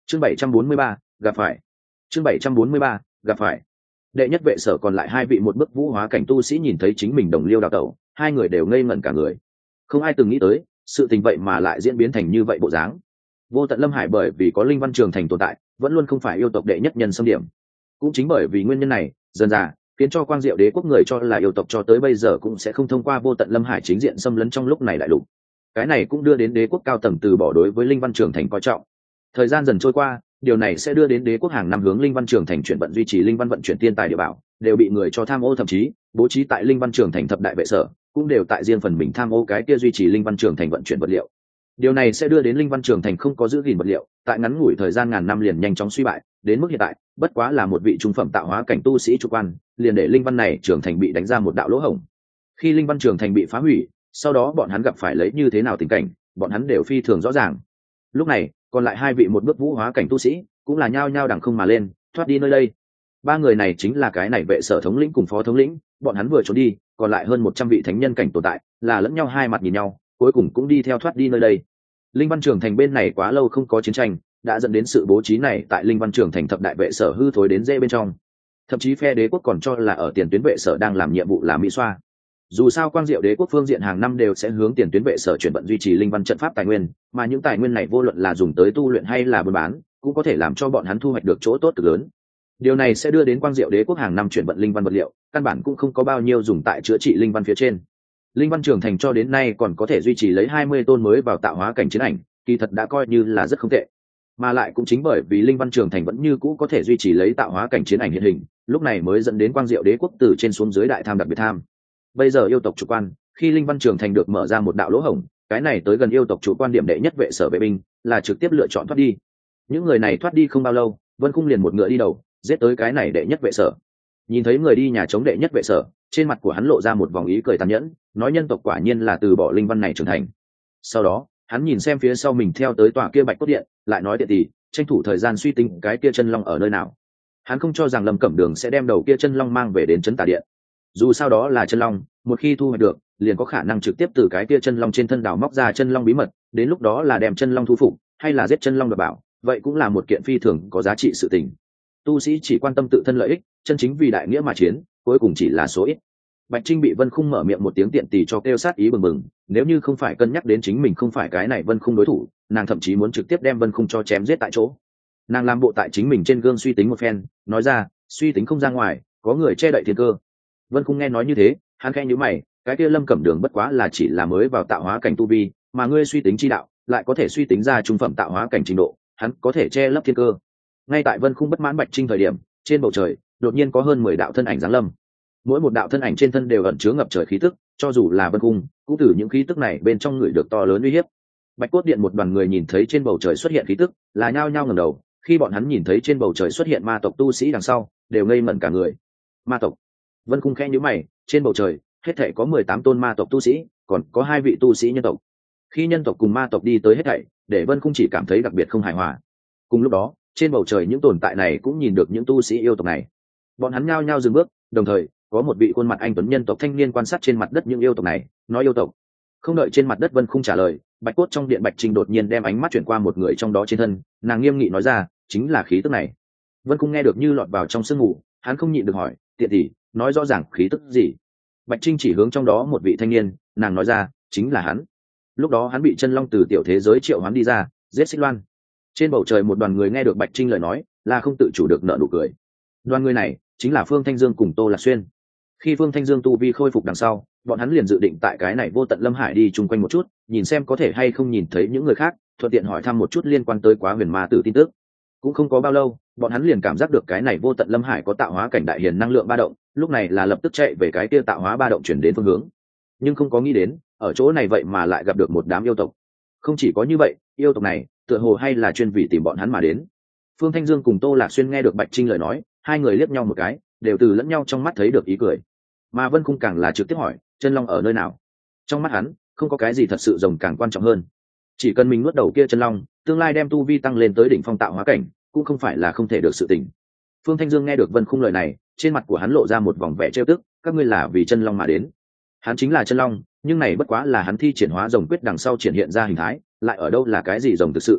Chương 743, gặp phải. Chương 743, gặp phải. Đệ nhất vệ sở còn lại hai vị một bước vũ hóa cảnh tu sĩ nhìn thấy chính mình đồng liêu đào tẩu, hai người đều ngây ngẩn cả người. Không ai từng nghĩ tới, sự tình vậy mà lại diễn biến thành như vậy bộ dáng. Vô Tận Lâm Hải bởi vì có Linh Văn Trường Thành tồn tại, vẫn luôn không phải yêu tộc đệ nhất nhân xâm điểm. Cũng chính bởi vì nguyên nhân này, dần dà khiến cho Quang Diệu Đế quốc người cho là yêu tộc cho tới bây giờ cũng sẽ không thông qua Vô Tận Lâm Hải chính diện xâm lấn trong lúc này đại lục. Cái này cũng đưa đến đế quốc cao tầng từ bỏ đối với Linh Văn Trường Thành coi trọng. Thời gian dần trôi qua, điều này sẽ đưa đến đế quốc hàng năm hướng Linh Văn Trường Thành chuyển vận duy trì Linh Văn vận chuyển tiên tài địa bảo, đều bị người cho tham ô, thậm chí bố trí tại Linh Văn Trường Thành thập đại vệ sở, cũng đều tại riêng phần mình tham ô cái kia duy trì Linh Văn Trường Thành vận chuyển vật liệu. Điều này sẽ đưa đến Linh Văn Trường Thành không có giữ gìn vật liệu, tại ngắn ngủi thời gian ngàn năm liền nhanh chóng suy bại, đến mức hiện tại, bất quá là một vị trung phẩm tạo hóa cảnh tu sĩ chủ quan, liền để Linh Văn này Trường Thành bị đánh ra một đạo lỗ hổng. Khi Linh Văn Trường Thành bị phá hủy, sau đó bọn hắn gặp phải lấy như thế nào tình cảnh, bọn hắn đều phi thường rõ ràng. Lúc này, còn lại hai vị một bước vũ hóa cảnh tu sĩ, cũng là nhao nhao đằng không mà lên, thoát đi nơi đây. Ba người này chính là cái này vệ sở thống lĩnh cùng phó thống lĩnh, bọn hắn vừa trốn đi, còn lại hơn 100 vị thánh nhân cảnh tồn tại, là lẫn nhau hai mặt nhìn nhau, cuối cùng cũng đi theo thoát đi nơi đây. Linh Văn Trường Thành bên này quá lâu không có chiến tranh, đã dẫn đến sự bố trí này tại Linh Văn Trường Thành thập đại vệ sở hư thối đến dễ bên trong. Thậm chí phe đế quốc còn cho là ở tiền tuyến vệ sở đang làm nhiệm vụ là mỹ xoa. Dù sao Quang Diệu Đế quốc phương diện hàng năm đều sẽ hướng tiền tuyến vệ sở chuyển vận duy trì linh văn trận pháp tài nguyên, mà những tài nguyên này vô luận là dùng tới tu luyện hay là buôn bán, cũng có thể làm cho bọn hắn thu hoạch được chỗ tốt cực lớn. Điều này sẽ đưa đến Quang Diệu Đế quốc hàng năm chuyển vận linh văn vật liệu, căn bản cũng không có bao nhiêu dùng tại chữa trị linh văn phía trên. Linh Văn Trường Thành cho đến nay còn có thể duy trì lấy 20 tôn mới vào tạo hóa cảnh chiến ảnh, kỳ thật đã coi như là rất không tệ. Mà lại cũng chính bởi vì Linh Văn Trường Thành vẫn như cũ có thể duy trì lấy tạo hóa cảnh chiến ảnh hiện hình, lúc này mới dẫn đến Quang Diệu Đế quốc từ trên xuống dưới đại tham đặc biệt tham. Bây giờ yêu tộc chủ quan, khi Linh Văn Trường Thành được mở ra một đạo lỗ hổng, cái này tới gần yêu tộc chủ quan điểm đệ nhất vệ sở vệ binh, là trực tiếp lựa chọn thoát đi. Những người này thoát đi không bao lâu, Vân Khung liền một ngựa đi đầu, giết tới cái này đệ nhất vệ sở. Nhìn thấy người đi nhà chống đệ nhất vệ sở, trên mặt của hắn lộ ra một vòng ý cười tàn nhẫn, nói nhân tộc quả nhiên là từ bỏ linh văn này trưởng thành. Sau đó, hắn nhìn xem phía sau mình theo tới tòa kia bạch cốt điện, lại nói điện tỷ, tranh thủ thời gian suy tính cái kia chân long ở nơi nào. Hắn không cho rằng Lâm Cẩm Đường sẽ đem đầu kia chân long mang về đến trấn Tà Điện. Dù sao đó là chân long, một khi thu hoạch được, liền có khả năng trực tiếp từ cái kia chân long trên thân đào móc ra chân long bí mật, đến lúc đó là đem chân long thu phục, hay là giết chân long đoạt bảo, vậy cũng là một kiện phi thường có giá trị sự tình. Tu sĩ chỉ quan tâm tự thân lợi ích, chân chính vì đại nghĩa mà chiến, cuối cùng chỉ là số ít. Bạch Trinh bị Vân Khung mở miệng một tiếng tiện tì cho kêu sát ý bừng bừng, nếu như không phải cân nhắc đến chính mình không phải cái này Vân Khung đối thủ, nàng thậm chí muốn trực tiếp đem Vân Khung cho chém giết tại chỗ. Nàng làm bộ tại chính mình trên gương suy tính một phen, nói ra, suy tính không ra ngoài, có người che đậy thiên cơ. Vân Khung nghe nói như thế, hắn khẽ nhíu mày, cái kia Lâm Cẩm Đường bất quá là chỉ là mới vào tạo hóa cảnh tu vi, mà ngươi suy tính chi đạo, lại có thể suy tính ra trung phẩm tạo hóa cảnh trình độ, hắn có thể che lấp thiên cơ. Ngay tại Vân Khung bất mãn Bạch Trinh thời điểm, trên bầu trời đột nhiên có hơn 10 đạo thân ảnh giáng lâm. Mỗi một đạo thân ảnh trên thân đều ẩn chứa ngập trời khí tức, cho dù là Vân Khung, cũng từ những khí tức này bên trong người được to lớn uy hiếp. Bạch Cốt Điện một đoàn người nhìn thấy trên bầu trời xuất hiện khí tức, là nhao nhao ngẩng đầu, khi bọn hắn nhìn thấy trên bầu trời xuất hiện ma tộc tu sĩ đằng sau, đều ngây ngẩn cả người. Ma tộc? Vân Khung khẽ nhíu mày, trên bầu trời, hết thảy có 18 tôn ma tộc tu sĩ, còn có 2 vị tu sĩ nhân tộc. Khi nhân tộc cùng ma tộc đi tới hết thảy, để Vân Khung chỉ cảm thấy đặc biệt không hài hòa. Cùng lúc đó, trên bầu trời những tồn tại này cũng nhìn được những tu sĩ yêu tộc này. Bọn hắn nhao nhao dừng bước, đồng thời, có một vị khuôn mặt anh tuấn nhân tộc thanh niên quan sát trên mặt đất những yêu tộc này, nói yêu tộc. Không đợi trên mặt đất Vân Khung trả lời, Bạch Cốt trong điện Bạch Trinh đột nhiên đem ánh mắt chuyển qua một người trong đó trên thân, nàng nghiêm nghị nói ra, chính là khí tức này. Vân Khung nghe được như lọt vào trong sương mù, hắn không nhịn được hỏi, tiện tỷ, nói rõ ràng khí tức gì? Bạch Trinh chỉ hướng trong đó một vị thanh niên, nàng nói ra, chính là hắn. Lúc đó hắn bị chân long từ tiểu thế giới triệu hoán đi ra, giết Xích Loan. Trên bầu trời một đoàn người nghe được Bạch Trinh lời nói, là không tự chủ được nở nụ cười. Đoàn người này chính là Phương Thanh Dương cùng Tô Lạc Xuyên. Khi Phương Thanh Dương tu vi khôi phục đằng sau, bọn hắn liền dự định tại cái này Vô Tận Lâm Hải đi chung quanh một chút, nhìn xem có thể hay không nhìn thấy những người khác, thuận tiện hỏi thăm một chút liên quan tới Quá Huyền Ma Tử tin tức. Cũng không có bao lâu, bọn hắn liền cảm giác được cái này Vô Tận Lâm Hải có tạo hóa cảnh đại hiền năng lượng ba động, lúc này là lập tức chạy về cái kia tạo hóa ba động chuyển đến phương hướng. Nhưng không có nghĩ đến, ở chỗ này vậy mà lại gặp được một đám yêu tộc. Không chỉ có như vậy, yêu tộc này tựa hồ hay là chuyên vì tìm bọn hắn mà đến. Phương Thanh Dương cùng Tô Lạc Xuyên nghe được Bạch Trinh lời nói, hai người liếc nhau một cái, đều từ lẫn nhau trong mắt thấy được ý cười. Mà Vân Khung càng là trực tiếp hỏi, chân long ở nơi nào? Trong mắt hắn, không có cái gì thật sự rồng càng quan trọng hơn. Chỉ cần mình nuốt đầu kia chân long, tương lai đem tu vi tăng lên tới đỉnh phong tạo hóa cảnh, cũng không phải là không thể được sự tình. Phương Thanh Dương nghe được Vân Khung lời này, trên mặt của hắn lộ ra một vòng vẻ trêu tức, các ngươi là vì chân long mà đến. Hắn chính là chân long, nhưng này bất quá là hắn thi triển hóa rồng quyết đằng sau triển hiện ra hình thái, lại ở đâu là cái gì rồng thực sự.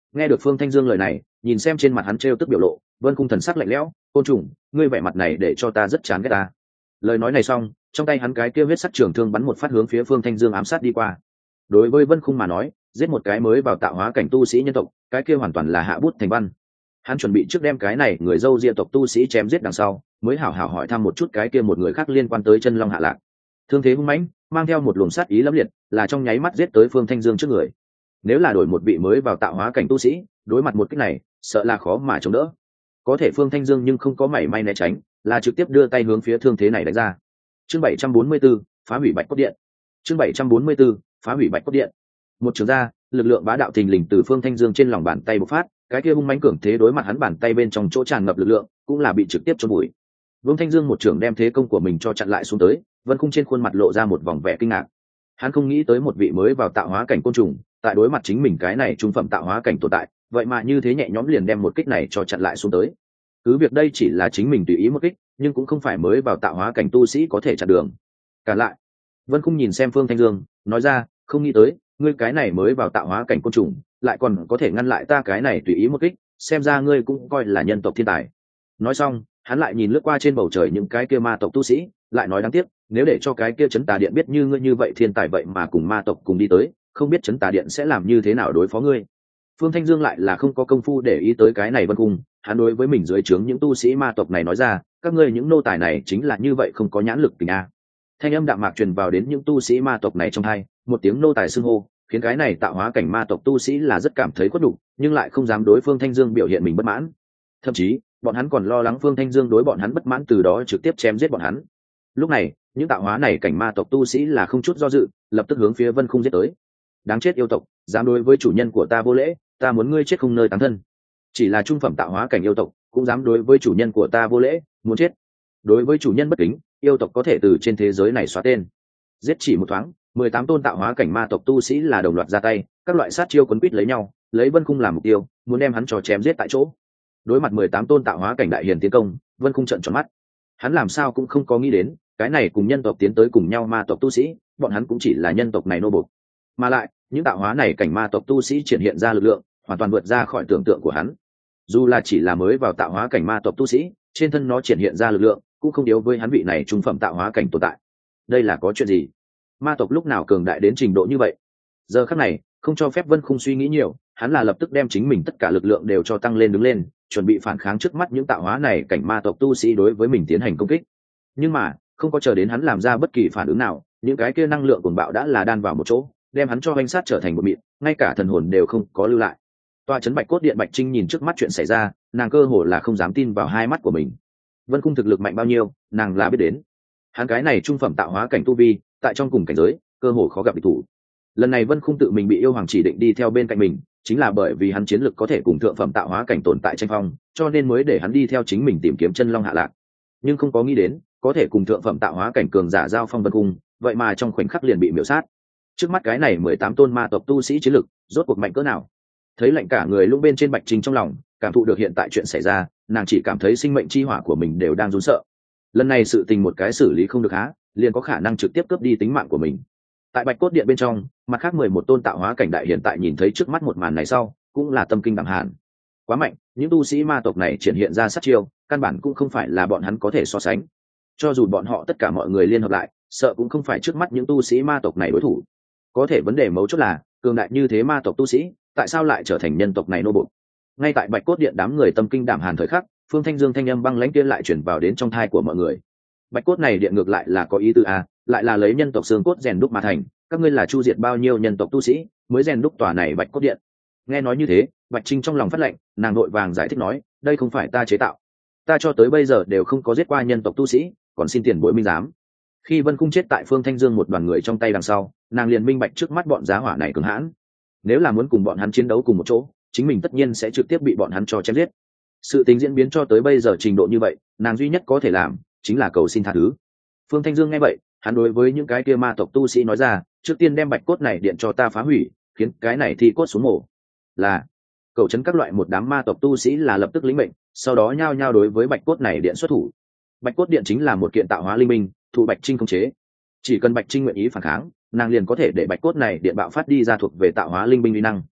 Nghe được Phương Thanh Dương lời này, nhìn xem trên mặt hắn trêu tức biểu lộ, Vân Khung thần sắc lạnh lẽo, côn trùng, ngươi vẻ mặt này để cho ta rất chán ghét ta. Lời nói này xong, trong tay hắn cái kia huyết sắc trường thương bắn một phát hướng phía Phương Thanh Dương ám sát đi qua. Đối với Vân Khung mà nói, giết một cái mới vào tạo hóa cảnh tu sĩ nhân tộc, cái kia hoàn toàn là hạ bút thành văn. Hắn chuẩn bị trước đem cái này người dâu ria tộc tu sĩ chém giết đằng sau, mới hảo hảo hỏi thăm một chút cái kia một người khác liên quan tới chân long hạ lạc. Thương thế hung mãnh, mang theo một luồng sát ý lẫm liệt, là trong nháy mắt giết tới Phương Thanh Dương trước người. Nếu là đổi một vị mới vào tạo hóa cảnh tu sĩ, đối mặt một cái này, sợ là khó mà chống đỡ. Có thể Phương Thanh Dương nhưng không có mảy may né tránh, là trực tiếp đưa tay hướng phía thương thế này đánh ra. Chương 744, phá hủy Bạch Cốt Điện. Chương 744, phá hủy Bạch Cốt Điện. Một trường ra, lực lượng bá đạo thình lình từ Phương Thanh Dương trên lòng bàn tay bộc phát, cái kia hung mãnh cường thế đối mặt hắn bàn tay bên trong chỗ tràn ngập lực lượng, cũng là bị trực tiếp chôn bụi. Vương Thanh Dương một trường đem thế công của mình cho chặn lại xuống tới, Vân Khung trên khuôn mặt lộ ra một vòng vẻ kinh ngạc. Hắn không nghĩ tới một vị mới vào tạo hóa cảnh côn trùng, tại đối mặt chính mình cái này trung phẩm tạo hóa cảnh tồn tại, vậy mà như thế nhẹ nhõm liền đem một kích này cho chặn lại xuống tới. Cứ việc đây chỉ là chính mình tùy ý một kích, nhưng cũng không phải mới vào tạo hóa cảnh tu sĩ có thể chặn đường. Cả lại, Vân Khung nhìn xem Phương Thanh Dương, nói ra, không nghĩ tới, ngươi cái này mới vào tạo hóa cảnh côn trùng, lại còn có thể ngăn lại ta cái này tùy ý một kích, xem ra ngươi cũng coi là nhân tộc thiên tài. Nói xong, hắn lại nhìn lướt qua trên bầu trời những cái kia ma tộc tu sĩ, lại nói đáng tiếc, nếu để cho cái kia Chấn Tà Điện biết như ngươi như vậy thiên tài vậy mà cùng ma tộc cùng đi tới, không biết Chấn Tà Điện sẽ làm như thế nào đối phó ngươi. Phương Thanh Dương lại là không có công phu để ý tới cái này Vân Khung, hắn đối với mình dưới trướng những tu sĩ ma tộc này nói ra, các ngươi những nô tài này chính là như vậy không có nhãn lực tình a. Thanh âm đạm mạc truyền vào đến những tu sĩ ma tộc này trong tai, một tiếng nô tài xưng hô, khiến cái này tạo hóa cảnh ma tộc tu sĩ là rất cảm thấy khuất nhục, nhưng lại không dám đối Phương Thanh Dương biểu hiện mình bất mãn. Thậm chí, bọn hắn còn lo lắng Phương Thanh Dương đối bọn hắn bất mãn từ đó trực tiếp chém giết bọn hắn. Lúc này, những tạo hóa này cảnh ma tộc tu sĩ là không chút do dự, lập tức hướng phía Vân Khung giết tới. Đáng chết yêu tộc, dám đối với chủ nhân của ta vô lễ, ta muốn ngươi chết không nơi táng thân. Chỉ là trung phẩm tạo hóa cảnh yêu tộc, cũng dám đối với chủ nhân của ta vô lễ, muốn chết. Đối với chủ nhân bất kính, yêu tộc có thể từ trên thế giới này xóa tên. Giết chỉ một thoáng, 18 tôn tạo hóa cảnh ma tộc tu sĩ là đồng loạt ra tay, các loại sát chiêu quấn quýt lấy nhau, lấy Vân Khung làm mục tiêu, muốn đem hắn cho chém giết tại chỗ. Đối mặt 18 tôn tạo hóa cảnh đại hiền tiến công, Vân Khung trợn tròn mắt. Hắn làm sao cũng không có nghĩ đến, cái này cùng nhân tộc tiến tới cùng nhau ma tộc tu sĩ, bọn hắn cũng chỉ là nhân tộc này nô bộc. Mà lại, những tạo hóa này cảnh ma tộc tu sĩ triển hiện ra lực lượng, hoàn toàn vượt ra khỏi tưởng tượng của hắn. Dù là chỉ là mới vào tạo hóa cảnh ma tộc tu sĩ, trên thân nó triển hiện ra lực lượng, cũng không yếu với hắn vị này trung phẩm tạo hóa cảnh tồn tại. Đây là có chuyện gì? Ma tộc lúc nào cường đại đến trình độ như vậy? Giờ khắc này, không cho phép Vân Khung suy nghĩ nhiều, hắn là lập tức đem chính mình tất cả lực lượng đều cho tăng lên đứng lên, chuẩn bị phản kháng trước mắt những tạo hóa này cảnh ma tộc tu sĩ đối với mình tiến hành công kích. Nhưng mà, không có chờ đến hắn làm ra bất kỳ phản ứng nào, những cái kia năng lượng cuồng bạo đã là đan vào một chỗ, đem hắn cho hoành sát trở thành một mịn, ngay cả thần hồn đều không có lưu lại. Tòa trấn Bạch Cốt Điện Bạch Trinh nhìn trước mắt chuyện xảy ra, nàng cơ hồ là không dám tin vào hai mắt của mình. Vân Khung thực lực mạnh bao nhiêu, nàng là biết đến. Hắn cái này trung phẩm tạo hóa cảnh tu vi, tại trong cùng cảnh giới, cơ hồ khó gặp địch thủ. Lần này Vân Khung tự mình bị yêu hoàng chỉ định đi theo bên cạnh mình, chính là bởi vì hắn chiến lực có thể cùng thượng phẩm tạo hóa cảnh tồn tại tranh phong, cho nên mới để hắn đi theo chính mình tìm kiếm chân long hạ lạc. Nhưng không có nghĩ đến, có thể cùng thượng phẩm tạo hóa cảnh cường giả giao phong Vân Khung, vậy mà trong khoảnh khắc liền bị miểu sát. Trước mắt cái này 18 tôn ma tộc tu sĩ chiến lực, rốt cuộc mạnh cỡ nào? Thấy lạnh cả người lúc bên trên Bạch Trinh trong lòng, cảm thụ được hiện tại chuyện xảy ra, nàng chỉ cảm thấy sinh mệnh chi hỏa của mình đều đang run sợ. Lần này sự tình một cái xử lý không được há, liền có khả năng trực tiếp cướp đi tính mạng của mình. Tại Bạch Cốt Điện bên trong, mặt khác 11 tôn tạo hóa cảnh đại hiện tại nhìn thấy trước mắt một màn này sau, cũng là tâm kinh đảm hàn. Quá mạnh, những tu sĩ ma tộc này triển hiện ra sát chiêu, căn bản cũng không phải là bọn hắn có thể so sánh. Cho dù bọn họ tất cả mọi người liên hợp lại, sợ cũng không phải trước mắt những tu sĩ ma tộc này đối thủ. Có thể vấn đề mấu chốt là, cường đại như thế ma tộc tu sĩ, tại sao lại trở thành nhân tộc này nô bộc? Ngay tại Bạch Cốt Điện đám người tâm kinh đảm hàn thời khắc, Phương Thanh Dương thanh âm băng lãnh kia lại truyền vào đến trong tai của mọi người. Bạch cốt này điện ngược lại là có ý tứ a, lại là lấy nhân tộc xương cốt rèn đúc mà thành, các ngươi là chu diệt bao nhiêu nhân tộc tu sĩ mới rèn đúc tòa này Bạch Cốt Điện? Nghe nói như thế, Bạch Trinh trong lòng phát lệnh, nàng vội vàng giải thích nói, đây không phải ta chế tạo, ta cho tới bây giờ đều không có giết qua nhân tộc tu sĩ, còn xin tiền bối minh giám. Khi Vân Khung chết tại Phương Thanh Dương một đoàn người trong tay đằng sau, nàng liền minh bạch trước mắt bọn giá hỏa này cường hãn, nếu là muốn cùng bọn hắn chiến đấu cùng một chỗ, chính mình tất nhiên sẽ trực tiếp bị bọn hắn cho chém giết. Sự tình diễn biến cho tới bây giờ trình độ như vậy, nàng duy nhất có thể làm chính là cầu xin tha thứ. Phương Thanh Dương nghe vậy, hắn đối với những cái kia ma tộc tu sĩ nói ra, trước tiên đem Bạch Cốt này điện cho ta phá hủy, khiến cái này thi cốt xuống mổ. Là cầu chấn các loại một đám ma tộc tu sĩ là lập tức lĩnh mệnh, sau đó nhao nhao đối với Bạch Cốt này điện xuất thủ. Bạch Cốt điện chính là một kiện tạo hóa linh minh, thụ Bạch Trinh khống chế. Chỉ cần Bạch Trinh nguyện ý phản kháng, nàng liền có thể để Bạch Cốt này điện bạo phát đi ra thuộc về tạo hóa linh minh uy năng.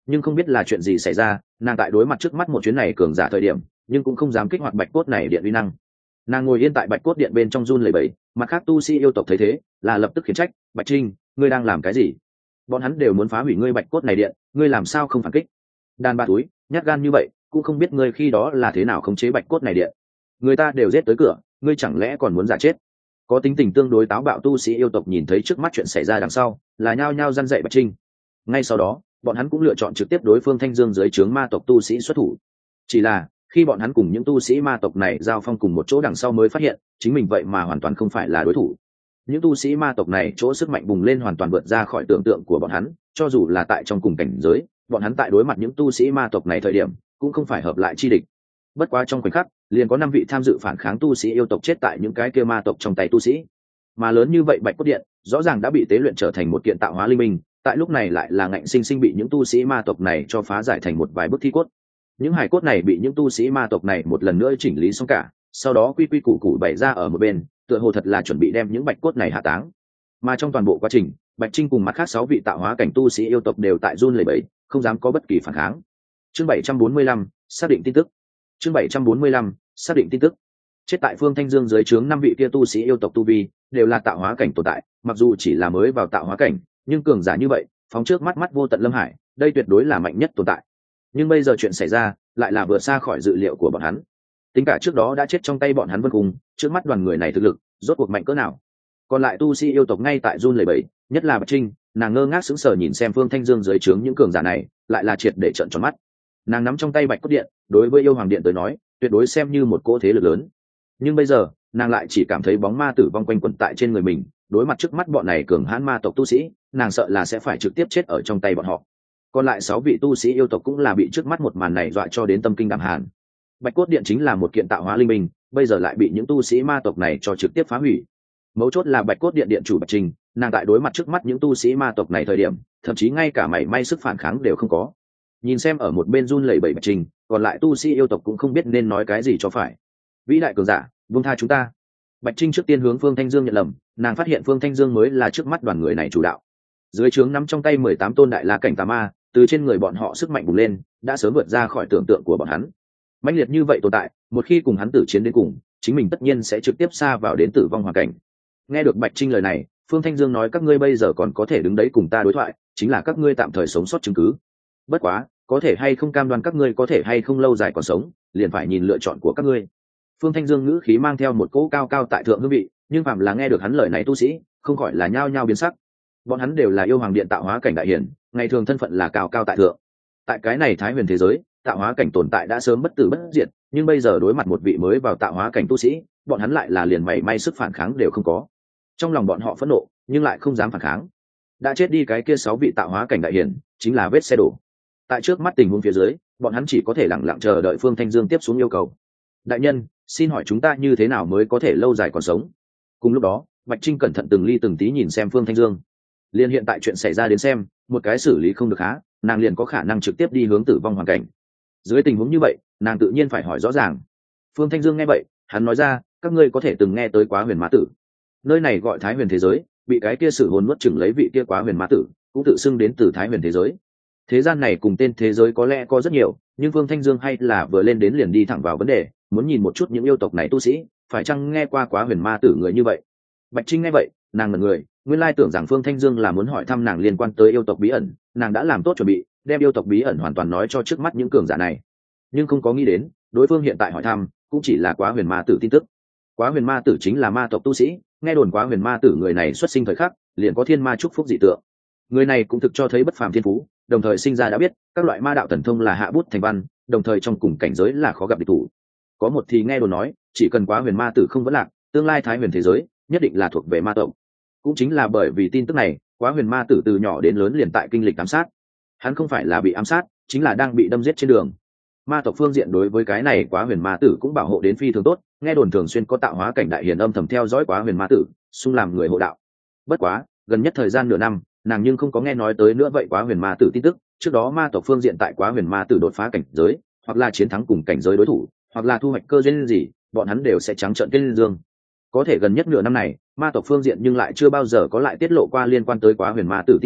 nhưng không biết là chuyện gì xảy ra, nàng tại đối mặt trước mắt một chuyến này cường giả thời điểm nhưng cũng không dám kích hoạt bạch cốt này điện uy năng. Nàng ngồi yên tại bạch cốt điện bên trong run lẩy bẩy, mặt khác tu sĩ yêu tộc thấy thế là lập tức khiển trách: Bạch Trinh, ngươi đang làm cái gì? Bọn hắn đều muốn phá hủy ngươi bạch cốt này điện, ngươi làm sao không phản kích? Đàn bà túi nhát gan như vậy, cũng không biết ngươi khi đó là thế nào khống chế bạch cốt này điện. Người ta đều giết tới cửa, ngươi chẳng lẽ còn muốn giả chết? Có tính tình tương đối táo bạo tu sĩ yêu tộc nhìn thấy trước mắt chuyện xảy ra đằng sau là nhao nhao răn dạy Bạch Trinh. Ngay sau đó bọn hắn cũng lựa chọn trực tiếp đối phương Thanh Dương dưới trướng ma tộc tu sĩ xuất thủ. Chỉ là khi bọn hắn cùng những tu sĩ ma tộc này giao phong cùng một chỗ đằng sau mới phát hiện chính mình vậy mà hoàn toàn không phải là đối thủ. Những tu sĩ ma tộc này chỗ sức mạnh bùng lên hoàn toàn vượt ra khỏi tưởng tượng của bọn hắn, cho dù là tại trong cùng cảnh giới, bọn hắn tại đối mặt những tu sĩ ma tộc này thời điểm cũng không phải hợp lại chi địch. Bất quá trong khoảnh khắc liền có 5 vị tham dự phản kháng tu sĩ yêu tộc chết tại những cái kia ma tộc trong tay tu sĩ. Mà lớn như vậy bạch cốt điện rõ ràng đã bị tế luyện trở thành một kiện tạo hóa linh minh, tại lúc này lại là ngạnh sinh sinh bị những tu sĩ ma tộc này cho phá giải thành một vài bức thi cốt. Những hài cốt này bị những tu sĩ ma tộc này một lần nữa chỉnh lý xong cả, sau đó quy quy củ củ bày ra ở một bên, tựa hồ thật là chuẩn bị đem những bạch cốt này hạ táng. Mà trong toàn bộ quá trình, Bạch Trinh cùng mặt khác 6 vị tạo hóa cảnh tu sĩ yêu tộc đều tại run lẩy bẩy, không dám có bất kỳ phản kháng. Chương 745, xác định tin tức. Chương 745, xác định tin tức. Chết tại Phương Thanh Dương dưới trướng 5 vị kia tu sĩ yêu tộc tu vi, đều là tạo hóa cảnh tồn tại, mặc dù chỉ là mới vào tạo hóa cảnh, nhưng cường giả như vậy, phóng trước mắt mắt vô tận lâm hải, đây tuyệt đối là mạnh nhất tồn tại. Nhưng bây giờ chuyện xảy ra, lại là vượt xa khỏi dự liệu của bọn hắn. Tính cả trước đó đã chết trong tay bọn hắn Vân Cùng, trước mắt đoàn người này thực lực, rốt cuộc mạnh cỡ nào? Còn lại tu sĩ yêu tộc ngay tại run lẩy bẩy, nhất là Bạch Trinh, nàng ngơ ngác sững sờ nhìn xem Phương Thanh Dương dưới trướng những cường giả này, lại là triệt để trợn tròn mắt. Nàng nắm trong tay bạch cốt điện, đối với yêu hoàng điện tới nói, tuyệt đối xem như một cỗ thế lực lớn. Nhưng bây giờ, nàng lại chỉ cảm thấy bóng ma tử vong quanh quẩn tại trên người mình, đối mặt trước mắt bọn này cường hãn ma tộc tu sĩ, nàng sợ là sẽ phải trực tiếp chết ở trong tay bọn họ. Còn lại 6 vị tu sĩ yêu tộc cũng là bị trước mắt một màn này dọa cho đến tâm kinh đảm hàn. Bạch cốt điện chính là một kiện tạo hóa linh minh, bây giờ lại bị những tu sĩ ma tộc này cho trực tiếp phá hủy. Mấu chốt là bạch cốt điện điện chủ Bạch Trình, nàng tại đối mặt trước mắt những tu sĩ ma tộc này thời điểm, thậm chí ngay cả mảy may sức phản kháng đều không có. Nhìn xem ở một bên run lẩy bẩy Bạch Trình, còn lại tu sĩ yêu tộc cũng không biết nên nói cái gì cho phải. Vĩ đại cường giả, buông tha chúng ta. Bạch Trinh trước tiên hướng Phương Thanh Dương nhận lầm, nàng phát hiện Phương Thanh Dương mới là trước mắt đoàn người này chủ đạo. Dưới trướng nắm trong tay 18 tôn đại la cảnh tà ma, từ trên người bọn họ sức mạnh bùng lên, đã sớm vượt ra khỏi tưởng tượng của bọn hắn. Mãnh liệt như vậy tồn tại, một khi cùng hắn tử chiến đến cùng, chính mình tất nhiên sẽ trực tiếp sa vào đến tử vong hoàn cảnh. Nghe được Bạch Trinh lời này, Phương Thanh Dương nói các ngươi bây giờ còn có thể đứng đấy cùng ta đối thoại, chính là các ngươi tạm thời sống sót chứng cứ. Bất quá, có thể hay không cam đoan các ngươi có thể hay không lâu dài còn sống, liền phải nhìn lựa chọn của các ngươi. Phương Thanh Dương ngữ khí mang theo một cỗ cao cao tại thượng hương vị, nhưng phạm là nghe được hắn lời này tu sĩ, không khỏi là nhao nhao biến sắc. Bọn hắn đều là yêu hoàng điện tạo hóa cảnh đại hiển, ngày thường thân phận là cao cao tại thượng. Tại cái này Thái Huyền thế giới, tạo hóa cảnh tồn tại đã sớm bất tử bất diệt, nhưng bây giờ đối mặt một vị mới vào tạo hóa cảnh tu sĩ, bọn hắn lại là liền mảy may sức phản kháng đều không có. Trong lòng bọn họ phẫn nộ, nhưng lại không dám phản kháng. Đã chết đi cái kia 6 vị tạo hóa cảnh đại hiển, chính là vết xe đổ. Tại trước mắt tình huống phía dưới, bọn hắn chỉ có thể lặng lặng chờ đợi Phương Thanh Dương tiếp xuống yêu cầu. Đại nhân, xin hỏi chúng ta như thế nào mới có thể lâu dài còn sống? Cùng lúc đó, Bạch Trinh cẩn thận từng ly từng tí nhìn xem Phương Thanh Dương. Liên hiện tại chuyện xảy ra đến xem, một cái xử lý không được há, nàng liền có khả năng trực tiếp đi hướng tử vong hoàn cảnh. Dưới tình huống như vậy, nàng tự nhiên phải hỏi rõ ràng. Phương Thanh Dương nghe vậy, hắn nói ra, các ngươi có thể từng nghe tới Quá Huyền Ma Tử. Nơi này gọi Thái Huyền thế giới, bị cái kia sử hồn nuốt chửng lấy vị kia Quá Huyền Ma Tử, cũng tự xưng đến từ Thái Huyền thế giới. Thế gian này cùng tên thế giới có lẽ có rất nhiều, nhưng Phương Thanh Dương hay là vừa lên đến liền đi thẳng vào vấn đề, muốn nhìn một chút những yêu tộc này tu sĩ, phải chăng nghe qua Quá Huyền Ma Tử người như vậy. Bạch Trinh nghe vậy, nàng ngẩn người, nguyên lai tưởng rằng Phương Thanh Dương là muốn hỏi thăm nàng liên quan tới yêu tộc bí ẩn, nàng đã làm tốt chuẩn bị, đem yêu tộc bí ẩn hoàn toàn nói cho trước mắt những cường giả này. Nhưng không có nghĩ đến, đối phương hiện tại hỏi thăm, cũng chỉ là Quá Huyền Ma Tử tin tức. Quá Huyền Ma Tử chính là ma tộc tu sĩ, nghe đồn Quá Huyền Ma Tử người này xuất sinh thời khắc, liền có thiên ma chúc phúc dị tượng. Người này cũng thực cho thấy bất phàm thiên phú, đồng thời sinh ra đã biết các loại ma đạo thần thông là hạ bút thành văn, đồng thời trong cùng cảnh giới là khó gặp địch thủ. Có một thì nghe đồn nói, chỉ cần Quá Huyền Ma Tử không vẫn lạc, tương lai Thái Huyền thế giới nhất định là thuộc về ma tộc. Cũng chính là bởi vì tin tức này, Quá Huyền Ma Tử từ nhỏ đến lớn liền tại kinh lịch ám sát. Hắn không phải là bị ám sát, chính là đang bị đâm giết trên đường. Ma tộc phương diện đối với cái này Quá Huyền Ma Tử cũng bảo hộ đến phi thường tốt, nghe đồn thường xuyên có tạo hóa cảnh đại hiền âm thầm theo dõi Quá Huyền Ma Tử, xung làm người hộ đạo. Bất quá, gần nhất thời gian nửa năm, nàng nhưng không có nghe nói tới nữa vậy Quá Huyền Ma Tử tin tức. Trước đó ma tộc phương diện tại Quá Huyền Ma Tử đột phá cảnh giới, hoặc là chiến thắng cùng cảnh giới đối thủ, hoặc là thu hoạch cơ duyên gì, bọn hắn đều sẽ trắng trợn tuyên dương. Có thể gần nhất nửa năm này, ma tộc phương diện nhưng lại chưa bao giờ có lại tiết lộ qua liên quan tới Quá Huyền Ma Tử tin tức,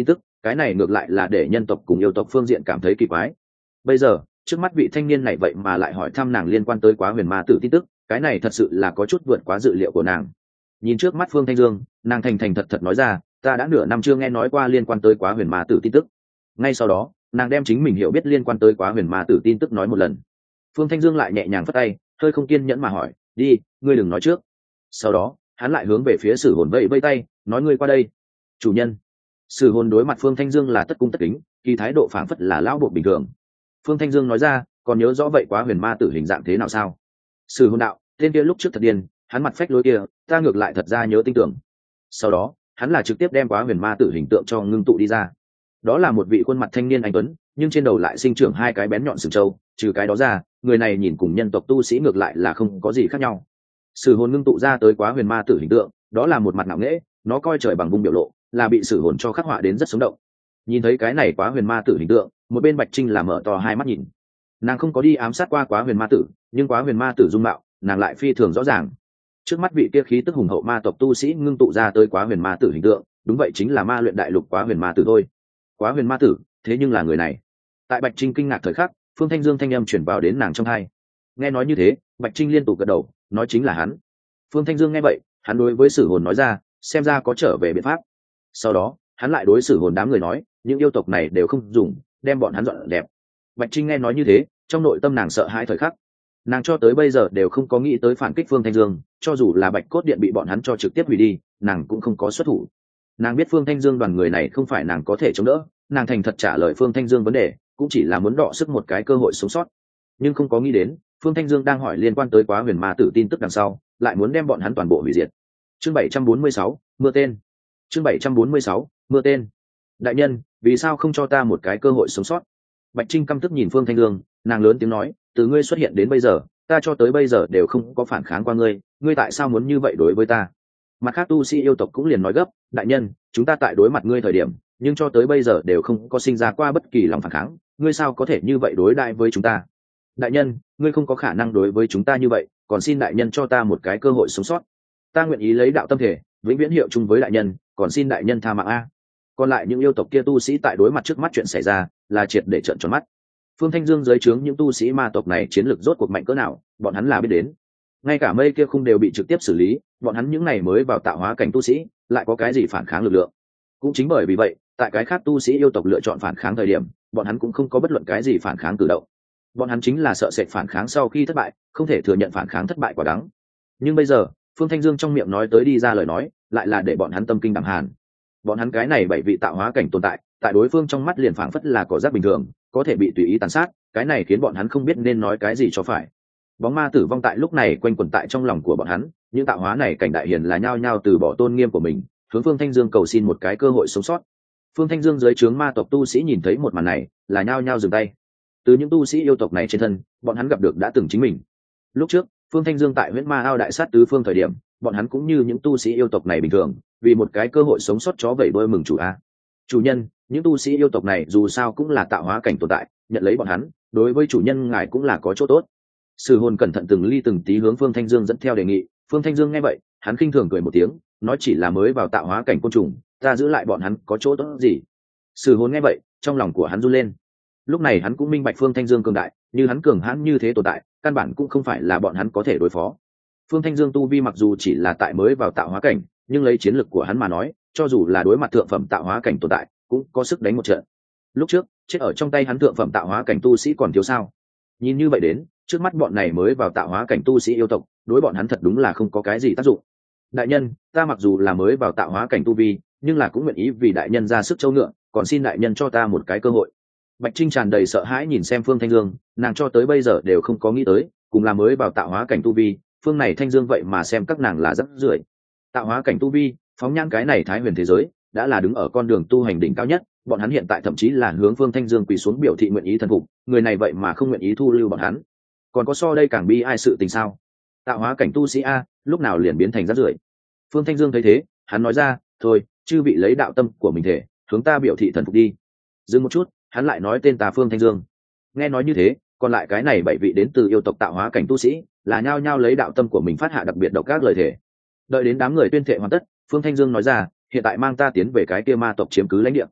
cái này ngược lại là để nhân tộc cùng yêu tộc phương diện cảm thấy kỳ quái. Bây giờ trước mắt vị thanh niên này vậy mà lại hỏi thăm nàng liên quan tới Quá Huyền Ma Tử tin tức, cái này thật sự là có chút vượt quá dự liệu của nàng. Nhìn trước mắt Phương Thanh Dương, nàng thành thành thật thật nói ra, ta đã nửa năm chưa nghe nói qua liên quan tới Quá Huyền Ma Tử tin tức. Ngay sau đó nàng đem chính mình hiểu biết liên quan tới Quá Huyền Ma Tử tin tức nói một lần. Phương Thanh Dương lại nhẹ nhàng phất tay, hơi không kiên nhẫn mà hỏi, đi, ngươi đừng nói trước. Sau đó hắn lại hướng về phía Sử Hồn vẫy vẫy tay, nói, ngươi qua đây. Chủ nhân. Sử Hồn đối mặt Phương Thanh Dương là tất cung tất kính, kỳ thái độ phảng phất là lão buộc bình thường. Phương Thanh Dương nói ra, còn nhớ rõ vậy Quá Huyền Ma Tử hình dạng thế nào sao? Sử Hồn đạo, tên kia lúc trước thật điên, hắn mặt phách lối kia, ta ngược lại thật ra nhớ tinh tưởng. Sau đó hắn là trực tiếp đem Quá Huyền Ma Tử hình tượng cho ngưng tụ đi ra. Đó là một vị khuôn mặt thanh niên anh tuấn, nhưng trên đầu lại sinh trưởng hai cái bén nhọn sừng trâu, trừ cái đó ra người này nhìn cùng nhân tộc tu sĩ ngược lại là không có gì khác nhau. Sử Hồn ngưng tụ ra tới Quá Huyền Ma Tử hình tượng, đó là một mặt ngạo nghễ, nó coi trời bằng vùng biểu lộ, là bị Sử Hồn cho khắc họa đến rất sống động. Nhìn thấy cái này Quá Huyền Ma Tử hình tượng, một bên Bạch Trinh là mở to hai mắt nhìn. Nàng không có đi ám sát qua Quá Huyền Ma Tử, nhưng Quá Huyền Ma Tử dung mạo nàng lại phi thường rõ ràng. Trước mắt vị kia khí tức hùng hậu ma tộc tu sĩ ngưng tụ ra tới Quá Huyền Ma Tử hình tượng, đúng vậy chính là Ma Luyện Đại Lục Quá Huyền Ma Tử thôi. Quá Huyền Ma Tử, thế nhưng là người này. Tại Bạch Trinh kinh ngạc thời khắc, Phương Thanh Dương thanh âm chuyển vào đến nàng trong tai. Nghe nói như thế, Bạch Trinh liên tục gật đầu, nói chính là hắn. Phương Thanh Dương nghe vậy, hắn đối với Sử Hồn nói ra, xem ra có trở về biện pháp. Sau đó hắn lại đối Sử Hồn đám người nói, những yêu tộc này đều không dùng, đem bọn hắn dọn đẹp. Bạch Trinh nghe nói như thế, trong nội tâm nàng sợ hãi thời khắc. Nàng cho tới bây giờ đều không có nghĩ tới phản kích Phương Thanh Dương, cho dù là Bạch Cốt Điện bị bọn hắn cho trực tiếp hủy đi, nàng cũng không có xuất thủ. Nàng biết Phương Thanh Dương đoàn người này không phải nàng có thể chống đỡ, nàng thành thật trả lời Phương Thanh Dương vấn đề, cũng chỉ là muốn đọ sức một cái cơ hội sống sót. Nhưng không có nghĩ đến, Phương Thanh Dương đang hỏi liên quan tới Quá Huyền Ma Tử tin tức đằng sau, lại muốn đem bọn hắn toàn bộ hủy diệt. Chương 746, mưa tên. Chương 746, mưa tên. Đại nhân, vì sao không cho ta một cái cơ hội sống sót? Bạch Trinh căm tức nhìn Phương Thanh Dương, nàng lớn tiếng nói, từ ngươi xuất hiện đến bây giờ, ta cho tới bây giờ đều không có phản kháng qua ngươi, ngươi tại sao muốn như vậy đối với ta? Mặt khác tu sĩ yêu tộc cũng liền nói gấp, đại nhân, chúng ta tại đối mặt ngươi thời điểm, nhưng cho tới bây giờ đều không có sinh ra qua bất kỳ lòng phản kháng, ngươi sao có thể như vậy đối đãi với chúng ta? Đại nhân, ngươi không có khả năng đối với chúng ta như vậy, còn xin đại nhân cho ta một cái cơ hội sống sót. Ta nguyện ý lấy đạo tâm thể, vĩnh viễn hiệu chung với đại nhân, còn xin đại nhân tha mạng a. Còn lại những yêu tộc kia tu sĩ tại đối mặt trước mắt chuyện xảy ra, là triệt để trợn tròn mắt. Phương Thanh Dương dưới trướng những tu sĩ ma tộc này chiến lược rốt cuộc mạnh cỡ nào, bọn hắn là biết đến. Ngay cả mây kia khung đều bị trực tiếp xử lý, bọn hắn những ngày mới vào tạo hóa cảnh tu sĩ, lại có cái gì phản kháng lực lượng? Cũng chính bởi vì vậy, tại cái khác tu sĩ yêu tộc lựa chọn phản kháng thời điểm, bọn hắn cũng không có bất luận cái gì phản kháng cử động. Bọn hắn chính là sợ sệt phản kháng sau khi thất bại, không thể thừa nhận phản kháng thất bại quả đắng. Nhưng bây giờ, Phương Thanh Dương trong miệng nói tới đi ra lời nói, lại là để bọn hắn tâm kinh đảm hàn. Bọn hắn cái này bảy vị tạo hóa cảnh tồn tại, tại đối phương trong mắt liền phảng phất là cỏ rác bình thường, có thể bị tùy ý tàn sát, cái này khiến bọn hắn không biết nên nói cái gì cho phải. Bóng ma tử vong tại lúc này quanh quẩn tại trong lòng của bọn hắn, những tạo hóa này cảnh đại hiền là nhao nhao từ bỏ tôn nghiêm của mình, hướng Phương Thanh Dương cầu xin một cái cơ hội sống sót. Phương Thanh Dương dưới trướng ma tộc tu sĩ nhìn thấy một màn này, là nhao nhao dừng tay. Từ những tu sĩ yêu tộc này trên thân, bọn hắn gặp được đã từng chính mình. Lúc trước, Phương Thanh Dương tại Huyễn Ma Ao đại sát tứ phương thời điểm, bọn hắn cũng như những tu sĩ yêu tộc này bình thường, vì một cái cơ hội sống sót chó vẩy đuôi mừng chủ a. Chủ nhân, những tu sĩ yêu tộc này dù sao cũng là tạo hóa cảnh tồn tại, nhận lấy bọn hắn, đối với chủ nhân ngài cũng là có chỗ tốt. Sử Hồn cẩn thận từng ly từng tí hướng Phương Thanh Dương dẫn theo đề nghị. Phương Thanh Dương nghe vậy, hắn khinh thường cười một tiếng, nói chỉ là mới vào tạo hóa cảnh côn trùng, ta giữ lại bọn hắn có chỗ tốt gì? Sử Hồn nghe vậy, trong lòng của hắn run lên. Lúc này hắn cũng minh bạch Phương Thanh Dương cường đại, như hắn cường hãn như thế tồn tại, căn bản cũng không phải là bọn hắn có thể đối phó. Phương Thanh Dương tu vi mặc dù chỉ là tại mới vào tạo hóa cảnh, nhưng lấy chiến lực của hắn mà nói, cho dù là đối mặt thượng phẩm tạo hóa cảnh tồn tại, cũng có sức đánh một trận. Lúc trước, chết ở trong tay hắn thượng phẩm tạo hóa cảnh tu sĩ còn thiếu sao? Nhìn như vậy đến, trước mắt bọn này mới vào tạo hóa cảnh tu sĩ yêu tộc, đối bọn hắn thật đúng là không có cái gì tác dụng. Đại nhân, ta mặc dù là mới vào tạo hóa cảnh tu vi, nhưng là cũng nguyện ý vì đại nhân ra sức châu ngựa, còn xin đại nhân cho ta một cái cơ hội. Bạch Trinh tràn đầy sợ hãi nhìn xem Phương Thanh Dương, nàng cho tới bây giờ đều không có nghĩ tới, cùng là mới vào tạo hóa cảnh tu vi, Phương này Thanh Dương vậy mà xem các nàng là rất rưởi. Tạo hóa cảnh tu vi, phóng nhãn cái này thái huyền thế giới, đã là đứng ở con đường tu hành đỉnh cao nhất, bọn hắn hiện tại thậm chí là hướng Phương Thanh Dương quỳ xuống biểu thị nguyện ý thần phục, người này vậy mà không nguyện ý thu lưu bọn hắn. Còn có so đây càng bi ai sự tình sao? Tạo hóa cảnh tu sĩ a, lúc nào liền biến thành rác rưởi. Phương Thanh Dương thấy thế, hắn nói ra, thôi, chư vị lấy đạo tâm của mình thể, hướng ta biểu thị thần phục đi. Dừng một chút, hắn lại nói tên ta Phương Thanh Dương. Nghe nói như thế, còn lại cái này bảy vị đến từ yêu tộc tạo hóa cảnh tu sĩ, là nhao nhao lấy đạo tâm của mình phát hạ đặc biệt độc các lời thể. Đợi đến đám người tuyên thệ hoàn tất, Phương Thanh Dương nói ra, hiện tại mang ta tiến về cái kia ma tộc chiếm cứ lãnh địa.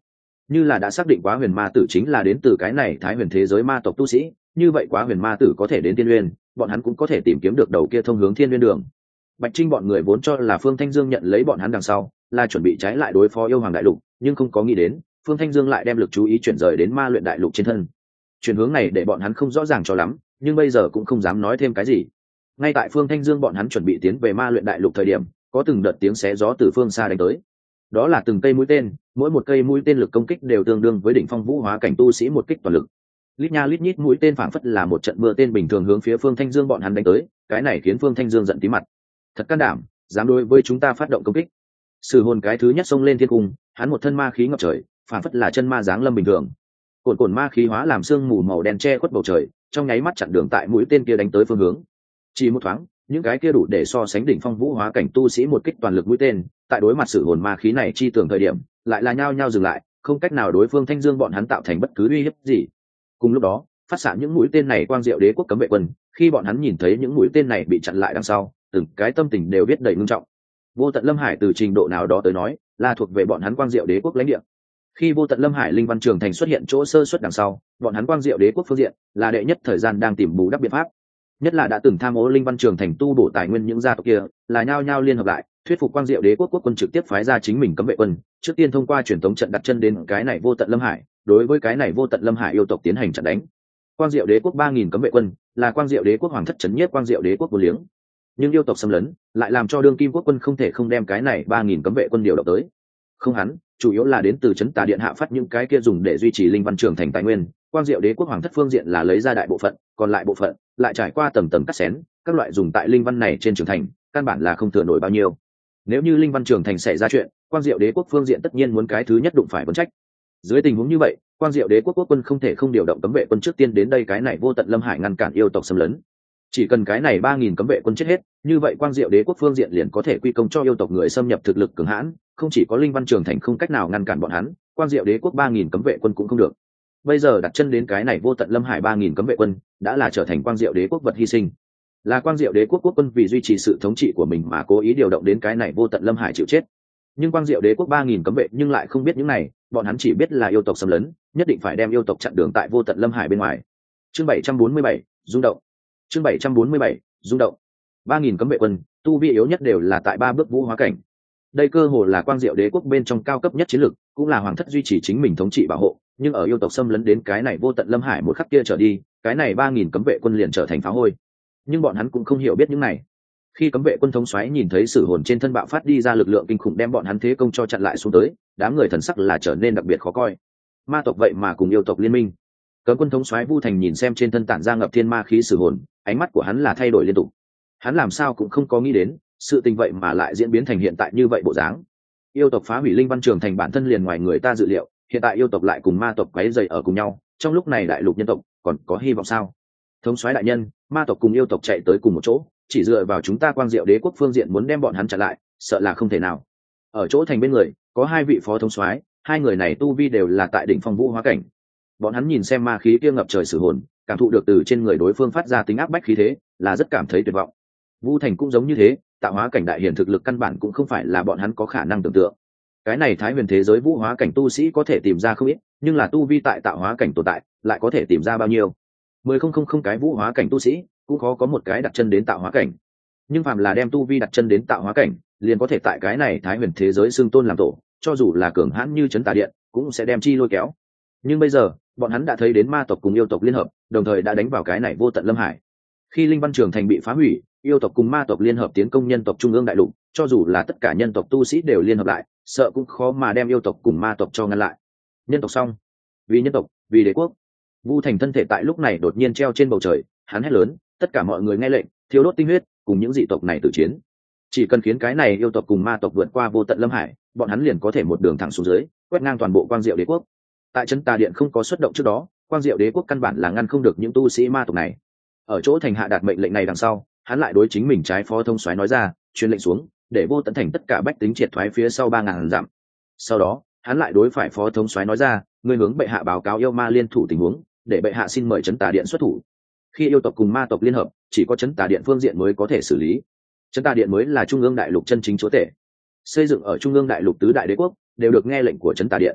như là đã xác định Quá Huyền Ma Tử chính là đến từ cái này Thái Huyền thế giới ma tộc tu sĩ, như vậy Quá Huyền Ma Tử có thể đến Thiên Uyên, bọn hắn cũng có thể tìm kiếm được đầu kia thông hướng Thiên Uyên đường. Bạch Trinh bọn người vốn cho là Phương Thanh Dương nhận lấy bọn hắn đằng sau, là chuẩn bị trái lại đối phó yêu hoàng đại lục, nhưng không có nghĩ đến Phương Thanh Dương lại đem lực chú ý chuyển rời đến ma luyện đại lục trên thân. Chuyển hướng này để bọn hắn không rõ ràng cho lắm, nhưng bây giờ cũng không dám nói thêm cái gì. Ngay tại Phương Thanh Dương bọn hắn chuẩn bị tiến về ma luyện đại lục thời điểm, có từng đợt tiếng xé gió từ phương xa đánh tới. Đó là từng cây mũi tên, mỗi một cây mũi tên lực công kích đều tương đương với đỉnh phong vũ hóa cảnh tu sĩ một kích toàn lực. Lít nha lít nhít mũi tên phảng phất là một trận mưa tên bình thường hướng phía Phương Thanh Dương bọn hắn đánh tới, cái này khiến Phương Thanh Dương giận tí mặt. Thật can đảm, dám đối với chúng ta phát động công kích. Sử hồn cái thứ nhất xông lên thiên cung, hắn một thân ma khí ngập trời, phảng phất là chân ma giáng lâm bình thường. Cồn cồn ma khí hóa làm sương mù màu đen che khuất bầu trời, trong nháy mắt chặn đường tại mũi tên kia đánh tới phương hướng. Chỉ một thoáng, những cái kia đủ để so sánh đỉnh phong vũ hóa cảnh tu sĩ một kích toàn lực mũi tên, tại đối mặt sử hồn ma khí này chi tưởng thời điểm, lại là nhao nhao dừng lại, không cách nào đối phương Thanh Dương bọn hắn tạo thành bất cứ uy hiếp gì. Cùng lúc đó, phát xạ những mũi tên này Quang Diệu Đế quốc cấm vệ quân, khi bọn hắn nhìn thấy những mũi tên này bị chặn lại đằng sau, từng cái tâm tình đều biết đầy ngưng trọng. Vô Tận Lâm Hải từ trình độ nào đó tới nói, là thuộc về bọn hắn Quang Diệu Đế quốc lãnh địa. Khi Vô Tận Lâm Hải linh văn trường thành xuất hiện chỗ sơ suất đằng sau, bọn hắn Quang Diệu Đế quốc phương diện là đệ nhất thời gian đang tìm bù đắp biện pháp. Nhất là đã từng tham ô linh văn trường thành tu bổ tài nguyên những gia tộc kia, là nhao nhao liên hợp lại, thuyết phục Quang Diệu Đế quốc quốc quân trực tiếp phái ra chính mình cấm vệ quân, trước tiên thông qua truyền thống trận đặt chân đến cái này Vô Tận Lâm Hải, đối với cái này Vô Tận Lâm Hải yêu tộc tiến hành trận đánh. Quang Diệu Đế quốc 3000 cấm vệ quân, là Quang Diệu Đế quốc hoàng thất trấn nhiếp Quang Diệu Đế quốc vô liếng. Nhưng yêu tộc xâm lấn, lại làm cho đương kim quốc quân không thể không đem cái này 3000 cấm vệ quân điều động tới. Không hắn, chủ yếu là đến từ trấn Tà Điện hạ phát những cái kia dùng để duy trì linh văn trường thành tài nguyên, Quang Diệu Đế quốc hoàng thất phương diện là lấy ra đại bộ phận, còn lại bộ phận lại trải qua tầng tầng cắt xén, các loại dùng tại linh văn này trên trường thành, căn bản là không thừa nổi bao nhiêu. Nếu như linh văn trường thành xảy ra chuyện, Quang Diệu Đế quốc phương diện tất nhiên muốn cái thứ nhất đụng phải vấn trách. Dưới tình huống như vậy, Quang Diệu Đế quốc quốc quân không thể không điều động cấm vệ quân trước tiên đến đây cái này Vô Tận Lâm Hải ngăn cản yêu tộc xâm lấn. Chỉ cần cái này 3000 cấm vệ quân chết hết, như vậy Quang Diệu Đế quốc phương diện liền có thể quy công cho yêu tộc người xâm nhập thực lực cường hãn, không chỉ có linh văn trường thành không cách nào ngăn cản bọn hắn, Quang Diệu Đế quốc 3000 cấm vệ quân cũng không được. Bây giờ đặt chân đến cái này Vô Tận Lâm Hải 3000 cấm vệ quân, đã là trở thành Quang Diệu Đế quốc vật hy sinh. Là Quang Diệu Đế quốc quốc quân vì duy trì sự thống trị của mình mà cố ý điều động đến cái này Vô Tận Lâm Hải chịu chết. Nhưng Quang Diệu Đế quốc 3000 cấm vệ nhưng lại không biết những này, bọn hắn chỉ biết là yêu tộc xâm lấn, nhất định phải đem yêu tộc chặn đường tại Vô Tận Lâm Hải bên ngoài. Chương 747, rung động. Chương 747, rung động. 3000 cấm vệ quân, tu vi yếu nhất đều là tại 3 bước vũ hóa cảnh. Đây cơ hồ là Quang Diệu Đế quốc bên trong cao cấp nhất chiến lực, cũng là hoàng thất duy trì chính mình thống trị bảo hộ, nhưng ở yêu tộc xâm lấn đến cái này Vô Tận Lâm Hải một khắc kia trở đi, cái này 3000 cấm vệ quân liền trở thành phá hôi. Nhưng bọn hắn cũng không hiểu biết những này. Khi cấm vệ quân thống soái nhìn thấy sử hồn trên thân bạo phát đi ra lực lượng kinh khủng đem bọn hắn thế công cho chặn lại xuống tới, đám người thần sắc là trở nên đặc biệt khó coi. Ma tộc vậy mà cùng yêu tộc liên minh. Cấm quân thống soái Vu Thành nhìn xem trên thân tản ra ngập thiên ma khí sử hồn, ánh mắt của hắn là thay đổi liên tục. Hắn làm sao cũng không có nghĩ đến, sự tình vậy mà lại diễn biến thành hiện tại như vậy bộ dáng. Yêu tộc phá hủy linh văn trường thành bản thân liền ngoài người ta dự liệu, hiện tại yêu tộc lại cùng ma tộc quấy rầy ở cùng nhau, trong lúc này đại lục nhân tộc còn có hy vọng sao? Thống soái đại nhân, ma tộc cùng yêu tộc chạy tới cùng một chỗ, chỉ dựa vào chúng ta Quang Diệu Đế quốc phương diện muốn đem bọn hắn chặn lại, sợ là không thể nào. Ở chỗ thành bên người, có 2 vị phó thống soái, 2 người này tu vi đều là tại đỉnh phong vũ hóa cảnh. Bọn hắn nhìn xem ma khí kia ngập trời sử hồn, cảm thụ được từ trên người đối phương phát ra tính áp bách khí thế, là rất cảm thấy tuyệt vọng. Vu Thành cũng giống như thế, tạo hóa cảnh đại hiển thực lực căn bản cũng không phải là bọn hắn có khả năng tưởng tượng. Cái này Thái Huyền thế giới vũ hóa cảnh tu sĩ có thể tìm ra không ít, nhưng là tu vi tại tạo hóa cảnh tồn tại, lại có thể tìm ra bao nhiêu? 10,000 cái vũ hóa cảnh tu sĩ, cũng khó có một cái đặt chân đến tạo hóa cảnh. Nhưng phàm là đem tu vi đặt chân đến tạo hóa cảnh, liền có thể tại cái này Thái Huyền thế giới xưng tôn làm tổ, cho dù là cường hãn như Trấn Tà Điện, cũng sẽ đem chi lôi kéo. Nhưng bây giờ, bọn hắn đã thấy đến ma tộc cùng yêu tộc liên hợp, đồng thời đã đánh vào cái này Vô Tận Lâm Hải. Khi linh văn trường thành bị phá hủy, yêu tộc cùng ma tộc liên hợp tiến công nhân tộc trung ương đại lục, cho dù là tất cả nhân tộc tu sĩ đều liên hợp lại, sợ cũng khó mà đem yêu tộc cùng ma tộc cho ngăn lại. Nhân tộc xong, vì nhân tộc, vì đế quốc. Vu Thành thân thể tại lúc này đột nhiên treo trên bầu trời, hắn hét lớn, tất cả mọi người nghe lệnh, thiêu đốt tinh huyết, cùng những dị tộc này tử chiến. Chỉ cần khiến cái này yêu tộc cùng ma tộc vượt qua Vô Tận Lâm Hải, bọn hắn liền có thể một đường thẳng xuống dưới, quét ngang toàn bộ Quang Diệu Đế quốc. Tại Trấn Tà Điện không có xuất động trước đó, Quang Diệu Đế quốc căn bản là ngăn không được những tu sĩ ma tộc này. Ở chỗ thành hạ đạt mệnh lệnh này đằng sau, hắn lại đối chính mình trái phó thông soái nói ra, truyền lệnh xuống, để Vô Tận thành tất cả bách tính triệt thoái phía sau 3000 dặm. Sau đó, hắn lại đối phải phó thống soái nói ra, ngươi hướng bệ hạ báo cáo yêu ma liên thủ tình huống, để bệ hạ xin mời Trấn Tà Điện xuất thủ. Khi yêu tộc cùng ma tộc liên hợp, chỉ có Trấn Tà Điện phương diện mới có thể xử lý. Trấn Tà Điện mới là trung ương đại lục chân chính chúa tể. Xây dựng ở trung ương đại lục tứ đại đế quốc, đều được nghe lệnh của Trấn Tà Điện.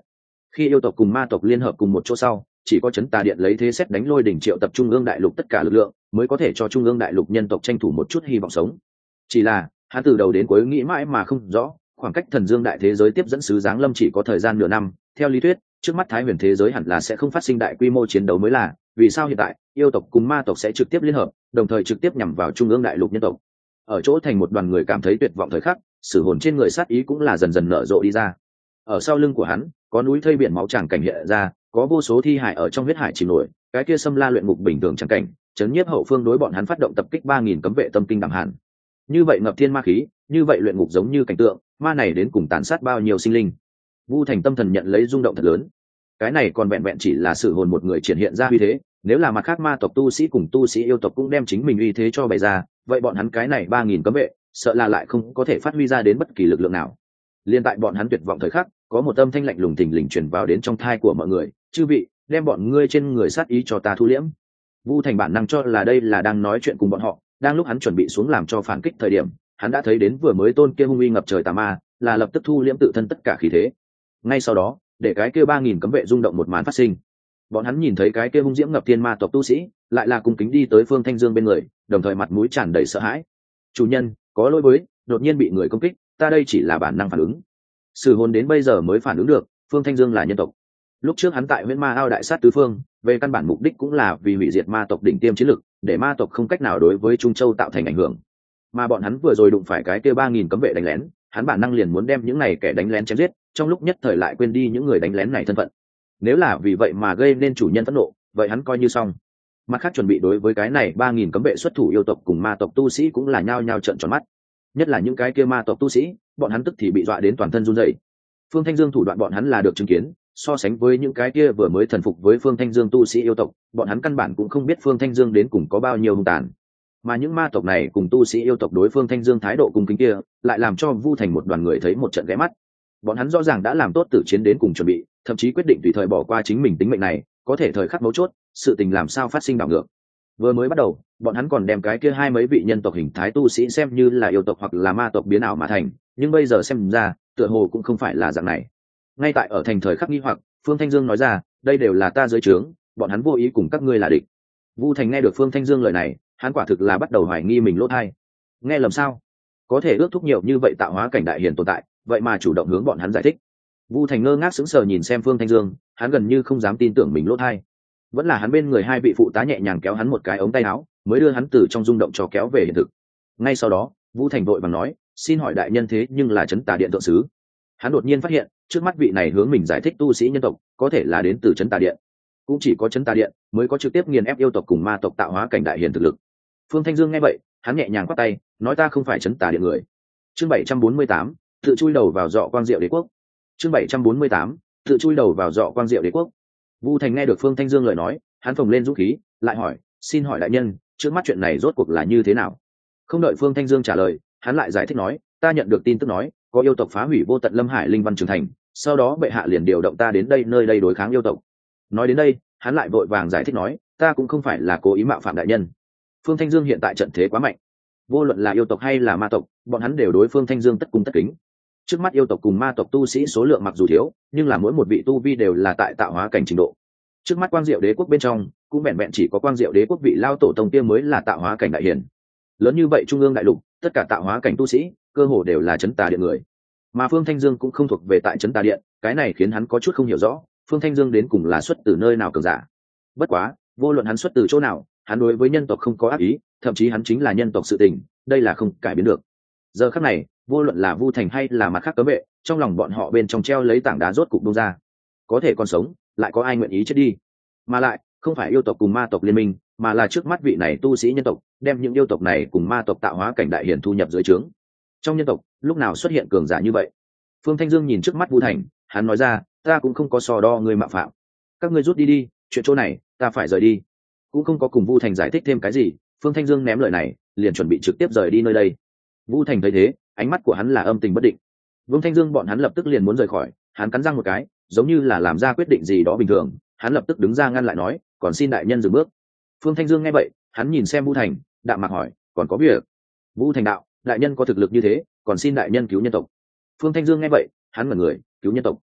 Khi yêu tộc cùng ma tộc liên hợp cùng một chỗ sau, chỉ có Trấn Tà Điện lấy thế xét đánh lôi đỉnh triệu tập trung ương đại lục tất cả lực lượng, mới có thể cho trung ương đại lục nhân tộc tranh thủ một chút hy vọng sống. Chỉ là hắn từ đầu đến cuối nghĩ mãi mà không rõ, khoảng cách Thần Dương đại thế giới tiếp dẫn sứ giáng lâm chỉ có thời gian nửa năm, theo lý thuyết trước mắt Thái Huyền thế giới hẳn là sẽ không phát sinh đại quy mô chiến đấu mới là, vì sao hiện tại yêu tộc cùng ma tộc sẽ trực tiếp liên hợp, đồng thời trực tiếp nhằm vào trung ương đại lục nhân tộc. Ở chỗ thành một đoàn người cảm thấy tuyệt vọng thời khắc, sử hồn trên người sát ý cũng là dần dần nở rộ đi ra. Ở sau lưng của hắn có núi thây biển máu tràng cảnh hiện ra, có vô số thi hải ở trong huyết hải chìm nổi, cái kia xâm la luyện ngục bình thường tràng cảnh chấn nhiếp hậu phương đối bọn hắn phát động tập kích 3000 cấm vệ tâm kinh đẳng hàn. Như vậy ngập thiên ma khí, như vậy luyện ngục giống như cảnh tượng ma này đến cùng tàn sát bao nhiêu sinh linh. Vu Thành tâm thần nhận lấy rung động thật lớn. Cái này còn vẹn vẹn chỉ là sự hồn một người triển hiện ra uy thế, nếu là mặt khác ma tộc tu sĩ cùng tu sĩ yêu tộc cũng đem chính mình uy thế cho bày ra, vậy bọn hắn cái này 3000 cấm vệ sợ là lại không có thể phát huy ra đến bất kỳ lực lượng nào. Liên tại bọn hắn tuyệt vọng thời khắc, có một âm thanh lạnh lùng thình lình truyền vào đến trong thai của mọi người, chư vị, đem bọn ngươi trên người sát ý cho ta thu liễm. Vu Thành bản năng cho là đây là đang nói chuyện cùng bọn họ, đang lúc hắn chuẩn bị xuống làm cho phản kích thời điểm, hắn đã thấy đến vừa mới tôn kia hung uy ngập trời tà ma, là lập tức thu liễm tự thân tất cả khí thế. Ngay sau đó, để cái kia 3000 cấm vệ rung động một màn phát sinh. Bọn hắn nhìn thấy cái kia hung diễm ngập thiên ma tộc tu sĩ, lại là cung kính đi tới Phương Thanh Dương bên người, đồng thời mặt mũi tràn đầy sợ hãi. Chủ nhân, có lỗi với, đột nhiên bị người công kích, ta đây chỉ là bản năng phản ứng. Sử hồn đến bây giờ mới phản ứng được, Phương Thanh Dương là nhân tộc. Lúc trước hắn tại Huyễn Ma Ao đại sát tứ phương, về căn bản mục đích cũng là vì hủy diệt ma tộc đỉnh tiêm chiến lực, để ma tộc không cách nào đối với Trung Châu tạo thành ảnh hưởng. Mà bọn hắn vừa rồi đụng phải cái kia 3000 cấm vệ đánh lén, hắn bản năng liền muốn đem những này kẻ đánh lén chém giết, trong lúc nhất thời lại quên đi những người đánh lén này thân phận. Nếu là vì vậy mà gây nên chủ nhân phẫn nộ, vậy hắn coi như xong. Mặt khác chuẩn bị đối với cái này 3000 cấm vệ xuất thủ yêu tộc cùng ma tộc tu sĩ cũng là nhao nhao trợn tròn mắt. Nhất là những cái kia ma tộc tu sĩ, bọn hắn tức thì bị dọa đến toàn thân run rẩy. Phương Thanh Dương thủ đoạn bọn hắn là được chứng kiến, so sánh với những cái kia vừa mới thần phục với Phương Thanh Dương tu sĩ yêu tộc, bọn hắn căn bản cũng không biết Phương Thanh Dương đến cùng có bao nhiêu hung tàn. Mà những ma tộc này cùng tu sĩ yêu tộc đối Phương Thanh Dương thái độ cung kính kia, lại làm cho Vu Thành một đoàn người thấy một trận ghé mắt. Bọn hắn rõ ràng đã làm tốt tử chiến đến cùng chuẩn bị, thậm chí quyết định tùy thời bỏ qua chính mình tính mệnh này, có thể thời khắc mấu chốt, sự tình làm sao phát sinh đảo ngược. Vừa mới bắt đầu, bọn hắn còn đem cái kia hai mấy vị nhân tộc hình thái tu sĩ xem như là yêu tộc hoặc là ma tộc biến ảo mà thành, nhưng bây giờ xem ra, tựa hồ cũng không phải là dạng này. Ngay tại ở thành thời khắc nghi hoặc, Phương Thanh Dương nói ra, đây đều là ta dưới trướng, bọn hắn vô ý cùng các ngươi là địch. Vu Thành nghe được Phương Thanh Dương lời này, hắn quả thực là bắt đầu hoài nghi mình lỗ tai. Nghe lầm sao? Có thể ước thúc nhiều như vậy tạo hóa cảnh đại hiển tồn tại, vậy mà chủ động hướng bọn hắn giải thích. Vu Thành ngơ ngác sững sờ nhìn xem Phương Thanh Dương, hắn gần như không dám tin tưởng mình lỗ tai. Vẫn là hắn bên người hai vị phụ tá nhẹ nhàng kéo hắn một cái ống tay áo, mới đưa hắn từ trong rung động cho kéo về hiện thực. Ngay sau đó, Vu Thành vội vàng nói, xin hỏi đại nhân thế nhưng là Trấn Tà Điện thượng sứ. Hắn đột nhiên phát hiện, trước mắt vị này hướng mình giải thích tu sĩ nhân tộc, có thể là đến từ Trấn Tà Điện. Cũng chỉ có Trấn Tà Điện mới có trực tiếp nghiền ép yêu tộc cùng ma tộc tạo hóa cảnh đại hiển thực lực. Phương Thanh Dương nghe vậy, hắn nhẹ nhàng quát tay, nói ta không phải Trấn Tà Điện người. Chương 748, tự chui đầu vào giọ Quang Diệu Đế quốc. Chương 748, tự chui đầu vào giọ Quang Diệu Đế quốc. Vu Thành nghe được Phương Thanh Dương lời nói, hắn phồng lên dũng khí, lại hỏi, xin hỏi đại nhân, trước mắt chuyện này rốt cuộc là như thế nào? Không đợi Phương Thanh Dương trả lời, hắn lại giải thích nói, ta nhận được tin tức nói, có yêu tộc phá hủy Vô Tận Lâm Hải linh văn trường thành, sau đó bệ hạ liền điều động ta đến đây nơi đây đối kháng yêu tộc. Nói đến đây, hắn lại vội vàng giải thích nói, ta cũng không phải là cố ý mạo phạm đại nhân. Phương Thanh Dương hiện tại trận thế quá mạnh, vô luận là yêu tộc hay là ma tộc, bọn hắn đều đối Phương Thanh Dương tất cung tất kính. Trước mắt yêu tộc cùng ma tộc tu sĩ số lượng mặc dù thiếu, nhưng là mỗi một vị tu vi đều là tại tạo hóa cảnh trình độ. Trước mắt Quang Diệu Đế quốc bên trong, cũng vẹn vẹn chỉ có Quang Diệu Đế quốc vị lao tổ tông kia mới là tạo hóa cảnh đại hiển. Lớn như vậy trung ương đại lục, tất cả tạo hóa cảnh tu sĩ, cơ hồ đều là Trấn Tà Điện người. Mà Phương Thanh Dương cũng không thuộc về tại Trấn Tà Điện, cái này khiến hắn có chút không hiểu rõ, Phương Thanh Dương đến cùng là xuất từ nơi nào cường giả. Bất quá, vô luận hắn xuất từ chỗ nào, hắn đối với nhân tộc không có ác ý, thậm chí hắn chính là nhân tộc sự tình, đây là không cải biến được. Giờ khắc này, vô luận là Vu Thành hay là mặt khác cấm vệ, trong lòng bọn họ bên trong treo lấy tảng đá rốt cục buông ra. Có thể còn sống, lại có ai nguyện ý chết đi? Mà lại, không phải yêu tộc cùng ma tộc liên minh, mà là trước mắt vị này tu sĩ nhân tộc, đem những yêu tộc này cùng ma tộc tạo hóa cảnh đại hiển thu nhập dưới trướng. Trong nhân tộc, lúc nào xuất hiện cường giả như vậy? Phương Thanh Dương nhìn trước mắt Vu Thành, hắn nói ra, ta cũng không có so đo người mạo phạm. Các ngươi rút đi đi, chuyện chỗ này, ta phải rời đi. Cũng không có cùng Vu Thành giải thích thêm cái gì, Phương Thanh Dương ném lời này, liền chuẩn bị trực tiếp rời đi nơi đây. Vu Thành thấy thế, ánh mắt của hắn là âm tình bất định. Vương Thanh Dương bọn hắn lập tức liền muốn rời khỏi, hắn cắn răng một cái, giống như là làm ra quyết định gì đó bình thường, hắn lập tức đứng ra ngăn lại nói, còn xin đại nhân dừng bước. Phương Thanh Dương nghe vậy, hắn nhìn xem Vu Thành, đạm mạc hỏi, còn có việc? Vu Thành đạo, đại nhân có thực lực như thế, còn xin đại nhân cứu nhân tộc. Phương Thanh Dương nghe vậy, hắn ngẩn người, cứu nhân tộc?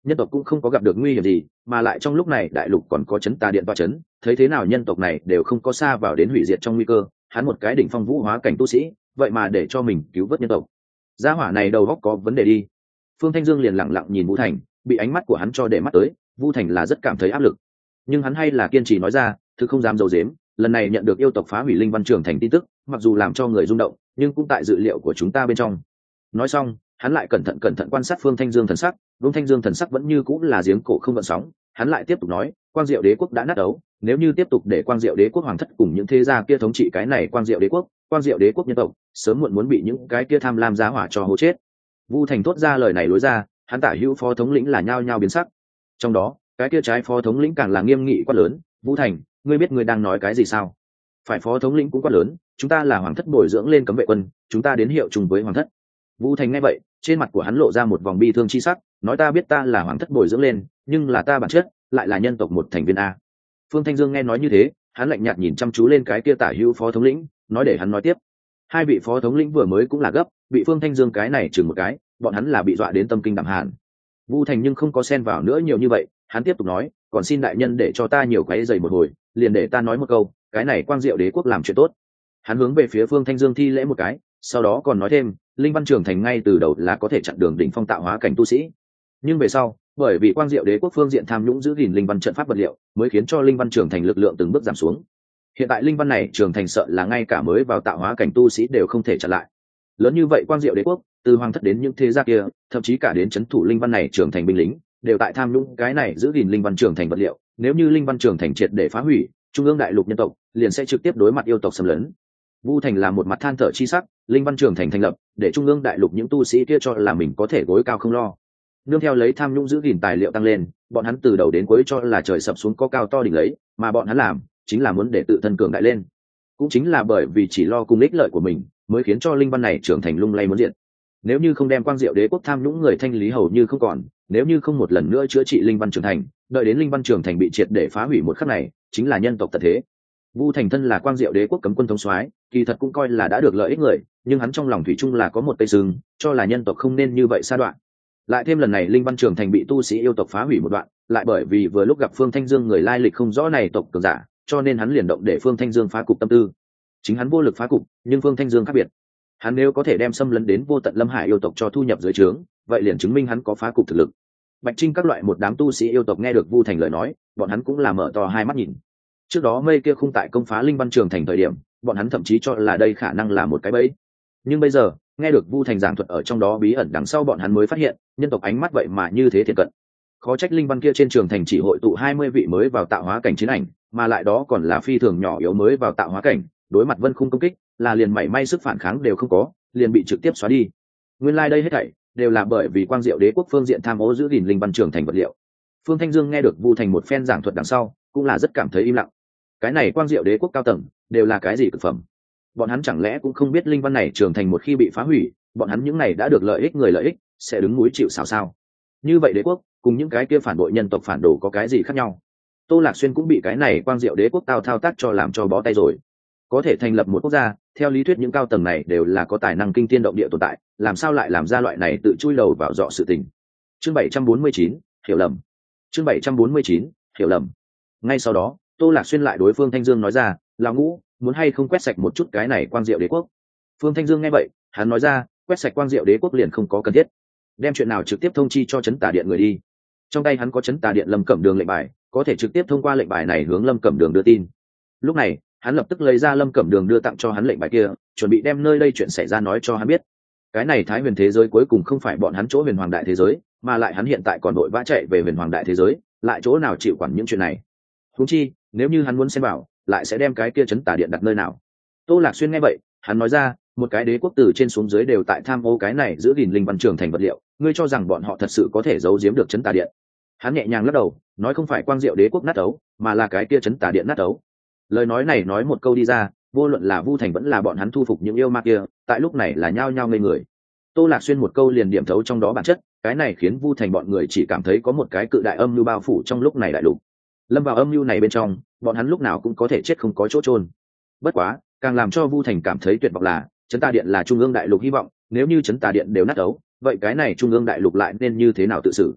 nhân tộc cũng không có gặp được nguy hiểm gì, mà lại trong lúc này đại lục còn có chấn tà điện toa chấn, thấy thế nào nhân tộc này đều không có xa vào đến hủy diệt trong nguy cơ. Hắn một cái đỉnh phong vũ hóa cảnh tu sĩ, vậy mà để cho mình cứu vớt nhân tộc, gia hỏa này đầu óc có vấn đề đi. Phương Thanh Dương liền lặng lặng nhìn Vu Thành, bị ánh mắt của hắn cho để mắt tới. Vu Thành là rất cảm thấy áp lực, nhưng hắn hay là kiên trì nói ra, thứ không dám giấu giếm, lần này nhận được yêu tộc phá hủy linh văn trường thành tin tức, mặc dù làm cho người rung động, nhưng cũng tại dự liệu của chúng ta bên trong. Nói xong, hắn lại cẩn thận quan sát Phương Thanh Dương thần sắc. Phương Thanh Dương thần sắc vẫn như cũng là giếng cổ không gợn sóng. Hắn lại tiếp tục nói, Quang Diệu Đế quốc đã nát ấu, nếu như tiếp tục để Quang Diệu Đế quốc hoàng thất cùng những thế gia kia thống trị cái này Quang Diệu Đế quốc nhân tộc sớm muộn muốn bị những cái kia tham lam giá hỏa cho hố chết. Vu Thành thốt ra lời này lối ra, hắn tả hữu phó thống lĩnh là nhao nhao biến sắc. Trong đó, cái kia trái phó thống lĩnh càng là nghiêm nghị quát lớn, Vu Thành, ngươi biết ngươi đang nói cái gì sao? Phải phó thống lĩnh cũng quát lớn, chúng ta là hoàng thất bồi dưỡng lên cấm vệ quân, chúng ta đến hiệu chung với hoàng thất. Vu Thành nghe vậy, trên mặt của hắn lộ ra một vòng bi thương chi sắc, nói ta biết ta là hoàng thất bồi dưỡng lên, nhưng là ta bản chất lại là nhân tộc một thành viên a. Phương Thanh Dương nghe nói như thế, hắn lạnh nhạt nhìn chăm chú lên cái kia tả hữu phó thống lĩnh, nói để hắn nói tiếp. Hai vị phó thống lĩnh vừa mới cũng là gấp, bị Phương Thanh Dương cái này chừng một cái, bọn hắn là bị dọa đến tâm kinh đảm hàn. Vu Thành nhưng không có xen vào nữa nhiều như vậy, hắn tiếp tục nói, còn xin đại nhân để cho ta nhiều quấy rầy một hồi, liền để ta nói một câu, cái này Quang Diệu Đế quốc làm chuyện tốt. Hắn hướng về phía Phương Thanh Dương thi lễ một cái, sau đó còn nói thêm, linh văn trường thành ngay từ đầu là có thể chặn đường đỉnh phong tạo hóa cảnh tu sĩ, nhưng về sau, bởi vì Quang Diệu Đế quốc phương diện tham nhũng giữ gìn linh văn trận pháp vật liệu, mới khiến cho linh văn trường thành lực lượng từng bước giảm xuống. Hiện tại linh văn này trường thành sợ là ngay cả mới vào tạo hóa cảnh tu sĩ đều không thể chặn lại. Lớn như vậy Quang Diệu Đế quốc, từ hoàng thất đến những thế gia kia, thậm chí cả đến trấn thủ linh văn này trường thành binh lính, đều tại tham nhũng cái này giữ gìn linh văn trường thành vật liệu. Nếu như linh văn trường thành triệt để phá hủy, trung ương đại lục nhân tộc liền sẽ trực tiếp đối mặt yêu tộc xâm lấn. Vu Thành là một mặt than thở chi sắc, linh văn trường thành thành lập, để trung ương đại lục những tu sĩ kia cho là mình có thể gối cao không lo. Nương theo lấy tham nhũng giữ gìn tài liệu tăng lên, bọn hắn từ đầu đến cuối cho là trời sập xuống có cao to đỉnh lấy, mà bọn hắn làm chính là muốn để tự thân cường đại lên. Cũng chính là bởi vì chỉ lo cùng ích lợi của mình, mới khiến cho linh văn này trưởng thành lung lay muốn diện. Nếu như không đem Quang Diệu Đế quốc tham nhũng người thanh lý hầu như không còn, nếu như không một lần nữa chữa trị linh văn trưởng thành, đợi đến linh văn trưởng thành bị triệt để phá hủy một khắc này, chính là nhân tộc tận thế. Vu Thành thân là Quang Diệu Đế quốc cấm quân thống soái, kỳ thật cũng coi là đã được lợi ích người, nhưng hắn trong lòng thủy chung là có một cây sừng, cho là nhân tộc không nên như vậy sa đoạn. Lại thêm lần này linh văn trường thành bị tu sĩ yêu tộc phá hủy một đoạn, lại bởi vì vừa lúc gặp Phương Thanh Dương người lai lịch không rõ này tộc cường giả, cho nên hắn liền động để Phương Thanh Dương phá cục tâm tư. Chính hắn vô lực phá cục, nhưng Phương Thanh Dương khác biệt. Hắn nếu có thể đem xâm lấn đến vô tận Lâm Hải yêu tộc cho thu nhập dưới trướng, vậy liền chứng minh hắn có phá cục thực lực. Bạch Trinh các loại một đám tu sĩ yêu tộc nghe được Vu Thành lời nói, bọn hắn cũng là mở to hai mắt nhìn. Trước đó mây kia khung tại công phá linh văn trường thành thời điểm, bọn hắn thậm chí cho là đây khả năng là một cái bẫy. Nhưng bây giờ, nghe được Vu Thành giảng thuật ở trong đó bí ẩn đằng sau, bọn hắn mới phát hiện, nhân tộc ánh mắt vậy mà như thế thiện cận. Khó trách linh văn kia trên trường thành chỉ hội tụ 20 vị mới vào tạo hóa cảnh chiến ảnh, mà lại đó còn là phi thường nhỏ yếu mới vào tạo hóa cảnh, đối mặt vân khung công kích, là liền mảy may sức phản kháng đều không có, liền bị trực tiếp xóa đi. Nguyên lai đây hết thảy đều là bởi vì Quang Diệu Đế quốc phương diện tham ô giữ gìn linh văn trường thành vật liệu. Phương Thanh Dương nghe được Vu Thành một phen giảng thuật đằng sau, cũng là rất cảm thấy im lặng. Cái này Quang Diệu Đế quốc cao tầng đều là cái gì cực phẩm? Bọn hắn chẳng lẽ cũng không biết linh văn này trường thành một khi bị phá hủy, bọn hắn những này đã được lợi ích người lợi ích sẽ đứng núi chịu sào sao? Như vậy đế quốc cùng những cái kia phản bội nhân tộc phản đồ có cái gì khác nhau? Tô Lạc Xuyên cũng bị cái này Quang Diệu Đế quốc thao tác cho làm cho bó tay rồi. Có thể thành lập một quốc gia, theo lý thuyết những cao tầng này đều là có tài năng kinh thiên động địa tồn tại, làm sao lại làm ra loại này tự chui đầu vào dọ sự tình? Chương 749, hiểu lầm. Chương 749, hiểu lầm. Ngay sau đó, Tô Lạc Xuyên lại đối Phương Thanh Dương nói ra, "Lão Ngũ, muốn hay không quét sạch một chút cái này Quang Diệu Đế quốc?" Phương Thanh Dương nghe vậy, hắn nói ra, "Quét sạch Quang Diệu Đế quốc liền không có cần thiết, đem chuyện nào trực tiếp thông chi cho Trấn Tà Điện người đi." Trong tay hắn có Trấn Tà Điện Lâm Cẩm Đường lệnh bài, có thể trực tiếp thông qua lệnh bài này hướng Lâm Cẩm Đường đưa tin. Lúc này, hắn lập tức lấy ra Lâm Cẩm Đường đưa tặng cho hắn lệnh bài kia, chuẩn bị đem nơi đây chuyện xảy ra nói cho hắn biết. Cái này Thái Huyền thế giới cuối cùng không phải bọn hắn chỗ Huyền Hoàng đại thế giới, mà lại hắn hiện tại còn đội vã chạy về Huyền Hoàng đại thế giới, lại chỗ nào chịu quản những chuyện này. Huống chi, nếu như hắn muốn xem bảo, lại sẽ đem cái kia Trấn Tà Điện đặt nơi nào? Tô Lạc Xuyên nghe vậy, hắn nói ra, một cái đế quốc từ trên xuống dưới đều tại tham ô cái này giữ gìn linh văn trường thành vật liệu, ngươi cho rằng bọn họ thật sự có thể giấu giếm được Trấn Tà Điện? Hắn nhẹ nhàng lắc đầu, nói không phải Quang Diệu Đế quốc nát ấu, mà là cái kia Trấn Tà Điện nát ấu. Lời nói này nói một câu đi ra, vô luận là Vu Thành vẫn là bọn hắn thu phục những yêu ma kia, tại lúc này là nhao nhao ngây người. Tô Lạc Xuyên một câu liền điểm thấu trong đó bản chất, cái này khiến Vu Thành bọn người chỉ cảm thấy có một cái cự đại âm mưu bao phủ trong lúc này đại lục. Lâm vào âm mưu này bên trong, bọn hắn lúc nào cũng có thể chết không có chỗ chôn. Bất quá, càng làm cho Vu Thành cảm thấy tuyệt vọng là, Trấn Tà Điện là trung ương đại lục hy vọng, nếu như Trấn Tà Điện đều nát ấu, vậy cái này trung ương đại lục lại nên như thế nào tự xử?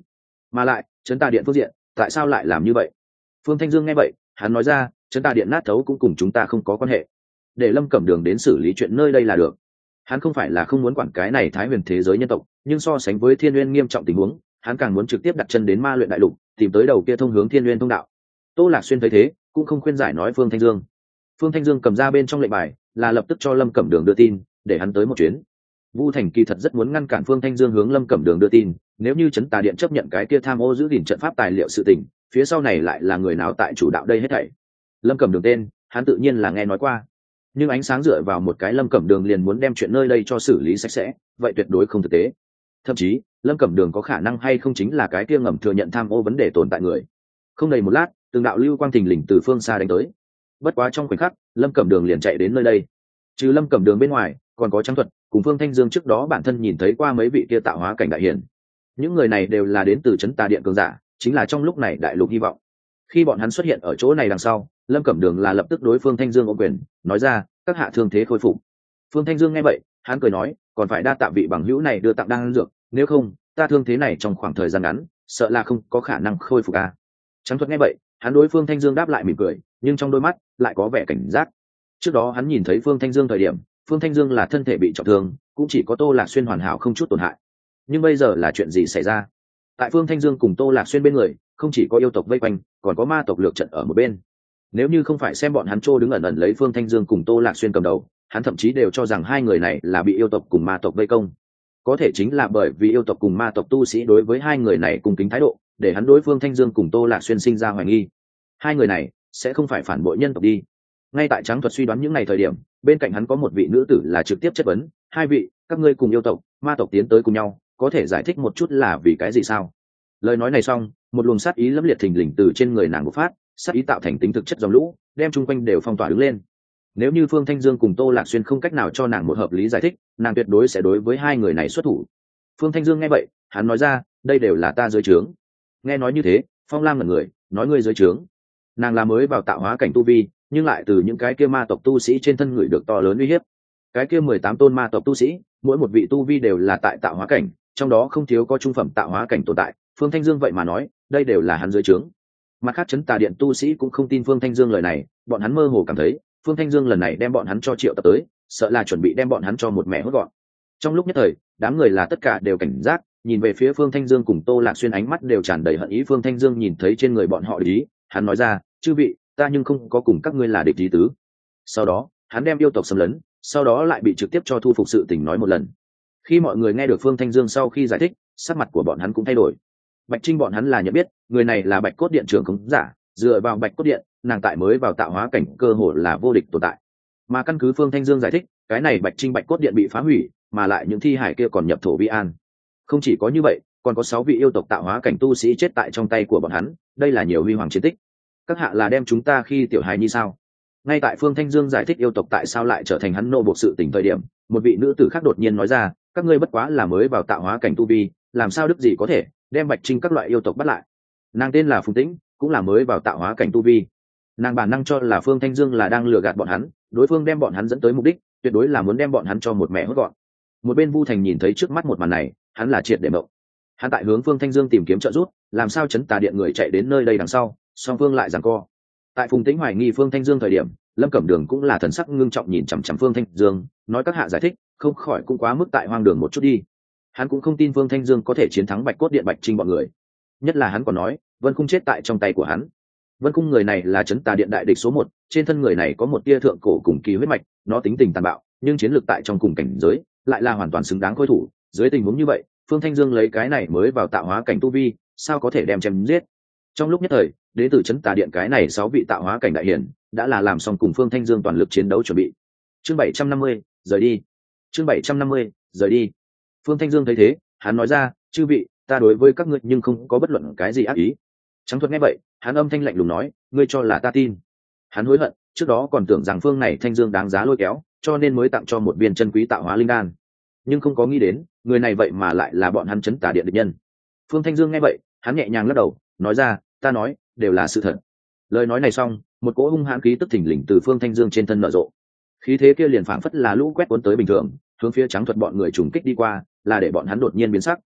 Mà lại trấn tà điện phương diện tại sao lại làm như vậy? Phương Thanh Dương nghe vậy, hắn nói ra, trấn tà điện nát thấu cũng cùng chúng ta không có quan hệ, để Lâm Cẩm Đường đến xử lý chuyện nơi đây là được. Hắn không phải là không muốn quản cái này Thái Huyền thế giới nhân tộc, nhưng so sánh với Thiên Nguyên nghiêm trọng tình huống, hắn càng muốn trực tiếp đặt chân đến Ma Luyện đại lục, tìm tới đầu kia thông hướng Thiên Nguyên thông đạo. Tô Lạc Xuyên thấy thế, cũng không khuyên giải nói Phương Thanh Dương. Phương Thanh Dương cầm ra bên trong lệnh bài, là lập tức cho Lâm Cẩm Đường đưa tin, để hắn tới một chuyến. Vu Thành kỳ thật rất muốn ngăn cản Phương Thanh Dương hướng Lâm Cẩm Đường đưa tin, nếu như trấn tà điện chấp nhận cái kia tham ô giữ gìn trận pháp tài liệu sự tình, phía sau này lại là người nào tại chủ đạo đây hết thảy. Lâm Cẩm Đường tên, hắn tự nhiên là nghe nói qua, nhưng ánh sáng dựa vào một cái Lâm Cẩm Đường liền muốn đem chuyện nơi đây cho xử lý sạch sẽ, vậy tuyệt đối không thực tế. Thậm chí Lâm Cẩm Đường có khả năng hay không chính là cái kia ngầm thừa nhận tham ô vấn đề tồn tại người. Không đầy một lát, từng đạo lưu quang thình lình từ phương xa đánh tới. Bất quá trong khoảnh khắc, Lâm Cẩm Đường liền chạy đến nơi đây. Trừ Lâm Cẩm Đường bên ngoài, còn có Trang Thuật cùng Phương Thanh Dương trước đó bản thân nhìn thấy qua mấy vị kia tạo hóa cảnh đại hiển. Những người này đều là đến từ trấn tà điện cường giả, chính là trong lúc này đại lục hy vọng. Khi bọn hắn xuất hiện ở chỗ này đằng sau, Lâm Cẩm Đường là lập tức đối Phương Thanh Dương ôm quyền, nói ra, các hạ thương thế khôi phục. Phương Thanh Dương nghe vậy, hắn cười nói, còn phải đa tạ vị bằng hữu này đưa tặng đan dược, nếu không, ta thương thế này trong khoảng thời gian ngắn, sợ là không có khả năng khôi phục a. Trắng Thuật nghe vậy, hắn đối Phương Thanh Dương đáp lại mỉm cười, nhưng trong đôi mắt lại có vẻ cảnh giác. Trước đó hắn nhìn thấy Phương Thanh Dương thời điểm, Phương Thanh Dương là thân thể bị trọng thương, cũng chỉ có Tô Lạc Xuyên hoàn hảo không chút tổn hại. Nhưng bây giờ là chuyện gì xảy ra? Tại Phương Thanh Dương cùng Tô Lạc Xuyên bên người, không chỉ có yêu tộc vây quanh, còn có ma tộc lược trận ở một bên. Nếu như không phải xem bọn hắn trô đứng ẩn ẩn lấy Phương Thanh Dương cùng Tô Lạc Xuyên cầm đầu, hắn thậm chí đều cho rằng hai người này là bị yêu tộc cùng ma tộc vây công. Có thể chính là bởi vì yêu tộc cùng ma tộc tu sĩ đối với hai người này cùng kính thái độ, để hắn đối Phương Thanh Dương cùng Tô Lạc Xuyên sinh ra hoài nghi. Hai người này sẽ không phải phản bội nhân tộc đi. Ngay tại Trắng Thuật suy đoán những ngày thời điểm, bên cạnh hắn có một vị nữ tử là trực tiếp chất vấn, hai vị, các ngươi cùng yêu tộc, ma tộc tiến tới cùng nhau, có thể giải thích một chút là vì cái gì sao? Lời nói này xong, một luồng sát ý lẫm liệt thình lình từ trên người nàng bộc phát, sát ý tạo thành tính thực chất dòng lũ, đem chung quanh đều phong tỏa đứng lên. Nếu như Phương Thanh Dương cùng Tô Lạc Xuyên không cách nào cho nàng một hợp lý giải thích, nàng tuyệt đối sẽ đối với hai người này xuất thủ. Phương Thanh Dương nghe vậy, hắn nói ra, đây đều là ta dưới trướng. Nghe nói như thế, Phong Lam ngẩn người, nói ngươi dưới trướng? Nàng là mới vào tạo hóa cảnh tu vi, nhưng lại từ những cái kia ma tộc tu sĩ trên thân người được to lớn uy hiếp. Cái kia 18 tôn ma tộc tu sĩ, mỗi một vị tu vi đều là tại tạo hóa cảnh, trong đó không thiếu có trung phẩm tạo hóa cảnh tồn tại. Phương Thanh Dương vậy mà nói, đây đều là hắn dưới trướng. Mặt khác trấn tà điện tu sĩ cũng không tin Phương Thanh Dương lời này, bọn hắn mơ hồ cảm thấy Phương Thanh Dương lần này đem bọn hắn cho triệu tập tới, sợ là chuẩn bị đem bọn hắn cho một mẹ hốt gọn. Trong lúc nhất thời, đám người là tất cả đều cảnh giác, nhìn về phía Phương Thanh Dương cùng Tô Lạc Xuyên, ánh mắt đều tràn đầy hận ý. Phương Thanh Dương nhìn thấy trên người bọn họ địch ý, hắn nói ra, chư vị, ta nhưng không có cùng các ngươi là địch ý tứ. Sau đó hắn đem yêu tộc xâm lấn, sau đó lại bị trực tiếp cho thu phục sự tình nói một lần. Khi mọi người nghe được Phương Thanh Dương sau khi giải thích, sắc mặt của bọn hắn cũng thay đổi. Bạch Trinh bọn hắn là nhận biết, người này là Bạch Cốt Điện trưởng khống giả, dựa vào Bạch Cốt Điện, nàng tại mới vào tạo hóa cảnh cơ hội là vô địch tồn tại. Mà căn cứ Phương Thanh Dương giải thích, cái này Bạch Trinh Bạch Cốt Điện bị phá hủy, mà lại những thi hải kia còn nhập thổ vi an. Không chỉ có như vậy, còn có 6 vị yêu tộc tạo hóa cảnh tu sĩ chết tại trong tay của bọn hắn, đây là nhiều huy hoàng chiến tích. Các hạ là đem chúng ta khi tiểu hài như sao? Ngay tại Phương Thanh Dương giải thích yêu tộc tại sao lại trở thành hắn nô buộc sự tình thời điểm, một vị nữ tử khác đột nhiên nói ra, các ngươi bất quá là mới vào tạo hóa cảnh tu vi, làm sao đức gì có thể đem Bạch Trinh các loại yêu tộc bắt lại? Nàng tên là Phùng Tĩnh, cũng là mới vào tạo hóa cảnh tu vi. Nàng bản năng cho là Phương Thanh Dương là đang lừa gạt bọn hắn, đối phương đem bọn hắn dẫn tới mục đích tuyệt đối là muốn đem bọn hắn cho một mẹ hốt gọn. Một bên Vu Thành nhìn thấy trước mắt một màn này, hắn là triệt để mộng. Hắn tại hướng Phương Thanh Dương tìm kiếm trợ giúp, làm sao trấn tà điện người chạy đến nơi đây đằng sau, song phương lại giằng co. Tại Phùng Tĩnh hoài nghi Phương Thanh Dương thời điểm, Lâm Cẩm Đường cũng là thần sắc ngưng trọng nhìn chằm chằm Phương Thanh Dương, nói các hạ giải thích, không khỏi cũng quá mức tại hoang đường một chút đi. Hắn cũng không tin Phương Thanh Dương có thể chiến thắng Bạch Cốt Điện Bạch Trinh bọn người. Nhất là hắn còn nói, Vân Khung chết tại trong tay của hắn. Vân Khung người này là trấn tà điện đại địch số 1, trên thân người này có một tia thượng cổ cùng kỳ huyết mạch, nó tính tình tàn bạo, nhưng chiến lược tại trong cùng cảnh giới lại là hoàn toàn xứng đáng khôi thủ. Dưới tình huống như vậy, Phương Thanh Dương lấy cái này mới vào tạo hóa cảnh tu vi, sao có thể đem chém giết? Trong lúc nhất thời, đến từ trấn tà điện cái này 6 vị tạo hóa cảnh đại hiển đã là làm xong cùng Phương Thanh Dương toàn lực chiến đấu chuẩn bị. Chương 750, rời đi. Chương 750, rời đi. Phương Thanh Dương thấy thế, hắn nói ra, chư vị, ta đối với các ngươi nhưng không có bất luận cái gì ác ý. Trắng Thuật nghe vậy, hắn âm thanh lạnh lùng nói, ngươi cho là ta tin? Hắn hối hận, trước đó còn tưởng rằng Phương này Thanh Dương đáng giá lôi kéo, cho nên mới tặng cho một viên chân quý tạo hóa linh đan, nhưng không có nghĩ đến, người này vậy mà lại là bọn hắn trấn tà điện địch nhân. Phương Thanh Dương nghe vậy, hắn nhẹ nhàng lắc đầu, nói ra, ta nói, đều là sự thật. Lời nói này xong, một cỗ hung hãn khí tức thình lình từ Phương Thanh Dương trên thân nở rộ. Khí thế kia liền phảng phất là lũ quét cuốn tới bình thường, hướng phía Trắng Thuật bọn người trùng kích đi qua, là để bọn hắn đột nhiên biến sắc.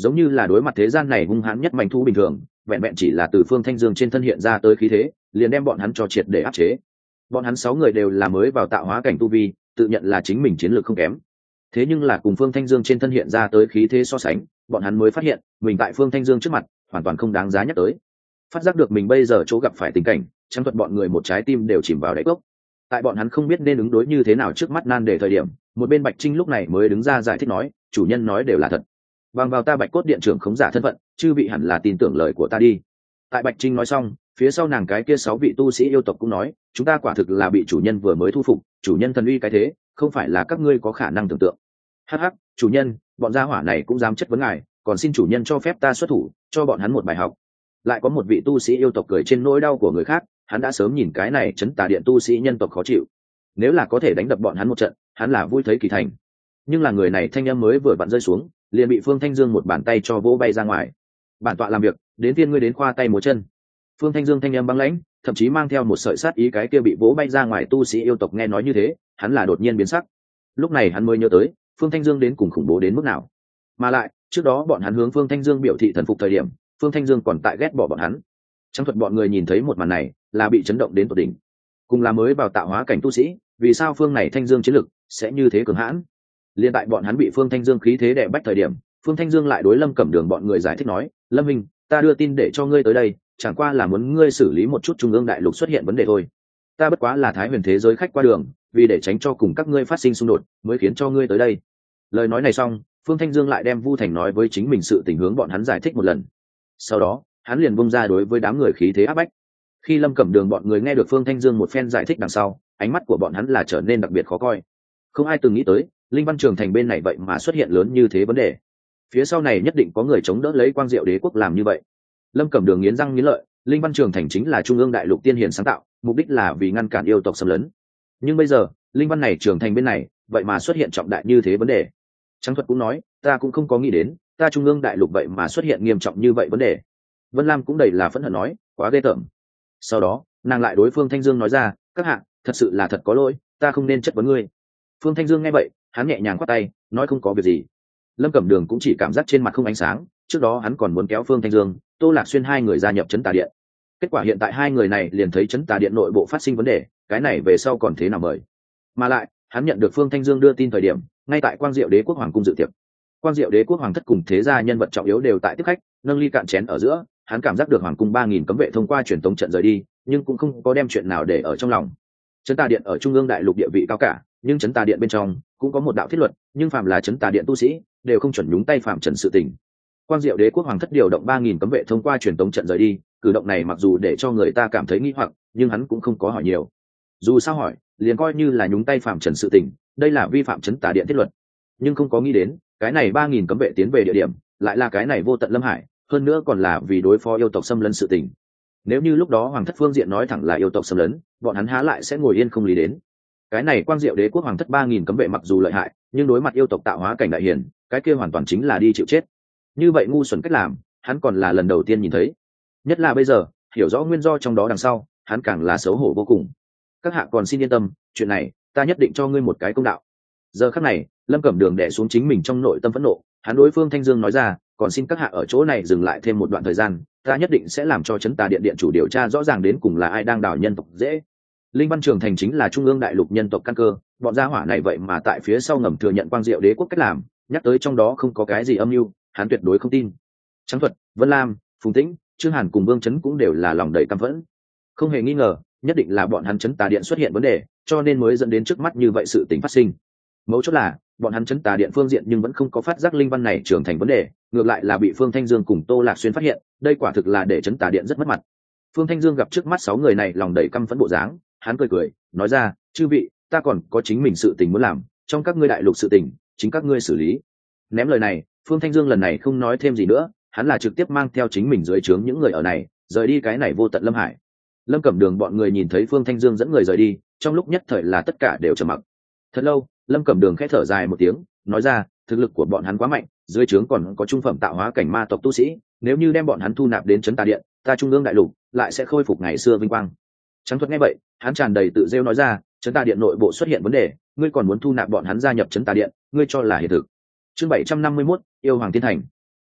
giống như là đối mặt thế gian này hung hãn nhất manh thu bình thường, vẹn vẹn chỉ là từ Phương Thanh Dương trên thân hiện ra tới khí thế, liền đem bọn hắn cho triệt để áp chế. Bọn hắn 6 người đều là mới vào tạo hóa cảnh tu vi, tự nhận là chính mình chiến lược không kém. Thế nhưng là cùng Phương Thanh Dương trên thân hiện ra tới khí thế so sánh, bọn hắn mới phát hiện, mình tại Phương Thanh Dương trước mặt, hoàn toàn không đáng giá nhắc tới. Phát giác được mình bây giờ chỗ gặp phải tình cảnh, Trắng Thuật bọn người một trái tim đều chìm vào đáy cốc. Tại bọn hắn không biết nên ứng đối như thế nào trước mắt nan đề thời điểm, một bên Bạch Trinh lúc này mới đứng ra giải thích nói, chủ nhân nói đều là thật. Bằng vào ta Bạch Cốt Điện trưởng khống giả thân phận, chư vị hẳn là tin tưởng lời của ta đi. Tại Bạch Trinh nói xong, phía sau nàng cái kia 6 vị tu sĩ yêu tộc cũng nói, chúng ta quả thực là bị chủ nhân vừa mới thu phục, chủ nhân thần uy cái thế, không phải là các ngươi có khả năng tưởng tượng. Hắc hắc, chủ nhân, bọn gia hỏa này cũng dám chất vấn ngài, còn xin chủ nhân cho phép ta xuất thủ, cho bọn hắn một bài học. Lại có một vị tu sĩ yêu tộc cười trên nỗi đau của người khác, hắn đã sớm nhìn cái này Trấn Tà Điện tu sĩ nhân tộc khó chịu. Nếu là có thể đánh đập bọn hắn một trận, hắn là vui thấy kỳ thành. Nhưng là người này thanh âm mới vừa vặn rơi xuống, liền bị Phương Thanh Dương một bàn tay cho vỗ bay ra ngoài. Bản tọa làm việc, đến tiên ngươi đến khoa tay múa chân. Phương Thanh Dương thanh âm băng lãnh, thậm chí mang theo một sợi sát ý cái kia bị vỗ bay ra ngoài tu sĩ yêu tộc nghe nói như thế, hắn là đột nhiên biến sắc. Lúc này hắn mới nhớ tới, Phương Thanh Dương đến cùng khủng bố đến mức nào. Mà lại, trước đó bọn hắn hướng Phương Thanh Dương biểu thị thần phục thời điểm, Phương Thanh Dương còn tại ghét bỏ bọn hắn. Trắng Thuật bọn người nhìn thấy một màn này, là bị chấn động đến tột đỉnh. Cùng là mới vào tạo hóa cảnh tu sĩ, vì sao Phương này Thanh Dương chiến lực sẽ như thế cường hãn? Liên tại bọn hắn bị Phương Thanh Dương khí thế đè bách thời điểm, Phương Thanh Dương lại đối Lâm Cẩm Đường bọn người giải thích nói, Lâm Minh, ta đưa tin để cho ngươi tới đây, chẳng qua là muốn ngươi xử lý một chút trung ương đại lục xuất hiện vấn đề thôi. Ta bất quá là Thái Huyền thế giới khách qua đường, vì để tránh cho cùng các ngươi phát sinh xung đột, mới khiến cho ngươi tới đây. Lời nói này xong, Phương Thanh Dương lại đem Vu Thành nói với chính mình sự tình hướng bọn hắn giải thích một lần. Sau đó, hắn liền bung ra đối với đám người khí thế áp bách. Khi Lâm Cẩm Đường bọn người nghe được Phương Thanh Dương một phen giải thích đằng sau, ánh mắt của bọn hắn là trở nên đặc biệt khó coi. Không ai từng nghĩ tới, Linh Văn Trường Thành bên này vậy mà xuất hiện lớn như thế vấn đề. Phía sau này nhất định có người chống đỡ lấy Quang Diệu Đế quốc làm như vậy. Lâm Cẩm Đường nghiến răng nghiến lợi, Linh Văn Trường Thành chính là trung ương đại lục tiên hiền sáng tạo, mục đích là vì ngăn cản yêu tộc xâm lấn. Nhưng bây giờ, Linh Văn này Trường Thành bên này, vậy mà xuất hiện trọng đại như thế vấn đề. Trắng Thuật cũng nói, ta cũng không có nghĩ đến, ta trung ương đại lục vậy mà xuất hiện nghiêm trọng như vậy vấn đề. Vân Lam cũng đầy là phẫn hận nói, quá ghê tởm. Sau đó, nàng lại đối Phương Thanh Dương nói ra, các hạ, thật sự là thật có lỗi, ta không nên chất vấn ngươi. Phương Thanh Dương nghe vậy, hắn nhẹ nhàng khoát tay, nói không có việc gì. Lâm Cẩm Đường cũng chỉ cảm giác trên mặt không ánh sáng, trước đó hắn còn muốn kéo Phương Thanh Dương, Tô Lạc Xuyên hai người gia nhập Trấn Tà Điện. Kết quả hiện tại hai người này liền thấy Trấn Tà Điện nội bộ phát sinh vấn đề, cái này về sau còn thế nào mời. Mà lại, hắn nhận được Phương Thanh Dương đưa tin thời điểm, ngay tại Quang Diệu Đế quốc hoàng cung dự tiệc. Quang Diệu Đế quốc hoàng thất cùng thế gia nhân vật trọng yếu đều tại tiếp khách, nâng ly cạn chén ở giữa, hắn cảm giác được hoàng cung 3000 cấm vệ thông qua truyền tống trận rời đi, nhưng cũng không có đem chuyện nào để ở trong lòng. Trấn Tà Điện ở trung ương đại lục địa vị cao cả, nhưng Trấn Tà Điện bên trong cũng có một đạo thiết luật, nhưng phàm là Trấn Tà Điện tu sĩ đều không chuẩn nhúng tay phạm trần sự tình. Quang Diệu Đế quốc hoàng thất điều động 3000 cấm vệ thông qua truyền tống trận rời đi, cử động này mặc dù để cho người ta cảm thấy nghi hoặc, nhưng hắn cũng không có hỏi nhiều. Dù sao hỏi, liền coi như là nhúng tay phạm trần sự tình, đây là vi phạm Trấn Tà Điện thiết luật. Nhưng không có nghĩ đến, cái này 3000 cấm vệ tiến về địa điểm, lại là cái này Vô Tận Lâm Hải, hơn nữa còn là vì đối phó yêu tộc xâm lấn sự tình. Nếu như lúc đó hoàng thất phương diện nói thẳng là yêu tộc xâm lấn, bọn hắn há lại sẽ ngồi yên không lý đến. Cái này Quang Diệu Đế quốc hoàng thất 3000 cấm vệ mặc dù lợi hại, nhưng đối mặt yêu tộc tạo hóa cảnh đại hiển, cái kia hoàn toàn chính là đi chịu chết. Như vậy ngu xuẩn cách làm, hắn còn là lần đầu tiên nhìn thấy. Nhất là bây giờ, hiểu rõ nguyên do trong đó đằng sau, hắn càng là xấu hổ vô cùng. Các hạ còn xin yên tâm, chuyện này, ta nhất định cho ngươi một cái công đạo. Giờ khắc này, Lâm Cẩm Đường đè xuống chính mình trong nội tâm phẫn nộ, hắn đối Phương Thanh Dương nói ra, còn xin các hạ ở chỗ này dừng lại thêm một đoạn thời gian, ta nhất định sẽ làm cho Trấn Tà Điện điện chủ điều tra rõ ràng đến cùng là ai đang đào nhân tộc dễ. Linh Văn Trường Thành chính là trung ương đại lục nhân tộc căn cơ, bọn gia hỏa này vậy mà tại phía sau ngầm thừa nhận Quang Diệu Đế quốc cách làm, nhắc tới trong đó không có cái gì âm mưu, hắn tuyệt đối không tin. Trắng Thuật, Vân Lam, Phùng Tĩnh, Trương Hàn cùng Vương Chấn cũng đều là lòng đầy căm phẫn. Không hề nghi ngờ, nhất định là bọn hắn Trấn Tà Điện xuất hiện vấn đề, cho nên mới dẫn đến trước mắt như vậy sự tình phát sinh. Mấu chốt là, bọn hắn Trấn Tà Điện phương diện nhưng vẫn không có phát giác Linh Văn này trưởng thành vấn đề, ngược lại là bị Phương Thanh Dương cùng Tô Lạc Xuyên phát hiện, đây quả thực là để Trấn Tà Điện rất mất mặt. Phương Thanh Dương gặp trước mắt 6 người này lòng đầy căm phẫn bộ dáng, hắn cười cười, nói ra, chư vị, ta còn có chính mình sự tình muốn làm, trong các ngươi đại lục sự tình, chính các ngươi xử lý. Ném lời này, Phương Thanh Dương lần này không nói thêm gì nữa, hắn là trực tiếp mang theo chính mình dưới trướng những người ở này, rời đi cái này Vô Tận Lâm Hải. Lâm Cẩm Đường bọn người nhìn thấy Phương Thanh Dương dẫn người rời đi, trong lúc nhất thời là tất cả đều trầm mặc. Thật lâu, Lâm Cẩm Đường khẽ thở dài một tiếng, nói ra, thực lực của bọn hắn quá mạnh, dưới trướng còn có trung phẩm tạo hóa cảnh ma tộc tu sĩ, nếu như đem bọn hắn thu nạp đến Trấn Tà Điện, ta trung ương đại lục lại sẽ khôi phục ngày xưa vinh quang. Trắng Thuật nghe vậy, hắn tràn đầy tự rêu nói ra, Trấn Tà Điện nội bộ xuất hiện vấn đề, ngươi còn muốn thu nạp bọn hắn gia nhập Trấn Tà Điện, ngươi cho là hiện thực. Chương 751, yêu hoàng thiên thành.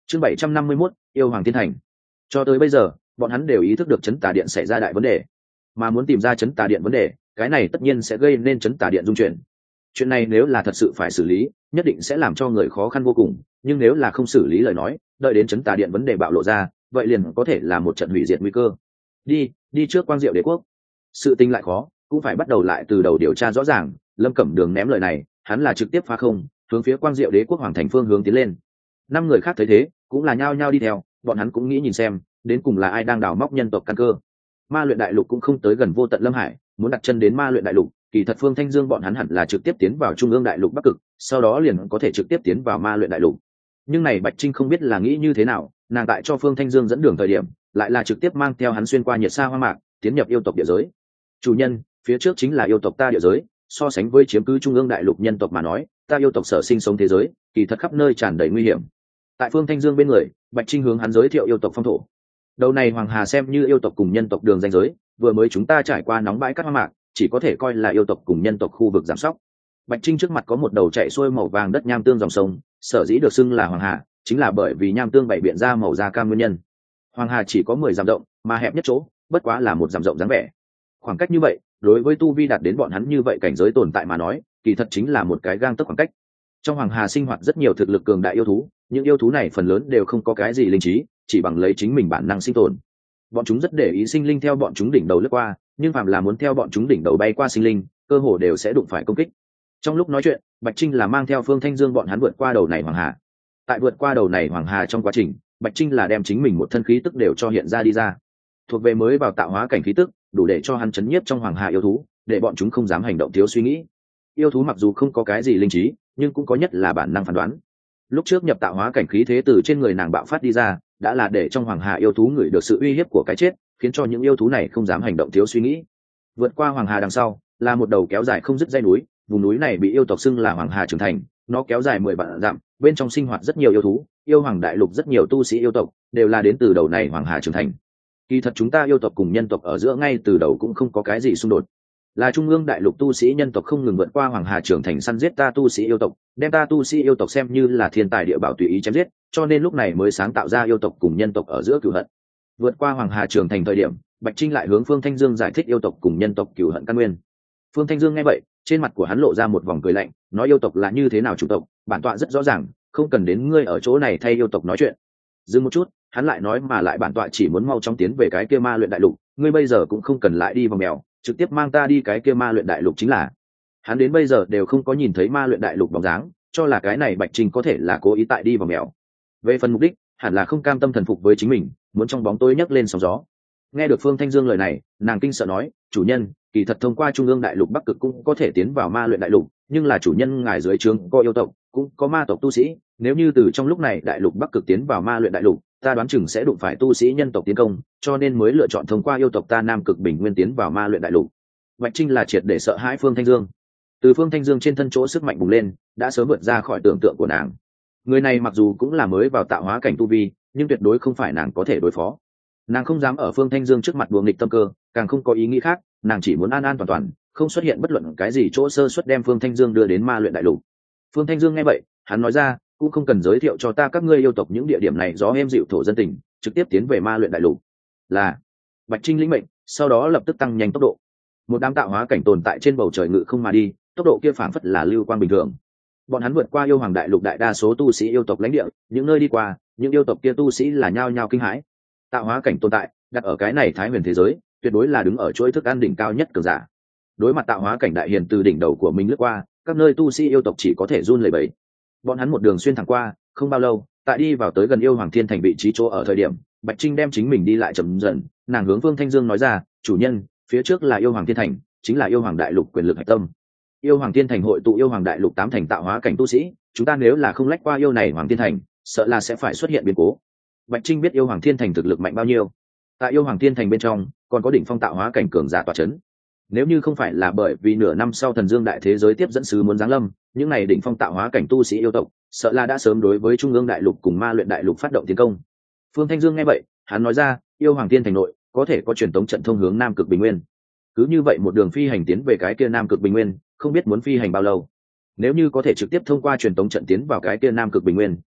Chương 751, yêu hoàng thiên thành. Cho tới bây giờ bọn hắn đều ý thức được chấn tà điện xảy ra đại vấn đề, mà muốn tìm ra chấn tà điện vấn đề, cái này tất nhiên sẽ gây nên chấn tà điện dung chuyển. Chuyện này nếu là thật sự phải xử lý, nhất định sẽ làm cho người khó khăn vô cùng, nhưng nếu là không xử lý lời nói, đợi đến chấn tà điện vấn đề bạo lộ ra, vậy liền có thể là một trận hủy diệt nguy cơ. Đi trước Quang Diệu Đế quốc. Sự tình lại khó, cũng phải bắt đầu lại từ đầu điều tra rõ ràng. Lâm Cẩm Đường ném lời này, hắn là trực tiếp phá không, hướng phía Quang Diệu Đế quốc hoàng thành phương hướng tiến lên. Năm người khác thấy thế, cũng là nhao nhao đi theo, bọn hắn cũng nghĩ nhìn xem, đến cùng là ai đang đào móc nhân tộc căn cơ. Ma luyện đại lục cũng không tới gần Vô Tận Lâm Hải, muốn đặt chân đến Ma luyện đại lục, kỳ thật Phương Thanh Dương bọn hắn hẳn là trực tiếp tiến vào Trung ương đại lục Bắc Cực, sau đó liền có thể trực tiếp tiến vào Ma luyện đại lục. Nhưng này Bạch Trinh không biết là nghĩ như thế nào, nàng tại cho Phương Thanh Dương dẫn đường thời điểm, lại là trực tiếp mang theo hắn xuyên qua nhiệt sa hoang mạc, tiến nhập yêu tộc địa giới. Chủ nhân, phía trước chính là yêu tộc ta địa giới, so sánh với chiếm cứ Trung ương đại lục nhân tộc mà nói, ta yêu tộc sở sinh sống thế giới, kỳ thật khắp nơi tràn đầy nguy hiểm. Tại Phương Thanh Dương bên người, Bạch Trinh hướng hắn giới thiệu yêu tộc phong thổ. Đầu này Hoàng Hà xem như yêu tộc cùng nhân tộc đường ranh giới, vừa mới chúng ta trải qua nóng bãi cát hoang mạc, chỉ có thể coi là yêu tộc cùng nhân tộc khu vực giảm sóc. Bạch Trinh trước mặt có một đầu chảy xuôi màu vàng đất nham tương dòng sông, sở dĩ được xưng là Hoàng Hà, chính là bởi vì nham tương bảy biện ra màu da cam nguyên nhân. Hoàng Hà chỉ có 10 dặm rộng, mà hẹp nhất chỗ, bất quá là 1 dặm rộng dáng vẻ. Khoảng cách như vậy, đối với tu vi đạt đến bọn hắn như vậy cảnh giới tồn tại mà nói, kỳ thật chính là một cái gang tấc khoảng cách. Trong Hoàng Hà sinh hoạt rất nhiều thực lực cường đại yêu thú, những yêu thú này phần lớn đều không có cái gì linh trí, chỉ bằng lấy chính mình bản năng sinh tồn. Bọn chúng rất để ý sinh linh theo bọn chúng đỉnh đầu lướt qua, nhưng phàm là muốn theo bọn chúng đỉnh đầu bay qua sinh linh, cơ hồ đều sẽ đụng phải công kích. Trong lúc nói chuyện, Bạch Trinh là mang theo Phương Thanh Dương bọn hắn vượt qua đầu này Hoàng Hà. Tại vượt qua đầu này Hoàng Hà trong quá trình, Bạch Trinh là đem chính mình một thân khí tức đều cho hiện ra đi ra, thuộc về mới vào tạo hóa cảnh khí tức, đủ để cho hắn chấn nhiếp trong Hoàng Hà yêu thú, để bọn chúng không dám hành động thiếu suy nghĩ. Yêu thú mặc dù không có cái gì linh trí, nhưng cũng có nhất là bản năng phán đoán. Lúc trước nhập tạo hóa cảnh khí thế từ trên người nàng bạo phát đi ra, đã là để trong Hoàng Hà yêu thú ngửi được sự uy hiếp của cái chết, khiến cho những yêu thú này không dám hành động thiếu suy nghĩ. Vượt qua Hoàng Hà đằng sau, là một đầu kéo dài không dứt dãy núi, vùng núi này bị yêu tộc xưng là Hoàng Hà Trường Thành, nó kéo dài 10 vạn dặm, bên trong sinh hoạt rất nhiều yêu thú, yêu hoàng đại lục rất nhiều tu sĩ yêu tộc, đều là đến từ đầu này Hoàng Hà Trường Thành. Kỳ thật chúng ta yêu tộc cùng nhân tộc ở giữa ngay từ đầu cũng không có cái gì xung đột. Là Trung ương đại lục tu sĩ nhân tộc không ngừng vượt qua Hoàng Hà Trường Thành săn giết ta tu sĩ yêu tộc, đem ta tu sĩ yêu tộc xem như là thiên tài địa bảo tùy ý chém giết, cho nên lúc này mới sáng tạo ra yêu tộc cùng nhân tộc ở giữa cửu hận. Vượt qua Hoàng Hà Trường Thành thời điểm, Bạch Trinh lại hướng Phương Thanh Dương giải thích yêu tộc cùng nhân tộc cửu hận căn nguyên. Phương Thanh Dương nghe vậy, trên mặt của hắn lộ ra một vòng cười lạnh, nói yêu tộc là như thế nào chủ tộc, bản tọa rất rõ ràng, không cần đến ngươi ở chỗ này thay yêu tộc nói chuyện. Dừng một chút, hắn lại nói mà lại bản tọa chỉ muốn mau chóng tiến về cái kia Ma luyện đại lục, ngươi bây giờ cũng không cần lại đi vòng mèo, trực tiếp mang ta đi cái kia Ma luyện đại lục chính là. Hắn đến bây giờ đều không có nhìn thấy Ma luyện đại lục bóng dáng, cho là cái này Bạch Trinh có thể là cố ý tại đi vòng mèo. Về phần mục đích, hẳn là không cam tâm thần phục với chính mình, muốn trong bóng tối nhấc lên sóng gió. Nghe được Phương Thanh Dương lời này, nàng kinh sợ nói, chủ nhân, kỳ thật thông qua Trung ương đại lục Bắc Cực cũng có thể tiến vào Ma luyện đại lục, nhưng là chủ nhân ngài dưới trướng có yêu tộc, cũng có ma tộc tu sĩ, nếu như từ trong lúc này đại lục Bắc Cực tiến vào Ma luyện đại lục, ta đoán chừng sẽ đụng phải tu sĩ nhân tộc tiến công, cho nên mới lựa chọn thông qua yêu tộc ta Nam Cực Bình Nguyên tiến vào Ma luyện đại lục. Bạch Trinh là triệt để sợ hãi Phương Thanh Dương. Từ Phương Thanh Dương trên thân chỗ sức mạnh bùng lên, đã sớm vượt ra khỏi tưởng tượng của nàng. Người này mặc dù cũng là mới vào tạo hóa cảnh tu vi, nhưng tuyệt đối không phải nàng có thể đối phó. Nàng không dám ở Phương Thanh Dương trước mặt đùa nghịch tâm cơ, càng không có ý nghĩ khác, nàng chỉ muốn an an toàn toàn, không xuất hiện bất luận cái gì chỗ sơ suất đem Phương Thanh Dương đưa đến Ma luyện đại lục. Phương Thanh Dương nghe vậy, hắn nói ra, cũng không cần giới thiệu cho ta các ngươi yêu tộc những địa điểm này gió êm dịu thổ dân tình, trực tiếp tiến về Ma luyện đại lục. Là. Bạch Trinh lĩnh mệnh, sau đó lập tức tăng nhanh tốc độ. Một đám tạo hóa cảnh tồn tại trên bầu trời ngự không mà đi, tốc độ kia phảng phất là lưu quang bình thường. Bọn hắn vượt qua yêu hoàng đại lục đại đa số tu sĩ yêu tộc lãnh địa, những nơi đi qua, những yêu tộc kia tu sĩ là nhao nhao kinh hãi. Tạo hóa cảnh tồn tại, đặt ở cái này Thái Huyền thế giới, tuyệt đối là đứng ở chuỗi thức ăn đỉnh cao nhất cường giả. Đối mặt tạo hóa cảnh đại hiền từ đỉnh đầu của mình lướt qua, các nơi tu sĩ yêu tộc chỉ có thể run lẩy bẩy. Bọn hắn một đường xuyên thẳng qua, không bao lâu, tại đi vào tới gần yêu hoàng thiên thành vị trí chỗ ở thời điểm, Bạch Trinh đem chính mình đi lại chậm dần, nàng hướng Phương Thanh Dương nói ra, chủ nhân, phía trước là yêu hoàng thiên thành, chính là yêu hoàng đại lục quyền lực hạch tâm. Yêu hoàng thiên thành hội tụ yêu hoàng đại lục 8 thành tạo hóa cảnh tu sĩ, chúng ta nếu là không lách qua yêu này hoàng thiên thành, sợ là sẽ phải xuất hiện biến cố. Bạch Trinh biết yêu hoàng thiên thành thực lực mạnh bao nhiêu. Tại yêu hoàng thiên thành bên trong, còn có đỉnh phong tạo hóa cảnh cường giả tọa chấn. Nếu như không phải là bởi vì nửa năm sau Thần Dương đại thế giới tiếp dẫn sứ muốn giáng lâm, những này đỉnh phong tạo hóa cảnh tu sĩ yêu tộc, sợ là đã sớm đối với Trung ương đại lục cùng Ma luyện đại lục phát động tiến công. Phương Thanh Dương nghe vậy, hắn nói ra, yêu hoàng thiên thành nội có thể có truyền tống trận thông hướng Nam Cực Bình Nguyên. Cứ như vậy một đường phi hành tiến về cái kia Nam Cực Bình Nguyên, không biết muốn phi hành bao lâu. Nếu như có thể trực tiếp thông qua truyền tống trận tiến vào cái kia Nam Cực Bình Nguyên,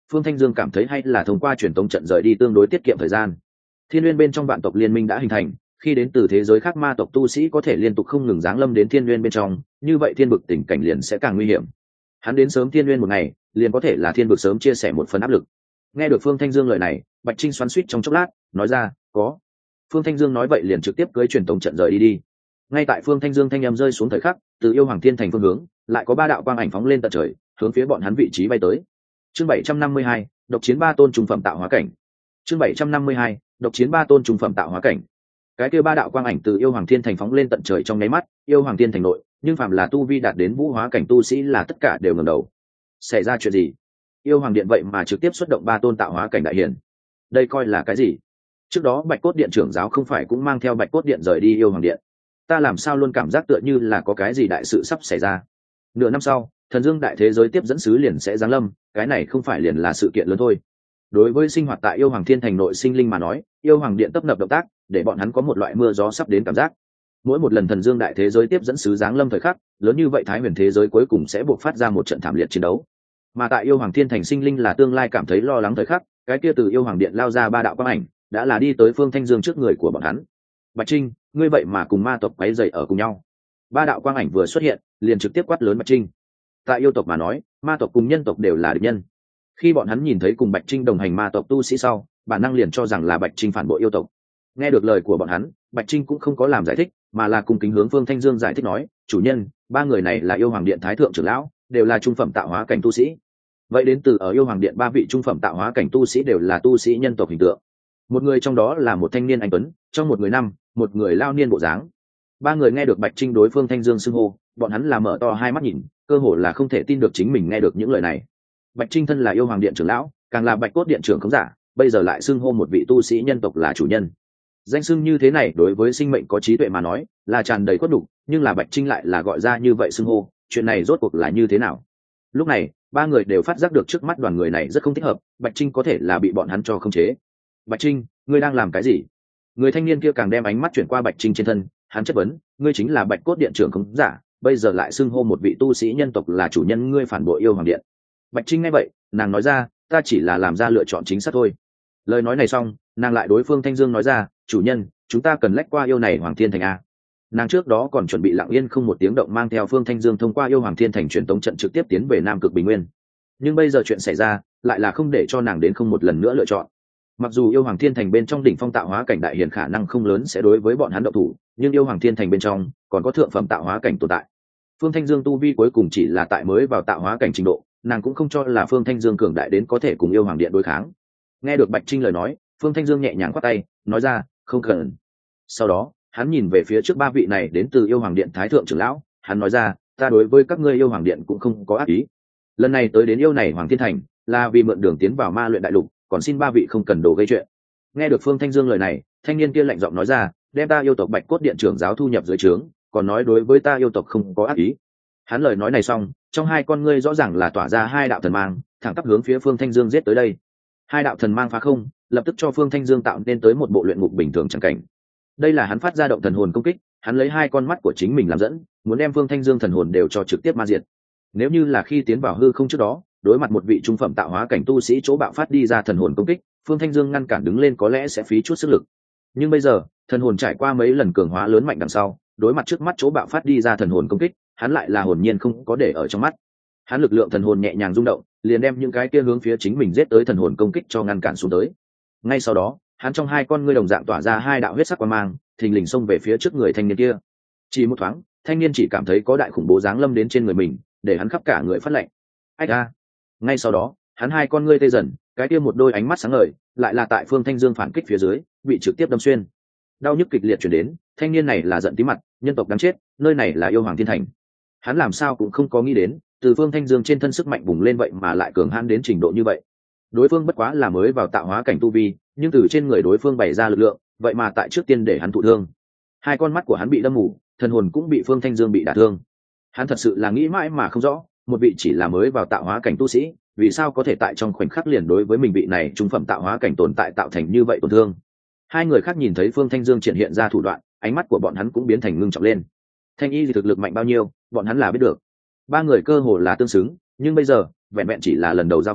Phương Thanh Dương cảm thấy hay là thông qua truyền tống trận rời đi tương đối tiết kiệm thời gian. Thiên Nguyên bên trong vạn tộc liên minh đã hình thành, khi đến từ thế giới khác ma tộc tu sĩ có thể liên tục không ngừng giáng lâm đến Thiên Nguyên bên trong, như vậy thiên vực tình cảnh liền sẽ càng nguy hiểm. Hắn đến sớm Thiên Nguyên một ngày, liền có thể là thiên vực sớm chia sẻ một phần áp lực. Nghe được Phương Thanh Dương lời này, Bạch Trinh xoắn xuýt trong chốc lát, nói ra, có. Phương Thanh Dương nói vậy liền trực tiếp cưỡi truyền tống trận rời đi. Ngay tại Phương Thanh Dương thanh âm rơi xuống thời khắc, từ Yêu Hoàng Thiên Thành phương hướng, lại có ba đạo quang ảnh phóng lên tận trời, hướng phía bọn hắn vị trí bay tới. Chương 752, độc chiến ba tôn trung phẩm tạo hóa cảnh. Chương 752, độc chiến ba tôn trung phẩm tạo hóa cảnh. Cái kia ba đạo quang ảnh từ Yêu Hoàng Thiên Thành phóng lên tận trời trong nháy mắt, Yêu Hoàng Thiên Thành nội, nhưng phàm là tu vi đạt đến vũ hóa cảnh tu sĩ là tất cả đều ngẩng đầu. Xảy ra chuyện gì? Yêu Hoàng Điện vậy mà trực tiếp xuất động ba tôn tạo hóa cảnh đại hiển. Đây coi là cái gì? Trước đó Bạch Cốt Điện trưởng giáo không phải cũng mang theo Bạch Cốt Điện rời đi Yêu Hoàng Điện? Ta làm sao luôn cảm giác tựa như là có cái gì đại sự sắp xảy ra. Nửa năm sau, Thần Dương đại thế giới tiếp dẫn sứ liền sẽ giáng lâm, cái này không phải liền là sự kiện lớn thôi. Đối với sinh hoạt tại Yêu Hoàng Thiên Thành nội sinh linh mà nói, Yêu Hoàng Điện tấp nập động tác, để bọn hắn có một loại mưa gió sắp đến cảm giác. Mỗi một lần Thần Dương đại thế giới tiếp dẫn sứ giáng lâm thời khắc, lớn như vậy Thái Huyền thế giới cuối cùng sẽ buộc phát ra một trận thảm liệt chiến đấu. Mà tại Yêu Hoàng Thiên Thành sinh linh là tương lai cảm thấy lo lắng thời khắc, cái kia từ Yêu Hoàng Điện lao ra ba đạo quang ảnh, đã là đi tới Phương Thanh Dương trước người của bọn hắn. Bạch Trinh, ngươi vậy mà cùng ma tộc quấy rầy ở cùng nhau. Ba đạo quang ảnh vừa xuất hiện, liền trực tiếp quát lớn Bạch Trinh. Tại yêu tộc mà nói, ma tộc cùng nhân tộc đều là địch nhân. Khi bọn hắn nhìn thấy cùng Bạch Trinh đồng hành ma tộc tu sĩ sau, bản năng liền cho rằng là Bạch Trinh phản bội yêu tộc. Nghe được lời của bọn hắn, Bạch Trinh cũng không có làm giải thích, mà là cùng kính hướng Phương Thanh Dương giải thích nói, chủ nhân, ba người này là Yêu Hoàng Điện Thái Thượng trưởng lão, đều là trung phẩm tạo hóa cảnh tu sĩ. Vậy đến từ ở Yêu Hoàng Điện ba vị trung phẩm tạo hóa cảnh tu sĩ đều là tu sĩ nhân tộc hình tượng. Một người trong đó là một thanh niên anh tuấn, trong một người năm, một người lao niên bộ dáng. Ba người nghe được Bạch Trinh đối Phương Thanh Dương xưng hô, bọn hắn là mở to hai mắt nhìn, cơ hồ là không thể tin được chính mình nghe được những lời này. Bạch Trinh thân là Yêu Hoàng Điện trưởng lão, càng là Bạch Cốt Điện trưởng khống giả, bây giờ lại xưng hô một vị tu sĩ nhân tộc là chủ nhân. Danh xưng như thế này đối với sinh mệnh có trí tuệ mà nói, là tràn đầy khuất nhục, nhưng là Bạch Trinh lại là gọi ra như vậy xưng hô, chuyện này rốt cuộc là như thế nào? Lúc này, ba người đều phát giác được trước mắt đoàn người này rất không thích hợp, Bạch Trinh có thể là bị bọn hắn cho khống chế. Bạch Trinh, ngươi đang làm cái gì? Người thanh niên kia càng đem ánh mắt chuyển qua Bạch Trinh trên thân, hắn chất vấn, ngươi chính là Bạch Cốt Điện trưởng khống giả, bây giờ lại xưng hô một vị tu sĩ nhân tộc là chủ nhân, ngươi phản bội Yêu Hoàng Điện. Bạch Trinh nghe vậy, nàng nói ra, ta chỉ là làm ra lựa chọn chính xác thôi. Lời nói này xong, nàng lại đối Phương Thanh Dương nói ra, chủ nhân, chúng ta cần lách qua yêu này Hoàng Thiên Thành a. Nàng trước đó còn chuẩn bị lặng yên không một tiếng động mang theo Phương Thanh Dương thông qua Yêu Hoàng Thiên Thành truyền tống trận trực tiếp tiến về Nam Cực Bình Nguyên, nhưng bây giờ chuyện xảy ra lại là không để cho nàng đến không một lần nữa lựa chọn. Mặc dù Yêu Hoàng Thiên Thành bên trong đỉnh phong tạo hóa cảnh đại hiển khả năng không lớn sẽ đối với bọn hắn động thủ, nhưng Yêu Hoàng Thiên Thành bên trong còn có thượng phẩm tạo hóa cảnh tồn tại. Phương Thanh Dương tu vi cuối cùng chỉ là tại mới vào tạo hóa cảnh trình độ, nàng cũng không cho là Phương Thanh Dương cường đại đến có thể cùng Yêu Hoàng Điện đối kháng. Nghe được Bạch Trinh lời nói, Phương Thanh Dương nhẹ nhàng quát tay, nói ra, không cần. Sau đó, hắn nhìn về phía trước ba vị này đến từ Yêu Hoàng Điện Thái Thượng trưởng lão, hắn nói ra, ta đối với các ngươi Yêu Hoàng Điện cũng không có ác ý. Lần này tới đến yêu này Hoàng Thiên Thành, là vì mượn đường tiến vào ma luyện đại lục, còn xin ba vị không cần đồ gây chuyện. Nghe được Phương Thanh Dương lời này, thanh niên kia lạnh giọng nói ra, đem ta yêu tộc Bạch Cốt Điện trưởng giáo thu nhập dưới trướng, còn nói đối với ta yêu tộc không có ác ý. Hắn lời nói này xong, trong hai con ngươi rõ ràng là tỏa ra hai đạo thần mang, thẳng tắp hướng phía Phương Thanh Dương giết tới đây. Hai đạo thần mang phá không, lập tức cho Phương Thanh Dương tạo nên tới một bộ luyện ngục bình thường chẳng cảnh. Đây là hắn phát ra động thần hồn công kích, hắn lấy hai con mắt của chính mình làm dẫn, muốn đem Phương Thanh Dương thần hồn đều cho trực tiếp ma diệt. Nếu như là khi tiến vào hư không trước đó, đối mặt một vị trung phẩm tạo hóa cảnh tu sĩ chỗ bạo phát đi ra thần hồn công kích, Phương Thanh Dương ngăn cản đứng lên có lẽ sẽ phí chút sức lực. Nhưng bây giờ, thần hồn trải qua mấy lần cường hóa lớn mạnh đằng sau, đối mặt trước mắt chỗ bạo phát đi ra thần hồn công kích, hắn lại là hồn nhiên không có để ở trong mắt. Hắn lực lượng thần hồn nhẹ nhàng rung động, liền đem những cái kia hướng phía chính mình giết tới thần hồn công kích cho ngăn cản xuống tới. Ngay sau đó, hắn trong hai con ngươi đồng dạng tỏa ra hai đạo huyết sắc quang mang, thình lình xông về phía trước người thanh niên kia. Chỉ một thoáng, thanh niên chỉ cảm thấy có đại khủng bố giáng lâm đến trên người mình, để hắn khắp cả người phát lạnh. Ách a! Ngay sau đó, hắn hai con ngươi tê dần, cái kia một đôi ánh mắt sáng ngời, lại là tại Phương Thanh Dương phản kích phía dưới, bị trực tiếp đâm xuyên. Đau nhức kịch liệt truyền đến, thanh niên này là giận tí mặt, nhân tộc đáng chết, nơi này là Yêu Hoàng Thiên Thành. Hắn làm sao cũng không có nghĩ đến, từ Phương Thanh Dương trên thân sức mạnh bùng lên vậy mà lại cường hãn đến trình độ như vậy. Đối phương bất quá là mới vào tạo hóa cảnh tu vi, nhưng từ trên người đối phương bày ra lực lượng, vậy mà tại trước tiên để hắn thụ thương. Hai con mắt của hắn bị đâm mù, thần hồn cũng bị Phương Thanh Dương bị đả thương. Hắn thật sự là nghĩ mãi mà không rõ, một vị chỉ là mới vào tạo hóa cảnh tu sĩ, vì sao có thể tại trong khoảnh khắc liền đối với mình vị này trung phẩm tạo hóa cảnh tồn tại tạo thành như vậy tổn thương. Hai người khác nhìn thấy Phương Thanh Dương triển hiện ra thủ đoạn, ánh mắt của bọn hắn cũng biến thành ngưng trọng lên. Thanh y thì thực lực mạnh bao nhiêu, bọn hắn là biết được. Ba người cơ hồ là tương xứng, nhưng bây giờ vẹn vẹn chỉ là lần đầu giao phong,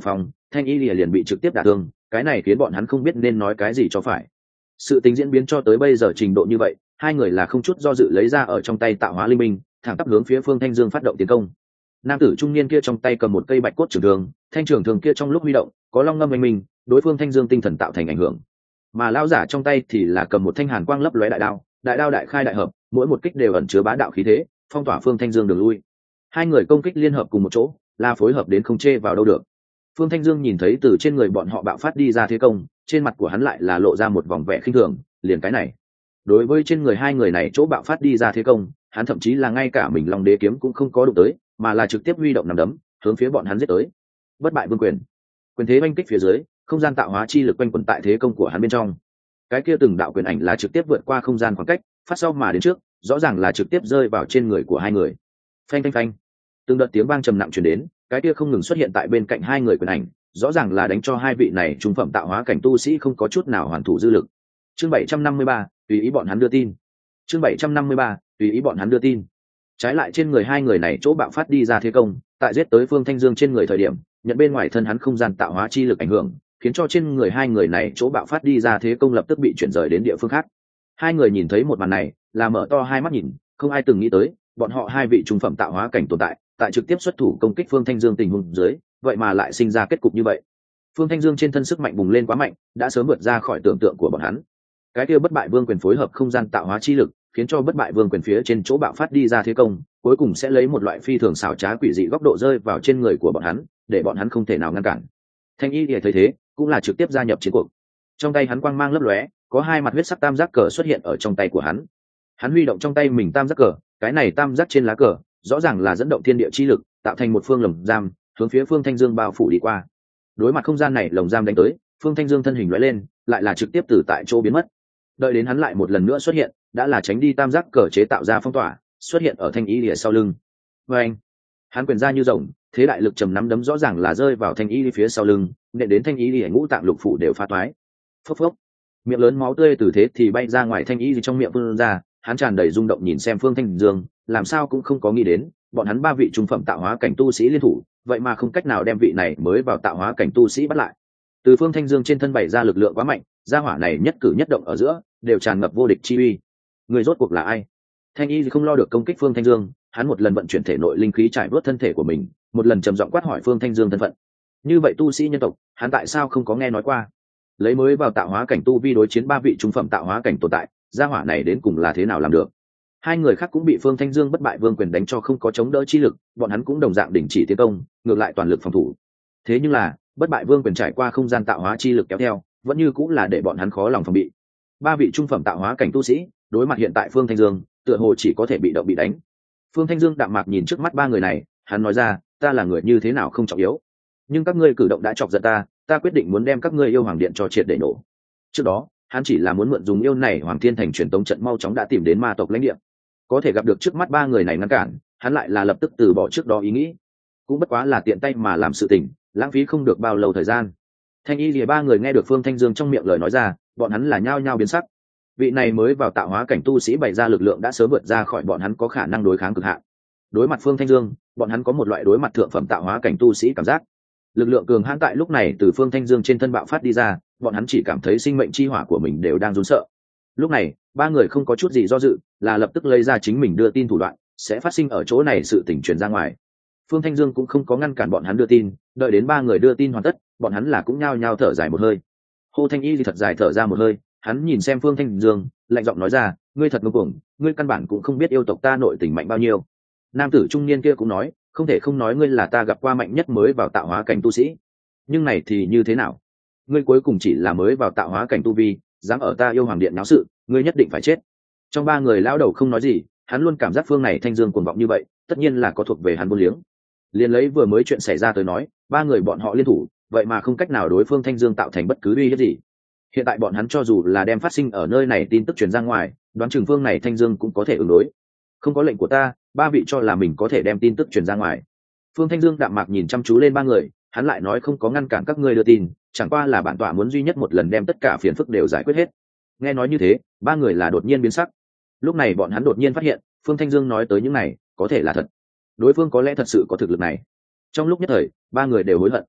Thanh Y Lìa liền bị trực tiếp đả thương, cái này khiến bọn hắn không biết nên nói cái gì cho phải. Sự tình diễn biến cho tới bây giờ trình độ như vậy, hai người là không chút do dự lấy ra ở trong tay tạo hóa linh minh, thẳng tắp hướng phía Phương Thanh Dương phát động tiến công. Nam tử trung niên kia trong tay cầm một cây bạch cốt trường thương, thanh trường thương kia trong lúc huy động có long ngâm oanh minh, đối Phương Thanh Dương tinh thần tạo thành ảnh hưởng. Mà lão giả trong tay thì là cầm một thanh hàn quang lấp lóe đại đao đại khai đại hợp, mỗi một kích đều ẩn chứa bá đạo khí thế, phong tỏa Phương Thanh Dương đường lui. Hai người công kích liên hợp cùng một chỗ, là phối hợp đến không chê vào đâu được. Phương Thanh Dương nhìn thấy từ trên người bọn họ bạo phát đi ra thế công, trên mặt của hắn lại là lộ ra một vòng vẻ khinh thường, liền cái này. Đối với trên người hai người này chỗ bạo phát đi ra thế công, hắn thậm chí là ngay cả mình Long Đế kiếm cũng không có đụng tới, mà là trực tiếp huy động nằm đấm, hướng phía bọn hắn giết tới. Bất bại vương quyền. Quyền thế oanh kích phía dưới, không gian tạo hóa chi lực quanh quẩn tại thế công của hắn bên trong. Cái kia từng đạo quyền ảnh là trực tiếp vượt qua không gian khoảng cách, phát sau mà đến trước, rõ ràng là trực tiếp rơi vào trên người của hai người. Phanh phanh phanh. Từng đợt tiếng vang trầm nặng truyền đến, cái kia không ngừng xuất hiện tại bên cạnh hai người quyền ảnh, rõ ràng là đánh cho hai vị này trung phẩm tạo hóa cảnh tu sĩ không có chút nào hoàn thủ dư lực. Chương 753, tùy ý bọn hắn đưa tin. Chương 753, tùy ý bọn hắn đưa tin. Trái lại trên người hai người này chỗ bạo phát đi ra thế công, tại giết tới Phương Thanh Dương trên người thời điểm, nhận bên ngoài thân hắn không gian tạo hóa chi lực ảnh hưởng, khiến cho trên người hai người này chỗ bạo phát đi ra thế công lập tức bị chuyển rời đến địa phương khác. Hai người nhìn thấy một màn này, là mở to hai mắt nhìn, không ai từng nghĩ tới, bọn họ hai vị trung phẩm tạo hóa cảnh tồn tại, tại trực tiếp xuất thủ công kích Phương Thanh Dương tình huống dưới, vậy mà lại sinh ra kết cục như vậy. Phương Thanh Dương trên thân sức mạnh bùng lên quá mạnh, đã sớm vượt ra khỏi tưởng tượng của bọn hắn. Cái kia bất bại vương quyền phối hợp không gian tạo hóa chi lực, khiến cho bất bại vương quyền phía trên chỗ bạo phát đi ra thế công, cuối cùng sẽ lấy một loại phi thường xảo trá quỷ dị góc độ rơi vào trên người của bọn hắn, để bọn hắn không thể nào ngăn cản. Thanh Y thì thấy thế, cũng là trực tiếp gia nhập chiến cuộc. Trong tay hắn quang mang lấp lóe, có hai mặt huyết sắc tam giác cờ xuất hiện ở trong tay của hắn. Hắn huy động trong tay mình tam giác cờ, cái này tam giác trên lá cờ, rõ ràng là dẫn động thiên địa chi lực, tạo thành một phương lồng giam, hướng phía Phương Thanh Dương bao phủ đi qua. Đối mặt không gian này lồng giam đánh tới, Phương Thanh Dương thân hình lóe lên, lại là trực tiếp từ tại chỗ biến mất. Đợi đến hắn lại một lần nữa xuất hiện, đã là tránh đi tam giác cờ chế tạo ra phong tỏa, xuất hiện ở Thanh Y Lìa sau lưng. Và anh, hắn quyền ra như rồng, thế đại lực trầm nắm đấm rõ ràng là rơi vào Thanh Y Lìa phía sau lưng, nện đến Thanh Y Lìa ngũ tạng lục phủ đều phá toái. Phốc phốc, miệng lớn máu tươi từ thế thì bay ra ngoài Thanh Y Lìa trong miệng vươn ra, hắn tràn đầy rung động nhìn xem Phương Thanh Dương, làm sao cũng không có nghĩ đến, bọn hắn ba vị trung phẩm tạo hóa cảnh tu sĩ liên thủ, vậy mà không cách nào đem vị này mới vào tạo hóa cảnh tu sĩ bắt lại. Từ Phương Thanh Dương trên thân bày ra lực lượng quá mạnh, gia hỏa này nhất cử nhất động ở giữa đều tràn ngập vô địch chi uy. Người rốt cuộc là ai? Thanh Y không lo được công kích Phương Thanh Dương, hắn một lần vận chuyển thể nội linh khí trải vớt thân thể của mình, một lần trầm giọng quát hỏi Phương Thanh Dương thân phận. Như vậy tu sĩ nhân tộc, hắn tại sao không có nghe nói qua? Lấy mới vào tạo hóa cảnh tu vi đối chiến ba vị trung phẩm tạo hóa cảnh tồn tại, gia hỏa này đến cùng là thế nào làm được? Hai người khác cũng bị Phương Thanh Dương bất bại vương quyền đánh cho không có chống đỡ chi lực, bọn hắn cũng đồng dạng đình chỉ tiến công, ngược lại toàn lực phòng thủ. Thế nhưng là, bất bại vương quyền trải qua không gian tạo hóa chi lực kéo theo, vẫn như cũng là để bọn hắn khó lòng phòng bị. Ba vị trung phẩm tạo hóa cảnh tu sĩ, đối mặt hiện tại Phương Thanh Dương, tựa hồ chỉ có thể bị động bị đánh. Phương Thanh Dương đạm mạc nhìn trước mắt ba người này, hắn nói ra, ta là người như thế nào không trọng yếu, nhưng các ngươi cử động đã chọc giận ta, ta quyết định muốn đem các ngươi yêu hoàng điện cho triệt để nổ. Trước đó, hắn chỉ là muốn mượn dùng yêu này Hoàng Thiên Thành truyền tống trận mau chóng đã tìm đến ma tộc lãnh địa. Có thể gặp được trước mắt ba người này ngăn cản, hắn lại là lập tức từ bỏ trước đó ý nghĩ. Cũng bất quá là tiện tay mà làm sự tình, lãng phí không được bao lâu thời gian. Thanh Y Lìa ba người nghe được Phương Thanh Dương trong miệng lời nói ra, bọn hắn là nhao nhao biến sắc. Vị này mới vào tạo hóa cảnh tu sĩ bày ra lực lượng đã sớm vượt ra khỏi bọn hắn có khả năng đối kháng cực hạn. Đối mặt Phương Thanh Dương, bọn hắn có một loại đối mặt thượng phẩm tạo hóa cảnh tu sĩ cảm giác. Lực lượng cường hãn tại lúc này từ Phương Thanh Dương trên thân bạo phát đi ra, bọn hắn chỉ cảm thấy sinh mệnh chi hỏa của mình đều đang run sợ. Lúc này, ba người không có chút gì do dự, là lập tức lấy ra chính mình đưa tin thủ đoạn, sẽ phát sinh ở chỗ này sự tình truyền ra ngoài. Phương Thanh Dương cũng không có ngăn cản bọn hắn đưa tin, đợi đến ba người đưa tin hoàn tất, bọn hắn là cũng nhao nhao thở dài một hơi. Hồ Thanh Y thì thật dài thở ra một hơi, hắn nhìn xem Phương Thanh Dương, lạnh giọng nói ra, ngươi thật ngông cuồng, ngươi căn bản cũng không biết yêu tộc ta nội tình mạnh bao nhiêu. Nam tử trung niên kia cũng nói, không thể không nói ngươi là ta gặp qua mạnh nhất mới vào tạo hóa cảnh tu sĩ. Nhưng này thì như thế nào? Ngươi cuối cùng chỉ là mới vào tạo hóa cảnh tu vi, dám ở ta yêu hoàng điện náo sự, ngươi nhất định phải chết. Trong ba người lão đầu không nói gì, hắn luôn cảm giác Phương này Thanh Dương cuồng vọng như vậy, tất nhiên là có thuộc về hắn vô liếng. Liền lấy vừa mới chuyện xảy ra tới nói, ba người bọn họ liên thủ, vậy mà không cách nào đối Phương Thanh Dương tạo thành bất cứ uy hiếp gì. Hiện tại bọn hắn cho dù là đem phát sinh ở nơi này tin tức truyền ra ngoài, đoán chừng Phương này Thanh Dương cũng có thể ứng đối. Không có lệnh của ta, ba vị cho là mình có thể đem tin tức truyền ra ngoài. Phương Thanh Dương đạm mạc nhìn chăm chú lên ba người, hắn lại nói không có ngăn cản các ngươi đưa tin, chẳng qua là bản tọa muốn duy nhất một lần đem tất cả phiền phức đều giải quyết hết. Nghe nói như thế, ba người là đột nhiên biến sắc. Lúc này bọn hắn đột nhiên phát hiện, Phương Thanh Dương nói tới những này, có thể là thật. Đối phương có lẽ thật sự có thực lực này. Trong lúc nhất thời, ba người đều hối hận.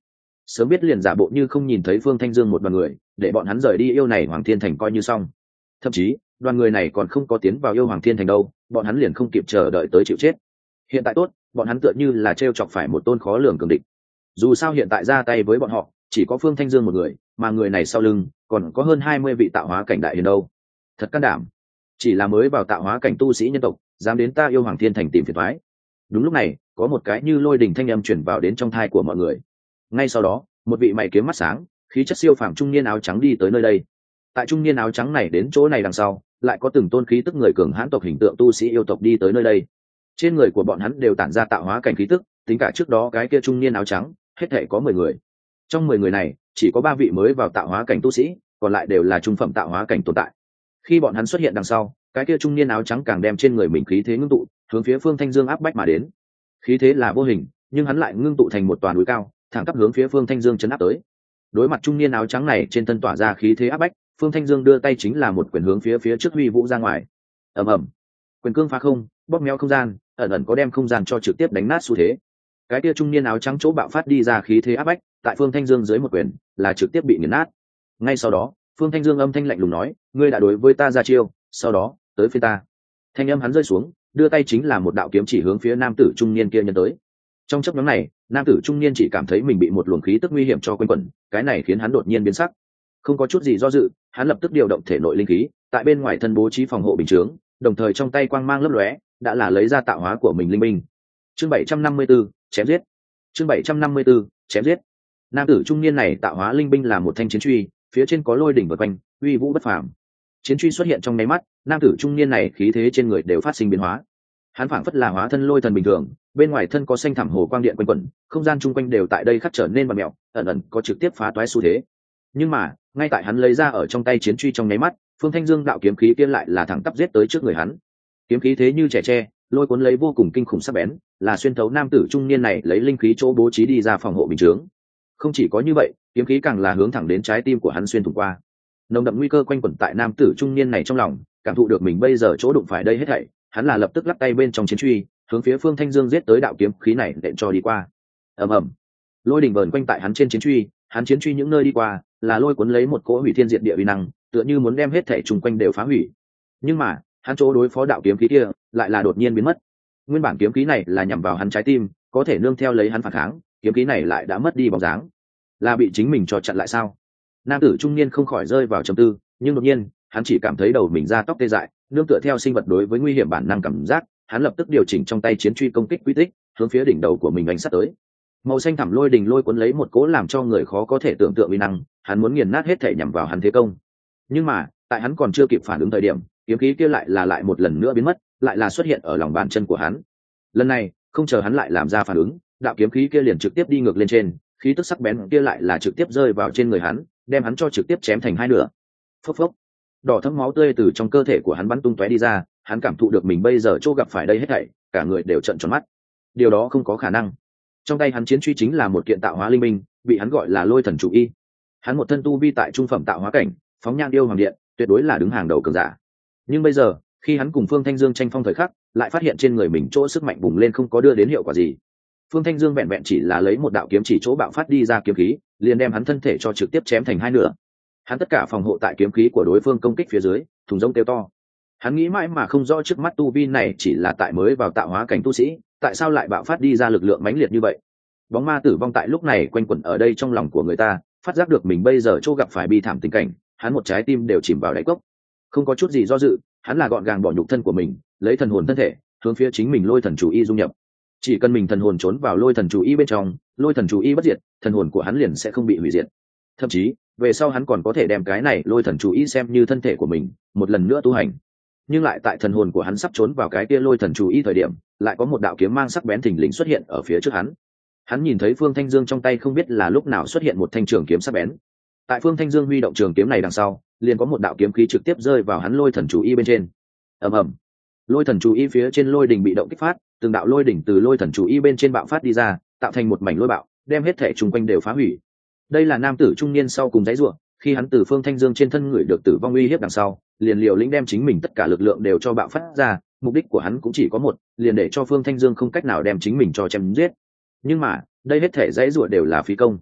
sớm biết liền giả bộ như không nhìn thấy Phương Thanh Dương một đoàn người, để bọn hắn rời đi yêu này Hoàng Thiên Thành coi như xong. Thậm chí đoàn người này còn không có tiến vào yêu Hoàng Thiên Thành đâu, bọn hắn liền không kịp chờ đợi tới chịu chết. Hiện tại tốt, bọn hắn tựa như là trêu chọc phải một tôn khó lường cường địch. Dù sao hiện tại ra tay với bọn họ chỉ có Phương Thanh Dương một người, mà người này sau lưng còn có hơn 20 vị tạo hóa cảnh đại hiền đâu. Thật can đảm, chỉ là mới vào tạo hóa cảnh tu sĩ nhân tộc dám đến ta yêu Hoàng Thiên Thành tìm phiền toái. Đúng lúc này có một cái như lôi đình thanh âm chuyển vào đến trong thai của mọi người. Ngay sau đó một vị mày kiếm mắt sáng, khí chất siêu phàm trung niên áo trắng đi tới nơi đây. Tại trung niên áo trắng này đến chỗ này đằng sau lại có từng tôn khí tức người cường hãn tộc hình tượng tu sĩ yêu tộc đi tới nơi đây. Trên người của bọn hắn đều tản ra tạo hóa cảnh khí tức, tính cả trước đó cái kia trung niên áo trắng hết thể có 10 người. Trong 10 người này chỉ có 3 vị mới vào tạo hóa cảnh tu sĩ, còn lại đều là trung phẩm tạo hóa cảnh tồn tại. Khi bọn hắn xuất hiện đằng sau, cái kia trung niên áo trắng càng đem trên người mình khí thế ngưng tụ, hướng phía Phương Thanh Dương áp bách mà đến. Khí thế là vô hình, nhưng hắn lại ngưng tụ thành một toàn núi cao, thẳng tắp hướng phía Phương Thanh Dương chấn áp tới. Đối mặt trung niên áo trắng này trên thân tỏa ra khí thế áp bách, Phương Thanh Dương đưa tay chính là một quyền hướng phía trước huy vũ ra ngoài. Ầm ầm, quyền cương phá không, bóp méo không gian, ẩn ẩn có đem không gian cho trực tiếp đánh nát xu thế. Cái kia trung niên áo trắng chỗ bạo phát đi ra khí thế áp bách, tại Phương Thanh Dương dưới một quyền là trực tiếp bị nghiền nát. Ngay sau đó Phương Thanh Dương âm thanh lạnh lùng nói, ngươi đã đối với ta ra chiêu, sau đó tới phía ta. Thanh âm hắn rơi xuống, đưa tay chính là một đạo kiếm chỉ hướng phía nam tử trung niên kia nhân tới. Trong chốc ngắn này nam tử trung niên chỉ cảm thấy mình bị một luồng khí tức nguy hiểm cho quanh quẩn, cái này khiến hắn đột nhiên biến sắc. Không có chút gì do dự, hắn lập tức điều động thể nội linh khí, tại bên ngoài thân bố trí phòng hộ bình chướng, đồng thời trong tay quang mang lấp lóe, đã là lấy ra tạo hóa của mình linh binh. Chương 754, chém giết. Chương 754, chém giết. Nam tử trung niên này tạo hóa linh binh là một thanh chiến truy, phía trên có lôi đỉnh vần quanh, uy vũ bất phàm. Chiến truy xuất hiện trong nháy mắt, nam tử trung niên này khí thế trên người đều phát sinh biến hóa. Hắn phảng phất là hóa thân lôi thần bình thường, bên ngoài thân có xanh thẳm hồ quang điện quanh quẩn, không gian chung quanh đều tại đây khắc trở nên vặn mèo, ẩn ẩn có trực tiếp phá toái xu thế. Nhưng mà ngay tại hắn lấy ra ở trong tay chiến truy trong nháy mắt, Phương Thanh Dương đạo kiếm khí kia lại là thẳng tắp giết tới trước người hắn. Kiếm khí thế như trẻ tre, lôi cuốn lấy vô cùng kinh khủng sắc bén, là xuyên thấu nam tử trung niên này lấy linh khí chỗ bố trí đi ra phòng hộ bình chướng. Không chỉ có như vậy, kiếm khí càng là hướng thẳng đến trái tim của hắn xuyên thủng qua. Nồng đậm nguy cơ quanh quẩn tại nam tử trung niên này trong lòng, cảm thụ được mình bây giờ chỗ đụng phải đây hết thảy, hắn là lập tức lắp tay bên trong chiến truy, hướng phía Phương Thanh Dương giết tới đạo kiếm khí này đệm cho đi qua. Ầm ầm, lôi đỉnh vờn quanh tại hắn trên chiến truy, hắn chiến truy những nơi đi qua, là lôi cuốn lấy một cỗ hủy thiên diệt địa uy năng, tựa như muốn đem hết thảy xung quanh đều phá hủy. Nhưng mà hắn chỗ đối phó đạo kiếm khí kia lại là đột nhiên biến mất. Nguyên bản kiếm khí này là nhằm vào hắn trái tim, có thể nương theo lấy hắn phản kháng, kiếm khí này lại đã mất đi bóng dáng. Là bị chính mình cho chặn lại sao? Nam tử trung niên không khỏi rơi vào trầm tư, nhưng đột nhiên hắn chỉ cảm thấy đầu mình ra tóc tê dại, nương tựa theo sinh vật đối với nguy hiểm bản năng cảm giác, hắn lập tức điều chỉnh trong tay chiến truy công kích quy tích, hướng phía đỉnh đầu của mình đánh sát tới. Màu xanh thẳm lôi đình lôi cuốn lấy một cỗ làm cho người khó có thể tưởng tượng uy năng, hắn muốn nghiền nát hết thể nhằm vào hắn thế công. Nhưng mà tại hắn còn chưa kịp phản ứng thời điểm, kiếm khí kia lại một lần nữa biến mất, lại là xuất hiện ở lòng bàn chân của hắn. Lần này không chờ hắn lại làm ra phản ứng, đạo kiếm khí kia liền trực tiếp đi ngược lên trên, khí tức sắc bén kia lại là trực tiếp rơi vào trên người hắn, đem hắn cho trực tiếp chém thành hai nửa. Phốc phốc, đỏ thẫm máu tươi từ trong cơ thể của hắn bắn tung tóe đi ra, hắn cảm thụ được mình bây giờ chỗ gặp phải đây hết thảy, cả người đều trợn tròn mắt. Điều đó không có khả năng. Trong tay hắn chiến truy chính là một kiện tạo hóa linh binh, bị hắn gọi là lôi thần chủ y. Hắn một thân tu vi tại trung phẩm tạo hóa cảnh, phóng nhang điêu hoàng điện, tuyệt đối là đứng hàng đầu cường giả. Nhưng bây giờ khi hắn cùng Phương Thanh Dương tranh phong thời khắc, lại phát hiện trên người mình chỗ sức mạnh bùng lên không có đưa đến hiệu quả gì. Phương Thanh Dương vẹn vẹn chỉ là lấy một đạo kiếm chỉ chỗ bạo phát đi ra kiếm khí, liền đem hắn thân thể cho trực tiếp chém thành hai nửa. Hắn tất cả phòng hộ tại kiếm khí của đối phương công kích phía dưới, thùng rông kêu to. Hắn nghĩ mãi mà không rõ trước mắt tu vi này chỉ là tại mới vào tạo hóa cảnh tu sĩ, tại sao lại bạo phát đi ra lực lượng mãnh liệt như vậy? Bóng ma tử vong tại lúc này quanh quẩn ở đây trong lòng của người ta, phát giác được mình bây giờ chỗ gặp phải bi thảm tình cảnh, hắn một trái tim đều chìm vào đáy cốc. Không có chút gì do dự, hắn là gọn gàng bỏ nhục thân của mình, lấy thần hồn thân thể hướng phía chính mình lôi thần chủ y dung nhập. Chỉ cần mình thần hồn trốn vào lôi thần chủ y bên trong, lôi thần chủ y bất diệt, thần hồn của hắn liền sẽ không bị hủy diệt. Thậm chí về sau hắn còn có thể đem cái này lôi thần chủ y xem như thân thể của mình, một lần nữa tu hành. Nhưng lại tại thần hồn của hắn sắp trốn vào cái kia lôi thần chủ y thời điểm, lại có một đạo kiếm mang sắc bén thình lình xuất hiện ở phía trước hắn. Hắn nhìn thấy Phương Thanh Dương trong tay không biết là lúc nào xuất hiện một thanh trường kiếm sắc bén. Tại Phương Thanh Dương huy động trường kiếm này đằng sau, liền có một đạo kiếm khí trực tiếp rơi vào hắn lôi thần chủ y bên trên. Ầm ầm, lôi thần chủ y phía trên lôi đỉnh bị động kích phát, từng đạo lôi đỉnh từ lôi thần chủ y bên trên bạo phát đi ra, tạo thành một mảnh lôi bạo, đem hết thể chung quanh đều phá hủy. Đây là nam tử trung niên sau cùng dãy rủa, khi hắn từ Phương Thanh Dương trên thân người được tử vong uy hiếp đằng sau, liền liều lĩnh đem chính mình tất cả lực lượng đều cho bạo phát ra, mục đích của hắn cũng chỉ có một, liền để cho Phương Thanh Dương không cách nào đem chính mình cho chém giết. Nhưng mà đây hết thể dãy rủa đều là phí công.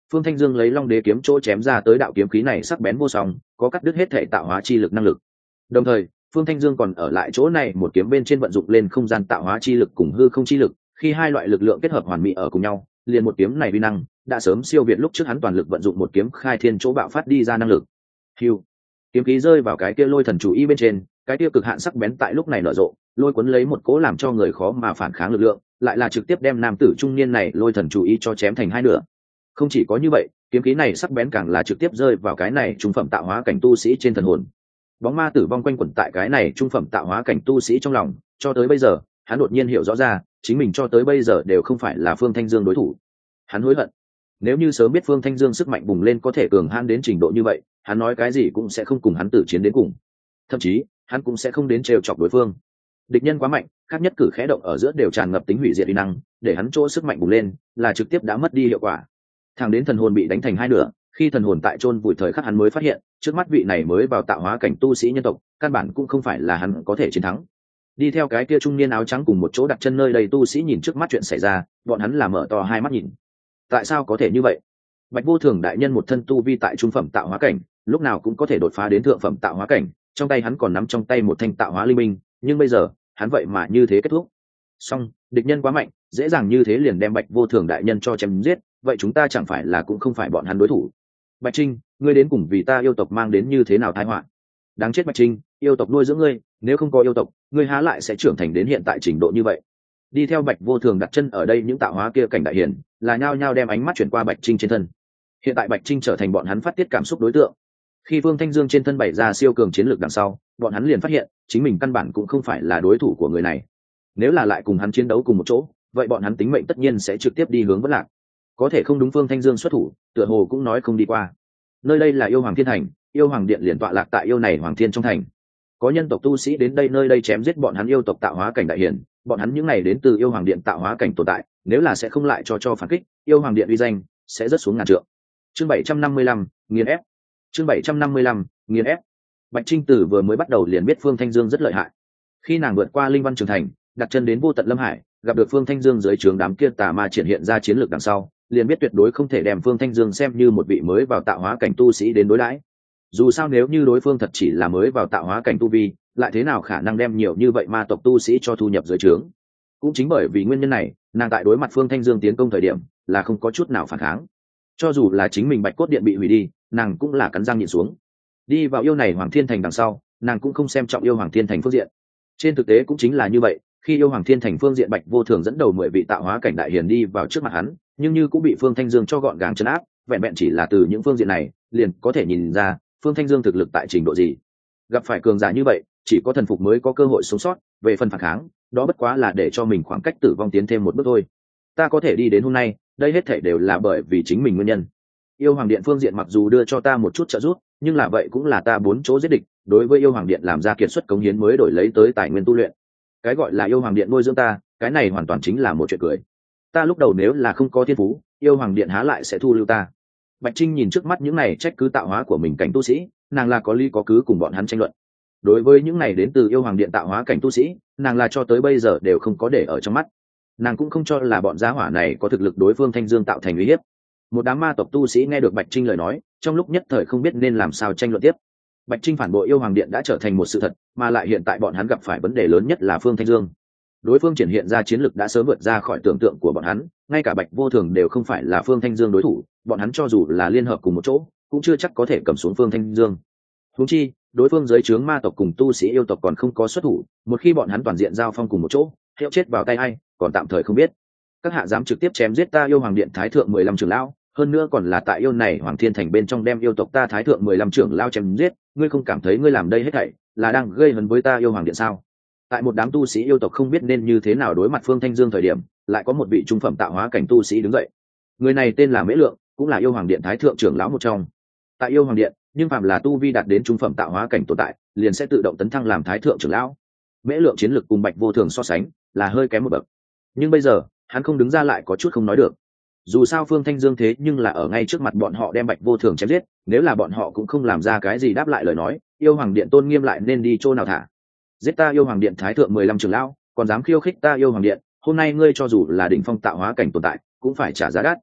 Phương Thanh Dương lấy Long Đế kiếm chỗ chém ra tới đạo kiếm khí này sắc bén vô song, có cắt đứt hết thể tạo hóa chi lực năng lực. Đồng thời, Phương Thanh Dương còn ở lại chỗ này một kiếm bên trên vận dụng lên không gian tạo hóa chi lực cùng hư không chi lực, khi hai loại lực lượng kết hợp hoàn mỹ ở cùng nhau, liền một kiếm này uy năng đã sớm siêu việt lúc trước hắn toàn lực vận dụng một kiếm khai thiên chỗ bạo phát đi ra năng lực. Hưu, kiếm khí rơi vào cái kia lôi thần chủ y bên trên, cái kia cực hạn sắc bén tại lúc này nở rộ, lôi cuốn lấy một cỗ làm cho người khó mà phản kháng lực lượng, lại là trực tiếp đem nam tử trung niên này lôi thần chủ y cho chém thành hai nửa. Không chỉ có như vậy, kiếm khí này sắc bén càng là trực tiếp rơi vào cái này trung phẩm tạo hóa cảnh tu sĩ trên thần hồn. Bóng ma tử vong quanh quẩn tại cái này trung phẩm tạo hóa cảnh tu sĩ trong lòng, cho tới bây giờ, hắn đột nhiên hiểu rõ ra, chính mình cho tới bây giờ đều không phải là Phương Thanh Dương đối thủ. Hắn hối hận. Nếu như sớm biết Phương Thanh Dương sức mạnh bùng lên có thể cường hãn đến trình độ như vậy, hắn nói cái gì cũng sẽ không cùng hắn tử chiến đến cùng. Thậm chí, hắn cũng sẽ không đến trêu chọc đối phương. Địch nhân quá mạnh, khác nhất cử khẽ động ở giữa đều tràn ngập tính hủy diệt uy năng, để hắn chỗ sức mạnh bùng lên, là trực tiếp đã mất đi hiệu quả. Thẳng đến thần hồn bị đánh thành hai nửa, khi thần hồn tại chôn vùi thời khắc hắn mới phát hiện, trước mắt vị này mới vào tạo hóa cảnh tu sĩ nhân tộc, căn bản cũng không phải là hắn có thể chiến thắng. Đi theo cái kia trung niên áo trắng cùng một chỗ đặt chân nơi đây tu sĩ nhìn trước mắt chuyện xảy ra, bọn hắn là mở to hai mắt nhìn. Tại sao có thể như vậy? Bạch Vô Thường đại nhân một thân tu vi tại trung phẩm tạo hóa cảnh, lúc nào cũng có thể đột phá đến thượng phẩm tạo hóa cảnh, trong tay hắn còn nắm trong tay một thanh tạo hóa linh minh, nhưng bây giờ, hắn vậy mà như thế kết thúc. Song, địch nhân quá mạnh, dễ dàng như thế liền đem Bạch Vô Thường đại nhân cho chém giết, vậy chúng ta chẳng phải là cũng không phải bọn hắn đối thủ. Bạch Trinh, ngươi đến cùng vì ta yêu tộc mang đến như thế nào tai họa? Đáng chết Bạch Trinh, yêu tộc nuôi dưỡng ngươi, nếu không có yêu tộc, ngươi há lại sẽ trưởng thành đến hiện tại trình độ như vậy. Đi theo Bạch Vô Thường đặt chân ở đây những tạo hóa kia cảnh đại hiển, là nhao nhao đem ánh mắt chuyển qua Bạch Trinh trên thân. Hiện tại Bạch Trinh trở thành bọn hắn phát tiết cảm xúc đối tượng. Khi Phương Thanh Dương trên thân bày ra siêu cường chiến lược đằng sau, bọn hắn liền phát hiện, chính mình căn bản cũng không phải là đối thủ của người này. Nếu là lại cùng hắn chiến đấu cùng một chỗ, vậy bọn hắn tính mệnh tất nhiên sẽ trực tiếp đi hướng vỡ lạc. Có thể không đúng Phương Thanh Dương xuất thủ, tựa hồ cũng nói không đi qua. Nơi đây là yêu hoàng thiên thành, yêu hoàng điện liền tọa lạc tại yêu này hoàng thiên trong thành. Có nhân tộc tu sĩ đến đây nơi đây chém giết bọn hắn yêu tộc tạo hóa cảnh đại hiển, bọn hắn những này đến từ yêu hoàng điện tạo hóa cảnh tồn tại, nếu là sẽ không lại cho phản kích, yêu hoàng điện uy danh sẽ rất xuống ngàn trượng. Chương 755, nghiền ép. Chương 755, nghiền ép. Bạch Trinh Tử vừa mới bắt đầu liền biết Phương Thanh Dương rất lợi hại. Khi nàng vượt qua linh văn trường thành, đặt chân đến vô tận lâm hải, gặp được Phương Thanh Dương dưới trướng đám kia tà ma triển hiện ra chiến lược đằng sau, liền biết tuyệt đối không thể đem Phương Thanh Dương xem như một vị mới vào tạo hóa cảnh tu sĩ đến đối đãi. Dù sao nếu như đối phương thật chỉ là mới vào tạo hóa cảnh tu vi, lại thế nào khả năng đem nhiều như vậy ma tộc tu sĩ cho thu nhập dưới trướng. Cũng chính bởi vì nguyên nhân này, nàng tại đối mặt Phương Thanh Dương tiến công thời điểm là không có chút nào phản kháng. Cho dù là chính mình Bạch Cốt Điện bị hủy đi, nàng cũng là cắn răng nhịn xuống. Đi vào yêu này Hoàng Thiên Thành đằng sau, nàng cũng không xem trọng yêu Hoàng Thiên Thành phương diện. Trên thực tế cũng chính là như vậy, khi yêu Hoàng Thiên Thành phương diện Bạch Vô Thường dẫn đầu 10 vị tạo hóa cảnh đại hiền đi vào trước mặt hắn, nhưng như cũng bị Phương Thanh Dương cho gọn gàng trấn áp, vẹn vẹn chỉ là từ những phương diện này, liền có thể nhìn ra Phương Thanh Dương thực lực tại trình độ gì. Gặp phải cường giả như vậy, chỉ có thần phục mới có cơ hội sống sót, về phần phản kháng, đó bất quá là để cho mình khoảng cách tử vong tiến thêm một bước thôi. Ta có thể đi đến hôm nay, đây hết thảy đều là bởi vì chính mình nguyên nhân. Yêu Hoàng Điện phương diện mặc dù đưa cho ta một chút trợ giúp, nhưng là vậy cũng là ta 4 chỗ giết địch, đối với Yêu Hoàng Điện làm ra kiệt xuất cống hiến mới đổi lấy tới tài nguyên tu luyện. Cái gọi là Yêu Hoàng Điện nuôi dưỡng ta, cái này hoàn toàn chính là một chuyện cười. Ta lúc đầu nếu là không có thiên phú, Yêu Hoàng Điện há lại sẽ thu lưu ta. Bạch Trinh nhìn trước mắt những này trách cứ tạo hóa của mình cảnh tu sĩ, nàng là có lý có cứ cùng bọn hắn tranh luận. Đối với những này đến từ Yêu Hoàng Điện tạo hóa cảnh tu sĩ, nàng là cho tới bây giờ đều không có để ở trong mắt. Nàng cũng không cho là bọn gia hỏa này có thực lực đối phương Thanh Dương tạo thành uy hiếp. Một đám ma tộc tu sĩ nghe được Bạch Trinh lời nói, trong lúc nhất thời không biết nên làm sao tranh luận tiếp. Bạch Trinh phản bội Yêu Hoàng Điện đã trở thành một sự thật, mà lại hiện tại bọn hắn gặp phải vấn đề lớn nhất là Phương Thanh Dương. Đối phương triển hiện ra chiến lực đã sớm vượt ra khỏi tưởng tượng của bọn hắn, ngay cả Bạch Vô Thường đều không phải là Phương Thanh Dương đối thủ, bọn hắn cho dù là liên hợp cùng một chỗ, cũng chưa chắc có thể cầm xuống Phương Thanh Dương. Huống chi, đối phương dưới trướng ma tộc cùng tu sĩ yêu tộc còn không có xuất thủ, một khi bọn hắn toàn diện giao phong cùng một chỗ, hiệu chết vào tay ai, còn tạm thời không biết. Các hạ dám trực tiếp chém giết ta Yêu Hoàng Điện Thái thượng 15 trưởng lão, hơn nữa còn là tại yêu này Hoàng Thiên Thành bên trong đem yêu tộc ta Thái thượng 15 trưởng lão chém giết, ngươi không cảm thấy ngươi làm đây hết thảy là đang gây hấn với ta Yêu Hoàng Điện sao? Tại một đám tu sĩ yêu tộc không biết nên như thế nào đối mặt Phương Thanh Dương thời điểm, lại có một vị trung phẩm tạo hóa cảnh tu sĩ đứng dậy. Người này tên là Mễ Lượng, cũng là Yêu Hoàng Điện Thái thượng trưởng lão một trong. Tại Yêu Hoàng Điện, nhưng phàm là tu vi đạt đến trung phẩm tạo hóa cảnh tồn tại, liền sẽ tự động tấn thăng làm Thái thượng trưởng lão. Mễ Lượng chiến lực cùng Bạch Vô Thường so sánh, là hơi kém một bậc. Nhưng bây giờ, hắn không đứng ra lại có chút không nói được. Dù sao Phương Thanh Dương thế nhưng là ở ngay trước mặt bọn họ đem Bạch Vô Thường chém giết, nếu là bọn họ cũng không làm ra cái gì đáp lại lời nói, Yêu Hoàng Điện tôn nghiêm lại nên đi chỗ nào thả. Giết ta Yêu Hoàng Điện Thái thượng 15 trưởng lão, còn dám khiêu khích ta Yêu Hoàng Điện, hôm nay ngươi cho dù là đỉnh phong tạo hóa cảnh tồn tại, cũng phải trả giá đắt.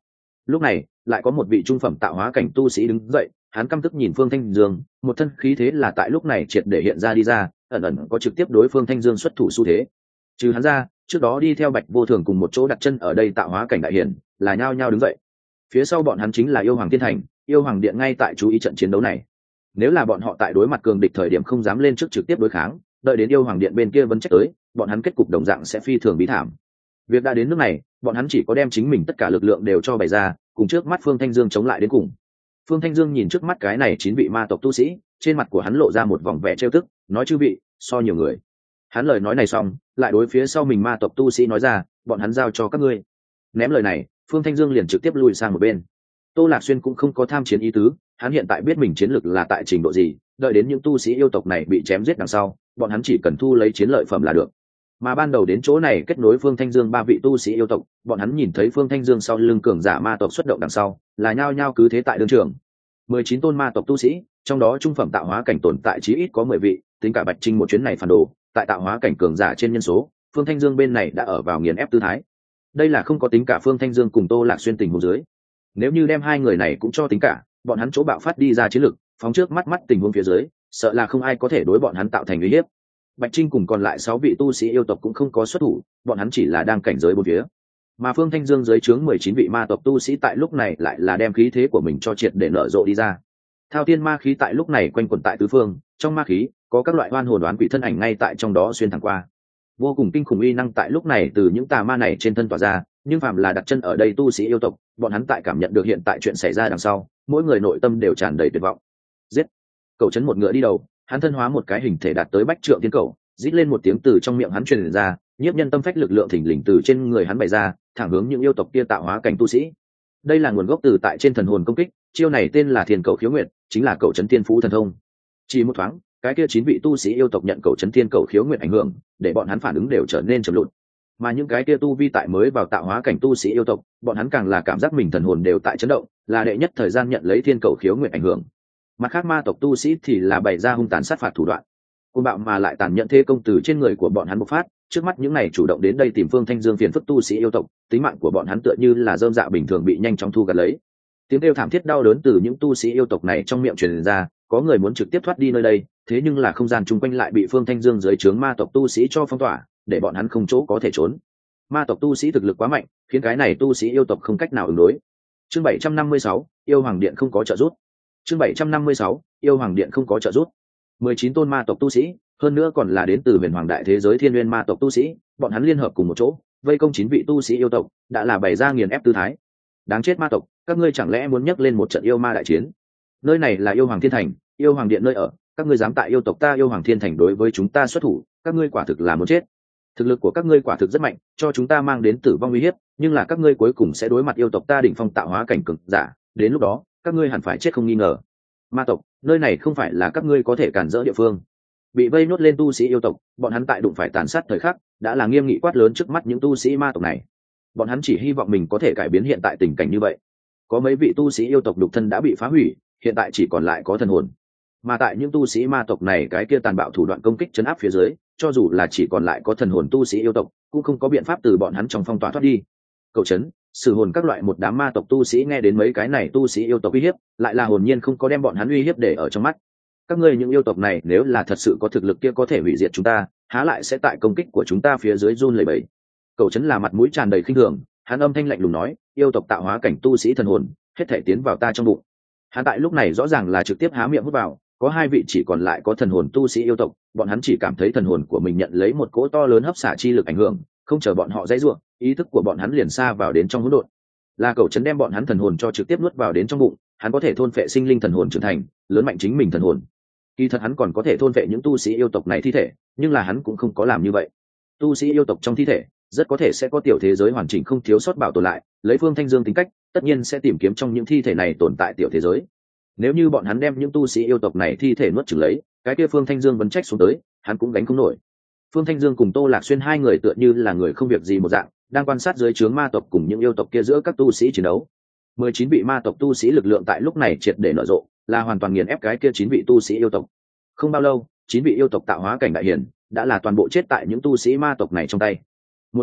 Lúc này lại có một vị trung phẩm tạo hóa cảnh tu sĩ đứng dậy, hắn căm tức nhìn Phương Thanh Dương, một thân khí thế là tại lúc này triệt để hiện ra đi ra, ẩn ẩn có trực tiếp đối Phương Thanh Dương xuất thủ xu thế. Trừ hắn ra, trước đó đi theo Bạch Vô Thường cùng một chỗ đặt chân ở đây tạo hóa cảnh đại hiển, là nhao nhao đứng dậy. Phía sau bọn hắn chính là Yêu Hoàng Thiên Thành, Yêu Hoàng Điện ngay tại chú ý trận chiến đấu này. Nếu là bọn họ tại đối mặt cường địch thời điểm không dám lên trước trực tiếp đối kháng, đợi đến Yêu Hoàng Điện bên kia vấn trách tới, bọn hắn kết cục đồng dạng sẽ phi thường bí thảm. Việc đã đến nước này, bọn hắn chỉ có đem chính mình tất cả lực lượng đều cho bày ra, cùng trước mắt Phương Thanh Dương chống lại đến cùng. Phương Thanh Dương nhìn trước mắt cái này 9 vị ma tộc tu sĩ, trên mặt của hắn lộ ra một vòng vẻ trêu tức, nói chư vị, so nhiều người. Hắn lời nói này xong, lại đối phía sau mình ma tộc tu sĩ nói ra, bọn hắn giao cho các ngươi. Ném lời này, Phương Thanh Dương liền trực tiếp lùi sang một bên. Tô Lạc Xuyên cũng không có tham chiến ý tứ, hắn hiện tại biết mình chiến lực là tại trình độ gì, đợi đến những tu sĩ yêu tộc này bị chém giết đằng sau, bọn hắn chỉ cần thu lấy chiến lợi phẩm là được. Mà ban đầu đến chỗ này kết nối Phương Thanh Dương 3 vị tu sĩ yêu tộc, bọn hắn nhìn thấy Phương Thanh Dương sau lưng cường giả ma tộc xuất động đằng sau, là nhao nhao cứ thế tại đương trường. 19 tôn ma tộc tu sĩ, trong đó trung phẩm tạo hóa cảnh tồn tại chí ít có 10 vị, tính cả Bạch Trinh một chuyến này phản đồ, tại tạo hóa cảnh cường giả trên nhân số, Phương Thanh Dương bên này đã ở vào nghiền ép tư thái. Đây là không có tính cả Phương Thanh Dương cùng Tô Lạc Xuyên tình huống dưới. Nếu như đem hai người này cũng cho tính cả, bọn hắn chỗ bạo phát đi ra chiến lực, phóng trước mắt tình huống phía dưới, sợ là không ai có thể đối bọn hắn tạo thành uy hiếp. Bạch Trinh cùng còn lại 6 vị tu sĩ yêu tộc cũng không có xuất thủ, bọn hắn chỉ là đang cảnh giới bốn phía. Mà Phương Thanh Dương dưới trướng 19 vị ma tộc tu sĩ tại lúc này lại là đem khí thế của mình cho triệt để nở rộ đi ra. Thao tiên ma khí tại lúc này quanh quẩn tại tứ phương, trong ma khí có các loại oan hồn đoán quỷ thân ảnh ngay tại trong đó xuyên thẳng qua. Vô cùng kinh khủng uy năng tại lúc này từ những tà ma này trên thân tỏa ra, nhưng phàm là đặt chân ở đây tu sĩ yêu tộc, bọn hắn tại cảm nhận được hiện tại chuyện xảy ra đằng sau, mỗi người nội tâm đều tràn đầy tuyệt vọng. Giết! Cậu chấn một ngựa đi đầu, hắn thân hóa một cái hình thể đạt tới bách trượng thiên cầu, rít lên một tiếng từ trong miệng hắn truyền ra, nhiếp nhân tâm phách lực lượng thình lình từ trên người hắn bày ra, thẳng hướng những yêu tộc kia tạo hóa cảnh tu sĩ. Đây là nguồn gốc từ tại trên thần hồn công kích, chiêu này tên là Thiên Cầu Khiếu Nguyệt, chính là cậu chấn tiên phú thần thông. Chỉ một thoáng, cái kia 9 vị tu sĩ yêu tộc nhận cậu chấn Thiên Cầu Khiếu Nguyệt ảnh hưởng, để bọn hắn phản ứng đều trở nên chậm lụt. Mà những cái kia tu vi tại mới vào tạo hóa cảnh tu sĩ yêu tộc, bọn hắn càng là cảm giác mình thần hồn đều tại chấn động, là đệ nhất thời gian nhận lấy Thiên Cầu Khiếu Nguyệt ảnh hưởng. Mặt khác ma tộc tu sĩ thì là bày ra hung tàn sát phạt thủ đoạn, côn bạo mà lại tàn nhẫn thế công từ trên người của bọn hắn bộc phát. Trước mắt những này chủ động đến đây tìm Phương Thanh Dương phiền phức tu sĩ yêu tộc, tính mạng của bọn hắn tựa như là dơm dạ bình thường bị nhanh chóng thu gặt lấy. Tiếng kêu thảm thiết đau đớn từ những tu sĩ yêu tộc này trong miệng truyền ra, có người muốn trực tiếp thoát đi nơi đây, thế nhưng là không gian chung quanh lại bị Phương Thanh Dương dưới trướng ma tộc tu sĩ cho phong tỏa, để bọn hắn không chỗ có thể trốn. Ma tộc tu sĩ thực lực quá mạnh, khiến cái này tu sĩ yêu tộc không cách nào ứng đối. Chương 756, Yêu Hoàng Điện không có trợ giúp. Chương 756, Yêu Hoàng Điện không có trợ giúp. 19 tôn ma tộc tu sĩ, hơn nữa còn là đến từ Huyền Hoàng đại thế giới Thiên Nguyên ma tộc tu sĩ, bọn hắn liên hợp cùng một chỗ, vây công 9 vị tu sĩ yêu tộc, đã là bày ra nghiền ép tư thái. Đáng chết ma tộc, các ngươi chẳng lẽ muốn nhấc lên một trận yêu ma đại chiến? Nơi này là Yêu Hoàng Thiên Thành, Yêu Hoàng Điện nơi ở, các ngươi dám tại yêu tộc ta Yêu Hoàng Thiên Thành đối với chúng ta xuất thủ, các ngươi quả thực là muốn chết. Thực lực của các ngươi quả thực rất mạnh, cho chúng ta mang đến tử vong uy hiếp, nhưng là các ngươi cuối cùng sẽ đối mặt yêu tộc ta đỉnh phong tạo hóa cảnh cường giả, đến lúc đó, các ngươi hẳn phải chết không nghi ngờ. Ma tộc, nơi này không phải là các ngươi có thể cản rỡ địa phương. Bị vây nốt lên tu sĩ yêu tộc, bọn hắn tại đụng phải tàn sát thời khắc, đã là nghiêm nghị quát lớn trước mắt những tu sĩ ma tộc này. Bọn hắn chỉ hy vọng mình có thể cải biến hiện tại tình cảnh như vậy. Có mấy vị tu sĩ yêu tộc đục thân đã bị phá hủy, hiện tại chỉ còn lại có thần hồn. Mà tại những tu sĩ ma tộc này cái kia tàn bạo thủ đoạn công kích chấn áp phía dưới, cho dù là chỉ còn lại có thần hồn tu sĩ yêu tộc, cũng không có biện pháp từ bọn hắn trong phong tỏa thoát đi. Cầu chấn, sử hồn các loại một đám ma tộc tu sĩ nghe đến mấy cái này tu sĩ yêu tộc uy hiếp, lại là hồn nhiên không có đem bọn hắn uy hiếp để ở trong mắt. Các ngươi những yêu tộc này nếu là thật sự có thực lực kia có thể hủy diệt chúng ta, há lại sẽ tại công kích của chúng ta phía dưới run lẩy bẩy. Cầu chấn là mặt mũi tràn đầy khinh thường, hắn âm thanh lạnh lùng nói, yêu tộc tạo hóa cảnh tu sĩ thần hồn, hết thể tiến vào ta trong bụng. Hắn tại lúc này rõ ràng là trực tiếp há miệng hút vào, có 2 vị chỉ còn lại có thần hồn tu sĩ yêu tộc, bọn hắn chỉ cảm thấy thần hồn của mình nhận lấy một cỗ to lớn hấp xả chi lực ảnh hưởng, không chờ bọn họ dãy rủa, ý thức của bọn hắn liền xa vào đến trong hỗn độn. Là Cầu chấn đem bọn hắn thần hồn cho trực tiếp nuốt vào đến trong bụng, hắn có thể thôn phệ sinh linh thần hồn trưởng thành, lớn mạnh chính mình thần hồn. Kỳ thật hắn còn có thể thôn phệ những tu sĩ yêu tộc này thi thể, nhưng là hắn cũng không có làm như vậy. Tu sĩ yêu tộc trong thi thể, rất có thể sẽ có tiểu thế giới hoàn chỉnh không thiếu sót bảo tồn lại, lấy Phương Thanh Dương tính cách, tất nhiên sẽ tìm kiếm trong những thi thể này tồn tại tiểu thế giới. Nếu như bọn hắn đem những tu sĩ yêu tộc này thi thể nuốt chửng lấy, cái kia Phương Thanh Dương vấn trách xuống tới, hắn cũng gánh không nổi. Phương Thanh Dương cùng Tô Lạc Xuyên 2 người tựa như là người không việc gì một dạng, đang quan sát dưới trướng ma tộc cùng những yêu tộc kia giữa các tu sĩ chiến đấu. 19 vị ma tộc tu sĩ lực lượng tại lúc này triệt để nở rộ, là hoàn toàn nghiền ép cái kia 9 vị tu sĩ yêu tộc. Không bao lâu, 9 vị yêu tộc tạo hóa cảnh đại hiển đã là toàn bộ chết tại những tu sĩ ma tộc này trong tay. Một bên khác,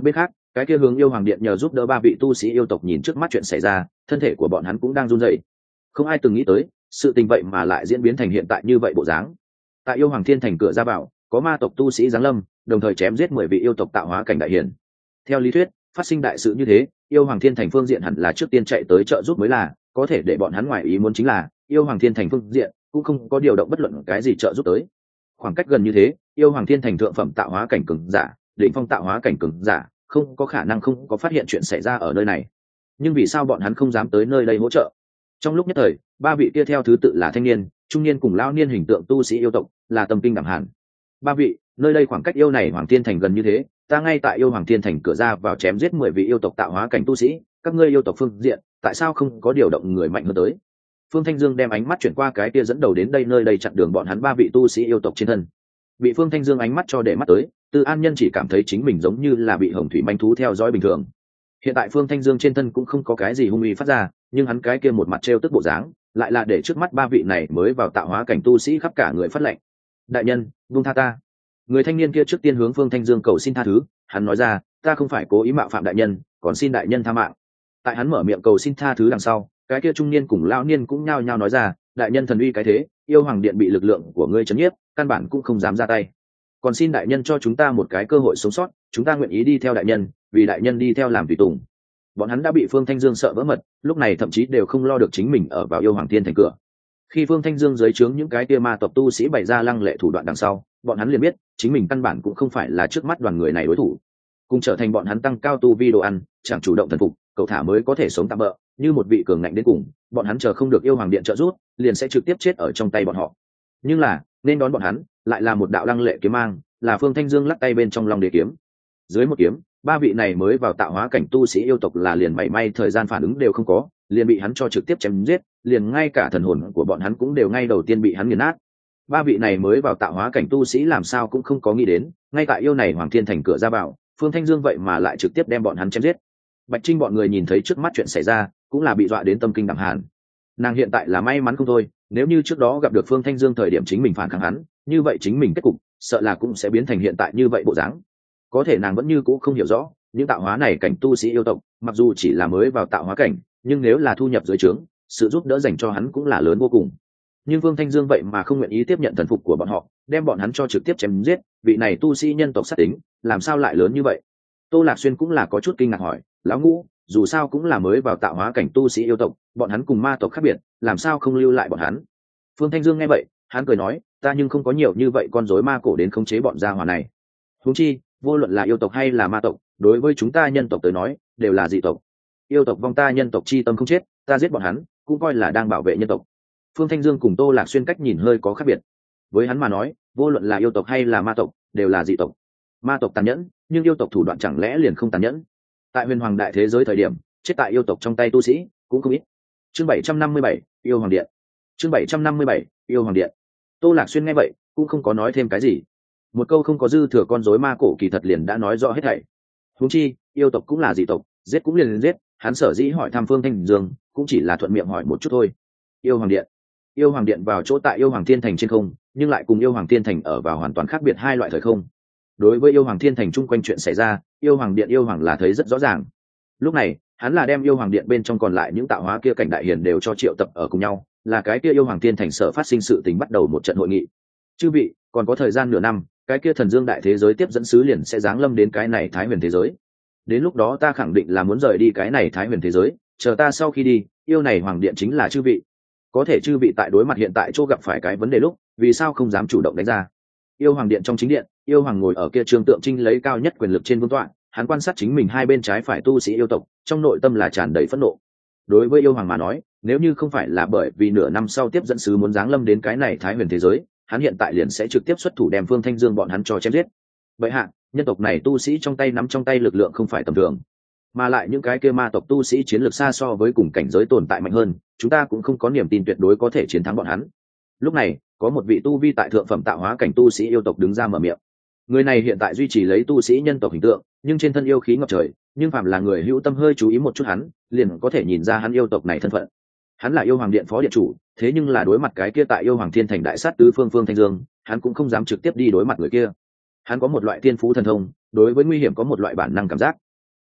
Cái kia hướng yêu hoàng điện nhờ giúp đỡ ba vị tu sĩ yêu tộc nhìn trước mắt chuyện xảy ra, thân thể của bọn hắn cũng đang run rẩy. Không ai từng nghĩ tới sự tình vậy mà lại diễn biến thành hiện tại như vậy bộ dáng. Tại yêu hoàng thiên thành cửa ra vào có ma tộc tu sĩ giáng lâm, đồng thời chém giết 10 vị yêu tộc tạo hóa cảnh đại hiển. Theo lý thuyết, phát sinh đại sự như thế, yêu hoàng thiên thành phương diện hẳn là trước tiên chạy tới trợ giúp mới là, có thể để bọn hắn ngoài ý muốn chính là yêu hoàng thiên thành phương diện cũng không có điều động bất luận cái gì trợ giúp tới. Khoảng cách gần như thế, yêu hoàng thiên thành thượng phẩm tạo hóa cảnh cường giả, định phong tạo hóa cảnh cường giả, không có khả năng không có phát hiện chuyện xảy ra ở nơi này. Nhưng vì sao bọn hắn không dám tới nơi đây hỗ trợ? Trong lúc nhất thời, ba vị kia theo thứ tự là thanh niên, trung niên cùng lão niên hình tượng tu sĩ yêu tộc, là tâm kinh đảm hàn. Ba vị, nơi đây khoảng cách yêu này hoàng thiên thành gần như thế, ta ngay tại yêu hoàng thiên thành cửa ra vào chém giết 10 vị yêu tộc tạo hóa cảnh tu sĩ, các ngươi yêu tộc phương diện, tại sao không có điều động người mạnh hơn tới? Phương Thanh Dương đem ánh mắt chuyển qua cái kia dẫn đầu đến đây nơi đây chặn đường bọn hắn ba vị tu sĩ yêu tộc trên thân. Bị Phương Thanh Dương ánh mắt cho để mắt tới, Từ An Nhân chỉ cảm thấy chính mình giống như là bị hồng thủy manh thú theo dõi bình thường. Hiện tại Phương Thanh Dương trên thân cũng không có cái gì hung uy phát ra, nhưng hắn cái kia một mặt trêu tức bộ dáng, lại là để trước mắt ba vị này mới vào tạo hóa cảnh tu sĩ khắp cả người phát lệnh. Đại nhân, buông tha ta. Người thanh niên kia trước tiên hướng Phương Thanh Dương cầu xin tha thứ, hắn nói ra, ta không phải cố ý mạo phạm đại nhân, còn xin đại nhân tha mạng. Tại hắn mở miệng cầu xin tha thứ đằng sau, cái kia trung niên cùng lão niên cũng nhao nhao nói ra, đại nhân thần uy cái thế, yêu hoàng điện bị lực lượng của ngươi trấn nhiếp, căn bản cũng không dám ra tay. Còn xin đại nhân cho chúng ta một cái cơ hội sống sót, chúng ta nguyện ý đi theo đại nhân, vì đại nhân đi theo làm tùy tùng. Bọn hắn đã bị Phương Thanh Dương sợ vỡ mật, lúc này thậm chí đều không lo được chính mình ở vào yêu hoàng thiên thành cửa. Khi Phương Thanh Dương dưới trướng những cái kia ma tộc tu sĩ bày ra lăng lệ thủ đoạn đằng sau, bọn hắn liền biết chính mình căn bản cũng không phải là trước mắt đoàn người này đối thủ. Cùng trở thành bọn hắn tăng cao tu vi đồ ăn, chẳng chủ động thần phục, cậu thả mới có thể sống tạm bỡ, như một vị cường ngạnh đến cùng, bọn hắn chờ không được yêu hoàng điện trợ giúp, liền sẽ trực tiếp chết ở trong tay bọn họ. Nhưng là, nên đón bọn hắn, lại là một đạo lăng lệ kiếm mang, là Phương Thanh Dương lắc tay bên trong long đế kiếm. Dưới một kiếm, ba vị này mới vào tạo hóa cảnh tu sĩ yêu tộc là liền mảy may thời gian phản ứng đều không có, liền bị hắn cho trực tiếp chém giết, liền ngay cả thần hồn của bọn hắn cũng đều ngay đầu tiên bị hắn nghiền nát. Ba vị này mới vào tạo hóa cảnh tu sĩ làm sao cũng không có nghĩ đến, ngay tại yêu này hoàng thiên thành cửa ra vào, Phương Thanh Dương vậy mà lại trực tiếp đem bọn hắn chém giết. Bạch Trinh bọn người nhìn thấy trước mắt chuyện xảy ra, cũng là bị dọa đến tâm kinh đảm hàn. Nàng hiện tại là may mắn không thôi, nếu như trước đó gặp được Phương Thanh Dương thời điểm chính mình phản kháng hắn, như vậy chính mình kết cục sợ là cũng sẽ biến thành hiện tại như vậy bộ dáng. Có thể nàng vẫn như cũ không hiểu rõ, những tạo hóa này cảnh tu sĩ yêu tộc, mặc dù chỉ là mới vào tạo hóa cảnh, nhưng nếu là thu nhập dưới trướng, sự giúp đỡ dành cho hắn cũng là lớn vô cùng. Nhưng Vương Thanh Dương vậy mà không nguyện ý tiếp nhận thần phục của bọn họ, đem bọn hắn cho trực tiếp chém giết, vị này tu sĩ nhân tộc sát tính, làm sao lại lớn như vậy? Tô Lạc Xuyên cũng là có chút kinh ngạc hỏi, lão Ngũ, dù sao cũng là mới vào tạo hóa cảnh tu sĩ yêu tộc, bọn hắn cùng ma tộc khác biệt, làm sao không lưu lại bọn hắn? Phương Thanh Dương nghe vậy, hắn cười nói, ta nhưng không có nhiều như vậy con rối ma cổ đến khống chế bọn gia hỏa này. Huống chi, vô luận là yêu tộc hay là ma tộc, đối với chúng ta nhân tộc tới nói, đều là dị tộc. Yêu tộc vong ta nhân tộc chi tâm không chết, ta giết bọn hắn, cũng coi là đang bảo vệ nhân tộc. Phương Thanh Dương cùng Tô Lạc Xuyên cách nhìn hơi có khác biệt. Với hắn mà nói, vô luận là yêu tộc hay là ma tộc, đều là dị tộc. Ma tộc tàn nhẫn, nhưng yêu tộc thủ đoạn chẳng lẽ liền không tàn nhẫn? Tại huyền hoàng đại thế giới thời điểm, chết tại yêu tộc trong tay tu sĩ cũng không ít. Chương 757, yêu hoàng điện. Chương 757, yêu hoàng điện. Tô Lạc Xuyên nghe vậy, cũng không có nói thêm cái gì. Một câu không có dư thừa con rối ma cổ kỳ thật liền đã nói rõ hết thảy. Huống chi, yêu tộc cũng là dị tộc, giết cũng liền giết, hắn sở dĩ hỏi thăm Phương Thanh Dương, cũng chỉ là thuận miệng hỏi một chút thôi. Yêu hoàng điện. Yêu hoàng điện vào chỗ tại yêu hoàng thiên thành trên không, nhưng lại cùng yêu hoàng thiên thành ở vào hoàn toàn khác biệt hai loại thời không. Đối với yêu hoàng thiên thành chung quanh chuyện xảy ra, yêu hoàng điện yêu hoàng là thấy rất rõ ràng. Lúc này, hắn là đem yêu hoàng điện bên trong còn lại những tạo hóa kia cảnh đại hiền đều cho triệu tập ở cùng nhau, là cái kia yêu hoàng thiên thành sở phát sinh sự tình bắt đầu một trận hội nghị. Chư vị, còn có thời gian nửa năm, cái kia thần dương đại thế giới tiếp dẫn sứ liền sẽ giáng lâm đến cái này thái huyền thế giới. Đến lúc đó ta khẳng định là muốn rời đi cái này thái huyền thế giới, chờ ta sau khi đi, yêu này hoàng điện chính là chư vị. Có thể chư vị tại đối mặt hiện tại chỗ gặp phải cái vấn đề lúc, vì sao không dám chủ động đánh ra? Yêu hoàng điện trong chính điện, yêu hoàng ngồi ở kia trương tượng trinh lấy cao nhất quyền lực trên vương tọa, hắn quan sát chính mình hai bên trái phải tu sĩ yêu tộc, trong nội tâm là tràn đầy phẫn nộ. Đối với yêu hoàng mà nói, nếu như không phải là bởi vì nửa năm sau tiếp dẫn sứ muốn giáng lâm đến cái này thái huyền thế giới, hắn hiện tại liền sẽ trực tiếp xuất thủ đem Phương Thanh Dương bọn hắn cho chém giết. Vậy hạ, nhân tộc này tu sĩ trong tay nắm trong tay lực lượng không phải tầm thường, mà lại những cái kia ma tộc tu sĩ chiến lược xa so với cùng cảnh giới tồn tại mạnh hơn, chúng ta cũng không có niềm tin tuyệt đối có thể chiến thắng bọn hắn. Lúc này, có một vị tu vi tại thượng phẩm tạo hóa cảnh tu sĩ yêu tộc đứng ra mở miệng. Người này hiện tại duy trì lấy tu sĩ nhân tộc hình tượng, nhưng trên thân yêu khí ngập trời, nhưng phàm là người hữu tâm hơi chú ý một chút hắn, liền có thể nhìn ra hắn yêu tộc này thân phận. Hắn là yêu hoàng điện phó điện chủ, thế nhưng là đối mặt cái kia tại yêu hoàng thiên thành đại sát tứ phương Phương Thanh Dương, hắn cũng không dám trực tiếp đi đối mặt người kia. Hắn có một loại tiên phú thần thông, đối với nguy hiểm có một loại bản năng cảm giác.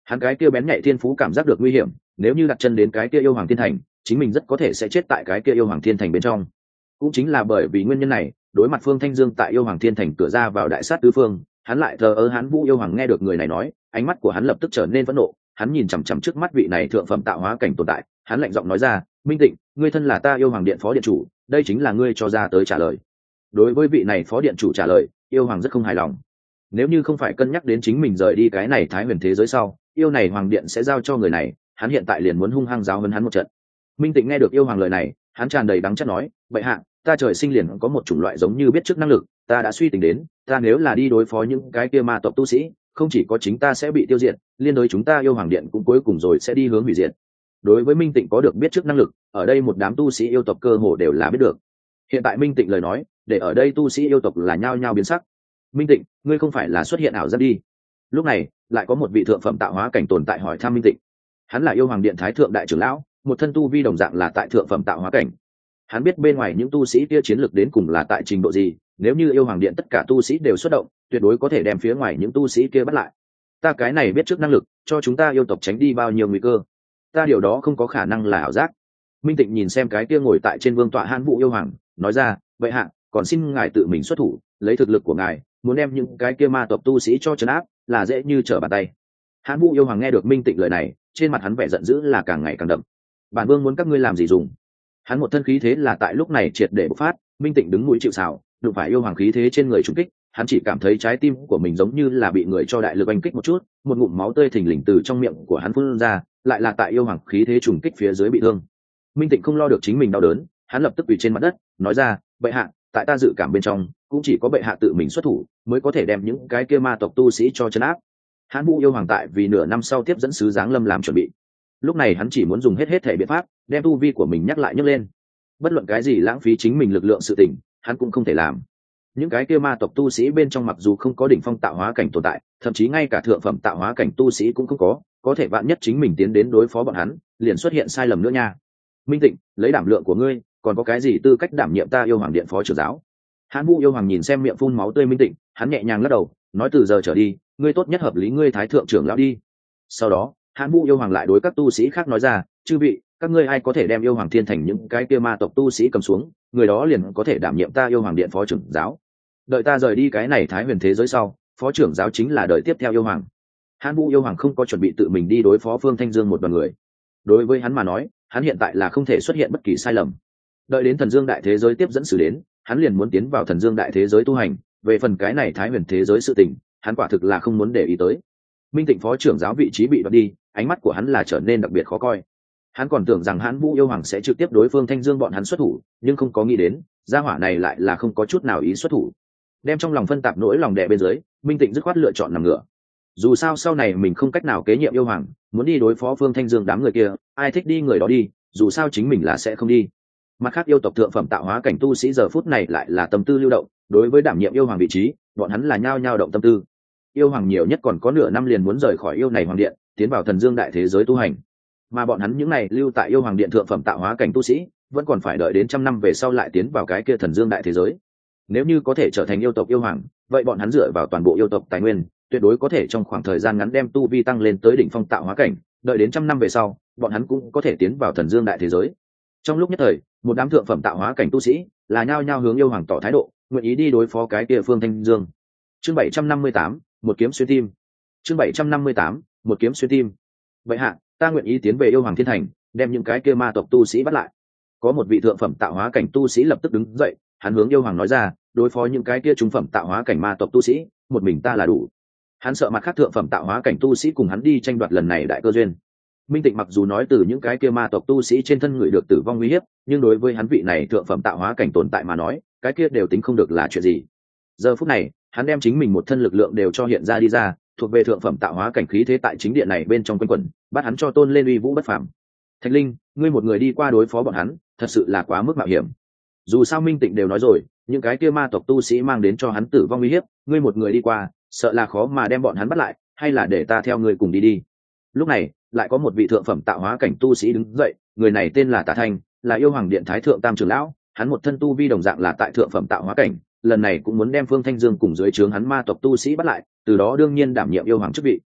Hắn cái kia bén nhạy thiên phú cảm giác được nguy hiểm, nếu như đặt chân đến cái kia yêu hoàng thiên thành, chính mình rất có thể sẽ chết tại cái kia yêu hoàng thiên thành bên trong. Cũng chính là bởi vì nguyên nhân này, đối mặt Phương Thanh Dương tại yêu hoàng thiên thành cửa ra vào đại sát tứ phương, hắn lại thờ ơ. Hán Vũ yêu hoàng nghe được người này nói, ánh mắt của hắn lập tức trở nên phẫn nộ. Hắn nhìn chằm chằm trước mắt vị này thượng phẩm tạo hóa cảnh tồn tại, hắn lạnh giọng nói ra: Minh Tịnh, ngươi thân là ta yêu hoàng điện phó điện chủ, đây chính là ngươi cho ra tới trả lời. Đối với vị này phó điện chủ trả lời, yêu hoàng rất không hài lòng. Nếu như không phải cân nhắc đến chính mình rời đi cái này thái huyền thế giới sau, yêu này hoàng điện sẽ giao cho người này, hắn hiện tại liền muốn hung hăng giáo huấn hắn một trận. Minh Tịnh nghe được yêu hoàng lời này, hắn tràn đầy đắng chát nói: vậy hạ, ta trời sinh liền có một chủng loại giống như biết trước năng lực, ta đã suy tính đến, ta nếu là đi đối phó những cái kia ma tộc tu sĩ, không chỉ có chính ta sẽ bị tiêu diệt, liên đối chúng ta yêu hoàng điện cũng cuối cùng rồi sẽ đi hướng hủy diệt. Đối với Minh Tịnh có được biết trước năng lực, ở đây một đám tu sĩ yêu tộc cơ hồ đều là biết được. Hiện tại Minh Tịnh lời nói, để ở đây tu sĩ yêu tộc là nhao nhao biến sắc. Minh Tịnh, ngươi không phải là xuất hiện ảo giác đi? Lúc này lại có một vị thượng phẩm tạo hóa cảnh tồn tại hỏi thăm Minh Tịnh. Hắn là yêu hoàng điện thái thượng đại trưởng lão, một thân tu vi đồng dạng là tại thượng phẩm tạo hóa cảnh. Hắn biết bên ngoài những tu sĩ kia chiến lược đến cùng là tại trình độ gì, nếu như yêu hoàng điện tất cả tu sĩ đều xuất động, tuyệt đối có thể đem phía ngoài những tu sĩ kia bắt lại. Ta cái này biết trước năng lực, cho chúng ta yêu tộc tránh đi bao nhiêu nguy cơ. Ta điều đó không có khả năng là ảo giác. Minh Tịnh nhìn xem cái kia ngồi tại trên vương tọa Hán Vũ yêu hoàng, nói ra: vậy hạ, còn xin ngài tự mình xuất thủ, lấy thực lực của ngài, muốn đem những cái kia ma tộc tu sĩ cho trấn áp, là dễ như trở bàn tay. Hán Vũ yêu hoàng nghe được Minh Tịnh lời này, trên mặt hắn vẻ giận dữ là càng ngày càng đậm. Bản vương muốn các ngươi làm gì dùng? Hắn một thân khí thế là tại lúc này triệt để bộc phát. Minh Tịnh đứng mũi chịu sào, đụng phải yêu hoàng khí thế trên người trúng kích, hắn chỉ cảm thấy trái tim của mình giống như là bị người cho đại lực oanh kích một chút, một ngụm máu tươi thình lình từ trong miệng của hắn phun ra, lại là tại yêu hoàng khí thế trùng kích phía dưới bị thương. Minh Tịnh không lo được chính mình đau đớn, hắn lập tức quỳ trên mặt đất, nói ra: bệ hạ, tại ta dự cảm bên trong, cũng chỉ có bệ hạ tự mình xuất thủ mới có thể đem những cái kia ma tộc tu sĩ cho trấn áp. Hán Vũ yêu hoàng tại vì nửa năm sau tiếp dẫn sứ giáng lâm làm chuẩn bị, lúc này hắn chỉ muốn dùng hết thể biện pháp đem tu vi của mình nhắc lên. Bất luận cái gì lãng phí chính mình lực lượng sự tình, hắn cũng không thể làm. Những cái kia ma tộc tu sĩ bên trong mặc dù không có đỉnh phong tạo hóa cảnh tồn tại, thậm chí ngay cả thượng phẩm tạo hóa cảnh tu sĩ cũng không có thể vạn nhất chính mình tiến đến đối phó bọn hắn, liền xuất hiện sai lầm nữa nha. Minh Tịnh, lấy đảm lượng của ngươi, còn có cái gì tư cách đảm nhiệm ta yêu hoàng điện phó trưởng giáo? Hán Vũ yêu hoàng nhìn xem miệng phun máu tươi Minh Tịnh, hắn nhẹ nhàng lắc đầu, nói: từ giờ trở đi, ngươi tốt nhất hợp lý ngươi thái thượng trưởng lão đi. Sau đó Hán Vũ yêu hoàng lại đối các tu sĩ khác nói ra: chư vị, các ngươi ai có thể đem yêu hoàng thiên thành những cái kia ma tộc tu sĩ cầm xuống, người đó liền có thể đảm nhiệm ta yêu hoàng điện phó trưởng giáo. Đợi ta rời đi cái này thái huyền thế giới sau, phó trưởng giáo chính là đợi tiếp theo yêu hoàng. Hán Vũ yêu hoàng không có chuẩn bị tự mình đi đối phó Phương Thanh Dương một đoàn người. Đối với hắn mà nói, hắn hiện tại là không thể xuất hiện bất kỳ sai lầm. Đợi đến thần dương đại thế giới tiếp dẫn xử đến, hắn liền muốn tiến vào thần dương đại thế giới tu hành. Về phần cái này thái huyền thế giới sự tình, hắn quả thực là không muốn để ý tới. Minh Tịnh phó trưởng giáo vị trí bị đoạt đi, ánh mắt của hắn là trở nên đặc biệt khó coi. Hắn còn tưởng rằng Hán Vũ yêu hoàng sẽ trực tiếp đối Phương Thanh Dương bọn hắn xuất thủ, nhưng không có nghĩ đến gia hỏa này lại là không có chút nào ý xuất thủ. Đem trong lòng phân tạp nỗi lòng đè bên dưới, Minh Tịnh dứt khoát lựa chọn nằm ngửa. Dù sao sau này mình không cách nào kế nhiệm yêu hoàng, muốn đi đối phó Phương Thanh Dương đám người kia, ai thích đi người đó đi, dù sao chính mình là sẽ không đi. Mặt khác yêu tộc thượng phẩm tạo hóa cảnh tu sĩ giờ phút này lại là tâm tư lưu động, đối với đảm nhiệm yêu hoàng vị trí, bọn hắn là nhao nhao động tâm tư. Yêu hoàng nhiều nhất còn có nửa năm liền muốn rời khỏi yêu này hoàng điện, tiến vào thần dương đại thế giới tu hành. Mà bọn hắn những này lưu tại yêu hoàng điện thượng phẩm tạo hóa cảnh tu sĩ, vẫn còn phải đợi đến trăm năm về sau lại tiến vào cái kia thần dương đại thế giới. Nếu như có thể trở thành yêu tộc yêu hoàng, vậy bọn hắn dựa vào toàn bộ yêu tộc tài nguyên, tuyệt đối có thể trong khoảng thời gian ngắn đem tu vi tăng lên tới đỉnh phong tạo hóa cảnh, đợi đến trăm năm về sau, bọn hắn cũng có thể tiến vào thần dương đại thế giới. Trong lúc nhất thời, một đám thượng phẩm tạo hóa cảnh tu sĩ là nhao nhao hướng yêu hoàng tỏ thái độ, nguyện ý đi đối phó cái kia Phương Thanh Dương. Chương 758, một kiếm xuyên tim. Chương 758, một kiếm xuyên tim. Vậy hạ, ta nguyện ý tiến về yêu hoàng thiên thành, đem những cái kia ma tộc tu sĩ bắt lại. Có một vị thượng phẩm tạo hóa cảnh tu sĩ lập tức đứng dậy, hắn hướng yêu hoàng nói ra: đối phó những cái kia trung phẩm tạo hóa cảnh ma tộc tu sĩ, một mình ta là đủ. Hắn sợ mặt khác thượng phẩm tạo hóa cảnh tu sĩ cùng hắn đi tranh đoạt lần này đại cơ duyên. Minh Tịnh mặc dù nói từ những cái kia ma tộc tu sĩ trên thân người được tử vong nguy hiểm, nhưng đối với hắn vị này thượng phẩm tạo hóa cảnh tồn tại mà nói, cái kia đều tính không được là chuyện gì. Giờ phút này, hắn đem chính mình một thân lực lượng đều cho hiện ra đi ra, thuộc về thượng phẩm tạo hóa cảnh khí thế tại chính điện này bên trong quanh quẩn, bắt hắn cho tôn lên uy vũ bất phàm. Thạch Linh, ngươi một người đi qua đối phó bọn hắn, thật sự là quá mức mạo hiểm. Dù sao Minh Tịnh đều nói rồi, những cái kia ma tộc tu sĩ mang đến cho hắn tử vong uy hiếp, ngươi một người đi qua, sợ là khó mà đem bọn hắn bắt lại, hay là để ta theo ngươi cùng đi đi. Lúc này, lại có một vị thượng phẩm tạo hóa cảnh tu sĩ đứng dậy, người này tên là Tả Thanh, là yêu hoàng điện thái thượng tam trưởng lão, hắn một thân tu vi đồng dạng là tại thượng phẩm tạo hóa cảnh, lần này cũng muốn đem Phương Thanh Dương cùng dưới trướng hắn ma tộc tu sĩ bắt lại, từ đó đương nhiên đảm nhiệm yêu hoàng chức vị.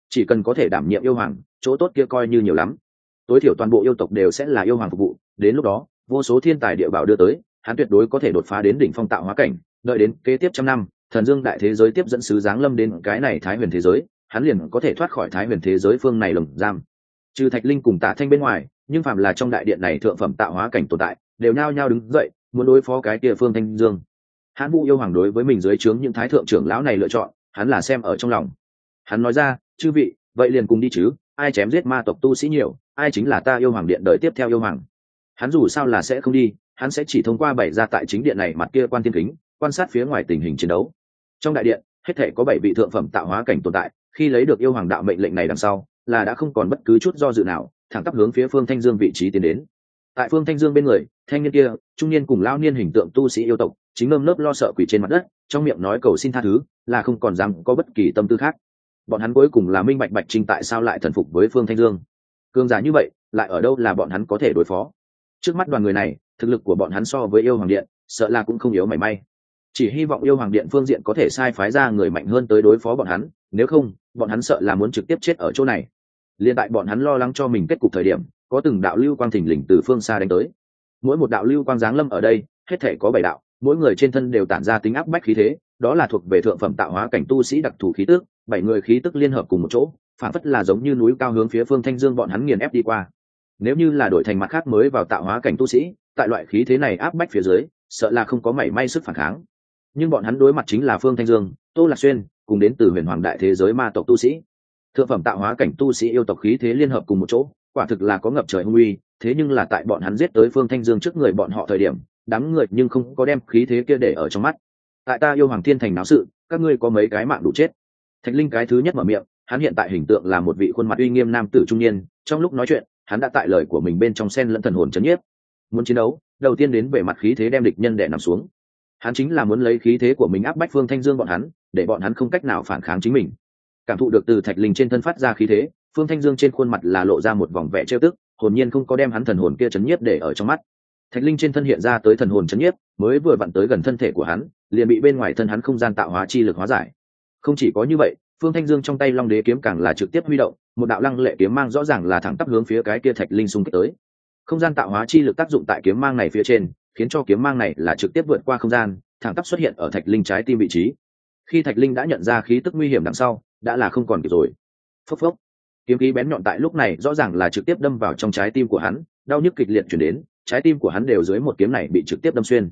chỉ cần có thể đảm nhiệm yêu hoàng, chỗ tốt kia coi như nhiều lắm. Tối thiểu toàn bộ yêu tộc đều sẽ là yêu hoàng phục vụ, đến lúc đó vô số thiên tài địa bảo đưa tới, hắn tuyệt đối có thể đột phá đến đỉnh phong tạo hóa cảnh. Đợi đến kế tiếp trăm năm, thần dương đại thế giới tiếp dẫn sứ giáng lâm đến cái này thái huyền thế giới, hắn liền có thể thoát khỏi thái huyền thế giới phương này lồng giam. Trừ Thạch Linh cùng Tạ Thanh bên ngoài, nhưng phàm là trong đại điện này thượng phẩm tạo hóa cảnh tồn tại, đều nhao nhao đứng dậy, muốn đối phó cái kia Phương Thanh Dương. Hãn Vũ yêu hoàng đối với mình dưới trướng những thái thượng trưởng lão này lựa chọn, hắn là xem ở trong lòng. Hắn nói ra, chư vị, vậy liền cùng đi chứ, ai chém giết ma tộc tu sĩ nhiều, ai chính là ta yêu hoàng điện đời tiếp theo yêu hoàng. Hắn dù sao là sẽ không đi, hắn sẽ chỉ thông qua bày ra tại chính điện này mặt kia quan thiên kính, quan sát phía ngoài tình hình chiến đấu. Trong đại điện, hết thể có 7 vị thượng phẩm tạo hóa cảnh tồn tại, khi lấy được yêu hoàng đạo mệnh lệnh này đằng sau, là đã không còn bất cứ chút do dự nào, thẳng tắp hướng phía Phương Thanh Dương vị trí tiến đến. Tại Phương Thanh Dương bên người, thanh niên kia, trung niên cùng lão niên hình tượng tu sĩ yêu tộc, chính nơm nớp lo sợ quỳ trên mặt đất, trong miệng nói cầu xin tha thứ, là không còn dám có bất kỳ tâm tư khác. Bọn hắn cuối cùng là minh bạch Bạch Trinh tại sao lại thần phục với Phương Thanh Dương. Cường giả như vậy, lại ở đâu là bọn hắn có thể đối phó? Trước mắt đoàn người này, thực lực của bọn hắn so với yêu hoàng điện, sợ là cũng không yếu mảy may. Chỉ hy vọng yêu hoàng điện phương diện có thể sai phái ra người mạnh hơn tới đối phó bọn hắn, nếu không, bọn hắn sợ là muốn trực tiếp chết ở chỗ này. Liên tại bọn hắn lo lắng cho mình kết cục thời điểm, có từng đạo lưu quang thình lình từ phương xa đánh tới. Mỗi một đạo lưu quang giáng lâm ở đây, hết thể có 7 đạo, mỗi người trên thân đều tản ra tính áp bách khí thế, đó là thuộc về thượng phẩm tạo hóa cảnh tu sĩ đặc thù khí tức, 7 người khí tức liên hợp cùng một chỗ, phản phất là giống như núi cao hướng phía Phương Thanh Dương bọn hắn nghiền ép đi qua. Nếu như là đổi thành mặt khác mới vào tạo hóa cảnh tu sĩ, tại loại khí thế này áp bách phía dưới, sợ là không có mảy may sức phản kháng. Nhưng bọn hắn đối mặt chính là Phương Thanh Dương, Tô Lạc Xuyên, cùng đến từ huyền hoàng đại thế giới ma tộc tu sĩ. Thượng phẩm tạo hóa cảnh tu sĩ yêu tộc khí thế liên hợp cùng một chỗ, quả thực là có ngập trời hung uy, thế nhưng là tại bọn hắn giết tới Phương Thanh Dương trước người bọn họ thời điểm, đám người nhưng không có đem khí thế kia để ở trong mắt. Tại ta yêu hoàng thiên thành náo sự, các ngươi có mấy cái mạng đủ chết. Thạch Linh cái thứ nhất mở miệng, hắn hiện tại hình tượng là một vị khuôn mặt uy nghiêm nam tử trung niên, trong lúc nói chuyện, hắn đã tại lời của mình bên trong xen lẫn thần hồn chấn nhiếp. Muốn chiến đấu, đầu tiên đến về mặt khí thế đem địch nhân đè nằm xuống. Hắn chính là muốn lấy khí thế của mình áp bách Phương Thanh Dương bọn hắn, để bọn hắn không cách nào phản kháng chính mình. Cảm thụ được từ Thạch Linh trên thân phát ra khí thế, Phương Thanh Dương trên khuôn mặt là lộ ra một vòng vẻ trêu tức, hồn nhiên không có đem hắn thần hồn kia chấn nhiếp để ở trong mắt. Thạch Linh trên thân hiện ra tới thần hồn chấn nhiếp, mới vừa vặn tới gần thân thể của hắn, liền bị bên ngoài thân hắn không gian tạo hóa chi lực hóa giải. Không chỉ có như vậy, Phương Thanh Dương trong tay Long Đế kiếm càng là trực tiếp huy động, một đạo lăng lệ kiếm mang rõ ràng là thẳng tắp hướng phía cái kia Thạch Linh xung kích tới. Không gian tạo hóa chi lực tác dụng tại kiếm mang này phía trên, khiến cho kiếm mang này là trực tiếp vượt qua không gian, thẳng tắp xuất hiện ở Thạch Linh trái tim vị trí. Khi Thạch Linh đã nhận ra khí tức nguy hiểm đằng sau, đã là không còn kịp rồi. Phốc phốc, kiếm khí bén nhọn tại lúc này rõ ràng là trực tiếp đâm vào trong trái tim của hắn, đau nhức kịch liệt truyền đến, trái tim của hắn đều dưới một kiếm này bị trực tiếp đâm xuyên.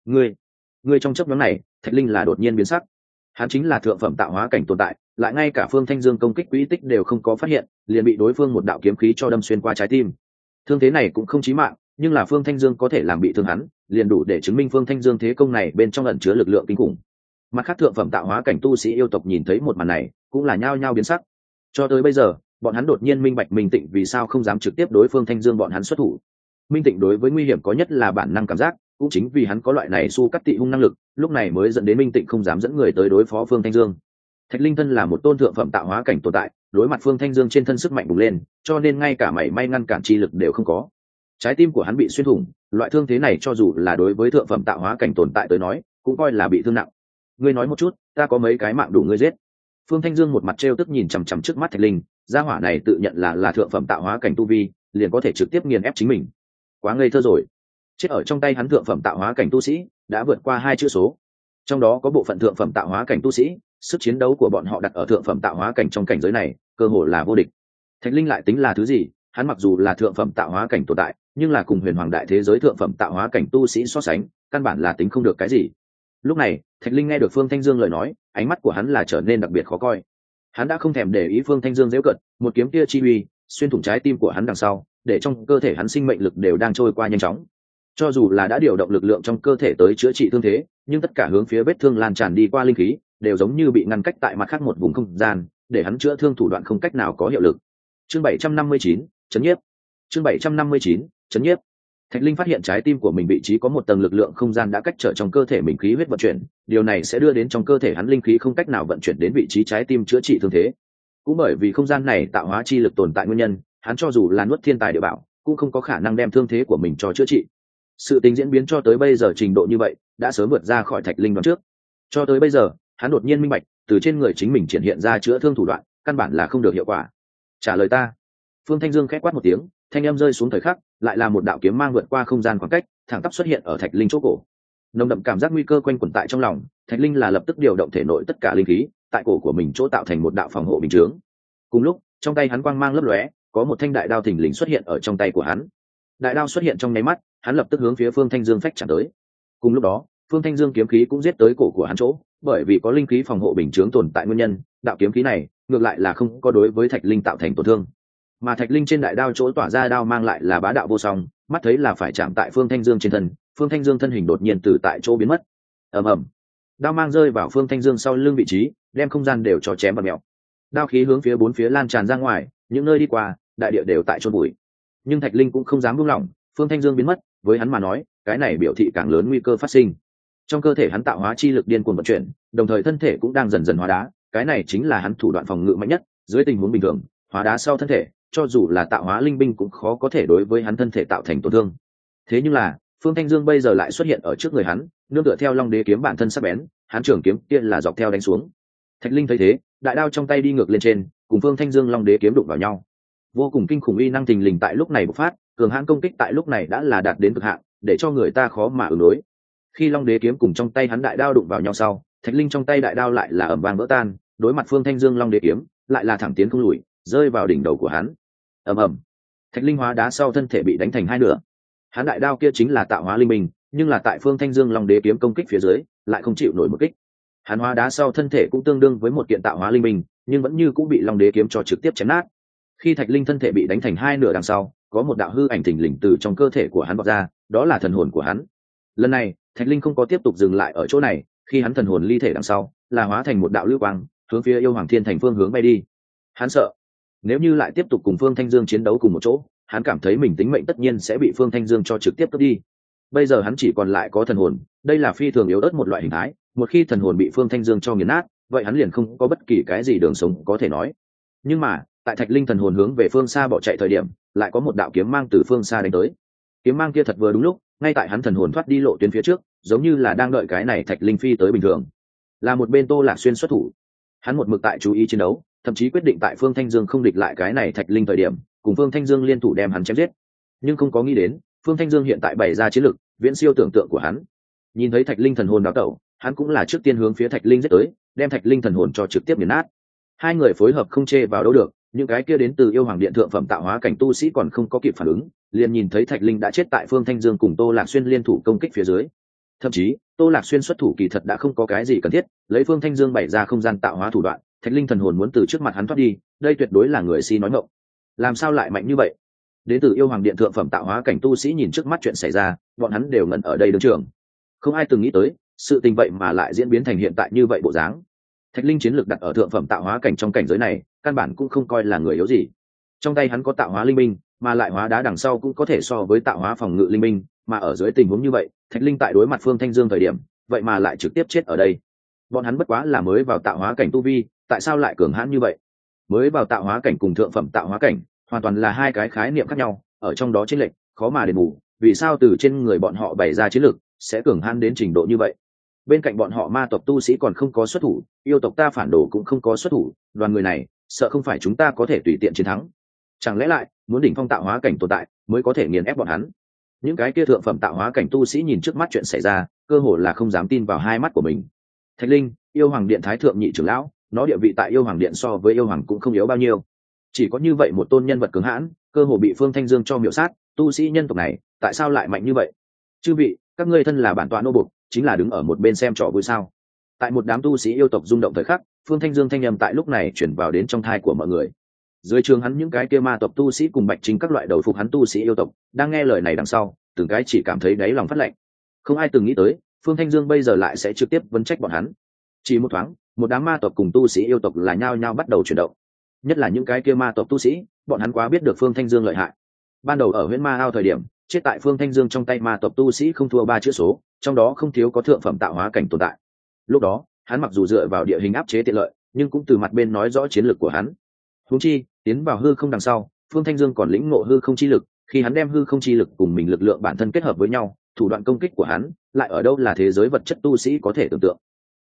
Ngươi trong chốc ngắn này, Thạch Linh là đột nhiên biến sắc. Hắn chính là thượng phẩm tạo hóa cảnh tồn tại, lại ngay cả Phương Thanh Dương công kích quỹ tích đều không có phát hiện, liền bị đối phương một đạo kiếm khí cho đâm xuyên qua trái tim. Thương thế này cũng không chí mạng, nhưng là Phương Thanh Dương có thể làm bị thương hắn, liền đủ để chứng minh Phương Thanh Dương thế công này bên trong ẩn chứa lực lượng kinh khủng. Mặt khác thượng phẩm tạo hóa cảnh tu sĩ yêu tộc nhìn thấy một màn này, cũng là nhao nhao biến sắc. Cho tới bây giờ, bọn hắn đột nhiên minh bạch Minh Tịnh vì sao không dám trực tiếp đối Phương Thanh Dương bọn hắn xuất thủ. Minh Tịnh đối với nguy hiểm có nhất là bản năng cảm giác, cũng chính vì hắn có loại này su cắt tị hung năng lực, lúc này mới dẫn đến Minh Tịnh không dám dẫn người tới đối phó Phương Thanh Dương. Thạch Linh thân là một tôn thượng phẩm tạo hóa cảnh tồn tại, đối mặt Phương Thanh Dương trên thân sức mạnh bùng lên, cho nên ngay cả mảy may ngăn cản chi lực đều không có. Trái tim của hắn bị xuyên thủng, loại thương thế này cho dù là đối với thượng phẩm tạo hóa cảnh tồn tại tới nói, cũng coi là bị thương nặng. Ngươi nói một chút, ta có mấy cái mạng đủ ngươi giết? Phương Thanh Dương một mặt trêu tức nhìn chằm chằm trước mắt Thạch Linh, gia hỏa này tự nhận là thượng phẩm tạo hóa cảnh tu vi, liền có thể trực tiếp nghiền ép chính mình. Quá ngây thơ rồi. Chết ở trong tay hắn thượng phẩm tạo hóa cảnh tu sĩ, đã vượt qua 2 chữ số. Trong đó có bộ phận thượng phẩm tạo hóa cảnh tu sĩ, sức chiến đấu của bọn họ đặt ở thượng phẩm tạo hóa cảnh trong cảnh giới này, cơ hội là vô địch. Thạch Linh lại tính là thứ gì? Hắn mặc dù là thượng phẩm tạo hóa cảnh tồn tại, nhưng là cùng huyền hoàng đại thế giới thượng phẩm tạo hóa cảnh tu sĩ so sánh, căn bản là tính không được cái gì. Lúc này, Thạch Linh nghe được Phương Thanh Dương lời nói, ánh mắt của hắn là trở nên đặc biệt khó coi. Hắn đã không thèm để ý Phương Thanh Dương giễu cợt, một kiếm kia chi uy, xuyên thủng trái tim của hắn đằng sau, để trong cơ thể hắn sinh mệnh lực đều đang trôi qua nhanh chóng. Cho dù là đã điều động lực lượng trong cơ thể tới chữa trị thương thế, nhưng tất cả hướng phía vết thương lan tràn đi qua linh khí, đều giống như bị ngăn cách tại mặt khác một vùng không gian, để hắn chữa thương thủ đoạn không cách nào có hiệu lực. Chương 759, chấn nhiếp. Chương 759, chấn nhiếp. Thạch Linh phát hiện trái tim của mình vị trí có một tầng lực lượng không gian đã cách trở trong cơ thể mình khí huyết vận chuyển, điều này sẽ đưa đến trong cơ thể hắn linh khí không cách nào vận chuyển đến vị trí trái tim chữa trị thương thế. Cũng bởi vì không gian này tạo hóa chi lực tồn tại nguyên nhân, hắn cho dù là nuốt thiên tài địa bảo, cũng không có khả năng đem thương thế của mình cho chữa trị. Sự tình diễn biến cho tới bây giờ trình độ như vậy, đã sớm vượt ra khỏi Thạch Linh đoán trước. Cho tới bây giờ, hắn đột nhiên minh bạch, từ trên người chính mình triển hiện ra chữa thương thủ đoạn, căn bản là không được hiệu quả. Trả lời ta. Phương Thanh Dương khẽ quát một tiếng, thanh âm rơi xuống thời khắc, lại là một đạo kiếm mang vượt qua không gian khoảng cách, thẳng tắp xuất hiện ở Thạch Linh chỗ cổ. Nồng đậm cảm giác nguy cơ quanh quẩn tại trong lòng, Thạch Linh là lập tức điều động thể nội tất cả linh khí, tại cổ của mình chỗ tạo thành một đạo phòng hộ bình chướng. Cùng lúc, trong tay hắn quang mang lấp lóe, có một thanh đại đao thình lình xuất hiện ở trong tay của hắn. Đại đao xuất hiện trong nháy mắt, hắn lập tức hướng phía Phương Thanh Dương phách chạm tới. Cùng lúc đó, Phương Thanh Dương kiếm khí cũng giết tới cổ của hắn chỗ, bởi vì có linh khí phòng hộ bình chướng tồn tại nguyên nhân, đạo kiếm khí này ngược lại là không có đối với Thạch Linh tạo thành tổn thương. Mà Thạch Linh trên đại đao chỗ tỏa ra đao mang lại là bá đạo vô song, mắt thấy là phải chạm tại Phương Thanh Dương trên thân, Phương Thanh Dương thân hình đột nhiên từ tại chỗ biến mất. Ầm ầm, đao mang rơi vào Phương Thanh Dương sau lưng vị trí, đem không gian đều cho chém bật mèo. Đao khí hướng phía bốn phía lan tràn ra ngoài, những nơi đi qua, đại địa đều tại chôn bụi. Nhưng Thạch Linh cũng không dám buông lỏng, Phương Thanh Dương biến mất, với hắn mà nói, cái này biểu thị càng lớn nguy cơ phát sinh. Trong cơ thể hắn tạo hóa chi lực điên cuồng vận chuyển, đồng thời thân thể cũng đang dần dần hóa đá, cái này chính là hắn thủ đoạn phòng ngự mạnh nhất. Dưới tình huống bình thường, hóa đá sau thân thể, cho dù là tạo hóa linh binh cũng khó có thể đối với hắn thân thể tạo thành tổn thương. Thế nhưng là, Phương Thanh Dương bây giờ lại xuất hiện ở trước người hắn, nương tựa theo Long Đế kiếm bản thân sắc bén, hắn trường kiếm kia là dọc theo đánh xuống. Thạch Linh thấy thế, đại đao trong tay đi ngược lên trên, cùng Phương Thanh Dương Long Đế kiếm đụng vào nhau. Vô cùng kinh khủng uy năng thình lình tại lúc này bộc phát, cường hãn công kích tại lúc này đã là đạt đến cực hạn, để cho người ta khó mà ứng đối. Khi Long Đế kiếm cùng trong tay hắn đại đao đụng vào nhau sau, Thạch Linh trong tay đại đao lại là ầm vang vỡ tan, đối mặt Phương Thanh Dương Long Đế kiếm, lại là thẳng tiến không lùi, rơi vào đỉnh đầu của hắn. Ầm ầm, Thạch Linh hóa đá sau thân thể bị đánh thành hai nửa. Hắn đại đao kia chính là tạo hóa linh minh, nhưng là tại Phương Thanh Dương Long Đế kiếm công kích phía dưới, lại không chịu nổi một kích. Hắn hóa đá sau thân thể cũng tương đương với một kiện tạo hóa linh minh, nhưng vẫn như cũng bị Long Đế kiếm cho trực tiếp chém nát. Khi Thạch Linh thân thể bị đánh thành hai nửa đằng sau, có một đạo hư ảnh thình lình từ trong cơ thể của hắn bộc ra, đó là thần hồn của hắn. Lần này, Thạch Linh không có tiếp tục dừng lại ở chỗ này, khi hắn thần hồn ly thể đằng sau, là hóa thành một đạo lưu quang, hướng phía Yêu Hoàng Thiên Thành phương hướng bay đi. Hắn sợ, nếu như lại tiếp tục cùng Phương Thanh Dương chiến đấu cùng một chỗ, hắn cảm thấy mình tính mệnh tất nhiên sẽ bị Phương Thanh Dương cho trực tiếp cướp đi. Bây giờ hắn chỉ còn lại có thần hồn, đây là phi thường yếu ớt một loại hình thái, một khi thần hồn bị Phương Thanh Dương cho nghiền nát, vậy hắn liền không có bất kỳ cái gì đường sống có thể nói. Nhưng mà, tại Thạch Linh thần hồn hướng về phương xa bỏ chạy thời điểm, lại có một đạo kiếm mang từ phương xa đánh tới. Kiếm mang kia thật vừa đúng lúc, ngay tại hắn thần hồn thoát đi lộ tuyến phía trước, giống như là đang đợi cái này Thạch Linh phi tới bình thường. Là một bên Tô Lạc Xuyên xuất thủ, hắn một mực tại chú ý chiến đấu, thậm chí quyết định tại Phương Thanh Dương không địch lại cái này Thạch Linh thời điểm, cùng Phương Thanh Dương liên thủ đem hắn chém giết. Nhưng không có nghĩ đến, Phương Thanh Dương hiện tại bày ra chiến lực viễn siêu tưởng tượng của hắn. Nhìn thấy Thạch Linh thần hồn đào tẩu, hắn cũng là trước tiên hướng phía Thạch Linh giết tới, đem Thạch Linh thần hồn cho trực tiếp nghiền nát. Hai người phối hợp không chê vào đâu được, những cái kia đến từ Yêu Hoàng Điện thượng phẩm tạo hóa cảnh tu sĩ còn không có kịp phản ứng, liền nhìn thấy Thạch Linh đã chết tại Phương Thanh Dương cùng Tô Lạc Xuyên liên thủ công kích phía dưới. Thậm chí, Tô Lạc Xuyên xuất thủ kỳ thật đã không có cái gì cần thiết, lấy Phương Thanh Dương bày ra không gian tạo hóa thủ đoạn, Thạch Linh thần hồn muốn từ trước mặt hắn thoát đi, đây tuyệt đối là người si nói ngọng. Làm sao lại mạnh như vậy? Đến từ Yêu Hoàng Điện thượng phẩm tạo hóa cảnh tu sĩ nhìn trước mắt chuyện xảy ra, bọn hắn đều ngẩn ở đây đứng trường. Không ai từng nghĩ tới, sự tình vậy mà lại diễn biến thành hiện tại như vậy bộ dáng. Thạch Linh chiến lược đặt ở thượng phẩm tạo hóa cảnh trong cảnh giới này, căn bản cũng không coi là người yếu gì. Trong tay hắn có tạo hóa linh minh, mà lại hóa đá đằng sau cũng có thể so với tạo hóa phòng ngự linh minh, mà ở dưới tình huống như vậy, Thạch Linh tại đối mặt Phương Thanh Dương thời điểm, vậy mà lại trực tiếp chết ở đây. Bọn hắn bất quá là mới vào tạo hóa cảnh tu vi, tại sao lại cường hãn như vậy? Mới vào tạo hóa cảnh cùng thượng phẩm tạo hóa cảnh, hoàn toàn là hai cái khái niệm khác nhau, ở trong đó chênh lệch khó mà đền bù, vì sao từ trên người bọn họ bày ra chiến lược sẽ cường hãn đến trình độ như vậy? Bên cạnh bọn họ ma tộc tu sĩ còn không có xuất thủ, yêu tộc ta phản đồ cũng không có xuất thủ, đoàn người này sợ không phải chúng ta có thể tùy tiện chiến thắng. Chẳng lẽ lại muốn đỉnh phong tạo hóa cảnh tồn tại mới có thể nghiền ép bọn hắn? Những cái kia thượng phẩm tạo hóa cảnh tu sĩ nhìn trước mắt chuyện xảy ra, cơ hồ là không dám tin vào hai mắt của mình. Thạch Linh, Yêu Hoàng Điện thái thượng nhị trưởng lão, nó địa vị tại Yêu Hoàng Điện so với Yêu Hoàng cũng không yếu bao nhiêu. Chỉ có như vậy một tôn nhân vật cường hãn, cơ hồ bị Phương Thanh Dương cho miểu sát, tu sĩ nhân tộc này tại sao lại mạnh như vậy? Chư vị, các ngươi thân là bản tọa nô bộc, chính là đứng ở một bên xem trò vui sao? Tại một đám tu sĩ yêu tộc rung động thời khắc, Phương Thanh Dương thanh âm tại lúc này chuyển vào đến trong thai của mọi người. Dưới trường hắn những cái kia ma tộc tu sĩ cùng bạch chính các loại đầu phục hắn tu sĩ yêu tộc, đang nghe lời này đằng sau, từng cái chỉ cảm thấy đáy lòng phát lạnh. Không ai từng nghĩ tới, Phương Thanh Dương bây giờ lại sẽ trực tiếp vấn trách bọn hắn. Chỉ một thoáng, một đám ma tộc cùng tu sĩ yêu tộc là nhao nhao bắt đầu chuyển động. Nhất là những cái kia ma tộc tu sĩ, bọn hắn quá biết được Phương Thanh Dương lợi hại. Ban đầu ở Huyễn Ma Ao thời điểm, chết tại Phương Thanh Dương trong tay ma tộc tu sĩ không thua 3 chữ số, trong đó không thiếu có thượng phẩm tạo hóa cảnh tồn tại. Lúc đó, hắn mặc dù dựa vào địa hình áp chế tiện lợi, nhưng cũng từ mặt bên nói rõ chiến lược của hắn. Huống chi, tiến vào hư không đằng sau, Phương Thanh Dương còn lĩnh ngộ hư không chi lực, khi hắn đem hư không chi lực cùng mình lực lượng bản thân kết hợp với nhau, thủ đoạn công kích của hắn lại ở đâu là thế giới vật chất tu sĩ có thể tưởng tượng.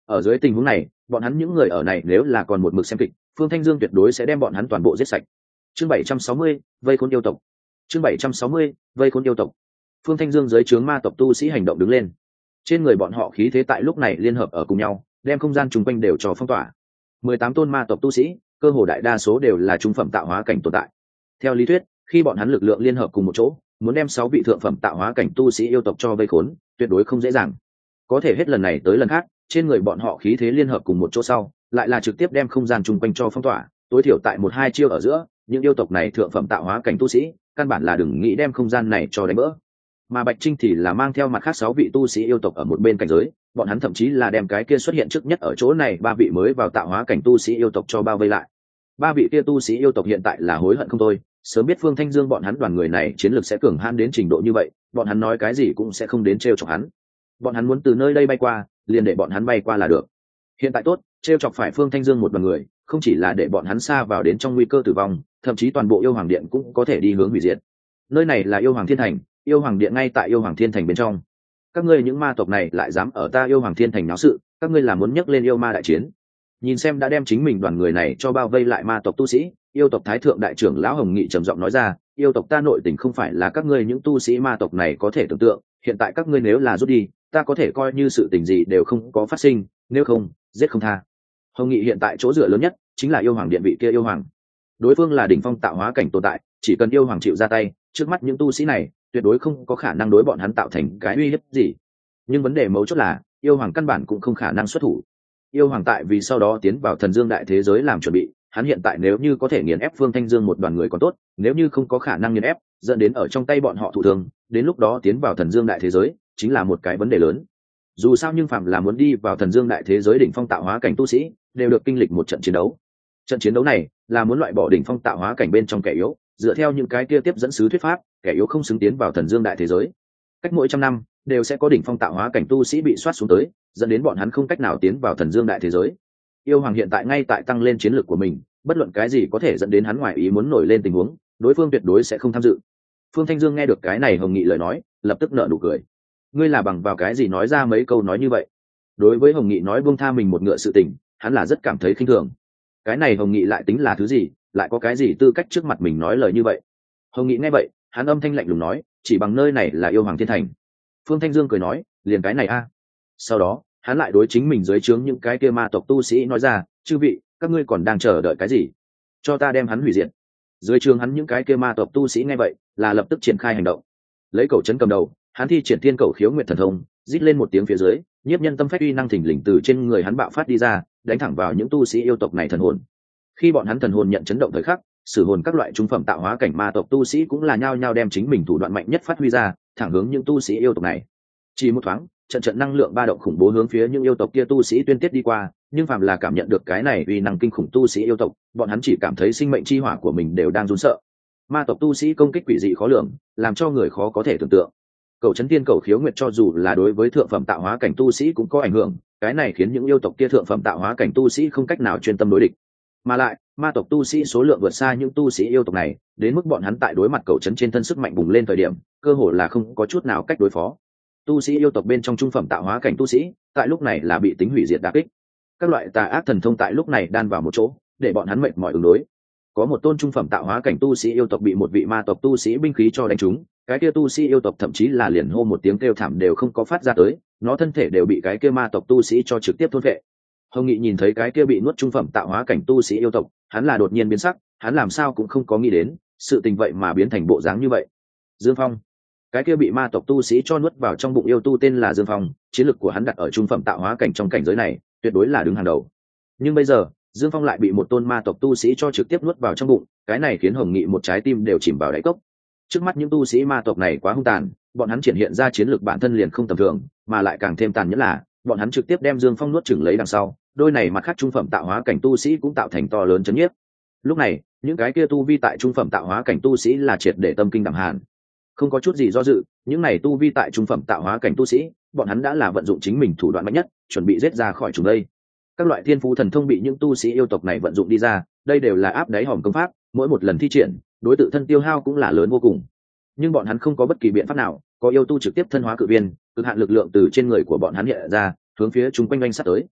Ở dưới tình huống này, bọn hắn những người ở này nếu là còn một mực xem kịch, Phương Thanh Dương tuyệt đối sẽ đem bọn hắn toàn bộ giết sạch. Chương 760, vây khốn yêu tộc. Chương 760, vây khốn yêu tộc. Phương Thanh Dương dưới trướng ma tộc tu sĩ hành động đứng lên. Trên người bọn họ khí thế tại lúc này liên hợp ở cùng nhau, đem không gian chung quanh đều cho phong tỏa. 18 tôn ma tộc tu sĩ, cơ hồ đại đa số đều là trung phẩm tạo hóa cảnh tồn tại. Theo lý thuyết, khi bọn hắn lực lượng liên hợp cùng một chỗ, muốn đem 6 vị thượng phẩm tạo hóa cảnh tu sĩ yêu tộc cho vây khốn, tuyệt đối không dễ dàng. Có thể hết lần này tới lần khác, trên người bọn họ khí thế liên hợp cùng một chỗ sau, lại là trực tiếp đem không gian chung quanh cho phong tỏa, tối thiểu tại 1-2 chiêu ở giữa, những yêu tộc này thượng phẩm tạo hóa cảnh tu sĩ, căn bản là đừng nghĩ đem không gian này cho đánh vỡ. Mà Bạch Trinh thì là mang theo mặt khác 6 vị tu sĩ yêu tộc ở một bên cảnh giới, bọn hắn thậm chí là đem cái kia xuất hiện trước nhất ở chỗ này 3 vị mới vào tạo hóa cảnh tu sĩ yêu tộc cho bao vây lại. 3 vị kia tu sĩ yêu tộc hiện tại là hối hận không thôi, sớm biết Phương Thanh Dương bọn hắn đoàn người này chiến lược sẽ cường hãn đến trình độ như vậy, bọn hắn nói cái gì cũng sẽ không đến trêu chọc hắn. Bọn hắn muốn từ nơi đây bay qua, liền để bọn hắn bay qua là được. Hiện tại tốt, trêu chọc phải Phương Thanh Dương một đoàn người, không chỉ là để bọn hắn xa vào đến trong nguy cơ tử vong, thậm chí toàn bộ yêu hoàng điện cũng có thể đi hướng hủy diệt. Nơi này là yêu hoàng thiên thành, yêu hoàng điện ngay tại yêu hoàng thiên thành bên trong. Các ngươi những ma tộc này lại dám ở ta yêu hoàng thiên thành náo sự, các ngươi là muốn nhấc lên yêu ma đại chiến. Nhìn xem đã đem chính mình đoàn người này cho bao vây lại ma tộc tu sĩ, yêu tộc thái thượng đại trưởng lão Hồng Nghị trầm giọng nói ra, yêu tộc ta nội tình không phải là các ngươi những tu sĩ ma tộc này có thể tưởng tượng, hiện tại các ngươi nếu là rút đi, ta có thể coi như sự tình gì đều không có phát sinh, nếu không, giết không tha. Hồng Nghị hiện tại chỗ dựa lớn nhất chính là yêu hoàng điện vị kia yêu hoàng. Đối phương là đỉnh phong tạo hóa cảnh tồn tại, chỉ cần yêu hoàng chịu ra tay, trước mắt những tu sĩ này tuyệt đối không có khả năng đối bọn hắn tạo thành cái uy hiếp gì. Nhưng vấn đề mấu chốt là, yêu hoàng căn bản cũng không khả năng xuất thủ. Yêu hoàng tại vì sau đó tiến vào thần dương đại thế giới làm chuẩn bị, hắn hiện tại nếu như có thể nghiền ép Phương Thanh Dương một đoàn người còn tốt, nếu như không có khả năng nghiền ép, dẫn đến ở trong tay bọn họ thụ thương, đến lúc đó tiến vào thần dương đại thế giới chính là một cái vấn đề lớn. Dù sao nhưng phạm là muốn đi vào thần dương đại thế giới đỉnh phong tạo hóa cảnh tu sĩ, đều được kinh lịch một trận chiến đấu. Trận chiến đấu này là muốn loại bỏ đỉnh phong tạo hóa cảnh bên trong kẻ yếu, dựa theo những cái kia tiếp dẫn sứ thuyết pháp, kẻ yếu không xứng tiến vào thần dương đại thế giới. Cách mỗi 100 năm đều sẽ có đỉnh phong tạo hóa cảnh tu sĩ bị soát xuống tới, dẫn đến bọn hắn không cách nào tiến vào thần dương đại thế giới. Yêu hoàng hiện tại ngay tại tăng lên chiến lược của mình, bất luận cái gì có thể dẫn đến hắn ngoài ý muốn nổi lên tình huống, đối phương tuyệt đối sẽ không tham dự. Phương Thanh Dương nghe được cái này Hồng Nghị lời nói, lập tức nở nụ cười. Ngươi là bằng vào cái gì nói ra mấy câu nói như vậy? Đối với Hồng Nghị nói buông tha mình một ngựa sự tình, hắn là rất cảm thấy khinh thường. Cái này Hồng Nghị lại tính là thứ gì, lại có cái gì tư cách trước mặt mình nói lời như vậy? Hồng Nghị nghe vậy, hắn âm thanh lạnh lùng nói, chỉ bằng nơi này là yêu hoàng thiên thành. Phương Thanh Dương cười nói, liền cái này a. Sau đó, hắn lại đối chính mình dưới trướng những cái kia ma tộc tu sĩ nói ra, chư vị, các ngươi còn đang chờ đợi cái gì? Cho ta đem hắn hủy diệt. Dưới trướng hắn những cái kia ma tộc tu sĩ nghe vậy, là lập tức triển khai hành động. Lấy cầu chấn cầm đầu, hắn thi triển thiên cầu khiếu nguyệt thần thông, rít lên một tiếng phía dưới, nhiếp nhân tâm phách uy năng thình lình từ trên người hắn bạo phát đi ra, đánh thẳng vào những tu sĩ yêu tộc này thần hồn. Khi bọn hắn thần hồn nhận chấn động thời khắc, sử hồn các loại trung phẩm tạo hóa cảnh ma tộc tu sĩ cũng là nhao nhao đem chính mình thủ đoạn mạnh nhất phát huy ra, thẳng hướng những tu sĩ yêu tộc này. Chỉ một thoáng, trận năng lượng ba động khủng bố hướng phía những yêu tộc kia tu sĩ tuyên tiết đi qua, nhưng phàm là cảm nhận được cái này uy năng kinh khủng tu sĩ yêu tộc, bọn hắn chỉ cảm thấy sinh mệnh chi hỏa của mình đều đang run sợ. Ma tộc tu sĩ công kích quỷ dị khó lường, làm cho người khó có thể tưởng tượng. Cầu chấn tiên cầu khiếu nguyệt cho dù là đối với thượng phẩm tạo hóa cảnh tu sĩ cũng có ảnh hưởng, cái này khiến những yêu tộc kia thượng phẩm tạo hóa cảnh tu sĩ không cách nào chuyên tâm đối địch. Mà lại, ma tộc tu sĩ số lượng vượt xa những tu sĩ yêu tộc này, đến mức bọn hắn tại đối mặt cầu chấn trên thân sức mạnh bùng lên thời điểm, cơ hồ là không có chút nào cách đối phó. Tu sĩ yêu tộc bên trong trung phẩm tạo hóa cảnh tu sĩ, tại lúc này là bị tính hủy diệt đả kích. Các loại tà ác thần thông tại lúc này đan vào một chỗ, để bọn hắn mệt mỏi ứng đối. Có một tôn trung phẩm tạo hóa cảnh tu sĩ yêu tộc bị một vị ma tộc tu sĩ binh khí cho đánh trúng, cái kia tu sĩ yêu tộc thậm chí là liền hô một tiếng kêu thảm đều không có phát ra tới, nó thân thể đều bị cái kia ma tộc tu sĩ cho trực tiếp thôn phệ. Hồng Nghị nhìn thấy cái kia bị nuốt trung phẩm tạo hóa cảnh tu sĩ yêu tộc, hắn là đột nhiên biến sắc, hắn làm sao cũng không có nghĩ đến, sự tình vậy mà biến thành bộ dáng như vậy. Dương Phong, cái kia bị ma tộc tu sĩ cho nuốt vào trong bụng yêu tu tên là Dương Phong, chiến lực của hắn đặt ở trung phẩm tạo hóa cảnh trong cảnh giới này, tuyệt đối là đứng hàng đầu. Nhưng bây giờ, Dương Phong lại bị một tôn ma tộc tu sĩ cho trực tiếp nuốt vào trong bụng, cái này khiến Hồng Nghị một trái tim đều chìm vào đáy cốc. Trước mắt những tu sĩ ma tộc này quá hung tàn, bọn hắn triển hiện ra chiến lược bản thân liền không tầm thường, mà lại càng thêm tàn nhẫn là, bọn hắn trực tiếp đem Dương Phong nuốt chửng lấy đằng sau, đôi này mặt khác trung phẩm tạo hóa cảnh tu sĩ cũng tạo thành to lớn chấn nhiếp. Lúc này, những cái kia tu vi tại trung phẩm tạo hóa cảnh tu sĩ là triệt để tâm kinh đẳng hàn. Không có chút gì do dự, những này tu vi tại trung phẩm tạo hóa cảnh tu sĩ, bọn hắn đã là vận dụng chính mình thủ đoạn mạnh nhất, chuẩn bị giết ra khỏi chúng đây. Các loại thiên phú thần thông bị những tu sĩ yêu tộc này vận dụng đi ra, đây đều là áp đáy hòm công pháp, mỗi một lần thi triển, đối tự thân tiêu hao cũng là lớn vô cùng. Nhưng bọn hắn không có bất kỳ biện pháp nào, có yêu tu trực tiếp thân hóa cự viên, cực hạn lực lượng từ trên người của bọn hắn hiện ra, hướng phía chúng quanh oanh sát tới.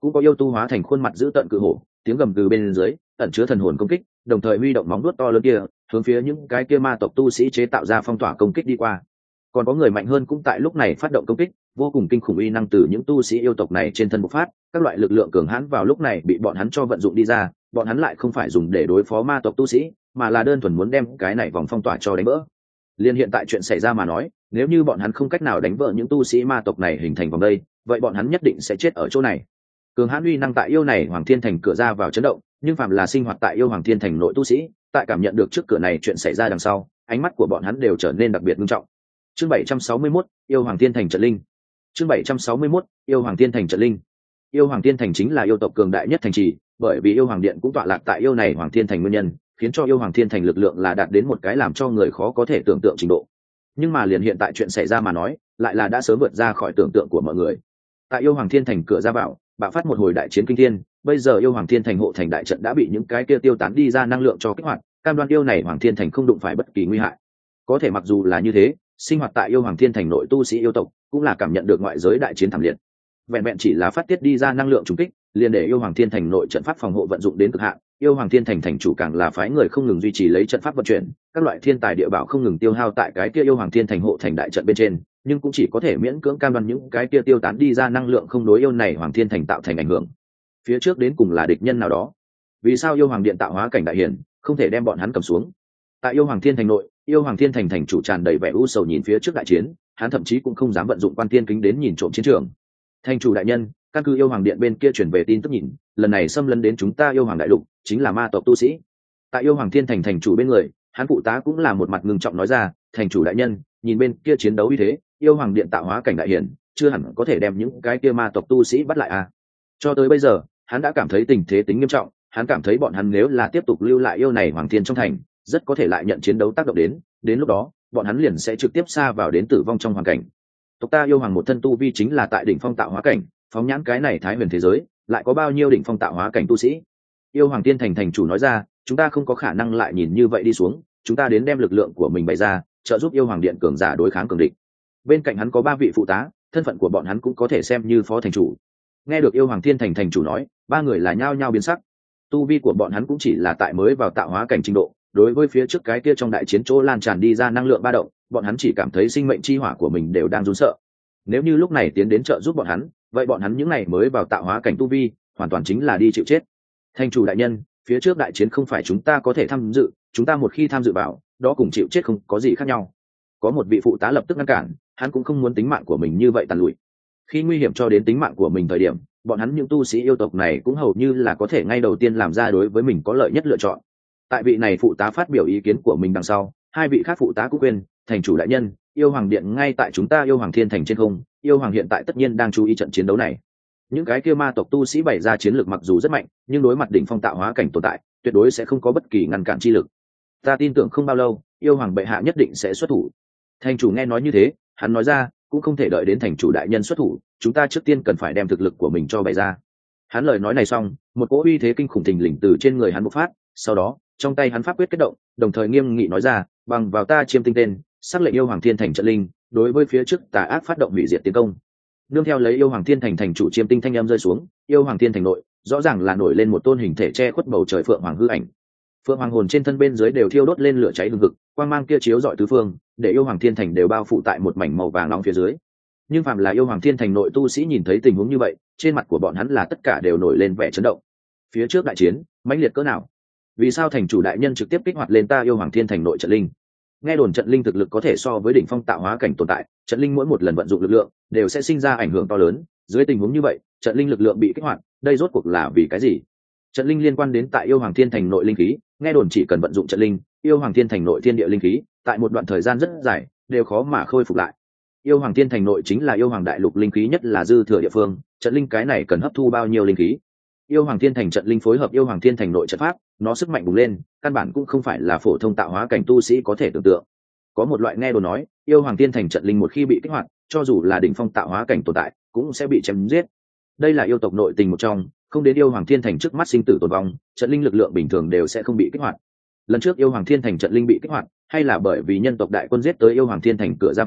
cũng có yêu tu hóa thành khuôn mặt dữ tợn cự hổ, tiếng gầm từ bên dưới ẩn chứa thần hồn công kích, đồng thời huy động móng vuốt to lớn kia hướng phía những cái kia ma tộc tu sĩ chế tạo ra phong tỏa công kích đi qua. Còn có người mạnh hơn cũng tại lúc này phát động công kích, vô cùng kinh khủng uy năng từ những tu sĩ yêu tộc này trên thân bộc phát, các loại lực lượng cường hãn vào lúc này bị bọn hắn cho vận dụng đi ra, bọn hắn lại không phải dùng để đối phó ma tộc tu sĩ, mà là đơn thuần muốn đem cái này vòng phong tỏa cho đánh vỡ. Liên hiện tại chuyện xảy ra mà nói, nếu như bọn hắn không cách nào đánh vỡ những tu sĩ ma tộc này hình thành vòng đây, vậy bọn hắn nhất định sẽ chết ở chỗ này. Cường hãn uy năng tại yêu này Hoàng Thiên Thành cửa ra vào chấn động, nhưng phạm là sinh hoạt tại yêu Hoàng Thiên Thành nội tu sĩ, tại cảm nhận được trước cửa này chuyện xảy ra đằng sau, ánh mắt của bọn hắn đều trở nên đặc biệt nghiêm trọng. Chương 761, yêu Hoàng Thiên Thành trận linh. Chương 761, yêu Hoàng Thiên Thành trận linh. Yêu Hoàng Thiên Thành chính là yêu tộc cường đại nhất thành trì, bởi vì yêu Hoàng Điện cũng tọa lạc tại yêu này Hoàng Thiên Thành nguyên nhân, khiến cho yêu Hoàng Thiên Thành lực lượng là đạt đến một cái làm cho người khó có thể tưởng tượng trình độ. Nhưng mà liền hiện tại chuyện xảy ra mà nói, lại là đã sớm vượt ra khỏi tưởng tượng của mọi người. Tại yêu Hoàng Thiên Thành cửa ra vào, bạo phát một hồi đại chiến kinh thiên, bây giờ yêu Hoàng Thiên Thành hộ thành đại trận đã bị những cái kia tiêu tán đi ra năng lượng cho kích hoạt, cam đoan yêu này Hoàng Thiên Thành không đụng phải bất kỳ nguy hại. Có thể mặc dù là như thế, sinh hoạt tại yêu Hoàng Thiên Thành nội tu sĩ yêu tộc cũng là cảm nhận được ngoại giới đại chiến thảm liệt. Vẹn vẹn chỉ là phát tiết đi ra năng lượng trùng kích, liền để yêu Hoàng Thiên Thành nội trận pháp phòng hộ vận dụng đến cực hạn, yêu Hoàng Thiên Thành thành chủ càng là phái người không ngừng duy trì lấy trận pháp vận chuyển, các loại thiên tài địa bảo không ngừng tiêu hao tại cái kia yêu Hoàng Thiên Thành hộ thành đại trận bên trên, nhưng cũng chỉ có thể miễn cưỡng cam đoan những cái kia tiêu tán đi ra năng lượng không đối yêu này Hoàng Thiên Thành tạo thành ảnh hưởng. Phía trước đến cùng là địch nhân nào đó? Vì sao yêu Hoàng Điện tạo hóa cảnh đại hiển không thể đem bọn hắn cầm xuống? Tại yêu Hoàng Thiên Thành nội, yêu Hoàng Thiên Thành thành chủ tràn đầy vẻ u sầu nhìn phía trước đại chiến, hắn thậm chí cũng không dám vận dụng quan tiên kính đến nhìn trộm chiến trường. Thành chủ đại nhân, căn cứ yêu Hoàng Điện bên kia chuyển về tin tức nhìn, lần này xâm lấn đến chúng ta yêu Hoàng đại lục chính là ma tộc tu sĩ. Tại yêu Hoàng Thiên Thành thành chủ bên người, hắn phụ tá cũng là một mặt ngưng trọng nói ra, thành chủ đại nhân, nhìn bên kia chiến đấu như thế, yêu Hoàng Điện tạo hóa cảnh đại hiển chưa hẳn có thể đem những cái kia ma tộc tu sĩ bắt lại à? Cho tới bây giờ, hắn đã cảm thấy tình thế tính nghiêm trọng, hắn cảm thấy bọn hắn nếu là tiếp tục lưu lại yêu này Hoàng Thiên trong thành, rất có thể lại nhận chiến đấu tác động đến lúc đó, bọn hắn liền sẽ trực tiếp sa vào đến tử vong trong hoàn cảnh. Tộc ta yêu Hoàng một thân tu vi chính là tại đỉnh phong tạo hóa cảnh, phóng nhãn cái này thái huyền thế giới, lại có bao nhiêu đỉnh phong tạo hóa cảnh tu sĩ? Yêu Hoàng Thiên Thành thành chủ nói ra, chúng ta không có khả năng lại nhìn như vậy đi xuống, chúng ta đến đem lực lượng của mình bày ra, trợ giúp yêu Hoàng Điện cường giả đối kháng cường địch. Bên cạnh hắn có 3 vị phụ tá, thân phận của bọn hắn cũng có thể xem như phó thành chủ. Nghe được yêu Hoàng Thiên Thành thành chủ nói, 3 người là nhao nhao biến sắc. Tu vi của bọn hắn cũng chỉ là tại mới vào tạo hóa cảnh trình độ, đối với phía trước cái kia trong đại chiến chỗ lan tràn đi ra năng lượng ba động, bọn hắn chỉ cảm thấy sinh mệnh chi hỏa của mình đều đang run sợ. Nếu như lúc này tiến đến trợ giúp bọn hắn, vậy bọn hắn những ngày mới vào tạo hóa cảnh tu vi, hoàn toàn chính là đi chịu chết. Thành chủ đại nhân, phía trước đại chiến không phải chúng ta có thể tham dự, chúng ta một khi tham dự vào, đó cùng chịu chết không có gì khác nhau. Có một vị phụ tá lập tức ngăn cản, hắn cũng không muốn tính mạng của mình như vậy tàn lụi. Khi nguy hiểm cho đến tính mạng của mình thời điểm, bọn hắn những tu sĩ yêu tộc này cũng hầu như là có thể ngay đầu tiên làm ra đối với mình có lợi nhất lựa chọn. Tại vị này phụ tá phát biểu ý kiến của mình đằng sau, 2 vị khác phụ tá cũng quên, thành chủ đại nhân, yêu Hoàng Điện ngay tại chúng ta yêu Hoàng Thiên Thành trên không, yêu Hoàng hiện tại tất nhiên đang chú ý trận chiến đấu này. Những cái kia ma tộc tu sĩ bày ra chiến lược mặc dù rất mạnh, nhưng đối mặt đỉnh phong tạo hóa cảnh tồn tại, tuyệt đối sẽ không có bất kỳ ngăn cản chi lực. Ta tin tưởng không bao lâu, yêu Hoàng bệ hạ nhất định sẽ xuất thủ. Thành chủ nghe nói như thế, hắn nói ra, cũng không thể đợi đến thành chủ đại nhân xuất thủ, chúng ta trước tiên cần phải đem thực lực của mình cho bày ra. Hắn lời nói này xong, một cỗ uy thế kinh khủng thình lình từ trên người hắn bộc phát, sau đó, trong tay hắn pháp quyết kết động, đồng thời nghiêm nghị nói ra, bằng vào ta chiêm tinh tên, sắc lệnh yêu Hoàng Thiên Thành trận linh, đối với phía trước tà ác phát động hủy diệt tiến công. Nương theo lấy yêu Hoàng Thiên Thành thành chủ chiêm tinh thanh âm rơi xuống, yêu Hoàng Thiên Thành nội, rõ ràng là nổi lên một tôn hình thể che khuất bầu trời phượng hoàng hư ảnh. Phượng hoàng hồn trên thân bên dưới đều thiêu đốt lên lửa cháy hừng hực, quang mang kia chiếu rọi tứ phương, để yêu Hoàng Thiên Thành đều bao phủ tại một mảnh màu vàng nóng phía dưới. Nhưng phàm là yêu Hoàng Thiên Thành nội tu sĩ nhìn thấy tình huống như vậy, trên mặt của bọn hắn là tất cả đều nổi lên vẻ chấn động. Phía trước đại chiến, mãnh liệt cỡ nào? Vì sao thành chủ đại nhân trực tiếp kích hoạt lên ta yêu Hoàng Thiên Thành nội trận linh? Nghe đồn trận linh thực lực có thể so với đỉnh phong tạo hóa cảnh tồn tại, trận linh mỗi một lần vận dụng lực lượng đều sẽ sinh ra ảnh hưởng to lớn. Dưới tình huống như vậy, trận linh lực lượng bị kích hoạt, đây rốt cuộc là vì cái gì? Trận linh liên quan đến tại yêu Hoàng Thiên Thành nội linh khí, nghe đồn chỉ cần vận dụng trận linh, yêu Hoàng Thiên Thành nội thiên địa linh khí, tại một đoạn thời gian rất dài đều khó mà khôi phục lại. Yêu Hoàng Thiên Thành nội chính là yêu Hoàng đại lục linh khí nhất là dư thừa địa phương, trận linh cái này cần hấp thu bao nhiêu linh khí? Yêu Hoàng Thiên Thành trận linh phối hợp yêu Hoàng Thiên Thành nội trận pháp, nó sức mạnh bùng lên, căn bản cũng không phải là phổ thông tạo hóa cảnh tu sĩ có thể tưởng tượng. Có một loại nghe đồn nói, yêu Hoàng Thiên Thành trận linh một khi bị kích hoạt, cho dù là đỉnh phong tạo hóa cảnh tồn tại, cũng sẽ bị chém giết. Đây là yêu tộc nội tình một trong, không đến yêu Hoàng Thiên Thành trước mắt sinh tử tồn vong, trận linh lực lượng bình thường đều sẽ không bị kích hoạt. Lần trước yêu Hoàng Thiên Thành trận linh bị kích hoạt, hay là bởi vì nhân tộc đại quân giết tới yêu Hoàng Thiên Thành cửa ra vào,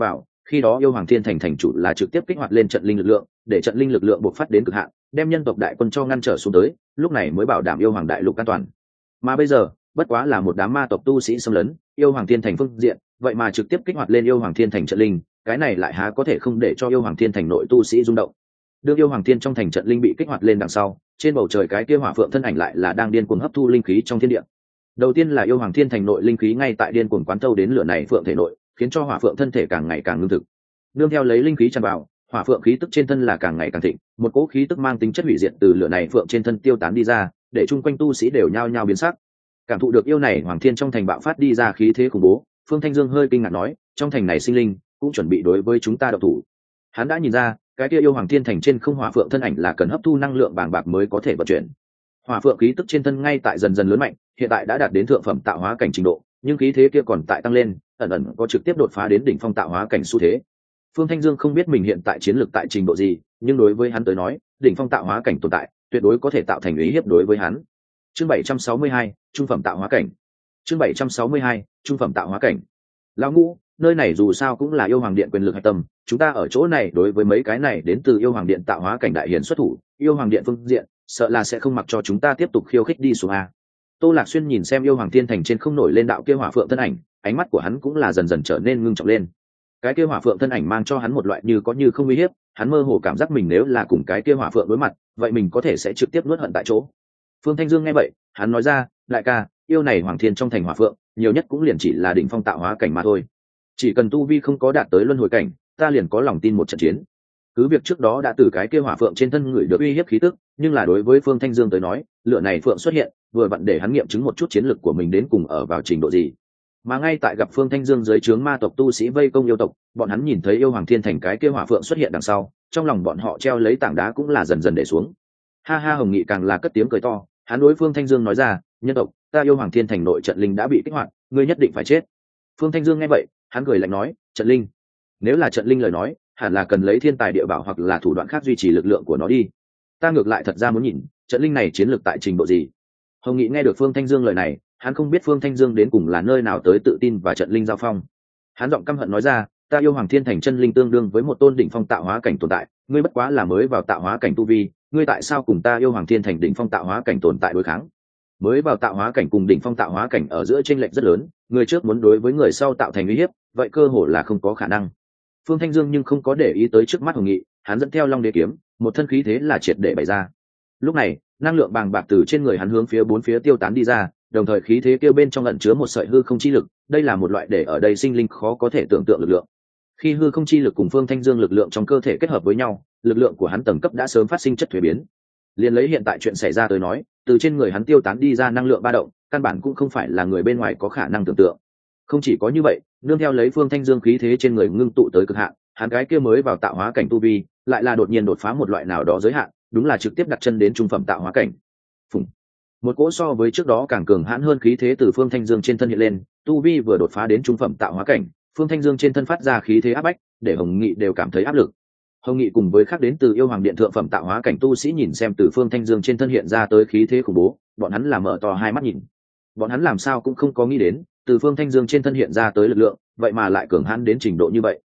khi đó yêu hoàng thiên thành thành chủ là trực tiếp kích hoạt lên trận linh lực lượng, để trận linh lực lượng bộc phát đến cực hạn, đem nhân tộc đại quân cho ngăn trở xuống tới, lúc này mới bảo đảm yêu hoàng đại lục an toàn. Mà bây giờ bất quá là một đám ma tộc tu sĩ xâm lấn yêu hoàng thiên thành phương diện, vậy mà trực tiếp kích hoạt lên yêu hoàng thiên thành trận linh, cái này lại há có thể không để cho yêu hoàng thiên thành nội tu sĩ rung động. đương yêu hoàng thiên trong thành trận linh bị kích hoạt lên đằng sau, trên bầu trời cái kia hỏa phượng thân ảnh lại là đang điên cuồng hấp thu linh khí trong thiên địa. Đầu tiên là yêu hoàng thiên thành nội linh khí ngay tại điên cuồng quán thâu đến lửa này phượng thể nội, khiến cho hỏa phượng thân thể càng ngày càng ngưng thực. Nương theo lấy linh khí tràn vào, hỏa phượng khí tức trên thân là càng ngày càng thịnh, một cỗ khí tức mang tính chất hủy diệt từ lửa này phượng trên thân tiêu tán đi ra, để chung quanh tu sĩ đều nhao nhao biến sắc. Cảm thụ được yêu này hoàng thiên trong thành bạo phát đi ra khí thế khủng bố, Phương Thanh Dương hơi kinh ngạc nói, trong thành này sinh linh cũng chuẩn bị đối với chúng ta động thủ. Hắn đã nhìn ra, cái kia yêu hoàng thiên thành trên không hỏa phượng thân ảnh là cần hấp thu năng lượng bàng bạc mới có thể vận chuyển. Hỏa phượng khí tức trên thân ngay tại dần dần lớn mạnh, hiện tại đã đạt đến thượng phẩm tạo hóa cảnh trình độ, nhưng khí thế kia còn tại tăng lên, ẩn ẩn có trực tiếp đột phá đến đỉnh phong tạo hóa cảnh xu thế. Phương Thanh Dương không biết mình hiện tại chiến lược tại trình độ gì, nhưng đối với hắn tới nói, đỉnh phong tạo hóa cảnh tồn tại, tuyệt đối có thể tạo thành uy hiếp đối với hắn. Chương 762, trung phẩm tạo hóa cảnh. Chương 762, trung phẩm tạo hóa cảnh. Lão Ngũ, nơi này dù sao cũng là yêu hoàng điện quyền lực hạch tâm, chúng ta ở chỗ này đối với mấy cái này đến từ yêu hoàng điện tạo hóa cảnh đại hiển xuất thủ, yêu hoàng điện phương diện sợ là sẽ không mặc cho chúng ta tiếp tục khiêu khích đi xuống a. Tô Lạc Xuyên nhìn xem yêu hoàng thiên thành trên không nổi lên đạo kia hỏa phượng thân ảnh, ánh mắt của hắn cũng là dần dần trở nên ngưng trọng lên. Cái kia hỏa phượng thân ảnh mang cho hắn một loại như có như không uy hiếp, hắn mơ hồ cảm giác mình nếu là cùng cái kia hỏa phượng đối mặt, vậy mình có thể sẽ trực tiếp nuốt hận tại chỗ. Phương Thanh Dương nghe vậy, hắn nói ra, đại ca, yêu này hoàng thiên trong thành hỏa phượng, nhiều nhất cũng liền chỉ là đỉnh phong tạo hóa cảnh mà thôi. Chỉ cần tu vi không có đạt tới luân hồi cảnh, ta liền có lòng tin một trận chiến. Cứ việc trước đó đã từ cái kia hỏa phượng trên thân người được uy hiếp khí tức, nhưng là đối với Phương Thanh Dương tới nói, lửa này phượng xuất hiện, vừa vặn để hắn nghiệm chứng một chút chiến lực của mình đến cùng ở vào trình độ gì. Mà ngay tại gặp Phương Thanh Dương dưới trướng ma tộc tu sĩ vây công yêu tộc, bọn hắn nhìn thấy yêu hoàng thiên thành cái kia hỏa phượng xuất hiện đằng sau, trong lòng bọn họ treo lấy tảng đá cũng là dần dần để xuống. Ha ha, Hồng Nghị càng là cất tiếng cười to, hắn đối Phương Thanh Dương nói ra, nhân tộc, ta yêu hoàng thiên thành nội trận linh đã bị kích hoạt, ngươi nhất định phải chết. Phương Thanh Dương nghe vậy, hắn cười lạnh nói, trận linh? Nếu là trận linh lời nói, hẳn là cần lấy thiên tài địa bảo hoặc là thủ đoạn khác duy trì lực lượng của nó đi. Ta ngược lại thật ra muốn nhìn, trận linh này chiến lược tại trình độ gì. Hồng Nghị nghe được Phương Thanh Dương lời này, hắn không biết Phương Thanh Dương đến cùng là nơi nào tới tự tin và trận linh giao phong. Hắn giọng căm hận nói ra, ta yêu hoàng thiên thành chân linh tương đương với một tôn đỉnh phong tạo hóa cảnh tồn tại, ngươi bất quá là mới vào tạo hóa cảnh tu vi, ngươi tại sao cùng ta yêu hoàng thiên thành đỉnh phong tạo hóa cảnh tồn tại đối kháng? Mới vào tạo hóa cảnh cùng đỉnh phong tạo hóa cảnh ở giữa chênh lệch rất lớn, người trước muốn đối với người sau tạo thành uy hiếp, vậy cơ hồ là không có khả năng. Phương Thanh Dương nhưng không có để ý tới trước mắt Hồng Nghị, hắn dẫn theo Long Đế kiếm, một thân khí thế là triệt để bày ra. Lúc này, năng lượng bàng bạc từ trên người hắn hướng phía bốn phía tiêu tán đi ra, đồng thời khí thế kêu bên trong ẩn chứa một sợi hư không chi lực, đây là một loại để ở đây sinh linh khó có thể tưởng tượng lực lượng. Khi hư không chi lực cùng Phương Thanh Dương lực lượng trong cơ thể kết hợp với nhau, lực lượng của hắn tầng cấp đã sớm phát sinh chất thuế biến. Liên lấy hiện tại chuyện xảy ra tới nói, từ trên người hắn tiêu tán đi ra năng lượng ba động, căn bản cũng không phải là người bên ngoài có khả năng tưởng tượng. Không chỉ có như vậy, nương theo lấy Phương Thanh Dương khí thế trên người ngưng tụ tới cực hạn, hắn cái kia mới vào tạo hóa cảnh tu vi, lại là đột nhiên đột phá một loại nào đó giới hạn, đúng là trực tiếp đặt chân đến trung phẩm tạo hóa cảnh. Phùng. Một cỗ so với trước đó càng cường hãn hơn khí thế từ Phương Thanh Dương trên thân hiện lên, tu vi vừa đột phá đến trung phẩm tạo hóa cảnh, Phương Thanh Dương trên thân phát ra khí thế áp bách, để Hồng Nghị đều cảm thấy áp lực. Hồng Nghị cùng với khác đến từ yêu hoàng điện thượng phẩm tạo hóa cảnh tu sĩ nhìn xem từ Phương Thanh Dương trên thân hiện ra tới khí thế khủng bố, bọn hắn là mở to hai mắt nhìn. Bọn hắn làm sao cũng không có nghĩ đến, từ Phương Thanh Dương trên thân hiện ra tới lực lượng, vậy mà lại cường hãn đến trình độ như vậy.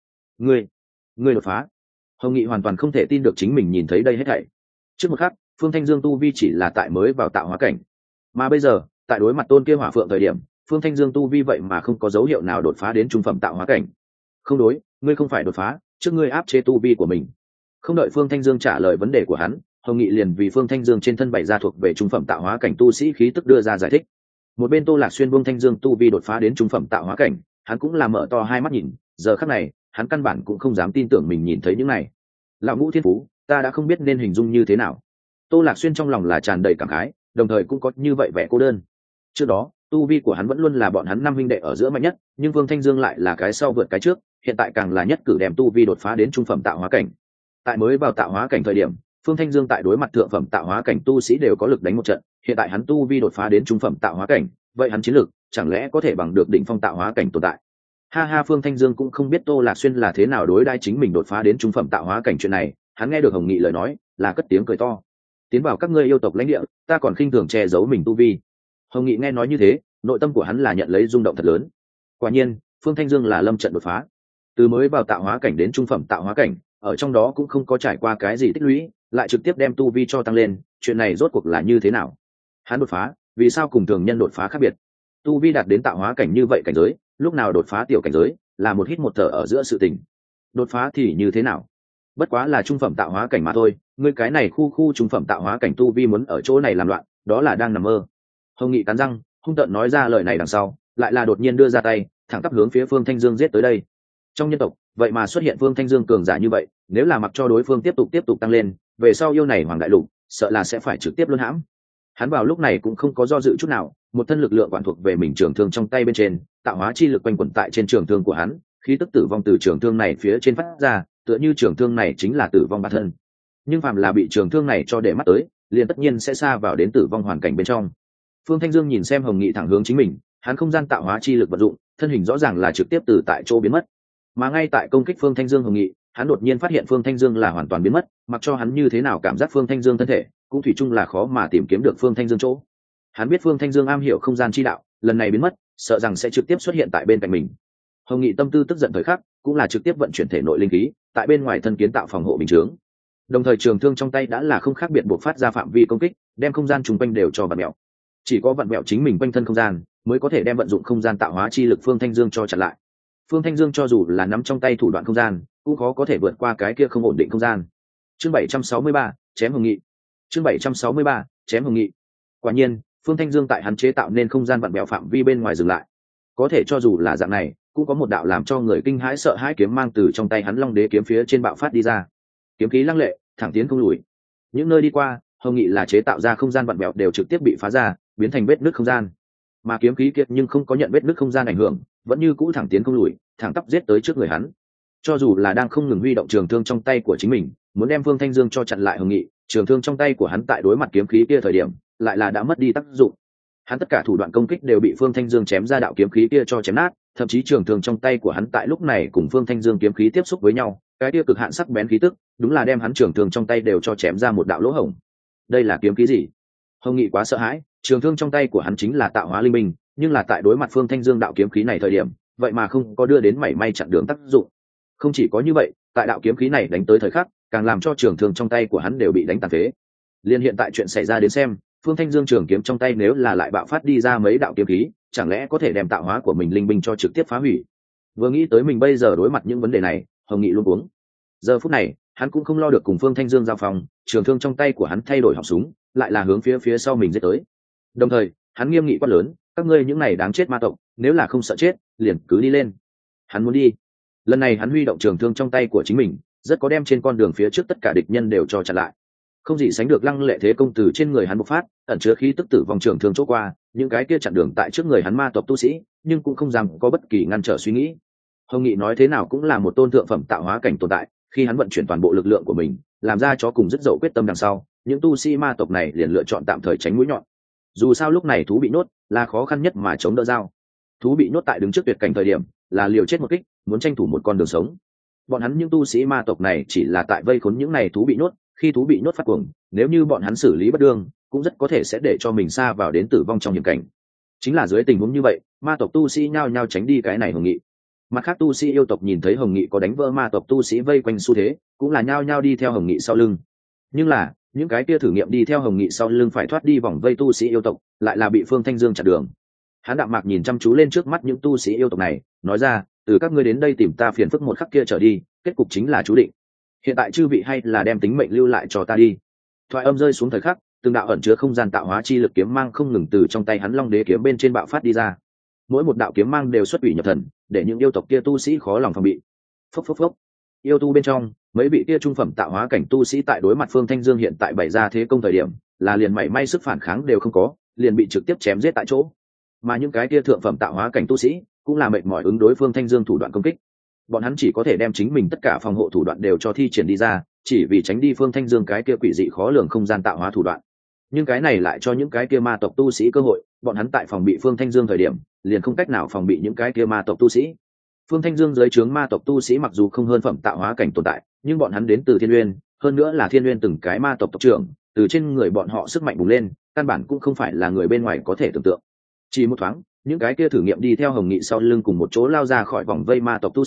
Ngươi đột phá. Hồng Nghị hoàn toàn không thể tin được chính mình nhìn thấy đây hết thảy. Trước một khắc, Phương Thanh Dương tu vi chỉ là tại mới vào tạo hóa cảnh, mà bây giờ, tại đối mặt tôn kia hỏa phượng thời điểm, Phương Thanh Dương tu vi vậy mà không có dấu hiệu nào đột phá đến trung phẩm tạo hóa cảnh. Không đối, ngươi không phải đột phá, trước ngươi áp chế tu vi của mình. Không đợi Phương Thanh Dương trả lời vấn đề của hắn, Hồng Nghị liền vì Phương Thanh Dương trên thân bày ra thuộc về trung phẩm tạo hóa cảnh tu sĩ khí tức đưa ra giải thích. Một bên Tô Lạc Xuyên buông Thanh Dương tu vi đột phá đến trung phẩm tạo hóa cảnh, hắn cũng là mở to hai mắt nhìn, giờ khắc này, hắn căn bản cũng không dám tin tưởng mình nhìn thấy những này. Lão Ngũ Thiên Phú, ta đã không biết nên hình dung như thế nào. Tô Lạc Xuyên trong lòng là tràn đầy cảm khái, đồng thời cũng có như vậy vẻ cô đơn. Trước đó, tu vi của hắn vẫn luôn là bọn hắn năm huynh đệ ở giữa mạnh nhất, nhưng Phương Thanh Dương lại là cái sau vượt cái trước, hiện tại càng là nhất cử đem tu vi đột phá đến trung phẩm tạo hóa cảnh. Tại mới vào tạo hóa cảnh thời điểm, Phương Thanh Dương tại đối mặt thượng phẩm tạo hóa cảnh tu sĩ đều có lực đánh một trận, hiện tại hắn tu vi đột phá đến trung phẩm tạo hóa cảnh, vậy hắn chiến lực chẳng lẽ có thể bằng được đỉnh phong tạo hóa cảnh tồn tại. Ha ha, Phương Thanh Dương cũng không biết Tô Lạc Xuyên là thế nào đối đãi chính mình đột phá đến trung phẩm tạo hóa cảnh chuyện này, hắn nghe được Hồng Nghị lời nói, là cất tiếng cười to. Tiến vào các ngươi yêu tộc lãnh địa, ta còn khinh thường che giấu mình tu vi. Hồng Nghị nghe nói như thế, nội tâm của hắn là nhận lấy rung động thật lớn. Quả nhiên, Phương Thanh Dương là lâm trận đột phá. từ mới vào tạo hóa cảnh đến trung phẩm tạo hóa cảnh, ở trong đó cũng không có trải qua cái gì tích lũy, lại trực tiếp đem tu vi cho tăng lên, chuyện này rốt cuộc là như thế nào? Hắn đột phá, vì sao cùng thường nhân đột phá khác biệt? Tu vi đạt đến tạo hóa cảnh như vậy cảnh giới, lúc nào đột phá tiểu cảnh giới, là một hít một thở ở giữa sự tình. Đột phá thì như thế nào? Bất quá là trung phẩm tạo hóa cảnh mà thôi, ngươi cái này khu trung phẩm tạo hóa cảnh tu vi muốn ở chỗ này làm loạn, đó là đang nằm mơ. Hồng Nghị cắn răng, hung tợn nói ra lời này đằng sau, lại là đột nhiên đưa ra tay, thẳng tắp hướng phía Phương Thanh Dương giết tới đây. Trong nhân tộc, vậy mà xuất hiện Phương Thanh Dương cường giả như vậy, nếu là mặc cho đối phương tiếp tục tăng lên, về sau yêu này hoàng đại lục, sợ là sẽ phải trực tiếp luân hãm. Hắn vào lúc này cũng không có do dự chút nào, một thân lực lượng quản thuộc về mình trường thương trong tay bên trên, tạo hóa chi lực quanh quẩn tại trên trường thương của hắn, khí tức tử vong từ trường thương này phía trên phát ra, tựa như trường thương này chính là tử vong bản thân. Nhưng phàm là bị trường thương này cho để mắt tới, liền tất nhiên sẽ xa vào đến tử vong hoàn cảnh bên trong. Phương Thanh Dương nhìn xem Hồng Nghị thẳng hướng chính mình, hắn không gian tạo hóa chi lực vận dụng, thân hình rõ ràng là trực tiếp từ tại chỗ biến mất. Mà ngay tại công kích Phương Thanh Dương Hồng Nghị, hắn đột nhiên phát hiện Phương Thanh Dương là hoàn toàn biến mất, mặc cho hắn như thế nào cảm giác Phương Thanh Dương thân thể, cũng thủy chung là khó mà tìm kiếm được Phương Thanh Dương chỗ. Hắn biết Phương Thanh Dương am hiểu không gian chi đạo, lần này biến mất, sợ rằng sẽ trực tiếp xuất hiện tại bên cạnh mình. Hồng Nghị tâm tư tức giận thời khắc, cũng là trực tiếp vận chuyển thể nội linh khí, tại bên ngoài thân kiến tạo phòng hộ bình chướng. Đồng thời trường thương trong tay đã là không khác biệt buộc phát ra phạm vi công kích, đem không gian chung quanh đều cho vặn mèo. Chỉ có vặn mèo chính mình quanh thân không gian, mới có thể đem vận dụng không gian tạo hóa chi lực Phương Thanh Dương cho chặn lại. Phương Thanh Dương cho dù là nắm trong tay thủ đoạn không gian, cũng khó có thể vượt qua cái kia không ổn định không gian. Chương 763, chém Hồng Nghị. Chương 763, chém Hồng Nghị. Quả nhiên, Phương Thanh Dương tại hắn chế tạo nên không gian vặn vẹo phạm vi bên ngoài dừng lại. Có thể cho dù là dạng này, cũng có một đạo làm cho người kinh hãi sợ hãi kiếm mang từ trong tay hắn Long Đế kiếm phía trên bạo phát đi ra. Kiếm khí lăng lệ, thẳng tiến không lùi. Những nơi đi qua, Hồng Nghị là chế tạo ra không gian vặn vẹo đều trực tiếp bị phá ra, biến thành vết nứt không gian. Mà kiếm khí kiệt nhưng không có nhận vết nứt không gian ảnh hưởng, vẫn như cũ thẳng tiến không lùi, thẳng tắp giết tới trước người hắn. Cho dù là đang không ngừng huy động trường thương trong tay của chính mình, muốn đem Phương Thanh Dương cho chặn lại Hồng Nghị, trường thương trong tay của hắn tại đối mặt kiếm khí kia thời điểm, lại là đã mất đi tác dụng. Hắn tất cả thủ đoạn công kích đều bị Phương Thanh Dương chém ra đạo kiếm khí kia cho chém nát, thậm chí trường thương trong tay của hắn tại lúc này cùng Phương Thanh Dương kiếm khí tiếp xúc với nhau, cái kia cực hạn sắc bén khí tức, đúng là đem hắn trường thương trong tay đều cho chém ra một đạo lỗ hổng. Đây là kiếm khí gì? Hồng Nghị quá sợ hãi, trường thương trong tay của hắn chính là tạo hóa linh minh, nhưng là tại đối mặt Phương Thanh Dương đạo kiếm khí này thời điểm, vậy mà không có đưa đến mảy may chặn đường tác dụng. Không chỉ có như vậy, tại đạo kiếm khí này đánh tới thời khắc, càng làm cho trường thương trong tay của hắn đều bị đánh tàn phế. Liên hiện tại chuyện xảy ra đến xem, Phương Thanh Dương trường kiếm trong tay nếu là lại bạo phát đi ra mấy đạo kiếm khí, chẳng lẽ có thể đem tạo hóa của mình linh binh cho trực tiếp phá hủy? Vừa nghĩ tới mình bây giờ đối mặt những vấn đề này, Hồng Nghị luôn uống. Giờ phút này, hắn cũng không lo được cùng Phương Thanh Dương giao phòng, trường thương trong tay của hắn thay đổi họng súng, lại là hướng phía sau mình giết tới. Đồng thời, hắn nghiêm nghị quát lớn, các ngươi những này đáng chết ma tộc, nếu là không sợ chết, liền cứ đi lên. Hắn muốn đi. Lần này hắn huy động trường thương trong tay của chính mình, rất có đem trên con đường phía trước tất cả địch nhân đều cho chặn lại. Không gì sánh được lăng lệ thế công từ trên người hắn bộc phát, ẩn chứa khí tức tử vong trường thương chỗ qua, những cái kia chặn đường tại trước người hắn ma tộc tu sĩ, nhưng cũng không dám có bất kỳ ngăn trở suy nghĩ. Hồng Nghị nói thế nào cũng là một tôn thượng phẩm tạo hóa cảnh tồn tại, khi hắn vận chuyển toàn bộ lực lượng của mình, làm ra chó cùng rất dậu quyết tâm đằng sau, những tu sĩ ma tộc này liền lựa chọn tạm thời tránh mũi nhọn. Dù sao lúc này thú bị nhốt là khó khăn nhất mà chống đỡ dao. Thú bị nhốt tại đứng trước tuyệt cảnh thời điểm, là liều chết một kích, muốn tranh thủ một con đường sống. Bọn hắn những tu sĩ ma tộc này chỉ là tại vây khốn những này thú bị nhốt, khi thú bị nhốt phát cuồng, nếu như bọn hắn xử lý bất đương, cũng rất có thể sẽ để cho mình sa vào đến tử vong trong hiểm cảnh. Chính là dưới tình huống như vậy, ma tộc tu sĩ nhao nhao tránh đi cái này Hồng Nghị. Mặt khác tu sĩ yêu tộc nhìn thấy Hồng Nghị có đánh vỡ ma tộc tu sĩ vây quanh xu thế, cũng là nhao nhao đi theo Hồng Nghị sau lưng. Nhưng là, những cái kia thử nghiệm đi theo Hồng Nghị sau lưng phải thoát đi vòng vây tu sĩ yêu tộc, lại là bị Phương Thanh Dương chặn đường. Hắn đạm mạc nhìn chăm chú lên trước mắt những tu sĩ yêu tộc này, nói ra, từ các ngươi đến đây tìm ta phiền phức một khắc kia trở đi, kết cục chính là chú định. Hiện tại chư vị hay là đem tính mệnh lưu lại cho ta đi. Thoại âm rơi xuống thời khắc, từng đạo ẩn chứa không gian tạo hóa chi lực kiếm mang không ngừng từ trong tay hắn Long Đế kiếm bên trên bạo phát đi ra. Mỗi một đạo kiếm mang đều xuất ủy nhập thần, để những yêu tộc kia tu sĩ khó lòng phòng bị. Phốc phốc phốc. Yêu tu bên trong, mấy vị kia trung phẩm tạo hóa cảnh tu sĩ tại đối mặt Phương Thanh Dương hiện tại bày ra thế công thời điểm, là liền mảy may sức phản kháng đều không có, liền bị trực tiếp chém giết tại chỗ. Mà những cái kia thượng phẩm tạo hóa cảnh tu sĩ, cũng là mệt mỏi ứng đối Phương Thanh Dương thủ đoạn công kích. Bọn hắn chỉ có thể đem chính mình tất cả phòng hộ thủ đoạn đều cho thi triển đi ra, chỉ vì tránh đi Phương Thanh Dương cái kia quỷ dị khó lường không gian tạo hóa thủ đoạn. Nhưng cái này lại cho những cái kia ma tộc tu sĩ cơ hội, bọn hắn tại phòng bị Phương Thanh Dương thời điểm, liền không cách nào phòng bị những cái kia ma tộc tu sĩ. Phương Thanh Dương dưới trướng ma tộc tu sĩ mặc dù không hơn phẩm tạo hóa cảnh tồn tại, nhưng bọn hắn đến từ Thiên Uyên, hơn nữa là Thiên Uyên từng cái ma tộc tộc trưởng, từ trên người bọn họ sức mạnh bùng lên, căn bản cũng không phải là người bên ngoài có thể tưởng tượng. Chỉ một thoáng, những cái kia thử nghiệm đi theo Hồng Nghị sau lưng cùng một chỗ lao ra khỏi vòng vây ma tộc tu sĩ,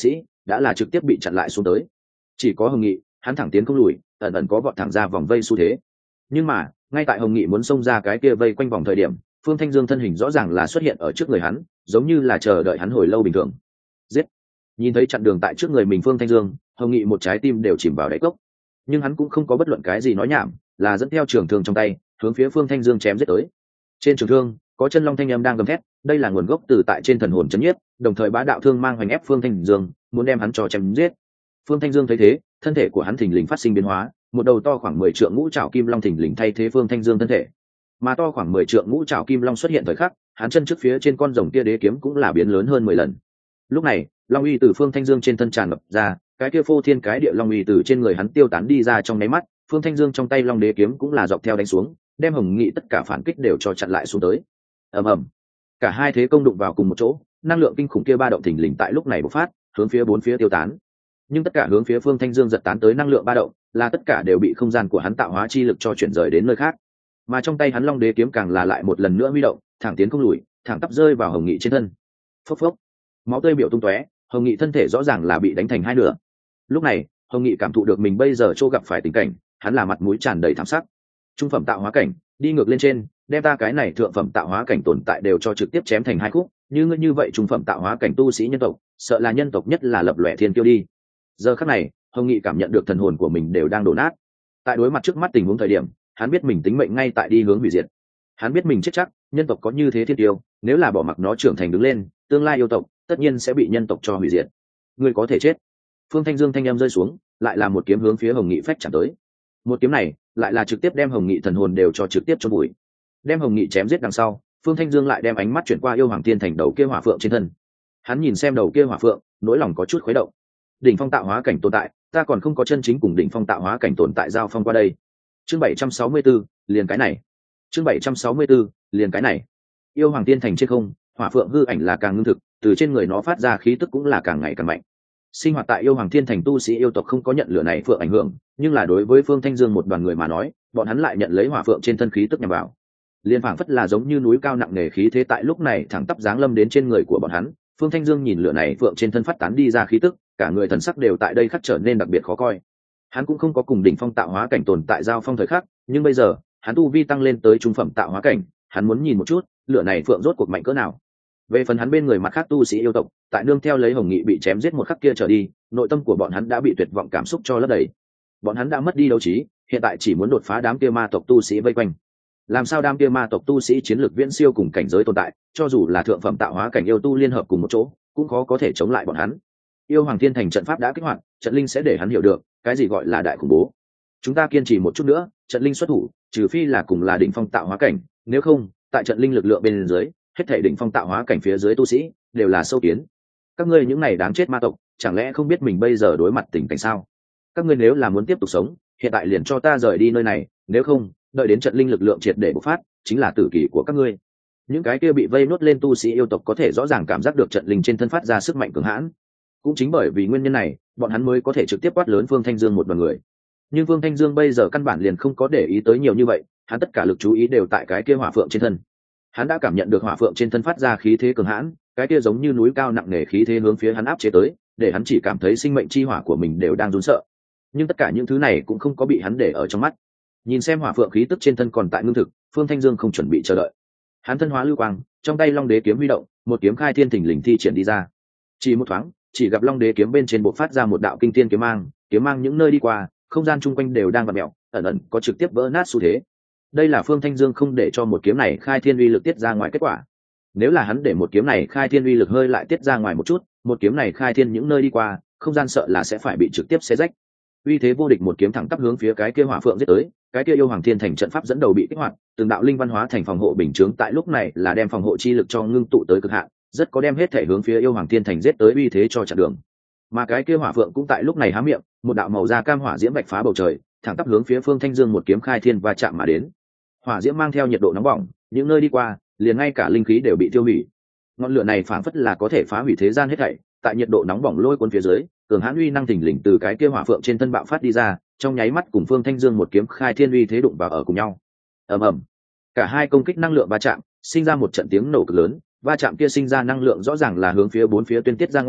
đã là trực tiếp bị chặn lại xuống tới. Chỉ có Hồng Nghị, hắn thẳng tiến không lùi, ẩn ẩn có vọt thẳng ra vòng vây xu thế. Nhưng mà ngay tại Hồng Nghị muốn xông ra cái kia vây quanh vòng thời điểm, Phương Thanh Dương thân hình rõ ràng là xuất hiện ở trước người hắn, giống như là chờ đợi hắn hồi lâu bình thường. Giết! Nhìn thấy chặn đường tại trước người mình Phương Thanh Dương, Hồng Nghị một trái tim đều chìm vào đáy cốc. Nhưng hắn cũng không có bất luận cái gì nói nhảm, là dẫn theo trường thương trong tay, hướng phía Phương Thanh Dương chém giết tới. Trên trường thương có chân long thanh âm đang gầm thét, đây là nguồn gốc từ tại trên thần hồn chấn nhiếp, đồng thời bá đạo thương mang hoành ép Phương Thanh Dương, muốn đem hắn cho chém giết. Phương Thanh Dương thấy thế, thân thể của hắn thình lình phát sinh biến hóa, một đầu to khoảng 10 trượng ngũ trảo kim long thình lình thay thế Phương Thanh Dương thân thể. Mà to khoảng 10 trượng ngũ trảo kim long xuất hiện thời khắc, hắn chân trước phía trên con rồng kia đế kiếm cũng là biến lớn hơn 10 lần. Lúc này, long uy từ Phương Thanh Dương trên thân tràn ngập ra, cái kia phô thiên cái địa long uy từ trên người hắn tiêu tán đi ra trong nháy mắt, Phương Thanh Dương trong tay long đế kiếm cũng là dọc theo đánh xuống, đem Hồng Nghị tất cả phản kích đều cho chặn lại xuống tới. Ầm ầm, cả hai thế công đụng vào cùng một chỗ, năng lượng kinh khủng kia ba động thình lình tại lúc này bộc phát, hướng phía bốn phía tiêu tán. Nhưng tất cả hướng phía Phương Thanh Dương giật tán tới năng lượng ba động, là tất cả đều bị không gian của hắn tạo hóa chi lực cho chuyển rời đến nơi khác. Mà trong tay hắn long đế kiếm càng là lại một lần nữa huy động, thẳng tiến không lùi, thẳng tắp rơi vào Hồng Nghị trên thân. Phốc phốc, máu tươi biểu tung tóe, Hồng Nghị thân thể rõ ràng là bị đánh thành hai nửa. Lúc này, Hồng Nghị cảm thụ được mình bây giờ chỗ gặp phải tình cảnh, hắn là mặt mũi tràn đầy thảm sắc. Trung phẩm tạo hóa cảnh, đi ngược lên trên, đem ta cái này thượng phẩm tạo hóa cảnh tồn tại đều cho trực tiếp chém thành hai khúc, như ngươi như vậy trung phẩm tạo hóa cảnh tu sĩ nhân tộc, sợ là nhân tộc nhất là lập lòe thiên kiêu đi. Giờ khắc này, Hồng Nghị cảm nhận được thần hồn của mình đều đang đổ nát. Tại đối mặt trước mắt tình huống thời điểm, hắn biết mình tính mệnh ngay tại đi hướng hủy diệt. Hắn biết mình chết chắc, nhân tộc có như thế thiên tiêu, nếu là bỏ mặc nó trưởng thành đứng lên, tương lai yêu tộc tất nhiên sẽ bị nhân tộc cho hủy diệt. Ngươi có thể chết. Phương Thanh Dương thanh em rơi xuống, lại là một kiếm hướng phía Hồng Nghị phách chạm tới. Một kiếm này, lại là trực tiếp đem Hồng Nghị thần hồn đều cho trực tiếp chôn vùi. Đem Hồng Nghị chém giết đằng sau, Phương Thanh Dương lại đem ánh mắt chuyển qua yêu hoàng tiên thành đầu kia hỏa phượng trên thân. Hắn nhìn xem đầu kia hỏa phượng, nỗi lòng có chút khuấy động. Đỉnh phong tạo hóa cảnh tồn tại, ta còn không có chân chính cùng đỉnh phong tạo hóa cảnh tồn tại giao phong qua đây. Chương 764, liền cái này. Chương 764, liền cái này. Yêu hoàng tiên thành trên không, hỏa phượng hư ảnh là càng ngưng thực, từ trên người nó phát ra khí tức cũng là càng ngày càng mạnh. Sinh hoạt tại yêu hoàng thiên thành tu sĩ yêu tộc không có nhận lửa này phượng ảnh hưởng, nhưng là đối với Phương Thanh Dương một đoàn người mà nói, bọn hắn lại nhận lấy hỏa phượng trên thân khí tức nhằm vào. Liên phảng phất là giống như núi cao nặng nề khí thế tại lúc này thẳng tắp giáng lâm đến trên người của bọn hắn. Phương Thanh Dương nhìn lửa này phượng trên thân phát tán đi ra khí tức, cả người thần sắc đều tại đây khắc trở nên đặc biệt khó coi. Hắn cũng không có cùng đỉnh phong tạo hóa cảnh tồn tại giao phong thời khắc, nhưng bây giờ, hắn tu vi tăng lên tới trung phẩm tạo hóa cảnh, hắn muốn nhìn một chút, lửa này phượng rốt cuộc mạnh cỡ nào. Về phần hắn bên người mặt khác tu sĩ yêu tộc, tại nương theo lấy Hồng Nghị bị chém giết một khắc kia trở đi, nội tâm của bọn hắn đã bị tuyệt vọng cảm xúc cho lấp đầy. Bọn hắn đã mất đi đấu trí, hiện tại chỉ muốn đột phá đám kia ma tộc tu sĩ vây quanh. Làm sao đám kia ma tộc tu sĩ chiến lược viễn siêu cùng cảnh giới tồn tại, cho dù là thượng phẩm tạo hóa cảnh yêu tu liên hợp cùng một chỗ, cũng khó có thể chống lại bọn hắn. Yêu hoàng thiên thành trận pháp đã kích hoạt, trận linh sẽ để hắn hiểu được cái gì gọi là đại khủng bố. Chúng ta kiên trì một chút nữa, trận linh xuất thủ, trừ phi là cùng là đỉnh phong tạo hóa cảnh, nếu không, tại trận linh lực lượng bên dưới, hết thảy đỉnh phong tạo hóa cảnh phía dưới tu sĩ đều là sâu kiến. Các ngươi những này đáng chết ma tộc, chẳng lẽ không biết mình bây giờ đối mặt tình cảnh sao? Các ngươi nếu là muốn tiếp tục sống, hiện tại liền cho ta rời đi nơi này, nếu không, đợi đến trận linh lực lượng triệt để bộc phát, chính là tử kỳ của các ngươi. Những cái kia bị vây nuốt lên tu sĩ yêu tộc có thể rõ ràng cảm giác được trận linh trên thân phát ra sức mạnh cường hãn. Cũng chính bởi vì nguyên nhân này, bọn hắn mới có thể trực tiếp quát lớn Phương Thanh Dương một đoàn người. Nhưng Phương Thanh Dương bây giờ căn bản liền không có để ý tới nhiều như vậy, hắn tất cả lực chú ý đều tại cái kia hỏa phượng trên thân. Hắn đã cảm nhận được hỏa phượng trên thân phát ra khí thế cường hãn, cái kia giống như núi cao nặng nề khí thế hướng phía hắn áp chế tới, để hắn chỉ cảm thấy sinh mệnh chi hỏa của mình đều đang run sợ. Nhưng tất cả những thứ này cũng không có bị hắn để ở trong mắt. Nhìn xem hỏa phượng khí tức trên thân còn tại ngưng thực, Phương Thanh Dương không chuẩn bị chờ đợi. Hắn thân hóa lưu quang, trong tay long đế kiếm huy động, một kiếm khai thiên thỉnh lình thi triển đi ra. Chỉ một thoáng, chỉ gặp long đế kiếm bên trên bộc phát ra một đạo kinh thiên kiếm mang những nơi đi qua, không gian chung quanh đều đang vặn mèo, ẩn ẩn có trực tiếp vỡ nát xu thế. Đây là Phương Thanh Dương không để cho một kiếm này khai thiên uy lực tiết ra ngoài kết quả. Nếu là hắn để một kiếm này khai thiên uy lực hơi lại tiết ra ngoài một chút, một kiếm này khai thiên những nơi đi qua, không gian sợ là sẽ phải bị trực tiếp xé rách. Uy thế vô địch một kiếm thẳng tắp hướng phía cái kia hỏa phượng giết tới, cái kia yêu hoàng thiên thành trận pháp dẫn đầu bị kích hoạt, từng đạo linh văn hóa thành phòng hộ bình chướng tại lúc này là đem phòng hộ chi lực cho ngưng tụ tới cực hạn, rất có đem hết thể hướng phía yêu hoàng thiên thành giết tới uy thế cho chặn đường. Mà cái kia hỏa phượng cũng tại lúc này há miệng, một đạo màu da cam hỏa diễm bạch phá bầu trời, thẳng tắp hướng phía Phương Thanh Dương một kiếm khai thiên và chạm mà đến. Hỏa diễm mang theo nhiệt độ nóng bỏng, những nơi đi qua, liền ngay cả linh khí đều bị tiêu hủy. Ngọn lửa này phảng phất là có thể phá hủy thế gian hết thảy, tại nhiệt độ nóng bỏng lôi cuốn phía dưới, cường hãn uy năng thình lình từ cái kia hỏa phượng trên thân bạo phát đi ra, trong nháy mắt cùng Phương Thanh Dương một kiếm khai thiên uy thế đụng vào ở cùng nhau. Ầm ầm. Cả hai công kích năng lượng va chạm, sinh ra một trận tiếng nổ cực lớn, va chạm kia sinh ra năng lượng rõ ràng là hướng phía bốn phía tuyên tiết ra ngoài,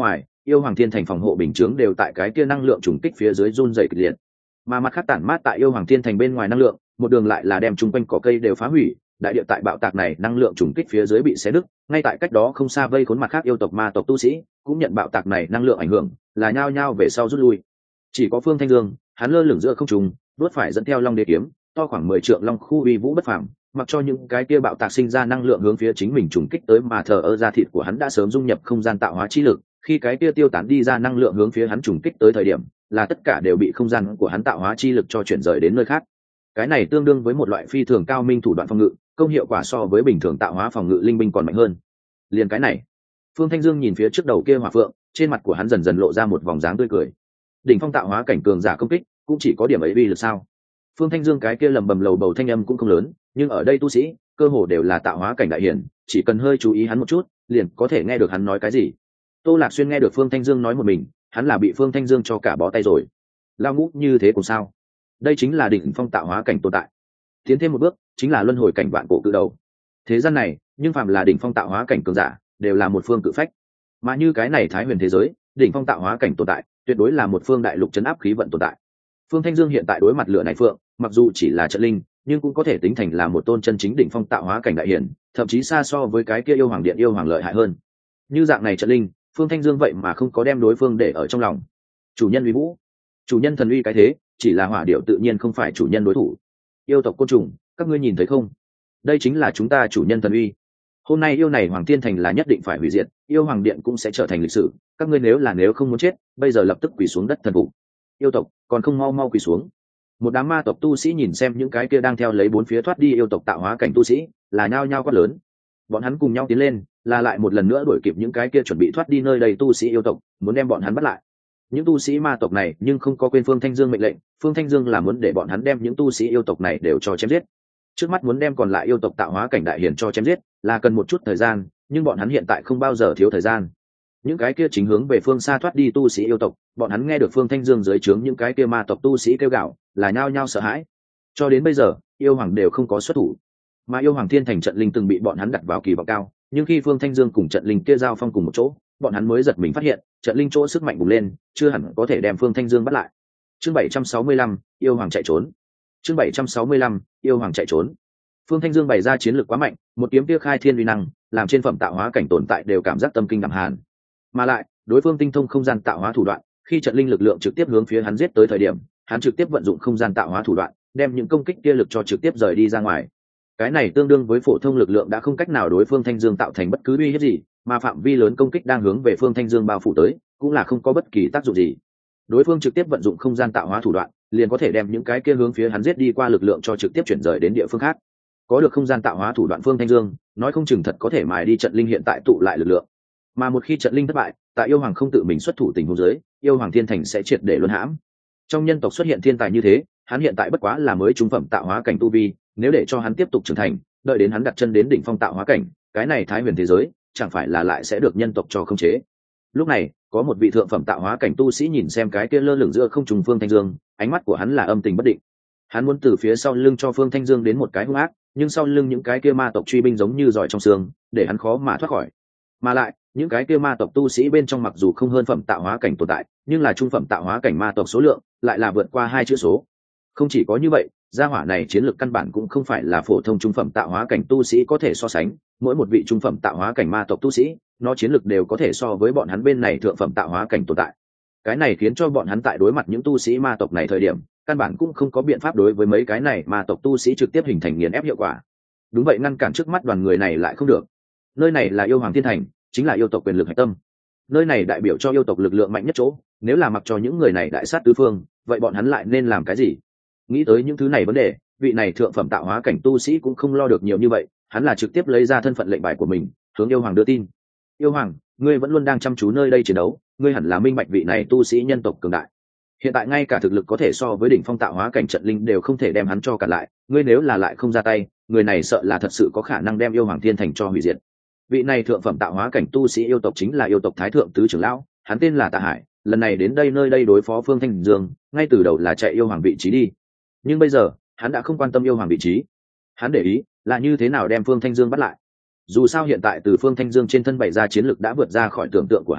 yêu hoàng thiên thành phòng hộ bình chướng đều tại cái kia năng lượng trùng kích phía dưới run dày kịch liệt, mà mặt khác tản mát tại yêu hoàng thiên thành bên ngoài năng lượng một đường lại là đem chung quanh cỏ cây đều phá hủy. Đại địa tại bạo tạc này năng lượng trùng kích phía dưới bị xé nứt, ngay tại cách đó không xa vây khốn mặt khác yêu tộc ma tộc tu sĩ cũng nhận bạo tạc này năng lượng ảnh hưởng, là nhao nhao về sau rút lui. Chỉ có Phương Thanh Dương, hắn lơ lửng giữa không trung, đuốt phải dẫn theo long đế kiếm to khoảng 10 trượng long khu uy vũ bất phàm, mặc cho những cái kia bạo tạc sinh ra năng lượng hướng phía chính mình trùng kích tới, mà thờ ơ da thịt của hắn đã sớm dung nhập không gian tạo hóa chi lực, khi cái kia tiêu tán đi ra năng lượng hướng phía hắn trùng kích tới thời điểm, là tất cả đều bị không gian của hắn tạo hóa chi lực cho chuyển rời đến nơi khác. Cái này tương đương với một loại phi thường cao minh thủ đoạn phòng ngự, công hiệu quả so với bình thường tạo hóa phòng ngự linh binh còn mạnh hơn. Liền cái này, Phương Thanh Dương nhìn phía trước đầu kia hỏa phượng, trên mặt của hắn dần dần lộ ra một vòng dáng tươi cười. Đỉnh phong tạo hóa cảnh cường giả công kích, cũng chỉ có điểm ấy uy lực sao? Phương Thanh Dương cái kia lầm bầm lầu bầu thanh âm cũng không lớn, nhưng ở đây tu sĩ cơ hồ đều là tạo hóa cảnh đại hiển, chỉ cần hơi chú ý hắn một chút, liền có thể nghe được hắn nói cái gì. Tô Lạc Xuyên nghe được Phương Thanh Dương nói một mình, hắn là bị Phương Thanh Dương cho cả bó tay rồi. Lao ngũ như thế cũng sao? Đây chính là đỉnh phong tạo hóa cảnh tồn tại. Tiến thêm một bước, chính là luân hồi cảnh vạn cổ cự đầu. Thế gian này, nhưng phàm là đỉnh phong tạo hóa cảnh cường giả, đều là một phương cự phách. Mà như cái này Thái Huyền thế giới, đỉnh phong tạo hóa cảnh tồn tại, tuyệt đối là một phương đại lục trấn áp khí vận tồn tại. Phương Thanh Dương hiện tại đối mặt lửa này phượng, mặc dù chỉ là trận linh, nhưng cũng có thể tính thành là một tôn chân chính đỉnh phong tạo hóa cảnh đại hiển, thậm chí xa so với cái kia yêu hoàng điện yêu hoàng lợi hại hơn. Như dạng này trận linh, Phương Thanh Dương vậy mà không có đem đối phương để ở trong lòng. Chủ nhân uy vũ, chủ nhân thần uy cái thế, chỉ là hỏa điệu tự nhiên không phải chủ nhân đối thủ. Yêu tộc côn trùng, các ngươi nhìn thấy không? Đây chính là chúng ta chủ nhân thần uy. Hôm nay yêu này Hoàng Thiên Thành là nhất định phải hủy diệt, yêu hoàng điện cũng sẽ trở thành lịch sử. Các ngươi nếu không muốn chết, bây giờ lập tức quỳ xuống đất thần phục. Yêu tộc, còn không mau mau quỳ xuống. Một đám ma tộc tu sĩ nhìn xem những cái kia đang theo lấy bốn phía thoát đi yêu tộc tạo hóa cảnh tu sĩ, là nhao nhao quát lớn. Bọn hắn cùng nhau tiến lên, là lại một lần nữa đuổi kịp những cái kia chuẩn bị thoát đi nơi đây tu sĩ yêu tộc, muốn đem bọn hắn bắt lại. Những tu sĩ ma tộc này nhưng không có quên Phương Thanh Dương mệnh lệnh, Phương Thanh Dương là muốn để bọn hắn đem những tu sĩ yêu tộc này đều cho chém giết. Trước mắt muốn đem còn lại yêu tộc tạo hóa cảnh đại hiển cho chém giết, là cần một chút thời gian, nhưng bọn hắn hiện tại không bao giờ thiếu thời gian. Những cái kia chính hướng về phương xa thoát đi tu sĩ yêu tộc, bọn hắn nghe được Phương Thanh Dương dưới trướng những cái kia ma tộc tu sĩ kêu gào, là nhao nhao sợ hãi. Cho đến bây giờ, yêu hoàng đều không có xuất thủ, mà yêu hoàng thiên thành trận linh từng bị bọn hắn đặt vào kỳ vọng cao, nhưng khi Phương Thanh Dương cùng trận linh kia giao phong cùng một chỗ, bọn hắn mới giật mình phát hiện, trận linh chỗ sức mạnh bùng lên, chưa hẳn có thể đem Phương Thanh Dương bắt lại. Chương 765, yêu hoàng chạy trốn. Chương 765, yêu hoàng chạy trốn. Phương Thanh Dương bày ra chiến lược quá mạnh, một kiếm kia khai thiên uy năng, làm trên phẩm tạo hóa cảnh tồn tại đều cảm giác tâm kinh đảm hàn. Mà lại, đối phương tinh thông không gian tạo hóa thủ đoạn, khi trận linh lực lượng trực tiếp hướng phía hắn giết tới thời điểm, hắn trực tiếp vận dụng không gian tạo hóa thủ đoạn, đem những công kích kia lực cho trực tiếp rời đi ra ngoài. Cái này tương đương với phổ thông lực lượng đã không cách nào đối Phương Thanh Dương tạo thành bất cứ uy hiếp gì, mà phạm vi lớn công kích đang hướng về Phương Thanh Dương bao phủ tới, cũng là không có bất kỳ tác dụng gì. Đối phương trực tiếp vận dụng không gian tạo hóa thủ đoạn, liền có thể đem những cái kia hướng phía hắn giết đi qua lực lượng cho trực tiếp chuyển rời đến địa phương khác. Có được không gian tạo hóa thủ đoạn Phương Thanh Dương, nói không chừng thật có thể mài đi trận linh hiện tại tụ lại lực lượng. Mà một khi trận linh thất bại, tại yêu hoàng không tự mình xuất thủ tình huống dưới, yêu hoàng thiên thành sẽ triệt để luân hãm. Trong nhân tộc xuất hiện thiên tài như thế, hắn hiện tại bất quá là mới trung phẩm tạo hóa cảnh tu vi, nếu để cho hắn tiếp tục trưởng thành, đợi đến hắn đặt chân đến đỉnh phong tạo hóa cảnh, cái này Thái Huyền thế giới chẳng phải là lại sẽ được nhân tộc cho khống chế. Lúc này, có một vị thượng phẩm tạo hóa cảnh tu sĩ nhìn xem cái kia lơ lửng giữa không trung Phương Thanh Dương, ánh mắt của hắn là âm tình bất định. Hắn muốn từ phía sau lưng cho Phương Thanh Dương đến một cái hung ác, nhưng sau lưng những cái kia ma tộc truy binh giống như giỏi trong xương, để hắn khó mà thoát khỏi. Mà lại, những cái kia ma tộc tu sĩ bên trong mặc dù không hơn phẩm tạo hóa cảnh tồn tại, nhưng là trung phẩm tạo hóa cảnh ma tộc số lượng lại là vượt qua 2 chữ số. Không chỉ có như vậy, gia hỏa này chiến lược căn bản cũng không phải là phổ thông trung phẩm tạo hóa cảnh tu sĩ có thể so sánh, mỗi một vị trung phẩm tạo hóa cảnh ma tộc tu sĩ, nó chiến lược đều có thể so với bọn hắn bên này thượng phẩm tạo hóa cảnh tồn tại. Cái này khiến cho bọn hắn tại đối mặt những tu sĩ ma tộc này thời điểm, căn bản cũng không có biện pháp đối với mấy cái này ma tộc tu sĩ trực tiếp hình thành nghiền ép hiệu quả. Đúng vậy, ngăn cản trước mắt đoàn người này lại không được. Nơi này là yêu hoàng thiên thành, chính là yêu tộc quyền lực hạch tâm. Nơi này đại biểu cho yêu tộc lực lượng mạnh nhất chỗ, nếu là mặc cho những người này đại sát tứ phương, vậy bọn hắn lại nên làm cái gì? Nghĩ tới những thứ này vấn đề, vị này thượng phẩm tạo hóa cảnh tu sĩ cũng không lo được nhiều như vậy, hắn là trực tiếp lấy ra thân phận lệnh bài của mình, hướng yêu hoàng đưa tin. Yêu hoàng, ngươi vẫn luôn đang chăm chú nơi đây chiến đấu, ngươi hẳn là minh bạch vị này tu sĩ nhân tộc cường đại. Hiện tại ngay cả thực lực có thể so với đỉnh phong tạo hóa cảnh trận linh đều không thể đem hắn cho cả lại, ngươi nếu là lại không ra tay, người này sợ là thật sự có khả năng đem yêu hoàng thiên thành cho hủy diệt. Vị này thượng phẩm tạo hóa cảnh tu sĩ yêu tộc chính là yêu tộc thái thượng tứ trưởng lão, hắn tên là Tạ Hải, lần này đến đây nơi đây đối phó Phương Thanh Dương, ngay từ đầu là chạy yêu hoàng vị trí đi, nhưng bây giờ hắn đã không quan tâm yêu hoàng vị trí, hắn để ý là như thế nào đem Phương Thanh Dương bắt lại. Dù sao hiện tại từ Phương Thanh Dương trên thân bày ra chiến lực đã vượt ra khỏi tưởng tượng của hắn,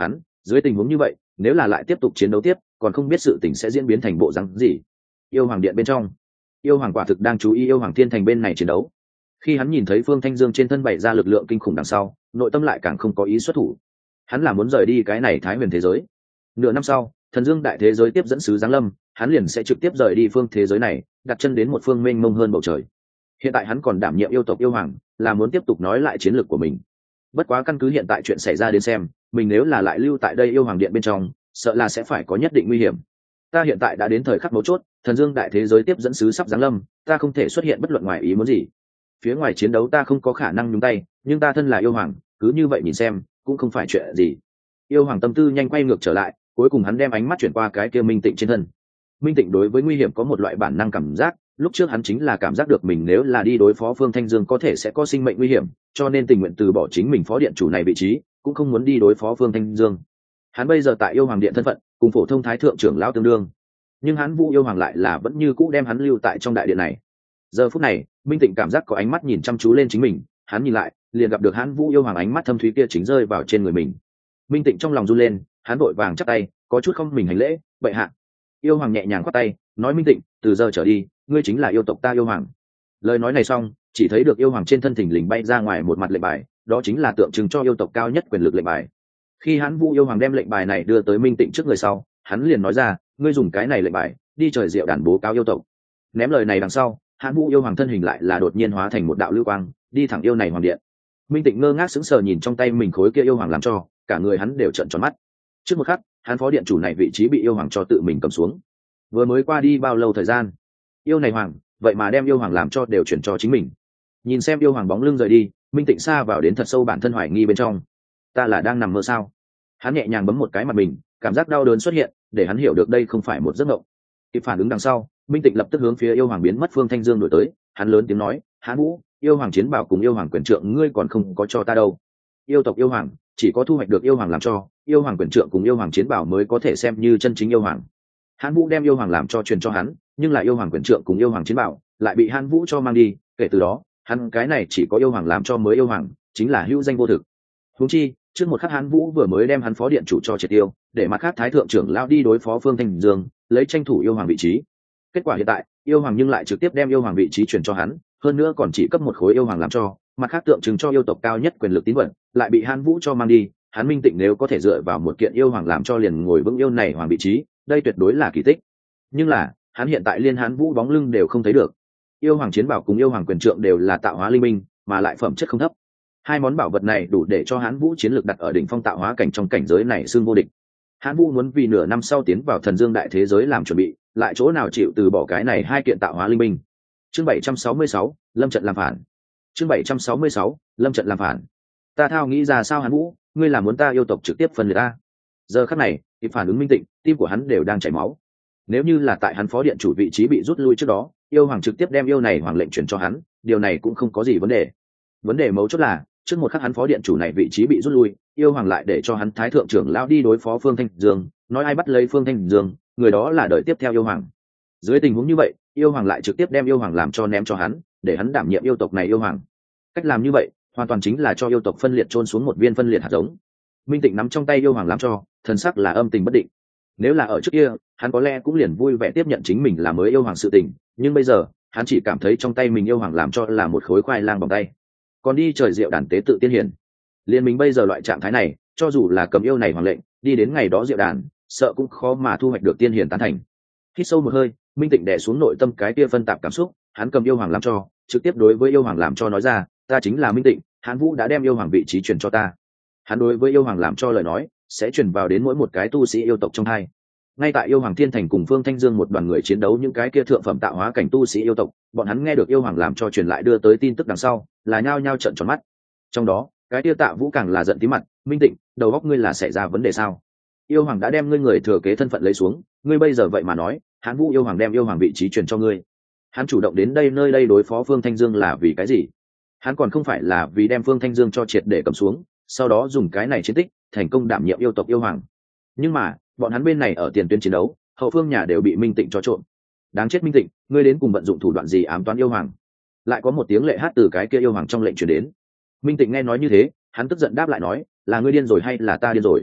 Dưới tình huống như vậy, nếu là lại tiếp tục chiến đấu tiếp, còn không biết sự tình sẽ diễn biến thành bộ rắn gì. Yêu hoàng điện bên trong, yêu hoàng quả thực đang chú ý yêu hoàng thiên thành bên này chiến đấu. Khi hắn nhìn thấy Phương Thanh Dương trên thân bày ra lực lượng kinh khủng đằng sau, nội tâm lại càng không có ý xuất thủ. Hắn là muốn rời đi cái này Thái Huyền thế giới. Nửa năm sau, Thần Dương đại thế giới tiếp dẫn sứ giáng lâm, hắn liền sẽ trực tiếp rời đi phương thế giới này, đặt chân đến một phương mênh mông hơn bầu trời. Hiện tại hắn còn đảm nhiệm yêu tộc yêu hoàng, là muốn tiếp tục nói lại chiến lược của mình. Bất quá căn cứ hiện tại chuyện xảy ra đến xem, mình nếu là lại lưu tại đây yêu hoàng điện bên trong, sợ là sẽ phải có nhất định nguy hiểm. Ta hiện tại đã đến thời khắc mấu chốt, Thần Dương đại thế giới tiếp dẫn sứ sắp giáng lâm, ta không thể xuất hiện bất luận ngoài ý muốn gì. Phía ngoài chiến đấu ta không có khả năng nhúng tay, nhưng ta thân là yêu hoàng, cứ như vậy nhìn xem cũng không phải chuyện gì. Yêu hoàng tâm tư nhanh quay ngược trở lại, cuối cùng hắn đem ánh mắt chuyển qua cái kia Minh Tịnh trên thân. Minh Tịnh đối với nguy hiểm có một loại bản năng cảm giác, lúc trước hắn chính là cảm giác được mình nếu là đi đối phó Phương Thanh Dương có thể sẽ có sinh mệnh nguy hiểm, cho nên tình nguyện từ bỏ chính mình phó điện chủ này vị trí, cũng không muốn đi đối phó Phương Thanh Dương. Hắn bây giờ tại yêu hoàng điện thân phận, cùng phổ thông thái thượng trưởng lão tương đương, nhưng hắn Vũ yêu hoàng lại là vẫn như cũ đem hắn lưu tại trong đại điện này. Giờ phút này, Minh Tịnh cảm giác có ánh mắt nhìn chăm chú lên chính mình, hắn nhìn lại, liền gặp được hắn Vũ yêu hoàng ánh mắt thâm thúy kia chính rơi vào trên người mình. Minh Tịnh trong lòng run lên, hắn vội vàng chắp tay, có chút không mình hành lễ, bệ hạ. Yêu hoàng nhẹ nhàng quát tay, nói Minh Tịnh, từ giờ trở đi, ngươi chính là yêu tộc ta yêu hoàng. Lời nói này xong, chỉ thấy được yêu hoàng trên thân thình lình bay ra ngoài một mặt lệnh bài, đó chính là tượng trưng cho yêu tộc cao nhất quyền lực lệnh bài. Khi hắn Vũ yêu hoàng đem lệnh bài này đưa tới Minh Tịnh trước người sau, hắn liền nói ra, ngươi dùng cái này lệnh bài đi trời diệu đàn bố cáo yêu tộc. Ném lời này đằng sau, hắn Vũ yêu hoàng thân hình lại là đột nhiên hóa thành một đạo lưu quang, đi thẳng yêu này hoàng điện. Minh Tịnh ngơ ngác sững sờ nhìn trong tay mình khối kia yêu hoàng làm cho cả người hắn đều trợn tròn mắt. Trước một khắc, hắn phó điện chủ này vị trí bị yêu hoàng cho tự mình cầm xuống. Vừa mới qua đi bao lâu thời gian, yêu này hoàng vậy mà đem yêu hoàng làm cho đều chuyển cho chính mình. Nhìn xem yêu hoàng bóng lưng rời đi, Minh Tịnh xa vào đến thật sâu bản thân hoài nghi bên trong. Ta là đang nằm mơ sao? Hắn nhẹ nhàng bấm một cái mặt mình, cảm giác đau đớn xuất hiện, để hắn hiểu được đây không phải một giấc mộng. Kịp phản ứng đằng sau, Minh Tịnh lập tức hướng phía yêu hoàng biến mất Phương Thanh Dương đuổi tới, hắn lớn tiếng nói, Hán Vũ, yêu hoàng chiến bảo cùng yêu hoàng quyền trượng ngươi còn không có cho ta đâu. Yêu tộc yêu hoàng chỉ có thu hoạch được yêu hoàng làm cho, yêu hoàng quyền trượng cùng yêu hoàng chiến bảo mới có thể xem như chân chính yêu hoàng. Hán Vũ đem yêu hoàng làm cho truyền cho hắn, nhưng là yêu hoàng quyền trượng cùng yêu hoàng chiến bảo lại bị Hán Vũ cho mang đi, kể từ đó, hắn cái này chỉ có yêu hoàng làm cho mới yêu hoàng, chính là hữu danh vô thực. Huống chi, trước một khắc Hán Vũ vừa mới đem hắn phó điện chủ cho triệt tiêu, để mặt khác thái thượng trưởng lao đi đối phó Phương Thanh Dương, lấy tranh thủ yêu hoàng vị trí. Kết quả hiện tại, yêu hoàng nhưng lại trực tiếp đem yêu hoàng vị trí truyền cho hắn, hơn nữa còn chỉ cấp một khối yêu hoàng làm cho, mặt khác tượng trưng cho yêu tộc cao nhất quyền lực tín vận, lại bị Hán Vũ cho mang đi. Hắn Minh Tịnh nếu có thể dựa vào một kiện yêu hoàng làm cho liền ngồi vững yêu này hoàng vị trí, đây tuyệt đối là kỳ tích. Nhưng là, hắn hiện tại liên Hán Vũ bóng lưng đều không thấy được. Yêu hoàng chiến bảo cùng yêu hoàng quyền trượng đều là tạo hóa linh minh, mà lại phẩm chất không thấp. Hai món bảo vật này đủ để cho Hán Vũ chiến lược đặt ở đỉnh phong tạo hóa cảnh trong cảnh giới này xương vô địch. Hán Vũ muốn vì nửa năm sau tiến vào Thần Dương đại thế giới làm chuẩn bị, lại chỗ nào chịu từ bỏ cái này hai kiện tạo hóa linh minh. Chương 766, Lâm trận làm phản. Chương 766, Lâm trận làm phản. Ta thao nghĩ ra sao Hán Vũ, ngươi là muốn ta yêu tộc trực tiếp phân liệt ta? Giờ khắc này, kịp phản ứng Minh Tịnh, tim của hắn đều đang chảy máu. Nếu như là tại hắn phó điện chủ vị trí bị rút lui trước đó, yêu hoàng trực tiếp đem yêu này hoàng lệnh chuyển cho hắn, điều này cũng không có gì vấn đề. Vấn đề mấu chốt là, trước một khắc hắn phó điện chủ này vị trí bị rút lui, yêu hoàng lại để cho hắn thái thượng trưởng lão đi đối phó Phương Thanh Dương, nói ai bắt lấy Phương Thanh Dương, người đó là đời tiếp theo yêu hoàng. Dưới tình huống như vậy, yêu hoàng lại trực tiếp đem yêu hoàng làm cho ném cho hắn, để hắn đảm nhiệm yêu tộc này yêu hoàng. Cách làm như vậy, hoàn toàn chính là cho yêu tộc phân liệt chôn xuống một viên phân liệt hạt giống. Minh Tịnh nắm trong tay yêu hoàng làm cho, thần sắc là âm tình bất định. Nếu là ở trước kia, hắn có lẽ cũng liền vui vẻ tiếp nhận chính mình là mới yêu hoàng sự tình, nhưng bây giờ, hắn chỉ cảm thấy trong tay mình yêu hoàng làm cho là một khối khoai lang bằng tay. Còn đi trời diệu đàn tế tự tiên hiển. Liên mình bây giờ loại trạng thái này, cho dù là cầm yêu này hoàng lệnh, đi đến ngày đó diệu đàn, sợ cũng khó mà thu hoạch được tiên hiển tán thành. Hít sâu một hơi, Minh Tịnh đè xuống nội tâm cái kia phân tạp cảm xúc, hắn cầm yêu hoàng làm cho, trực tiếp đối với yêu hoàng làm cho nói ra, ta chính là Minh Tịnh, Hán Vũ đã đem yêu hoàng vị trí truyền cho ta. Hắn đối với yêu hoàng làm cho lời nói, sẽ truyền vào đến mỗi một cái tu sĩ yêu tộc trong hai. Ngay tại yêu hoàng thiên thành cùng Phương Thanh Dương một đoàn người chiến đấu những cái kia thượng phẩm tạo hóa cảnh tu sĩ yêu tộc, bọn hắn nghe được yêu hoàng làm cho truyền lại đưa tới tin tức đằng sau, là nhao nhao trợn tròn mắt. Trong đó, cái kia Tạ Vũ càng là giận tí mặt, Minh Tịnh, đầu óc ngươi là xảy ra vấn đề sao? Yêu hoàng đã đem ngươi người thừa kế thân phận lấy xuống, ngươi bây giờ vậy mà nói, Hán Vũ yêu hoàng đem yêu hoàng vị trí truyền cho ngươi. Hắn chủ động đến đây nơi đây đối phó Phương Thanh Dương là vì cái gì? Hắn còn không phải là vì đem Phương Thanh Dương cho triệt để cầm xuống, sau đó dùng cái này chiến tích thành công đảm nhiệm yêu tộc yêu hoàng. Nhưng mà, bọn hắn bên này ở tiền tuyến chiến đấu, hậu phương nhà đều bị Minh Tịnh cho trộn. Đáng chết Minh Tịnh, ngươi đến cùng vận dụng thủ đoạn gì ám toán yêu hoàng? Lại có một tiếng lệ hát từ cái kia yêu hoàng trong lệnh truyền đến. Minh Tịnh nghe nói như thế, hắn tức giận đáp lại nói, là ngươi điên rồi hay là ta điên rồi?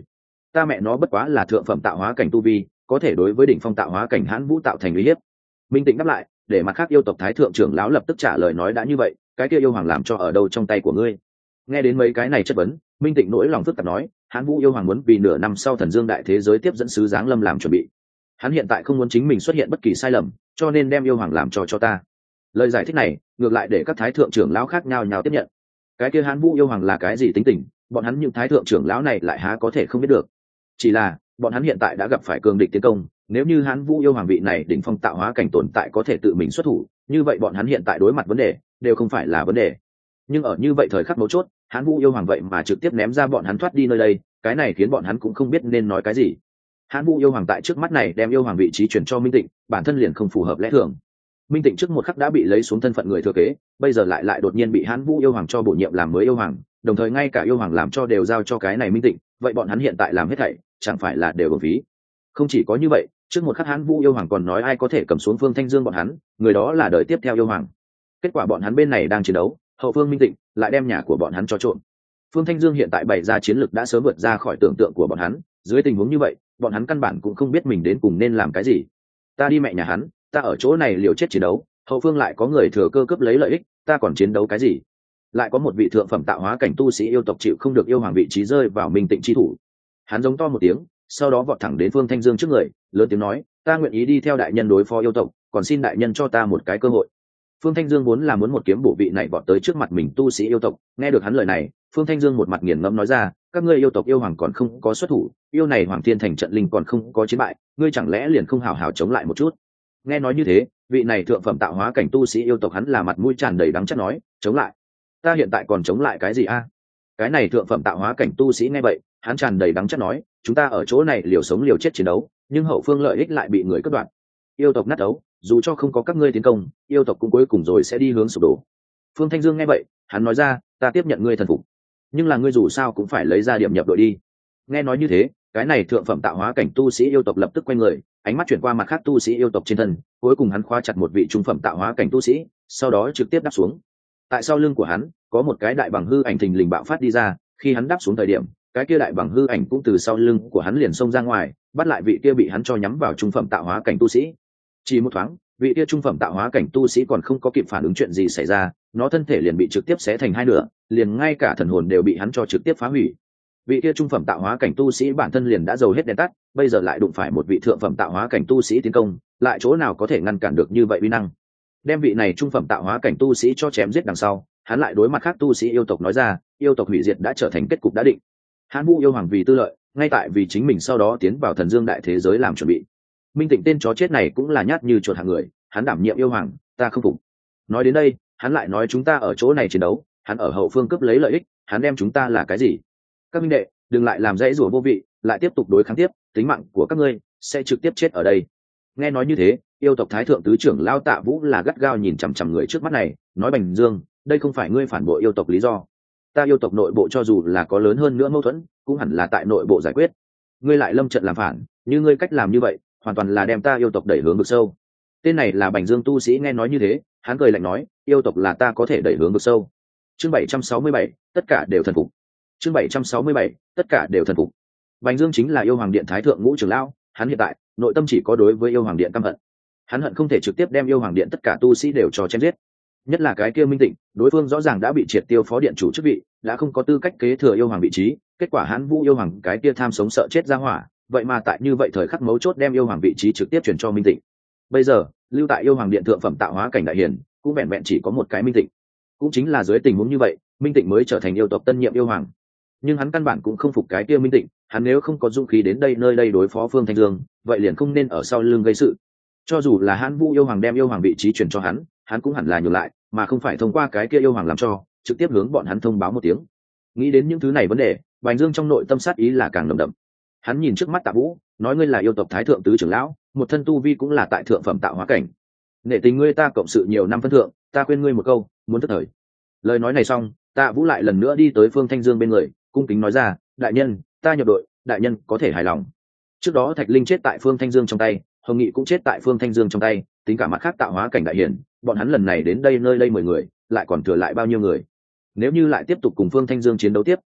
ta mẹ nó bất quá là thượng phẩm tạo hóa cảnh tu vi, có thể đối với đỉnh phong tạo hóa cảnh hãn vũ tạo thành uy hiếp. Minh Tịnh đáp lại, để mặt khác yêu tộc thái thượng trưởng lão lập tức trả lời nói đã như vậy, cái kia yêu hoàng làm cho ở đâu trong tay của ngươi? Nghe đến mấy cái này chất vấn, Minh Tịnh nỗi lòng phức tạp nói, hãn vũ yêu hoàng muốn vì nửa năm sau thần dương đại thế giới tiếp dẫn sứ giáng lâm làm chuẩn bị. Hắn hiện tại không muốn chính mình xuất hiện bất kỳ sai lầm, cho nên đem yêu hoàng làm cho ta. Lời giải thích này ngược lại để các thái thượng trưởng lão khác nhau tiếp nhận. Cái kia hãn vũ yêu hoàng là cái gì tính tình, bọn hắn những thái thượng trưởng lão này lại há có thể không biết được. Chỉ là bọn hắn hiện tại đã gặp phải cường địch tiến công, nếu như hãn vũ yêu hoàng vị này đỉnh phong tạo hóa cảnh tồn tại có thể tự mình xuất thủ, như vậy bọn hắn hiện tại đối mặt vấn đề đều không phải là vấn đề. Nhưng ở như vậy thời khắc mấu chốt, hãn vũ yêu hoàng vậy mà trực tiếp ném ra bọn hắn thoát đi nơi đây, cái này khiến bọn hắn cũng không biết nên nói cái gì. Hãn vũ yêu hoàng tại trước mắt này đem yêu hoàng vị trí chuyển cho Minh Tịnh, bản thân liền không phù hợp lẽ thường. Minh Tịnh trước một khắc đã bị lấy xuống thân phận người thừa kế, bây giờ lại đột nhiên bị hãn vũ yêu hoàng cho bổ nhiệm làm mới yêu hoàng, đồng thời ngay cả yêu hoàng làm cho đều giao cho cái này Minh Tịnh, vậy bọn hắn hiện tại làm hết thảy chẳng phải là đều uổng phí. Không chỉ có như vậy, trước một khắc hãn vũ yêu hoàng còn nói ai có thể cầm xuống Phương Thanh Dương bọn hắn, người đó là đời tiếp theo yêu hoàng. Kết quả bọn hắn bên này đang chiến đấu, hậu phương Minh Tịnh lại đem nhà của bọn hắn cho trộn. Phương Thanh Dương hiện tại bày ra chiến lược đã sớm vượt ra khỏi tưởng tượng của bọn hắn, dưới tình huống như vậy bọn hắn căn bản cũng không biết mình đến cùng nên làm cái gì. Ta đi mẹ nhà hắn, ta ở chỗ này liều chết chiến đấu, hậu phương lại có người thừa cơ cướp lấy lợi ích, ta còn chiến đấu cái gì? Lại có một vị thượng phẩm tạo hóa cảnh tu sĩ yêu tộc chịu không được yêu hoàng vị trí rơi vào Minh Tịnh chi thủ. Hắn giống to một tiếng, sau đó vọt thẳng đến Phương Thanh Dương trước người, lớn tiếng nói, ta nguyện ý đi theo đại nhân đối phó yêu tộc, còn xin đại nhân cho ta một cái cơ hội. Phương Thanh Dương vốn là muốn một kiếm bổ vị này vọt tới trước mặt mình tu sĩ yêu tộc, nghe được hắn lời này, Phương Thanh Dương một mặt nghiền ngẫm nói ra, các ngươi yêu tộc yêu hoàng còn không có xuất thủ, yêu này Hoàng Thiên Thành trận linh còn không có chiến bại, ngươi chẳng lẽ liền không hào hào chống lại một chút? Nghe nói như thế, vị này thượng phẩm tạo hóa cảnh tu sĩ yêu tộc hắn là mặt mũi tràn đầy đắng chát nói, chống lại? Ta hiện tại còn chống lại cái gì a? Cái này thượng phẩm tạo hóa cảnh tu sĩ nghe vậy, hắn tràn đầy đắng chát nói, chúng ta ở chỗ này liều sống liều chết chiến đấu, nhưng hậu phương lợi ích lại bị người cắt đoạn. Yêu tộc nát đấu, dù cho không có các ngươi tiến công, yêu tộc cũng cuối cùng rồi sẽ đi hướng sụp đổ. Phương Thanh Dương nghe vậy, hắn nói ra, ta tiếp nhận ngươi thần phục, nhưng là ngươi dù sao cũng phải lấy ra điểm nhập đội đi. Nghe nói như thế, cái này thượng phẩm tạo hóa cảnh tu sĩ yêu tộc lập tức quay người, ánh mắt chuyển qua mặt khác tu sĩ yêu tộc trên thân, cuối cùng hắn khóa chặt một vị trung phẩm tạo hóa cảnh tu sĩ, sau đó trực tiếp đáp xuống. Tại sau lưng của hắn có một cái đại bằng hư ảnh thình lình bạo phát đi ra, khi hắn đáp xuống thời điểm, cái kia đại bằng hư ảnh cũng từ sau lưng của hắn liền xông ra ngoài, bắt lại vị kia bị hắn cho nhắm vào trung phẩm tạo hóa cảnh tu sĩ. Chỉ một thoáng, vị kia trung phẩm tạo hóa cảnh tu sĩ còn không có kịp phản ứng chuyện gì xảy ra, nó thân thể liền bị trực tiếp xé thành hai nửa, liền ngay cả thần hồn đều bị hắn cho trực tiếp phá hủy. Vị kia trung phẩm tạo hóa cảnh tu sĩ bản thân liền đã dầu hết đèn tắt, bây giờ lại đụng phải một vị thượng phẩm tạo hóa cảnh tu sĩ tiến công, lại chỗ nào có thể ngăn cản được như vậy uy năng. Đem vị này trung phẩm tạo hóa cảnh tu sĩ cho chém giết đằng sau, hắn lại đối mặt khác tu sĩ yêu tộc nói ra, yêu tộc hủy diệt đã trở thành kết cục đã định. Hãn Vũ yêu hoàng vì tư lợi, ngay tại vì chính mình sau đó tiến vào thần dương đại thế giới làm chuẩn bị. Minh Tịnh tên chó chết này cũng là nhát như chuột hạng người, hắn đảm nhiệm yêu hoàng, ta không phục. Nói đến đây, hắn lại nói chúng ta ở chỗ này chiến đấu, hắn ở hậu phương cướp lấy lợi ích, hắn đem chúng ta là cái gì? Các minh đệ, đừng lại làm dãy rủa vô vị, lại tiếp tục đối kháng tiếp, tính mạng của các ngươi sẽ trực tiếp chết ở đây. Nghe nói như thế, yêu tộc thái thượng tứ trưởng Lao Tạ Vũ là gắt gao nhìn chằm chằm người trước mắt này, nói Bành Dương, đây không phải ngươi phản bội yêu tộc lý do. Ta yêu tộc nội bộ cho dù là có lớn hơn nữa mâu thuẫn, cũng hẳn là tại nội bộ giải quyết. Ngươi lại lâm trận làm phản, như ngươi cách làm như vậy, hoàn toàn là đem ta yêu tộc đẩy hướng vực sâu. Tên này là Bành Dương tu sĩ nghe nói như thế, hắn cười lạnh nói, yêu tộc là ta có thể đẩy hướng vực sâu. Chương 767, tất cả đều thần phục. Chương 767, tất cả đều thần phục. Bành Dương chính là yêu hoàng điện thái thượng ngũ trưởng lão, hắn hiện tại nội tâm chỉ có đối với yêu hoàng điện căm hận. Hắn hận không thể trực tiếp đem yêu hoàng điện tất cả tu sĩ đều cho chém giết. Nhất là cái kia Minh Tịnh, đối phương rõ ràng đã bị triệt tiêu phó điện chủ chức vị, đã không có tư cách kế thừa yêu hoàng vị trí, kết quả hắn Vũ yêu hoàng cái kia tham sống sợ chết ra hỏa, vậy mà tại như vậy thời khắc mấu chốt đem yêu hoàng vị trí trực tiếp chuyển cho Minh Tịnh. Bây giờ, lưu tại yêu hoàng điện thượng phẩm tạo hóa cảnh đại hiển, cũng vẹn vẹn chỉ có một cái Minh Tịnh. Cũng chính là dưới tình huống như vậy, Minh Tịnh mới trở thành yêu tộc tân nhiệm yêu hoàng. Nhưng hắn căn bản cũng không phục cái kia Minh Tịnh, hắn nếu không có dũng khí đến nơi đây đối phó Phương Thanh Dương, vậy liền không nên ở sau lưng gây sự. Cho dù là hắn Vũ yêu hoàng đem yêu hoàng vị trí chuyển cho hắn cũng hẳn là nhường lại, mà không phải thông qua cái kia yêu hoàng làm cho, trực tiếp hướng bọn hắn thông báo một tiếng. Nghĩ đến những thứ này vấn đề, Bành Dương trong nội tâm sát ý là càng nồng đậm. Hắn nhìn trước mắt Tạ Vũ, nói ngươi là yêu tộc thái thượng tứ trưởng lão, một thân tu vi cũng là tại thượng phẩm tạo hóa cảnh. Nể tình ngươi ta cộng sự nhiều năm phân thượng, ta khuyên ngươi một câu, muốn thất thời. Lời nói này xong, Tạ Vũ lại lần nữa đi tới Phương Thanh Dương bên người, cung kính nói ra, đại nhân, ta nhập đội, đại nhân có thể hài lòng. Trước đó Thạch Linh chết tại Phương Thanh Dương trong tay, Hồng Nghị cũng chết tại Phương Thanh Dương trong tay, tính cả mặt khác tạo hóa cảnh đại hiển, bọn hắn lần này đến đây nơi đây 10 người, lại còn thừa lại bao nhiêu người? Nếu như lại tiếp tục cùng Phương Thanh Dương chiến đấu tiếp,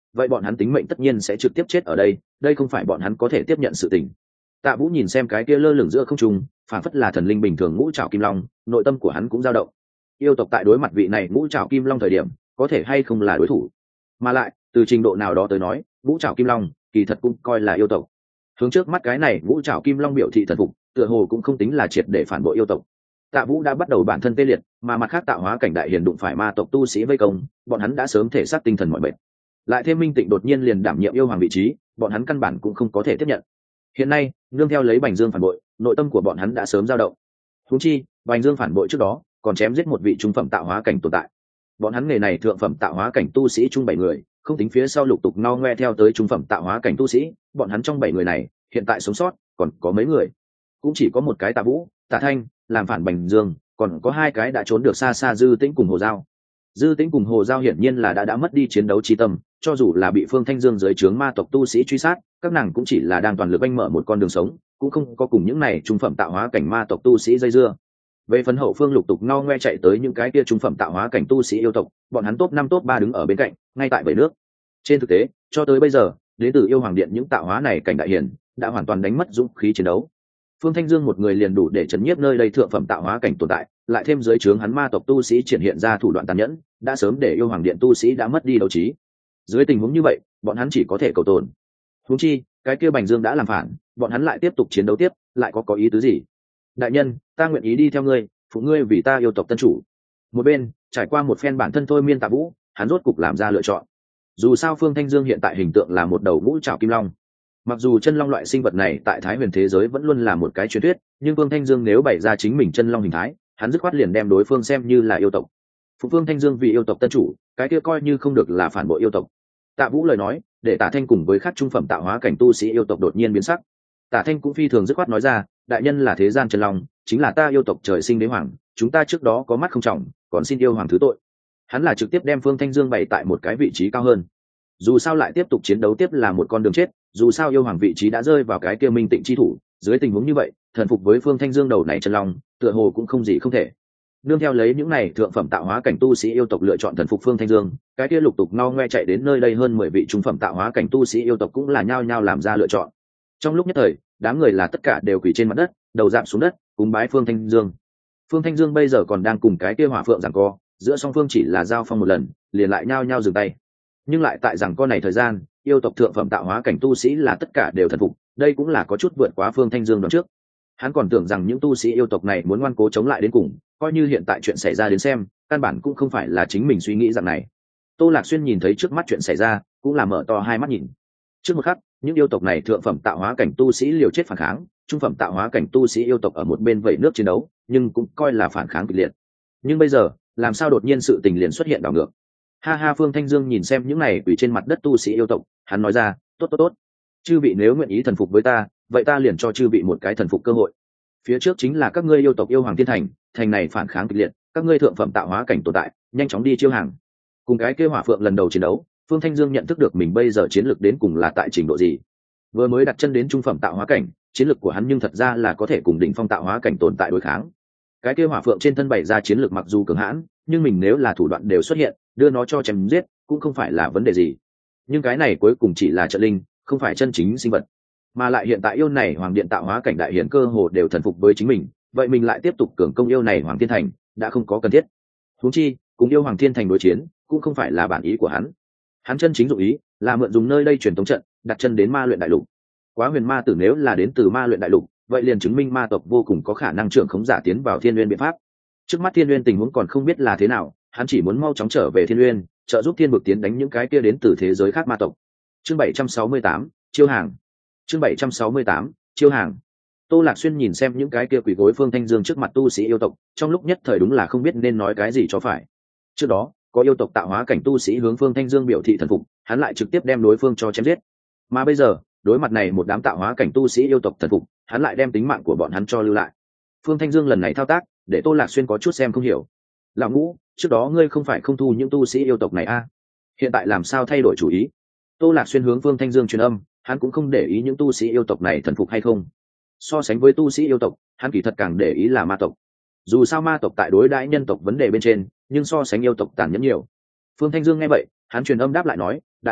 vậy bọn hắn tính mệnh tất nhiên sẽ trực tiếp chết ở đây, đây không phải bọn hắn có thể tiếp nhận sự tình. Tạ Vũ nhìn xem cái kia lơ lửng giữa không trung, phản phất là thần linh bình thường ngũ trảo kim long, nội tâm của hắn cũng dao động. Yêu tộc tại đối mặt vị này ngũ trảo kim long thời điểm, có thể hay không là đối thủ? Mà lại, từ trình độ nào đó tới nói, ngũ trảo kim long kỳ thật cũng coi là yêu tộc. Hướng trước mắt cái này ngũ trảo kim long biểu thị thần phục, tựa hồ cũng không tính là triệt để phản bội yêu tộc. Tạ Vũ đã bắt đầu bản thân tê liệt, mà mặt khác tạo hóa cảnh đại hiền đụng phải ma tộc tu sĩ vây công, bọn hắn đã sớm thể xác tinh thần mọi bệnh. Lại thêm Minh Tịnh đột nhiên liền đảm nhiệm yêu hoàng vị trí, bọn hắn căn bản cũng không có thể tiếp nhận. Hiện nay, nương theo lấy Bành Dương phản bội, nội tâm của bọn hắn đã sớm dao động. Huống chi, Bành Dương phản bội trước đó, còn chém giết một vị trung phẩm tạo hóa cảnh tồn tại. Bọn hắn nghề này thượng phẩm tạo hóa cảnh tu sĩ chung 7 người, không tính phía sau lục tục no ngoe theo tới trung phẩm tạo hóa cảnh tu sĩ, bọn hắn trong 7 người này, hiện tại sống sót còn có mấy người? Cũng chỉ có một cái Tạ Vũ, Tạ Thanh làm phản Bành Dương, còn có 2 cái đã trốn được xa xa Dư Tĩnh cùng Hồ Giao. Dư Tĩnh cùng Hồ Giao hiển nhiên là đã mất đi chiến đấu chí tâm, cho dù là bị Phương Thanh Dương dưới trướng ma tộc tu sĩ truy sát, các nàng cũng chỉ là đang toàn lực anh mở một con đường sống, cũng không có cùng những này trung phẩm tạo hóa cảnh ma tộc tu sĩ dây dưa. Về phần hậu phương lục tục ngao ngoe chạy tới những cái kia trung phẩm tạo hóa cảnh tu sĩ yêu tộc, bọn hắn top 5 top 3 đứng ở bên cạnh, ngay tại bể nước. Trên thực tế, cho tới bây giờ, đến từ yêu hoàng điện những tạo hóa này cảnh đại hiển đã hoàn toàn đánh mất dũng khí chiến đấu. Phương Thanh Dương một người liền đủ để chấn nhiếp nơi đây thượng phẩm tạo hóa cảnh tồn tại, lại thêm dưới trướng hắn ma tộc tu sĩ triển hiện ra thủ đoạn tàn nhẫn, đã sớm để yêu hoàng điện tu sĩ đã mất đi đấu trí. Dưới tình huống như vậy, bọn hắn chỉ có thể cầu tồn. Huống chi, cái kia Bành Dương đã làm phản, bọn hắn lại tiếp tục chiến đấu tiếp, lại có ý tứ gì? Đại nhân, ta nguyện ý đi theo ngươi, phụ ngươi vì ta yêu tộc tân chủ. Một bên, trải qua một phen bản thân thôi miên Tạ Vũ, hắn rốt cục làm ra lựa chọn. Dù sao Phương Thanh Dương hiện tại hình tượng là một đầu ngũ trảo kim long. Mặc dù chân long loại sinh vật này tại Thái Huyền thế giới vẫn luôn là một cái truyền thuyết, nhưng Phương Thanh Dương nếu bày ra chính mình chân long hình thái, hắn dứt khoát liền đem đối phương xem như là yêu tộc. Phụ Phương Thanh Dương vì yêu tộc tân chủ, cái kia coi như không được là phản bội yêu tộc. Tạ Vũ lời nói, để Tạ Thanh cùng với các trung phẩm tạo hóa cảnh tu sĩ yêu tộc đột nhiên biến sắc. Tạ Thanh cũng phi thường dứt khoát nói ra, đại nhân là thế gian chân long, chính là ta yêu tộc trời sinh đế hoàng, chúng ta trước đó có mắt không trọng, còn xin yêu hoàng thứ tội. Hắn là trực tiếp đem Phương Thanh Dương bày tại một cái vị trí cao hơn. Dù sao lại tiếp tục chiến đấu tiếp là một con đường chết, dù sao yêu hoàng vị trí đã rơi vào cái kia Minh Tịnh chi thủ, dưới tình huống như vậy, thần phục với Phương Thanh Dương đầu này chân long, tựa hồ cũng không gì không thể. Nương theo lấy những này thượng phẩm tạo hóa cảnh tu sĩ yêu tộc lựa chọn thần phục Phương Thanh Dương, cái kia lục tục no ngoe chạy đến nơi đây hơn 10 vị trung phẩm tạo hóa cảnh tu sĩ yêu tộc cũng là nhao nhao làm ra lựa chọn. Trong lúc nhất thời, đám người là tất cả đều quỳ trên mặt đất, đầu rạp xuống đất, cúng bái Phương Thanh Dương. Phương Thanh Dương bây giờ còn đang cùng cái kia hỏa phượng giằng co, giữa song phương chỉ là giao phong một lần, liền lại nhao nhao dừng tay. Nhưng lại tại giằng co này thời gian, yêu tộc thượng phẩm tạo hóa cảnh tu sĩ là tất cả đều thần phục, đây cũng là có chút vượt quá Phương Thanh Dương đoạn trước. Hắn còn tưởng rằng những tu sĩ yêu tộc này muốn ngoan cố chống lại đến cùng, coi như hiện tại chuyện xảy ra đến xem, căn bản cũng không phải là chính mình suy nghĩ rằng này. Tô Lạc Xuyên nhìn thấy trước mắt chuyện xảy ra, cũng là mở to hai mắt nhìn. Trước một khắc, những yêu tộc này thượng phẩm tạo hóa cảnh tu sĩ liều chết phản kháng, trung phẩm tạo hóa cảnh tu sĩ yêu tộc ở một bên vẩy nước chiến đấu, nhưng cũng coi là phản kháng kịch liệt. Nhưng bây giờ, làm sao đột nhiên sự tình liền xuất hiện đảo ngược? Ha ha, Phương Thanh Dương nhìn xem những này quỷ trên mặt đất tu sĩ yêu tộc, hắn nói ra, tốt, chư vị nếu nguyện ý thần phục với ta, vậy ta liền cho chư vị một cái thần phục cơ hội. Phía trước chính là các ngươi yêu tộc yêu hoàng thiên thành, thành này phản kháng kịch liệt, các ngươi thượng phẩm tạo hóa cảnh tồn tại, nhanh chóng đi chiêu hàng. Cùng cái kêu hỏa phượng lần đầu chiến đấu, Phương Thanh Dương nhận thức được mình bây giờ chiến lược đến cùng là tại trình độ gì. Vừa mới đặt chân đến trung phẩm tạo hóa cảnh, chiến lược của hắn nhưng thật ra là có thể cùng đỉnh phong tạo hóa cảnh tồn tại đối kháng. Cái kêu hỏa phượng trên thân bày ra chiến lược mặc dù cường hãn, nhưng mình nếu là thủ đoạn đều xuất hiện, đưa nó cho chém giết, cũng không phải là vấn đề gì. Nhưng cái này cuối cùng chỉ là trận linh, không phải chân chính sinh vật. Mà lại hiện tại yêu này hoàng điện tạo hóa cảnh đại hiển cơ hồ đều thần phục với chính mình, vậy mình lại tiếp tục cường công yêu này hoàng thiên thành đã không có cần thiết. Huống chi cùng yêu hoàng thiên thành đối chiến cũng không phải là bản ý của hắn. Hắn chân chính dụng ý là mượn dùng nơi đây truyền thống trận đặt chân đến ma luyện đại lục. Quá huyền ma tử nếu là đến từ ma luyện đại lục, vậy liền chứng minh ma tộc vô cùng có khả năng trưởng khống giả tiến vào thiên nguyên biện pháp. Trước mắt thiên nguyên tình huống còn không biết là thế nào, hắn chỉ muốn mau chóng trở về thiên nguyên, trợ giúp thiên vực tiến đánh những cái kia đến từ thế giới khác ma tộc. Chương 768, chiêu hàng. Chương 768, chiêu hàng. Tô Lạc Xuyên nhìn xem những cái kia quỷ gối Phương Thanh Dương trước mặt tu sĩ yêu tộc, trong lúc nhất thời đúng là không biết nên nói cái gì cho phải. Trước đó, có yêu tộc tạo hóa cảnh tu sĩ hướng Phương Thanh Dương biểu thị thần phục, hắn lại trực tiếp đem đối phương cho chém giết. Mà bây giờ, đối mặt này một đám tạo hóa cảnh tu sĩ yêu tộc thần phục, hắn lại đem tính mạng của bọn hắn cho lưu lại. Phương Thanh Dương lần này thao tác, để Tô Lạc Xuyên có chút xem không hiểu. Lão Ngũ, trước đó ngươi không phải không thu những tu sĩ yêu tộc này a? Hiện tại làm sao thay đổi chủ ý? Tô Lạc Xuyên hướng Phương Thanh Dương truyền âm, hắn cũng không để ý những tu sĩ yêu tộc này thần phục hay không. So sánh với tu sĩ yêu tộc, hắn kỳ thật càng để ý là ma tộc. Dù sao ma tộc tại đối đãi nhân tộc vấn đề bên trên, nhưng so sánh yêu tộc tàn nhẫn nhiều. Phương Thanh Dương nghe vậy, hắn truyền âm đáp lại nói, đại ca,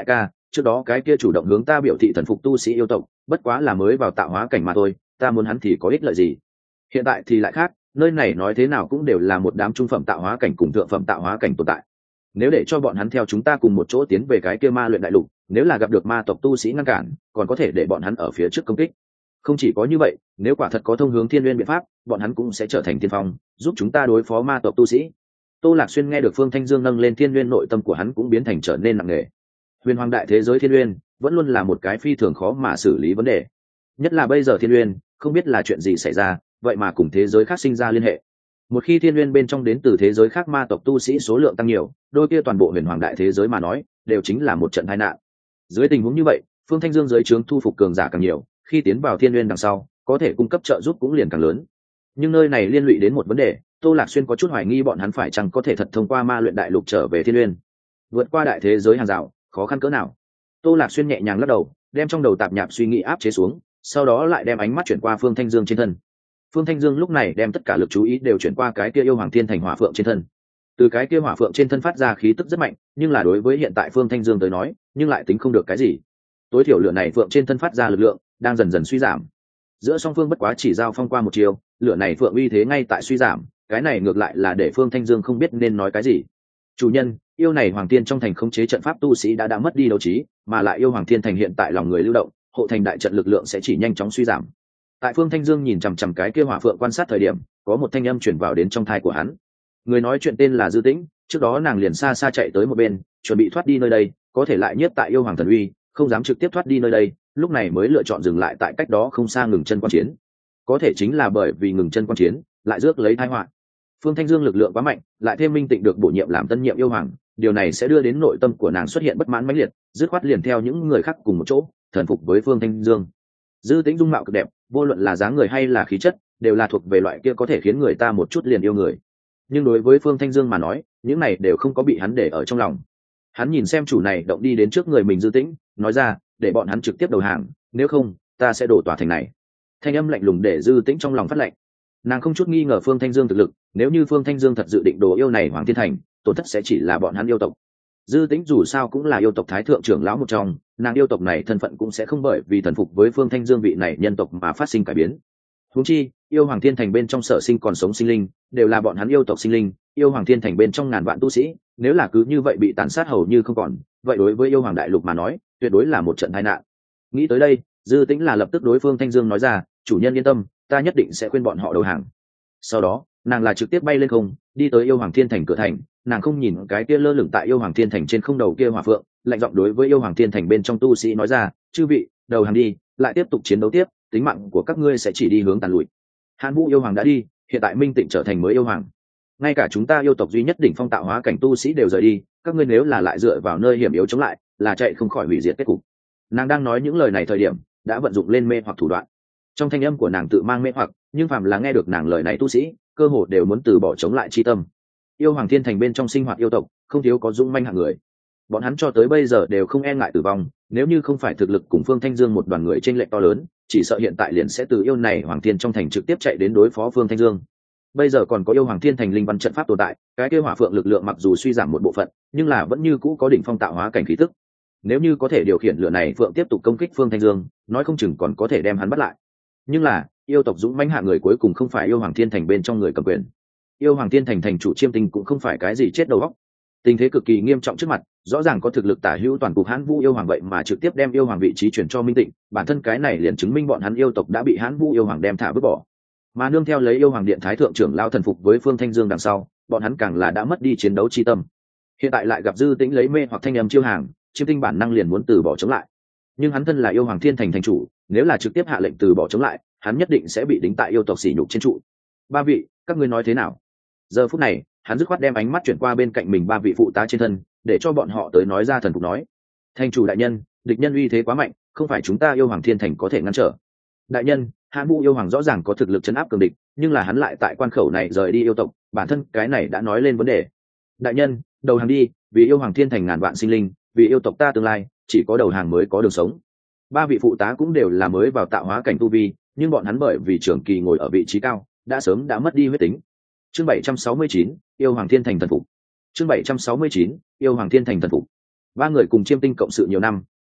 trước đó cái kia chủ động hướng ta biểu thị thần phục tu sĩ yêu tộc bất quá là mới vào tạo hóa cảnh mà thôi, ta muốn hắn thì có ích lợi gì? Hiện tại thì lại khác, nơi này nói thế nào cũng đều là một đám trung phẩm tạo hóa cảnh cùng thượng phẩm tạo hóa cảnh tồn tại. Nếu để cho bọn hắn theo chúng ta cùng một chỗ tiến về cái kia ma luyện đại lục, nếu là gặp được ma tộc tu sĩ ngăn cản, còn có thể để bọn hắn ở phía trước công kích. Không chỉ có như vậy, nếu quả thật có thông hướng thiên nguyên biện pháp, bọn hắn cũng sẽ trở thành tiên phong, giúp chúng ta đối phó ma tộc tu sĩ. Tô Lạc Xuyên nghe được Phương Thanh Dương nâng lên thiên nguyên, nội tâm của hắn cũng biến thành trở nên nặng nề. Huyền hoàng đại thế giới thiên nguyên vẫn luôn là một cái phi thường khó mà xử lý vấn đề, nhất là bây giờ thiên nguyên không biết là chuyện gì xảy ra, vậy mà cùng thế giới khác sinh ra liên hệ. Một khi thiên nguyên bên trong đến từ thế giới khác ma tộc tu sĩ số lượng tăng nhiều, đôi kia toàn bộ huyền hoàng đại thế giới mà nói đều chính là một trận tai nạn. Dưới tình huống như vậy, Phương Thanh Dương dưới trướng thu phục cường giả càng nhiều, khi tiến vào thiên nguyên đằng sau có thể cung cấp trợ giúp cũng liền càng lớn. Nhưng nơi này liên lụy đến một vấn đề, Tô Lạc Xuyên có chút hoài nghi bọn hắn phải chăng có thể thật thông qua ma luyện đại lục trở về thiên nguyên, vượt qua đại thế giới hàng rào, khó khăn cỡ nào. Tô Lạc Xuyên nhẹ nhàng lắc đầu, đem trong đầu tạp nhạp suy nghĩ áp chế xuống, sau đó lại đem ánh mắt chuyển qua Phương Thanh Dương trên thân. Phương Thanh Dương lúc này đem tất cả lực chú ý đều chuyển qua cái kia yêu hoàng thiên thành hỏa phượng trên thân. Từ cái kia hỏa phượng trên thân phát ra khí tức rất mạnh, nhưng là đối với hiện tại Phương Thanh Dương tới nói, nhưng lại tính không được cái gì. Tối thiểu lửa này phượng trên thân phát ra lực lượng đang dần dần suy giảm. Giữa song phương bất quá chỉ giao phong qua một chiều, lửa này phượng uy thế ngay tại suy giảm, cái này ngược lại là để Phương Thanh Dương không biết nên nói cái gì. Chủ nhân, yêu này hoàng tiên trong thành khống chế trận pháp tu sĩ đã mất đi đấu trí, mà lại yêu hoàng thiên thành hiện tại lòng người lưu động, hộ thành đại trận lực lượng sẽ chỉ nhanh chóng suy giảm. Tại Phương Thanh Dương nhìn chằm chằm cái kia hỏa phượng quan sát thời điểm, có một thanh âm truyền vào đến trong tai của hắn. Người nói chuyện tên là Dư Tĩnh, trước đó nàng liền xa xa chạy tới một bên, chuẩn bị thoát đi nơi đây, có thể lại nhiếp tại yêu hoàng thần uy, không dám trực tiếp thoát đi nơi đây, lúc này mới lựa chọn dừng lại tại cách đó không xa ngừng chân quan chiến. Có thể chính là bởi vì ngừng chân quan chiến, lại rước lấy tai họa. Phương Thanh Dương lực lượng quá mạnh, lại thêm Minh Tịnh được bổ nhiệm làm tân nhiệm yêu hoàng, điều này sẽ đưa đến nội tâm của nàng xuất hiện bất mãn mãnh liệt, dứt khoát liền theo những người khác cùng một chỗ thần phục với Phương Thanh Dương. Dư Tĩnh dung mạo cực đẹp, vô luận là dáng người hay là khí chất, đều là thuộc về loại kia có thể khiến người ta một chút liền yêu người. Nhưng đối với Phương Thanh Dương mà nói, những này đều không có bị hắn để ở trong lòng. Hắn nhìn xem chủ này động đi đến trước người mình Dư Tĩnh, nói ra, để bọn hắn trực tiếp đầu hàng, nếu không, ta sẽ đổ tòa thành này. Thanh âm lạnh lùng để Dư Tĩnh trong lòng phát lạnh. Nàng không chút nghi ngờ Phương Thanh Dương thực lực, nếu như Phương Thanh Dương thật dự định đồ yêu này hoàng thiên thành, tổn thất sẽ chỉ là bọn hắn yêu tộc. Dư Tĩnh dù sao cũng là yêu tộc thái thượng trưởng lão một trong, nàng yêu tộc này thân phận cũng sẽ không bởi vì thần phục với Phương Thanh Dương vị này nhân tộc mà phát sinh cải biến. Huống chi, yêu hoàng thiên thành bên trong sở sinh còn sống sinh linh, đều là bọn hắn yêu tộc sinh linh, yêu hoàng thiên thành bên trong ngàn vạn tu sĩ, nếu là cứ như vậy bị tàn sát hầu như không còn, vậy đối với yêu hoàng đại lục mà nói, tuyệt đối là một trận tai nạn. Nghĩ tới đây, Dư Tĩnh là lập tức đối Phương Thanh Dương nói ra, chủ nhân yên tâm, ta nhất định sẽ khuyên bọn họ đầu hàng. Sau đó, nàng là trực tiếp bay lên không, đi tới yêu hoàng thiên thành cửa thành, nàng không nhìn cái kia lơ lửng tại yêu hoàng thiên thành trên không đầu kia hỏa phượng, lạnh giọng đối với yêu hoàng thiên thành bên trong tu sĩ nói ra, chư vị, đầu hàng đi, lại tiếp tục chiến đấu tiếp, tính mạng của các ngươi sẽ chỉ đi hướng tàn lụi. Hàn Vũ yêu hoàng đã đi, hiện tại Minh Tịnh trở thành mới yêu hoàng, ngay cả chúng ta yêu tộc duy nhất đỉnh phong tạo hóa cảnh tu sĩ đều rời đi, các ngươi nếu là lại dựa vào nơi hiểm yếu chống lại, là chạy không khỏi hủy diệt kết cục. Nàng đang nói những lời này thời điểm, đã vận dụng lên mê hoặc thủ đoạn. Trong thanh âm của nàng tự mang mê hoặc, nhưng phàm là nghe được nàng lời này tu sĩ, cơ hồ đều muốn từ bỏ chống lại chi tâm. Yêu hoàng thiên thành bên trong sinh hoạt yêu tộc, không thiếu có dũng manh hạng người. Bọn hắn cho tới bây giờ đều không e ngại tử vong, nếu như không phải thực lực cùng Phương Thanh Dương một đoàn người chênh lệch to lớn, chỉ sợ hiện tại liền sẽ từ yêu này hoàng thiên trong thành trực tiếp chạy đến đối phó Phương Thanh Dương. Bây giờ còn có yêu hoàng thiên thành linh văn trận pháp tồn tại, cái kia hỏa phượng lực lượng mặc dù suy giảm một bộ phận, nhưng là vẫn như cũ có đỉnh phong tạo hóa cảnh khí tức. Nếu như có thể điều khiển lửa này phượng tiếp tục công kích Phương Thanh Dương, nói không chừng còn có thể đem hắn bắt lại. Nhưng là yêu tộc dũng mãnh hạ người cuối cùng không phải yêu hoàng thiên thành bên trong người cầm quyền. Yêu hoàng thiên thành thành chủ Chiêm Tinh cũng không phải cái gì chết đầu óc. Tình thế cực kỳ nghiêm trọng trước mặt, rõ ràng có thực lực tả hữu toàn cục Hán Vũ yêu hoàng vậy mà trực tiếp đem yêu hoàng vị trí chuyển cho Minh Tịnh, bản thân cái này liền chứng minh bọn hắn yêu tộc đã bị Hán Vũ yêu hoàng đem thả vứt bỏ. Mà nương theo lấy yêu hoàng điện thái thượng trưởng lao thần phục với Phương Thanh Dương đằng sau, bọn hắn càng là đã mất đi chiến đấu chi tâm. Hiện tại lại gặp Dư Tĩnh lấy mê hoặc thanh âm chiêu hàng, Chiêm Tinh bản năng liền muốn từ bỏ chống lại. Nhưng hắn thân là yêu hoàng thiên thành thành chủ, nếu là trực tiếp hạ lệnh từ bỏ chống lại, hắn nhất định sẽ bị đính tại yêu tộc sỉ nhục trên trụ. Ba vị, các ngươi nói thế nào? Giờ phút này, hắn dứt khoát đem ánh mắt chuyển qua bên cạnh mình ba vị phụ tá trên thân, để cho bọn họ tới nói ra thần phục nói. Thành chủ đại nhân, địch nhân uy thế quá mạnh, không phải chúng ta yêu hoàng thiên thành có thể ngăn trở. Đại nhân, Hán Vũ yêu hoàng rõ ràng có thực lực chấn áp cường địch, nhưng là hắn lại tại quan khẩu này rời đi yêu tộc, bản thân cái này đã nói lên vấn đề. Đại nhân, đầu hàng đi, vì yêu hoàng thiên thành ngàn vạn sinh linh, vì yêu tộc ta tương lai, chỉ có đầu hàng mới có đường sống. Ba vị phụ tá cũng đều là mới vào tạo hóa cảnh tu vi, nhưng bọn hắn bởi vì trường kỳ ngồi ở vị trí cao, đã sớm đã mất đi huyết tính. Chương 769, yêu hoàng thiên thành thần phục. Chương 769, yêu hoàng thiên thành thần phục. Ba người cùng Chiêm Tinh cộng sự nhiều năm,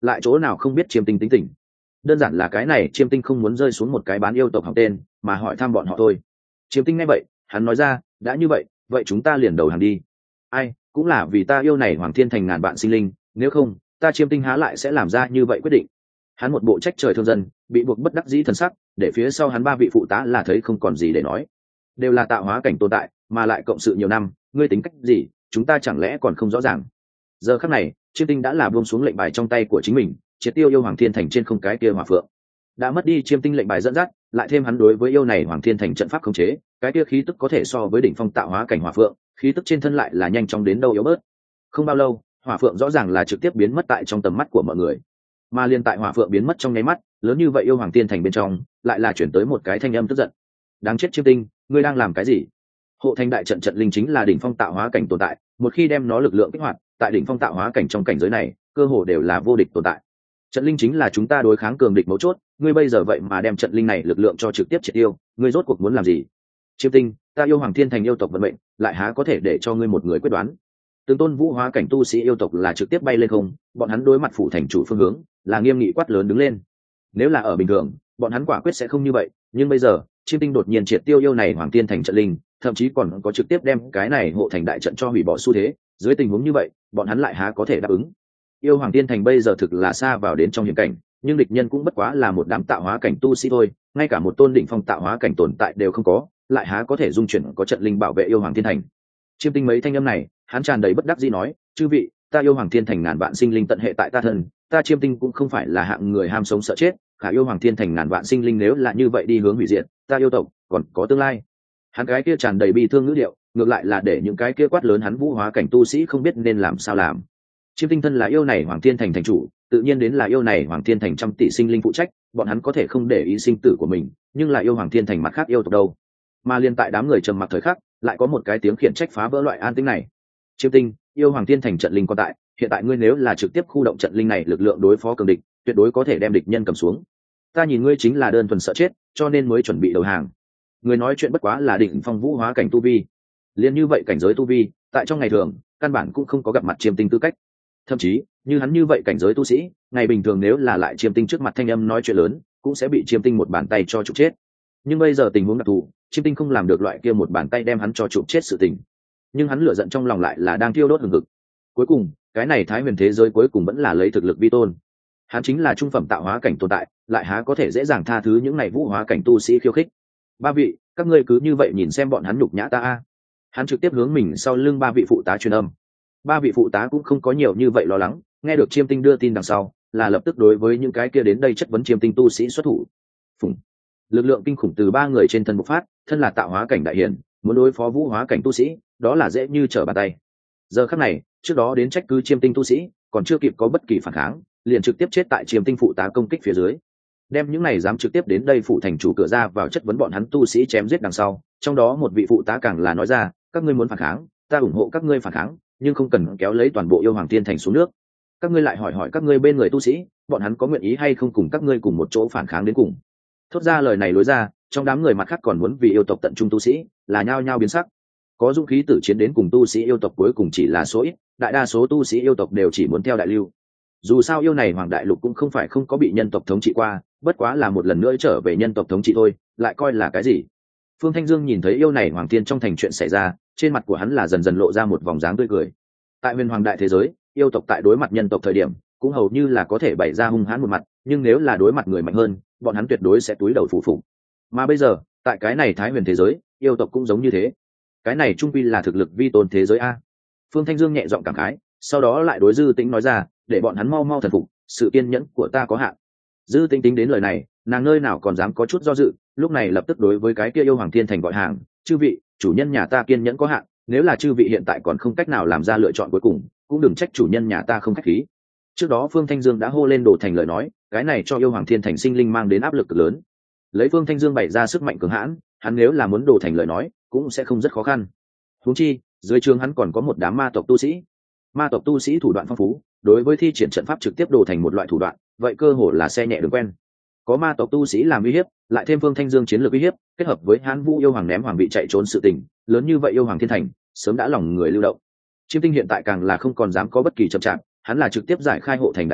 lại chỗ nào không biết chiêm tinh tính tình. Đơn giản là cái này chiêm tinh không muốn rơi xuống một cái bán yêu tộc học tên mà hỏi thăm bọn họ thôi. Chiêm tinh nghe vậy hắn nói ra, đã như vậy vậy chúng ta liền đầu hàng đi. Ai cũng là vì ta yêu này Hoàng Thiên Thành ngàn vạn sinh linh, nếu không ta chiêm tinh há lại sẽ làm ra như vậy quyết định. Hắn một bộ trách trời thương dân, bị buộc bất đắc dĩ thần sắc, để phía sau hắn ba vị phụ tá là thấy không còn gì để nói. Đều là tạo hóa cảnh tồn tại mà lại cộng sự nhiều năm, ngươi tính cách gì chúng ta chẳng lẽ còn không rõ ràng. Giờ khắc này chiêm tinh đã là buông xuống lệnh bài trong tay của chính mình, triệt tiêu yêu Hoàng Thiên Thành trên không cái kia hỏa phượng. Đã mất đi chiêm tinh lệnh bài dẫn dắt, lại thêm hắn đối với yêu này Hoàng Thiên Thành trận pháp khống chế, cái kia khí tức có thể so với đỉnh phong tạo hóa cảnh hỏa phượng, khí tức trên thân lại là nhanh chóng đến đâu yếu bớt. Không bao lâu hỏa phượng rõ ràng là trực tiếp biến mất tại trong tầm mắt của mọi người. Mà liên tại hỏa phượng biến mất trong nháy mắt, lớn như vậy yêu Hoàng Thiên Thành bên trong lại là chuyển tới một cái thanh âm tức giận. Đáng chết chiêm tinh, ngươi đang làm cái gì? Hộ thành đại trận trận linh chính là đỉnh phong tạo hóa cảnh tồn tại, một khi đem nó lực lượng kích hoạt, tại đỉnh phong tạo hóa cảnh trong cảnh giới này cơ hồ đều là vô địch tồn tại. Trận linh chính là chúng ta đối kháng cường địch mấu chốt, ngươi bây giờ vậy mà đem trận linh này lực lượng cho trực tiếp triệt tiêu, ngươi rốt cuộc muốn làm gì? Chiêm tinh, ta yêu Hoàng Thiên Thành yêu tộc vận mệnh, lại há có thể để cho ngươi một người quyết đoán. Từng tôn vũ hóa cảnh tu sĩ yêu tộc là trực tiếp bay lên không, bọn hắn đối mặt phủ thành chủ phương hướng là nghiêm nghị quát lớn đứng lên. Nếu là ở bình thường bọn hắn quả quyết sẽ không như vậy, nhưng bây giờ chiêm tinh đột nhiên triệt tiêu yêu này Hoàng Thiên Thành trận linh, thậm chí còn có trực tiếp đem cái này hộ thành đại trận cho hủy bỏ xu thế, dưới tình huống như vậy bọn hắn lại há có thể đáp ứng. Yêu Hoàng Thiên Thành bây giờ thực là xa vào đến trong hiểm cảnh, nhưng địch nhân cũng bất quá là một đám tạo hóa cảnh tu sĩ thôi, ngay cả một tôn đỉnh phong tạo hóa cảnh tồn tại đều không có, lại há có thể dung chuyển có trận linh bảo vệ yêu Hoàng Thiên Thành. Chiêm tinh mấy thanh âm này hắn tràn đầy bất đắc dĩ nói, chư vị, ta yêu Hoàng Thiên Thành ngàn vạn sinh linh tận hệ tại ta thân, ta chiêm tinh cũng không phải là hạng người ham sống sợ chết, khả yêu Hoàng Thiên Thành ngàn vạn sinh linh nếu là như vậy đi hướng hủy diệt, ta yêu tộc còn có tương lai. Hắn cái kia tràn đầy bi thương ngữ điệu, ngược lại là để những cái kia quát lớn hắn vũ hóa cảnh tu sĩ không biết nên làm sao làm. Chiêm tinh thân là yêu này Hoàng Thiên Thành thành chủ, tự nhiên đến là yêu này Hoàng Thiên Thành trăm tỷ sinh linh phụ trách, bọn hắn có thể không để ý sinh tử của mình, nhưng là yêu Hoàng Thiên Thành mặt khác yêu tộc đâu. Mà liên tại đám người trầm mặc thời khắc, lại có một cái tiếng khiển trách phá vỡ loại an tĩnh này. Chiêm tinh, yêu Hoàng Thiên Thành trận linh còn tại, hiện tại ngươi nếu là trực tiếp khu động trận linh này lực lượng đối phó cường địch, tuyệt đối có thể đem địch nhân cầm xuống. Ta nhìn ngươi chính là đơn thuần sợ chết, cho nên mới chuẩn bị đầu hàng. Người nói chuyện bất quá là định phong vũ hóa cảnh tu vi, liên như vậy cảnh giới tu vi, tại trong ngày thường căn bản cũng không có gặp mặt chiêm tinh tư cách. Thậm chí như hắn như vậy cảnh giới tu sĩ, ngày bình thường nếu là lại chiêm tinh trước mặt thanh âm nói chuyện lớn, cũng sẽ bị chiêm tinh một bàn tay cho trục chết. Nhưng bây giờ tình huống đặc thù, chiêm tinh không làm được loại kia một bàn tay đem hắn cho trục chết sự tình, nhưng hắn lửa giận trong lòng lại là đang thiêu đốt hừng hực. Cuối cùng cái này thái huyền thế giới cuối cùng vẫn là lấy thực lực vi tôn. Hắn chính là trung phẩm tạo hóa cảnh tồn tại, lại há có thể dễ dàng tha thứ những này vũ hóa cảnh tu sĩ khiêu khích. Ba vị, các ngươi cứ như vậy nhìn xem bọn hắn nhục nhã ta a. Hắn trực tiếp hướng mình sau lưng ba vị phụ tá truyền âm. Ba vị phụ tá cũng không có nhiều như vậy lo lắng, nghe được chiêm tinh đưa tin đằng sau là lập tức đối với những cái kia đến đây chất vấn chiêm tinh tu sĩ xuất thủ. Phùng. Lực lượng kinh khủng từ ba người trên thân bộc phát, thân là tạo hóa cảnh đại hiển, muốn đối phó vũ hóa cảnh tu sĩ đó là dễ như trở bàn tay. Giờ khắc này trước đó đến trách cứ chiêm tinh tu sĩ còn chưa kịp có bất kỳ phản kháng, liền trực tiếp chết tại chiêm tinh phụ tá công kích phía dưới. Đem những này dám trực tiếp đến đây phụ thành chủ cửa ra vào chất vấn bọn hắn tu sĩ chém giết đằng sau, trong đó một vị phụ tá càng là nói ra, các ngươi muốn phản kháng ta ủng hộ các ngươi phản kháng, nhưng không cần kéo lấy toàn bộ yêu Hoàng Thiên Thành xuống nước. Các ngươi lại hỏi hỏi các ngươi bên người tu sĩ, bọn hắn có nguyện ý hay không cùng các ngươi cùng một chỗ phản kháng đến cùng. Thốt ra lời này lối ra, trong đám người mặt khác còn muốn vì yêu tộc tận trung tu sĩ là nhao nhao biến sắc. Có dũng khí tử chiến đến cùng tu sĩ yêu tộc cuối cùng chỉ là số ít, đại đa số tu sĩ yêu tộc đều chỉ muốn theo đại lưu. Dù sao yêu này Hoàng Đại Lục cũng không phải không có bị nhân tộc thống trị qua, bất quá là một lần nữa trở về nhân tộc thống trị thôi, lại coi là cái gì. Phương Thanh Dương nhìn thấy yêu này Hoàng Thiên trong thành chuyện xảy ra, trên mặt của hắn là dần dần lộ ra một vòng dáng tươi cười. Tại huyền hoàng đại thế giới, yêu tộc tại đối mặt nhân tộc thời điểm cũng hầu như là có thể bày ra hung hãn một mặt, nhưng nếu là đối mặt người mạnh hơn, bọn hắn tuyệt đối sẽ túi đầu phủ phục. Mà bây giờ tại cái này thái huyền thế giới, yêu tộc cũng giống như thế. Cái này trung quy là thực lực vi tôn thế giới a. Phương Thanh Dương nhẹ giọng cảm khái, sau đó lại đối Dư Tĩnh nói ra, để bọn hắn mau mau thần phục, sự kiên nhẫn của ta có hạn. Dư Tĩnh tính đến lời này, nàng nơi nào còn dám có chút do dự, lúc này lập tức đối với cái kia yêu Hoàng Thiên Thành gọi hàng, chư vị, chủ nhân nhà ta kiên nhẫn có hạn, nếu là chư vị hiện tại còn không cách nào làm ra lựa chọn cuối cùng, cũng đừng trách chủ nhân nhà ta không khách khí. Trước đó Phương Thanh Dương đã hô lên đổ thành lời nói, cái này cho yêu Hoàng Thiên Thành sinh linh mang đến áp lực cực lớn. Lấy Phương Thanh Dương bày ra sức mạnh cường hãn, hắn nếu là muốn đổ thành lời nói, cũng sẽ không rất khó khăn. Huống chi, dưới trường hắn còn có một đám ma tộc tu sĩ. Ma tộc tu sĩ thủ đoạn phong phú, đối với thi triển trận pháp trực tiếp đổ thành một loại thủ đoạn, vậy cơ hồ là xe nhẹ đường quen. Có ma tộc tu sĩ làm uy hiếp, lại thêm Phương Thanh Dương chiến lược uy hiếp, kết hợp với Hán Vũ yêu hoàng ném hoàng bị chạy trốn sự tình, lớn như vậy yêu Hoàng Thiên Thành sớm đã lòng người lưu động. Chiêm Tinh hiện tại càng là không còn dám có bất kỳ chậm chạp, hắn là trực tiếp giải khai hộ thành đại trận,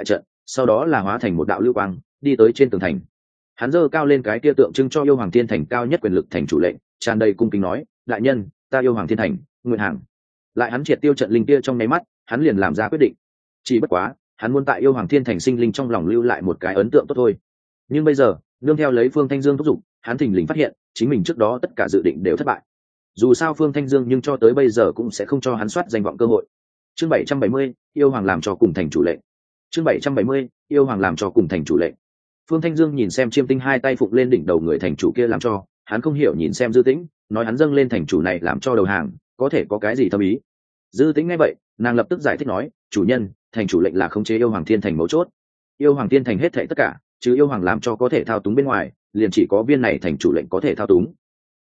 sau đó là hóa thành một đạo lưu quang đi tới trên tường thành. Hắn giơ cao lên cái kia tượng trưng cho yêu hoàng thiên thành cao nhất quyền lực thành chủ lệnh, tràn đầy cung kính nói: đại nhân, ta yêu hoàng thiên thành nguyện hàng. Lại hắn triệt tiêu trận linh kia trong nháy mắt, hắn liền làm ra quyết định. Chỉ bất quá hắn muốn tại yêu hoàng thiên thành sinh linh trong lòng lưu lại một cái ấn tượng tốt thôi. Nhưng bây giờ nương theo lấy Phương Thanh Dương thúc giục, hắn thình lình phát hiện chính mình trước đó tất cả dự định đều thất bại. Dù sao Phương Thanh Dương nhưng cho tới bây giờ cũng sẽ không cho hắn soát danh vọng cơ hội. Chương 770, yêu hoàng làm cho cùng thành chủ lệnh. Chương 770, yêu hoàng làm cho cùng thành chủ lệnh. Phương Thanh Dương nhìn xem Chiêm Tinh hai tay phụng lên đỉnh đầu người thành chủ kia làm cho, hắn không hiểu nhìn xem Dư Tĩnh, nói hắn dâng lên thành chủ này làm cho đầu hàng, có thể có cái gì thâm ý. Dư Tĩnh nghe vậy, nàng lập tức giải thích nói: chủ nhân, thành chủ lệnh là khống chế yêu hoàng thiên thành mấu chốt. Yêu hoàng thiên thành hết thảy tất cả, chứ yêu hoàng làm cho có thể thao túng bên ngoài, liền chỉ có viên này thành chủ lệnh có thể thao túng.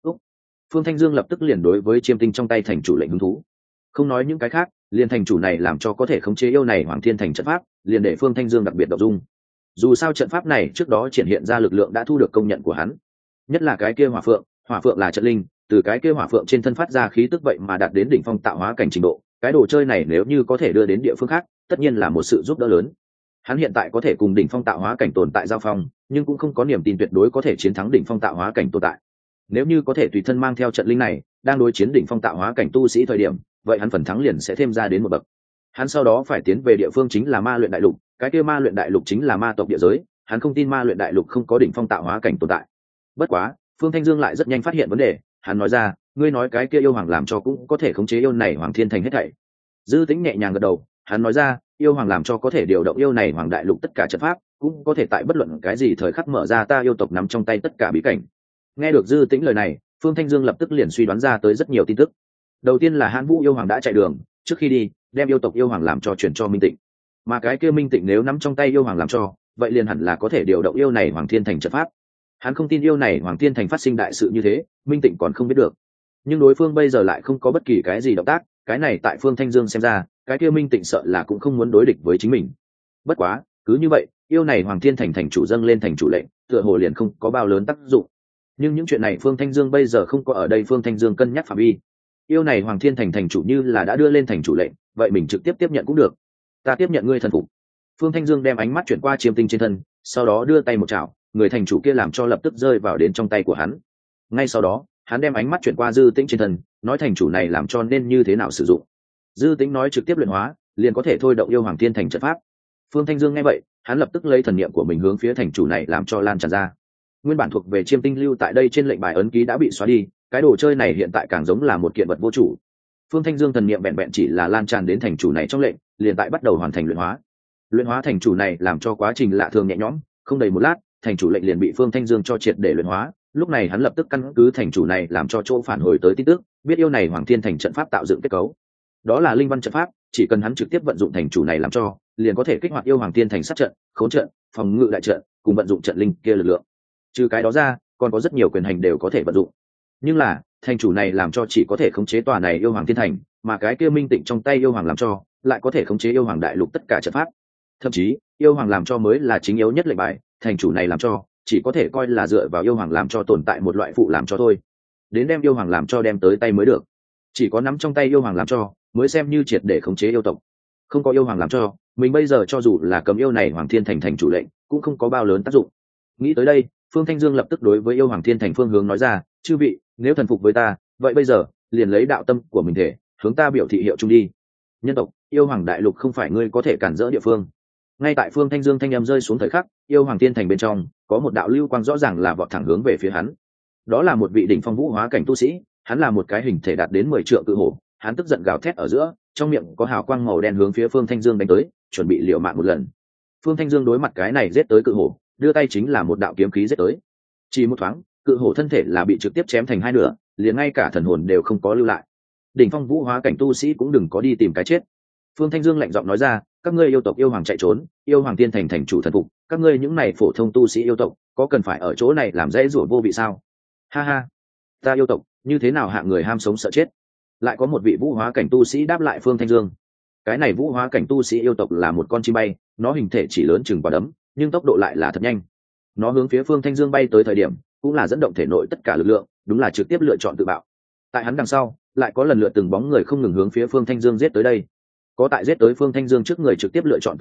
Phương Thanh Dương lập tức liền đối với Chiêm Tinh trong tay thành chủ lệnh hứng thú. Không nói những cái khác, liền thành chủ này làm cho có thể khống chế yêu này hoàng thiên thành trận pháp, liền để Phương Thanh Dương đặc biệt động dung. Dù sao trận pháp này trước đó triển hiện ra lực lượng đã thu được công nhận của hắn, nhất là cái kia hỏa phượng là trận linh, từ cái kia hỏa phượng trên thân phát ra khí tức vậy mà đạt đến đỉnh phong tạo hóa cảnh trình độ, cái đồ chơi này nếu như có thể đưa đến địa phương khác, tất nhiên là một sự giúp đỡ lớn. Hắn hiện tại có thể cùng đỉnh phong tạo hóa cảnh tồn tại giao phong, nhưng cũng không có niềm tin tuyệt đối có thể chiến thắng đỉnh phong tạo hóa cảnh tồn tại. Nếu như có thể tùy thân mang theo trận linh này, đang đối chiến đỉnh phong tạo hóa cảnh tu sĩ thời điểm, vậy hắn phần thắng liền sẽ thêm ra đến một bậc. Hắn sau đó phải tiến về địa phương chính là Ma Luyện Đại Lục, cái kia Ma Luyện Đại Lục chính là ma tộc địa giới, hắn không tin Ma Luyện Đại Lục không có đỉnh phong tạo hóa cảnh tồn tại. Bất quá, Phương Thanh Dương lại rất nhanh phát hiện vấn đề, hắn nói ra: ngươi nói cái kia yêu hoàng làm cho cũng có thể khống chế yêu này hoàng thiên thành hết thảy. Dư Tĩnh nhẹ nhàng gật đầu, hắn nói ra: yêu hoàng làm cho có thể điều động yêu này hoàng đại lục tất cả trận pháp, cũng có thể tại bất luận cái gì thời khắc mở ra ta yêu tộc nắm trong tay tất cả bí cảnh. Nghe được Dư Tĩnh lời này, Phương Thanh Dương lập tức liền suy đoán ra tới rất nhiều tin tức. Đầu tiên là Hán Vũ yêu hoàng đã chạy đường, trước khi đi đem yêu tộc yêu hoàng làm cho chuyển cho Minh Tịnh, mà cái kia Minh Tịnh nếu nắm trong tay yêu hoàng làm cho, vậy liền hẳn là có thể điều động yêu này hoàng thiên thành trận pháp. Hắn không tin yêu này hoàng thiên thành phát sinh đại sự như thế, Minh Tịnh còn không biết được. Nhưng đối phương bây giờ lại không có bất kỳ cái gì động tác, cái này tại Phương Thanh Dương xem ra, cái kia Minh Tịnh sợ là cũng không muốn đối địch với chính mình. Bất quá, cứ như vậy, yêu này hoàng thiên thành thành chủ dâng lên thành chủ lệnh, tựa hồ liền không có bao lớn tác dụng. Nhưng những chuyện này Phương Thanh Dương bây giờ không có ở đây, Phương Thanh Dương cân nhắc phạm vi. Yêu này hoàng thiên thành thành chủ như là đã đưa lên thành chủ lệnh, vậy mình trực tiếp tiếp nhận cũng được. Ta tiếp nhận ngươi thần phục. Phương Thanh Dương đem ánh mắt chuyển qua Chiêm Tinh trên thân, sau đó đưa tay một chảo, người thành chủ kia làm cho lập tức rơi vào đến trong tay của hắn. Ngay sau đó, hắn đem ánh mắt chuyển qua Dư Tĩnh trên thân, nói thành chủ này làm cho nên như thế nào sử dụng. Dư Tĩnh nói trực tiếp luyện hóa, liền có thể thôi động yêu hoàng thiên thành trận pháp. Phương Thanh Dương nghe vậy, hắn lập tức lấy thần niệm của mình hướng phía thành chủ này làm cho lan tràn ra. Nguyên bản thuộc về Chiêm Tinh lưu tại đây trên lệnh bài ấn ký đã bị xóa đi, cái đồ chơi này hiện tại càng giống là một kiện vật vô chủ. Phương Thanh Dương thần niệm vẹn vẹn chỉ là lan tràn đến thành chủ này trong lệnh, liền tại bắt đầu hoàn thành luyện hóa. Luyện hóa thành chủ này làm cho quá trình lạ thường nhẹ nhõm, không đầy một lát, thành chủ lệnh liền bị Phương Thanh Dương cho triệt để luyện hóa. Lúc này hắn lập tức căn cứ thành chủ này làm cho chỗ phản hồi tới tin tức, biết yêu này hoàng thiên thành trận pháp tạo dựng kết cấu, đó là linh văn trận pháp, chỉ cần hắn trực tiếp vận dụng thành chủ này làm cho, liền có thể kích hoạt yêu hoàng thiên thành sát trận, khốn trận, phòng ngự đại trận, cùng vận dụng trận linh kia lực lượng. Trừ cái đó ra, còn có rất nhiều quyền hành đều có thể vận dụng. Nhưng là, thành chủ này làm cho chỉ có thể khống chế tòa này yêu hoàng thiên thành, mà cái kia Minh Tịnh trong tay yêu hoàng làm cho, lại có thể khống chế yêu hoàng đại lục tất cả trận pháp. Thậm chí, yêu hoàng làm cho mới là chính yếu nhất lệnh bài, thành chủ này làm cho, chỉ có thể coi là dựa vào yêu hoàng làm cho tồn tại một loại phụ làm cho thôi. Đến đem yêu hoàng làm cho đem tới tay mới được. Chỉ có nắm trong tay yêu hoàng làm cho, mới xem như triệt để khống chế yêu tộc. Không có yêu hoàng làm cho, mình bây giờ cho dù là cầm yêu này hoàng thiên thành thành chủ lệnh, cũng không có bao lớn tác dụng. Nghĩ tới đây, Phương Thanh Dương lập tức đối với yêu hoàng thiên thành phương hướng nói ra: chư vị, nếu thần phục với ta, vậy bây giờ liền lấy đạo tâm của mình thể hướng ta biểu thị hiệu chung đi. Nhân tộc, yêu hoàng đại lục không phải ngươi có thể cản rỡ địa phương. Ngay tại Phương Thanh Dương thanh âm rơi xuống thời khắc, yêu hoàng thiên thành bên trong có một đạo lưu quang rõ ràng là vọt thẳng hướng về phía hắn. Đó là một vị đỉnh phong vũ hóa cảnh tu sĩ, hắn là một cái hình thể đạt đến 10 trượng cự hổ, hắn tức giận gào thét ở giữa, trong miệng có hào quang màu đen hướng phía Phương Thanh Dương đánh tới, chuẩn bị liều mạng một lần. Phương Thanh Dương đối mặt cái này giết tới cự hổ, đưa tay chính là một đạo kiếm khí giết tới. Chỉ một thoáng, cự hổ thân thể là bị trực tiếp chém thành hai nửa, liền ngay cả thần hồn đều không có lưu lại. Đỉnh phong vũ hóa cảnh tu sĩ cũng đừng có đi tìm cái chết. Phương Thanh Dương lạnh giọng nói ra: các ngươi yêu tộc yêu hoàng chạy trốn, yêu hoàng tiên thành thành chủ thần phục, các ngươi những này phổ thông tu sĩ yêu tộc, có cần phải ở chỗ này làm dễ rủa vô vị sao? Ha ha, ta yêu tộc như thế nào hạng người ham sống sợ chết? Lại có một vị vũ hóa cảnh tu sĩ đáp lại Phương Thanh Dương. Cái này vũ hóa cảnh tu sĩ yêu tộc là một con chim bay, nó hình thể chỉ lớn chừng quả đấm, nhưng tốc độ lại là thật nhanh. Nó hướng phía Phương Thanh Dương bay tới thời điểm, cũng là dẫn động thể nội tất cả lực lượng, đúng là trực tiếp lựa chọn tự bạo. Tại hắn đằng sau, lại có lần lượt từng bóng người không ngừng hướng phía Phương Thanh Dương giết tới đây. Có tại giết tới Phương Thanh Dương trước người trực tiếp lựa chọn tự bạo,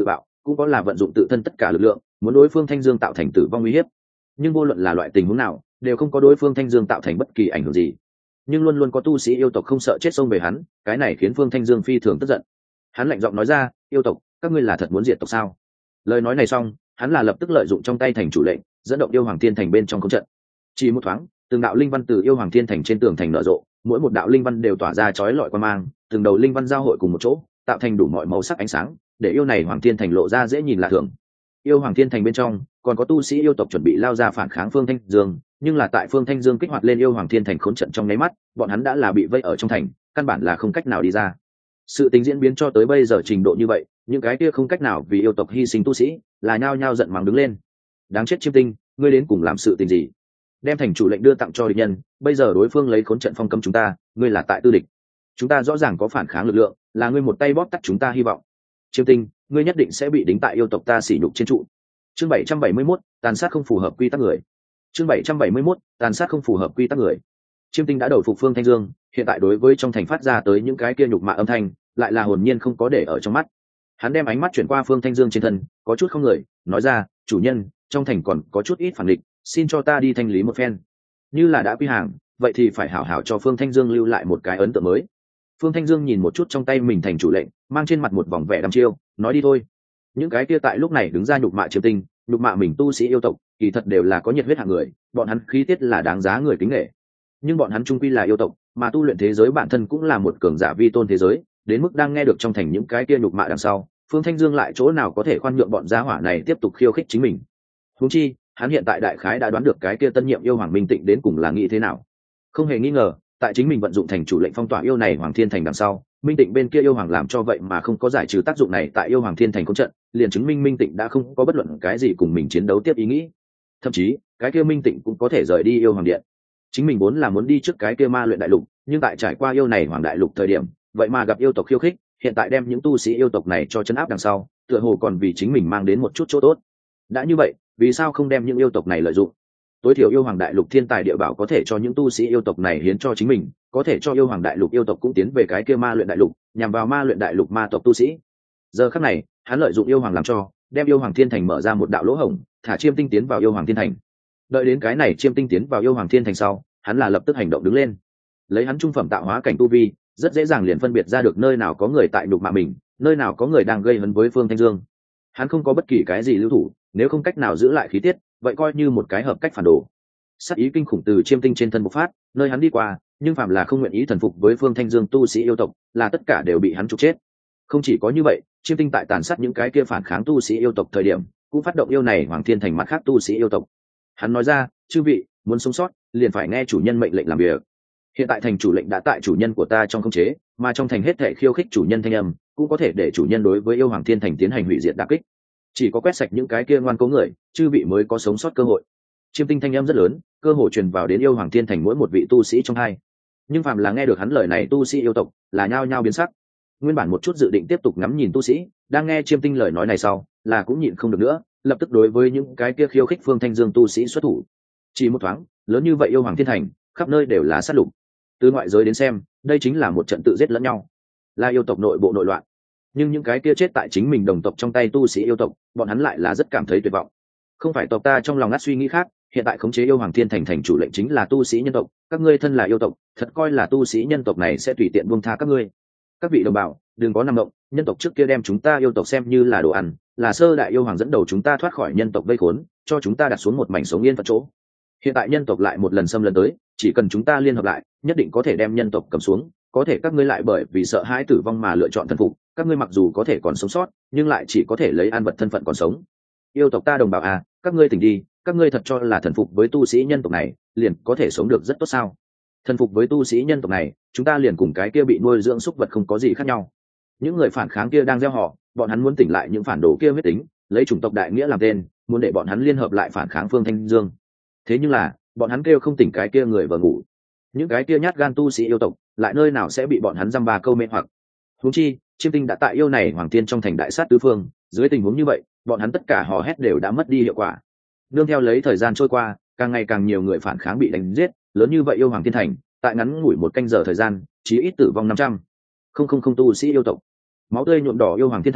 cũng có là vận dụng tự thân tất cả lực lượng muốn đối phương Thanh Dương tạo thành tử vong uy hiếp. Nhưng vô luận là loại tình huống nào đều không có đối phương Thanh Dương tạo thành bất kỳ ảnh hưởng gì. Nhưng luôn luôn có tu sĩ yêu tộc không sợ chết xông về hắn, cái này khiến Phương Thanh Dương phi thường tức giận. Hắn lạnh giọng nói ra, yêu tộc, các ngươi là thật muốn diệt tộc sao? Lời nói này xong, hắn là lập tức lợi dụng trong tay thành chủ lệnh, dẫn động yêu hoàng thiên thành bên trong công trận. Chỉ một thoáng, từng đạo linh văn từ yêu hoàng thiên thành trên tường thành nở rộ, mỗi một đạo linh văn đều tỏa ra chói lọi quang mang, từng đầu linh văn giao hội cùng một chỗ, tạo thành đủ mọi màu sắc ánh sáng, để yêu này hoàng thiên thành lộ ra dễ nhìn lạ thường. Yêu hoàng thiên thành bên trong còn có tu sĩ yêu tộc chuẩn bị lao ra phản kháng Phương Thanh Dương, nhưng là tại Phương Thanh Dương kích hoạt lên yêu hoàng thiên thành khốn trận trong nháy mắt, bọn hắn đã là bị vây ở trong thành, căn bản là không cách nào đi ra. Sự tình diễn biến cho tới bây giờ trình độ như vậy, những cái kia không cách nào vì yêu tộc hy sinh tu sĩ là nhao nhao giận mắng đứng lên. Đáng chết Chiêm Tinh, ngươi đến cùng làm sự tình gì? Đem thành chủ lệnh đưa tặng cho địch nhân, bây giờ đối phương lấy khốn trận phong cấm chúng ta, ngươi là tại tư địch. Chúng ta rõ ràng có phản kháng lực lượng, là ngươi một tay bóp tắt chúng ta hy vọng. Chiêm Tinh, ngươi nhất định sẽ bị đính tại yêu tộc ta sỉ nhục trên trụ. Chương 771, tàn sát không phù hợp quy tắc người. Chương 771, tàn sát không phù hợp quy tắc người. Chiêm Tinh đã đầu phục Phương Thanh Dương, hiện tại đối với trong thành phát ra tới những cái kia nhục mạ âm thanh, lại là hồn nhiên không có để ở trong mắt. Hắn đem ánh mắt chuyển qua Phương Thanh Dương trên thân, có chút không người, nói ra, chủ nhân, trong thành còn có chút ít phản địch, xin cho ta đi thanh lý một phen. Như là đã quy hàng, vậy thì phải hảo hảo cho Phương Thanh Dương lưu lại một cái ấn tượng mới. Phương Thanh Dương nhìn một chút trong tay mình thành chủ lệnh, mang trên mặt một vòng vẻ đăm chiêu, nói đi thôi. Những cái kia tại lúc này đứng ra nhục mạ Chiêm Tinh, nhục mạ mình tu sĩ yêu tộc, kỳ thật đều là có nhiệt huyết hạng người, bọn hắn khí tiết là đáng giá người kính nể. Nhưng bọn hắn chung quy là yêu tộc, mà tu luyện thế giới bản thân cũng là một cường giả vi tôn thế giới, đến mức đang nghe được trong thành những cái kia nhục mạ đằng sau, Phương Thanh Dương lại chỗ nào có thể khoan nhượng bọn gia hỏa này tiếp tục khiêu khích chính mình. Huống chi, hắn hiện tại đại khái đã đoán được cái kia tân nhiệm yêu hoàng Minh Tịnh đến cùng là nghĩ thế nào. Không hề nghi ngờ, tại chính mình vận dụng thành chủ lệnh phong tỏa yêu này hoàng thiên thành đằng sau, Minh Tịnh bên kia yêu hoàng làm cho vậy mà không có giải trừ tác dụng này tại yêu hoàng thiên thành công trận, liền chứng minh Minh Tịnh đã không có bất luận cái gì cùng mình chiến đấu tiếp ý nghĩ. Thậm chí, cái kia Minh Tịnh cũng có thể rời đi yêu hoàng điện. Chính mình vốn là muốn đi trước cái kia ma luyện đại lục, nhưng tại trải qua yêu này hoàng đại lục thời điểm, vậy mà gặp yêu tộc khiêu khích, hiện tại đem những tu sĩ yêu tộc này cho chấn áp đằng sau, tựa hồ còn vì chính mình mang đến một chút chỗ tốt. Đã như vậy, vì sao không đem những yêu tộc này lợi dụng? Tối thiểu yêu hoàng đại lục thiên tài địa bảo có thể cho những tu sĩ yêu tộc này hiến cho chính mình, có thể cho yêu hoàng đại lục yêu tộc cũng tiến về cái kia ma luyện đại lục, nhằm vào ma luyện đại lục ma tộc tu sĩ. Giờ khắc này, hắn lợi dụng yêu hoàng làm cho, đem yêu hoàng thiên thành mở ra một đạo lỗ hổng, thả Chiêm Tinh tiến vào yêu hoàng thiên thành. Đợi đến cái này Chiêm Tinh tiến vào yêu hoàng thiên thành sau, hắn là lập tức hành động đứng lên. Lấy hắn trung phẩm tạo hóa cảnh tu vi, rất dễ dàng liền phân biệt ra được nơi nào có người tại nhục mạ mình, nơi nào có người đang gây hấn với Phương Thanh Dương. Hắn không có bất kỳ cái gì lưu thủ, nếu không cách nào giữ lại khí tiết, vậy coi như một cái hợp cách phản đồ. Sát ý kinh khủng từ Chiêm Tinh trên thân bộc phát, nơi hắn đi qua, nhưng phàm là không nguyện ý thần phục với Phương Thanh Dương tu sĩ yêu tộc, là tất cả đều bị hắn trục chết. Không chỉ có như vậy, Chiêm Tinh tại tàn sát những cái kia phản kháng tu sĩ yêu tộc thời điểm, cũng phát động yêu này hoàng thiên thành mặt khác tu sĩ yêu tộc. Hắn nói ra, chư vị, muốn sống sót, liền phải nghe chủ nhân mệnh lệnh làm việc. Hiện tại thành chủ lệnh đã tại chủ nhân của ta trong khống chế, mà trong thành hết thảy khiêu khích chủ nhân thanh âm, cũng có thể để chủ nhân đối với yêu hoàng thiên thành tiến hành hủy diệt đả kích. Chỉ có quét sạch những cái kia ngoan cố người, chư vị mới có sống sót cơ hội. Chiêm Tinh thanh âm rất lớn, cơ hội truyền vào đến yêu hoàng thiên thành mỗi một vị tu sĩ trong hai. Nhưng phàm là nghe được hắn lời này tu sĩ yêu tộc, là nhao nhao biến sắc. Nguyên bản một chút dự định tiếp tục ngắm nhìn tu sĩ, đang nghe Chiêm Tinh lời nói này sau, là cũng nhịn không được nữa, lập tức đối với những cái kia khiêu khích Phương Thanh Dương tu sĩ xuất thủ. Chỉ một thoáng, lớn như vậy yêu hoàng thiên thành, khắp nơi đều là sát lục. Từ ngoại giới đến xem, đây chính là một trận tự giết lẫn nhau, là yêu tộc nội bộ nội loạn. Nhưng những cái kia chết tại chính mình đồng tộc trong tay tu sĩ yêu tộc, bọn hắn lại là rất cảm thấy tuyệt vọng. Không phải tộc ta trong lòng ngắt suy nghĩ khác, hiện tại khống chế yêu hoàng thiên thành thành chủ lệnh chính là tu sĩ nhân tộc, các ngươi thân là yêu tộc, thật coi là tu sĩ nhân tộc này sẽ tùy tiện buông tha các ngươi. Các vị đồng bào, đừng có nằm động, nhân tộc trước kia đem chúng ta yêu tộc xem như là đồ ăn, là sơ đại yêu hoàng dẫn đầu chúng ta thoát khỏi nhân tộc vây khốn, cho chúng ta đặt xuống một mảnh sống yên phận chỗ. Hiện tại nhân tộc lại một lần xâm lấn tới, chỉ cần chúng ta liên hợp lại, nhất định có thể đem nhân tộc cầm xuống. Có thể các ngươi lại bởi vì sợ hãi tử vong mà lựa chọn thần phục, các ngươi mặc dù có thể còn sống sót, nhưng lại chỉ có thể lấy an vật thân phận còn sống. Yêu tộc ta đồng bào à, các ngươi tỉnh đi, các ngươi thật cho là thần phục với tu sĩ nhân tộc này, liền có thể sống được rất tốt sao? Thần phục với tu sĩ nhân tộc này, chúng ta liền cùng cái kia bị nuôi dưỡng súc vật không có gì khác nhau. Những người phản kháng kia đang gieo họ, bọn hắn muốn tỉnh lại những phản đồ kia huyết tính, lấy chủng tộc đại nghĩa làm tên, muốn để bọn hắn liên hợp lại phản kháng Phương Thanh Dương. Thế nhưng là, bọn hắn kêu không tỉnh cái kia người vờ ngủ. Những cái kia nhát gan tu sĩ yêu tộc, lại nơi nào sẽ bị bọn hắn dăm ba câu mê hoặc. Huống chi, Chiêm Tinh đã tại yêu này hoàng tiên trong thành đại sát tứ phương, dưới tình huống như vậy, bọn hắn tất cả hò hét đều đã mất đi hiệu quả. Nương theo lấy thời gian trôi qua, càng ngày càng nhiều người phản kháng bị đánh giết, lớn như vậy yêu hoàng thiên thành, tại ngắn ngủi một canh giờ thời gian, chí ít tử vong 500. Không tu sĩ yêu tộc. Máu tươi nhuộm đỏ yêu hoàng thiên thành,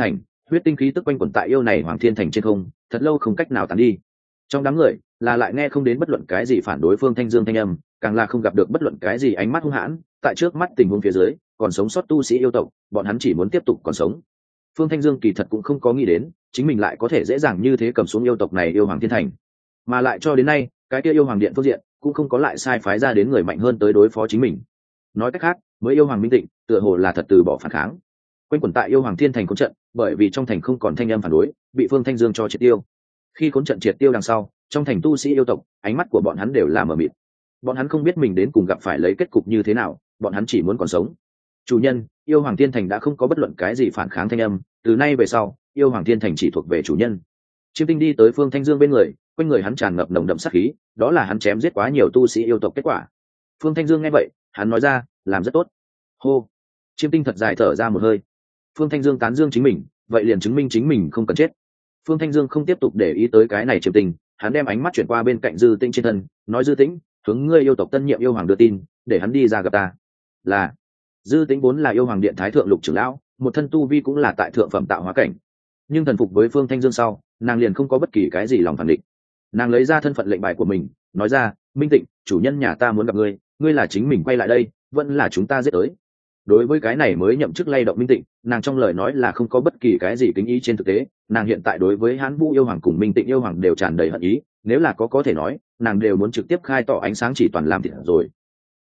huyết tinh khí tức quanh quẩn tại yêu này hoàng thiên thành trên không, thật lâu không cách nào tán đi. Trong đám người là lại nghe không đến bất luận cái gì phản đối Phương Thanh Dương thanh âm, càng là không gặp được bất luận cái gì ánh mắt hung hãn. Tại trước mắt tình huống phía dưới, còn sống sót tu sĩ yêu tộc, bọn hắn chỉ muốn tiếp tục còn sống. Phương Thanh Dương kỳ thật cũng không có nghĩ đến chính mình lại có thể dễ dàng như thế cầm xuống yêu tộc này, yêu hoàng thiên thành, mà lại cho đến nay cái kia yêu hoàng điện phương diện cũng không có lại sai phái ra đến người mạnh hơn tới đối phó chính mình. Nói cách khác, mới yêu hoàng minh tịnh tựa hồ là thật từ bỏ phản kháng. Quanh quẩn tại yêu hoàng thiên thành khốn trận, bởi vì trong thành không còn thanh âm phản đối, bị Phương Thanh Dương cho triệt tiêu. Khi khốn trận triệt tiêu đằng sau, trong thành tu sĩ yêu tộc, ánh mắt của bọn hắn đều là mờ mịt. Bọn hắn không biết mình đến cùng gặp phải lấy kết cục như thế nào, bọn hắn chỉ muốn còn sống. Chủ nhân, yêu hoàng thiên thành đã không có bất luận cái gì phản kháng thanh âm, từ nay về sau, yêu hoàng thiên thành chỉ thuộc về chủ nhân. Chiêm Tinh đi tới Phương Thanh Dương bên người, quanh người hắn tràn ngập nồng đậm sát khí, đó là hắn chém giết quá nhiều tu sĩ yêu tộc kết quả. Phương Thanh Dương nghe vậy, hắn nói ra, làm rất tốt. Hô. Chiêm Tinh thật dài thở ra một hơi. Phương Thanh Dương tán dương chính mình, vậy liền chứng minh chính mình không cần chết. Phương Thanh Dương không tiếp tục để ý tới cái này Chiêm Tinh, hắn đem ánh mắt chuyển qua bên cạnh Dư Tĩnh trên thân, nói Dư Tĩnh, hướng ngươi yêu tộc tân nhiệm yêu hoàng đưa tin, để hắn đi ra gặp ta. Là. Dư Tĩnh vốn là yêu hoàng điện thái thượng lục trưởng lão, một thân tu vi cũng là tại thượng phẩm tạo hóa cảnh, nhưng thần phục với Phương Thanh Dương sau, nàng liền không có bất kỳ cái gì lòng phản định. Nàng lấy ra thân phận lệnh bài của mình, nói ra, Minh Tịnh, chủ nhân nhà ta muốn gặp ngươi, ngươi là chính mình quay lại đây, vẫn là chúng ta giết tới. Đối với cái này mới nhậm chức lay động Minh Tịnh, nàng trong lời nói là không có bất kỳ cái gì kính ý. Trên thực tế, nàng hiện tại đối với Hán Vũ yêu hoàng cùng Minh Tịnh yêu hoàng đều tràn đầy hận ý, nếu là có thể nói, nàng đều muốn trực tiếp khai tỏ ánh sáng chỉ toàn làm thịt rồi.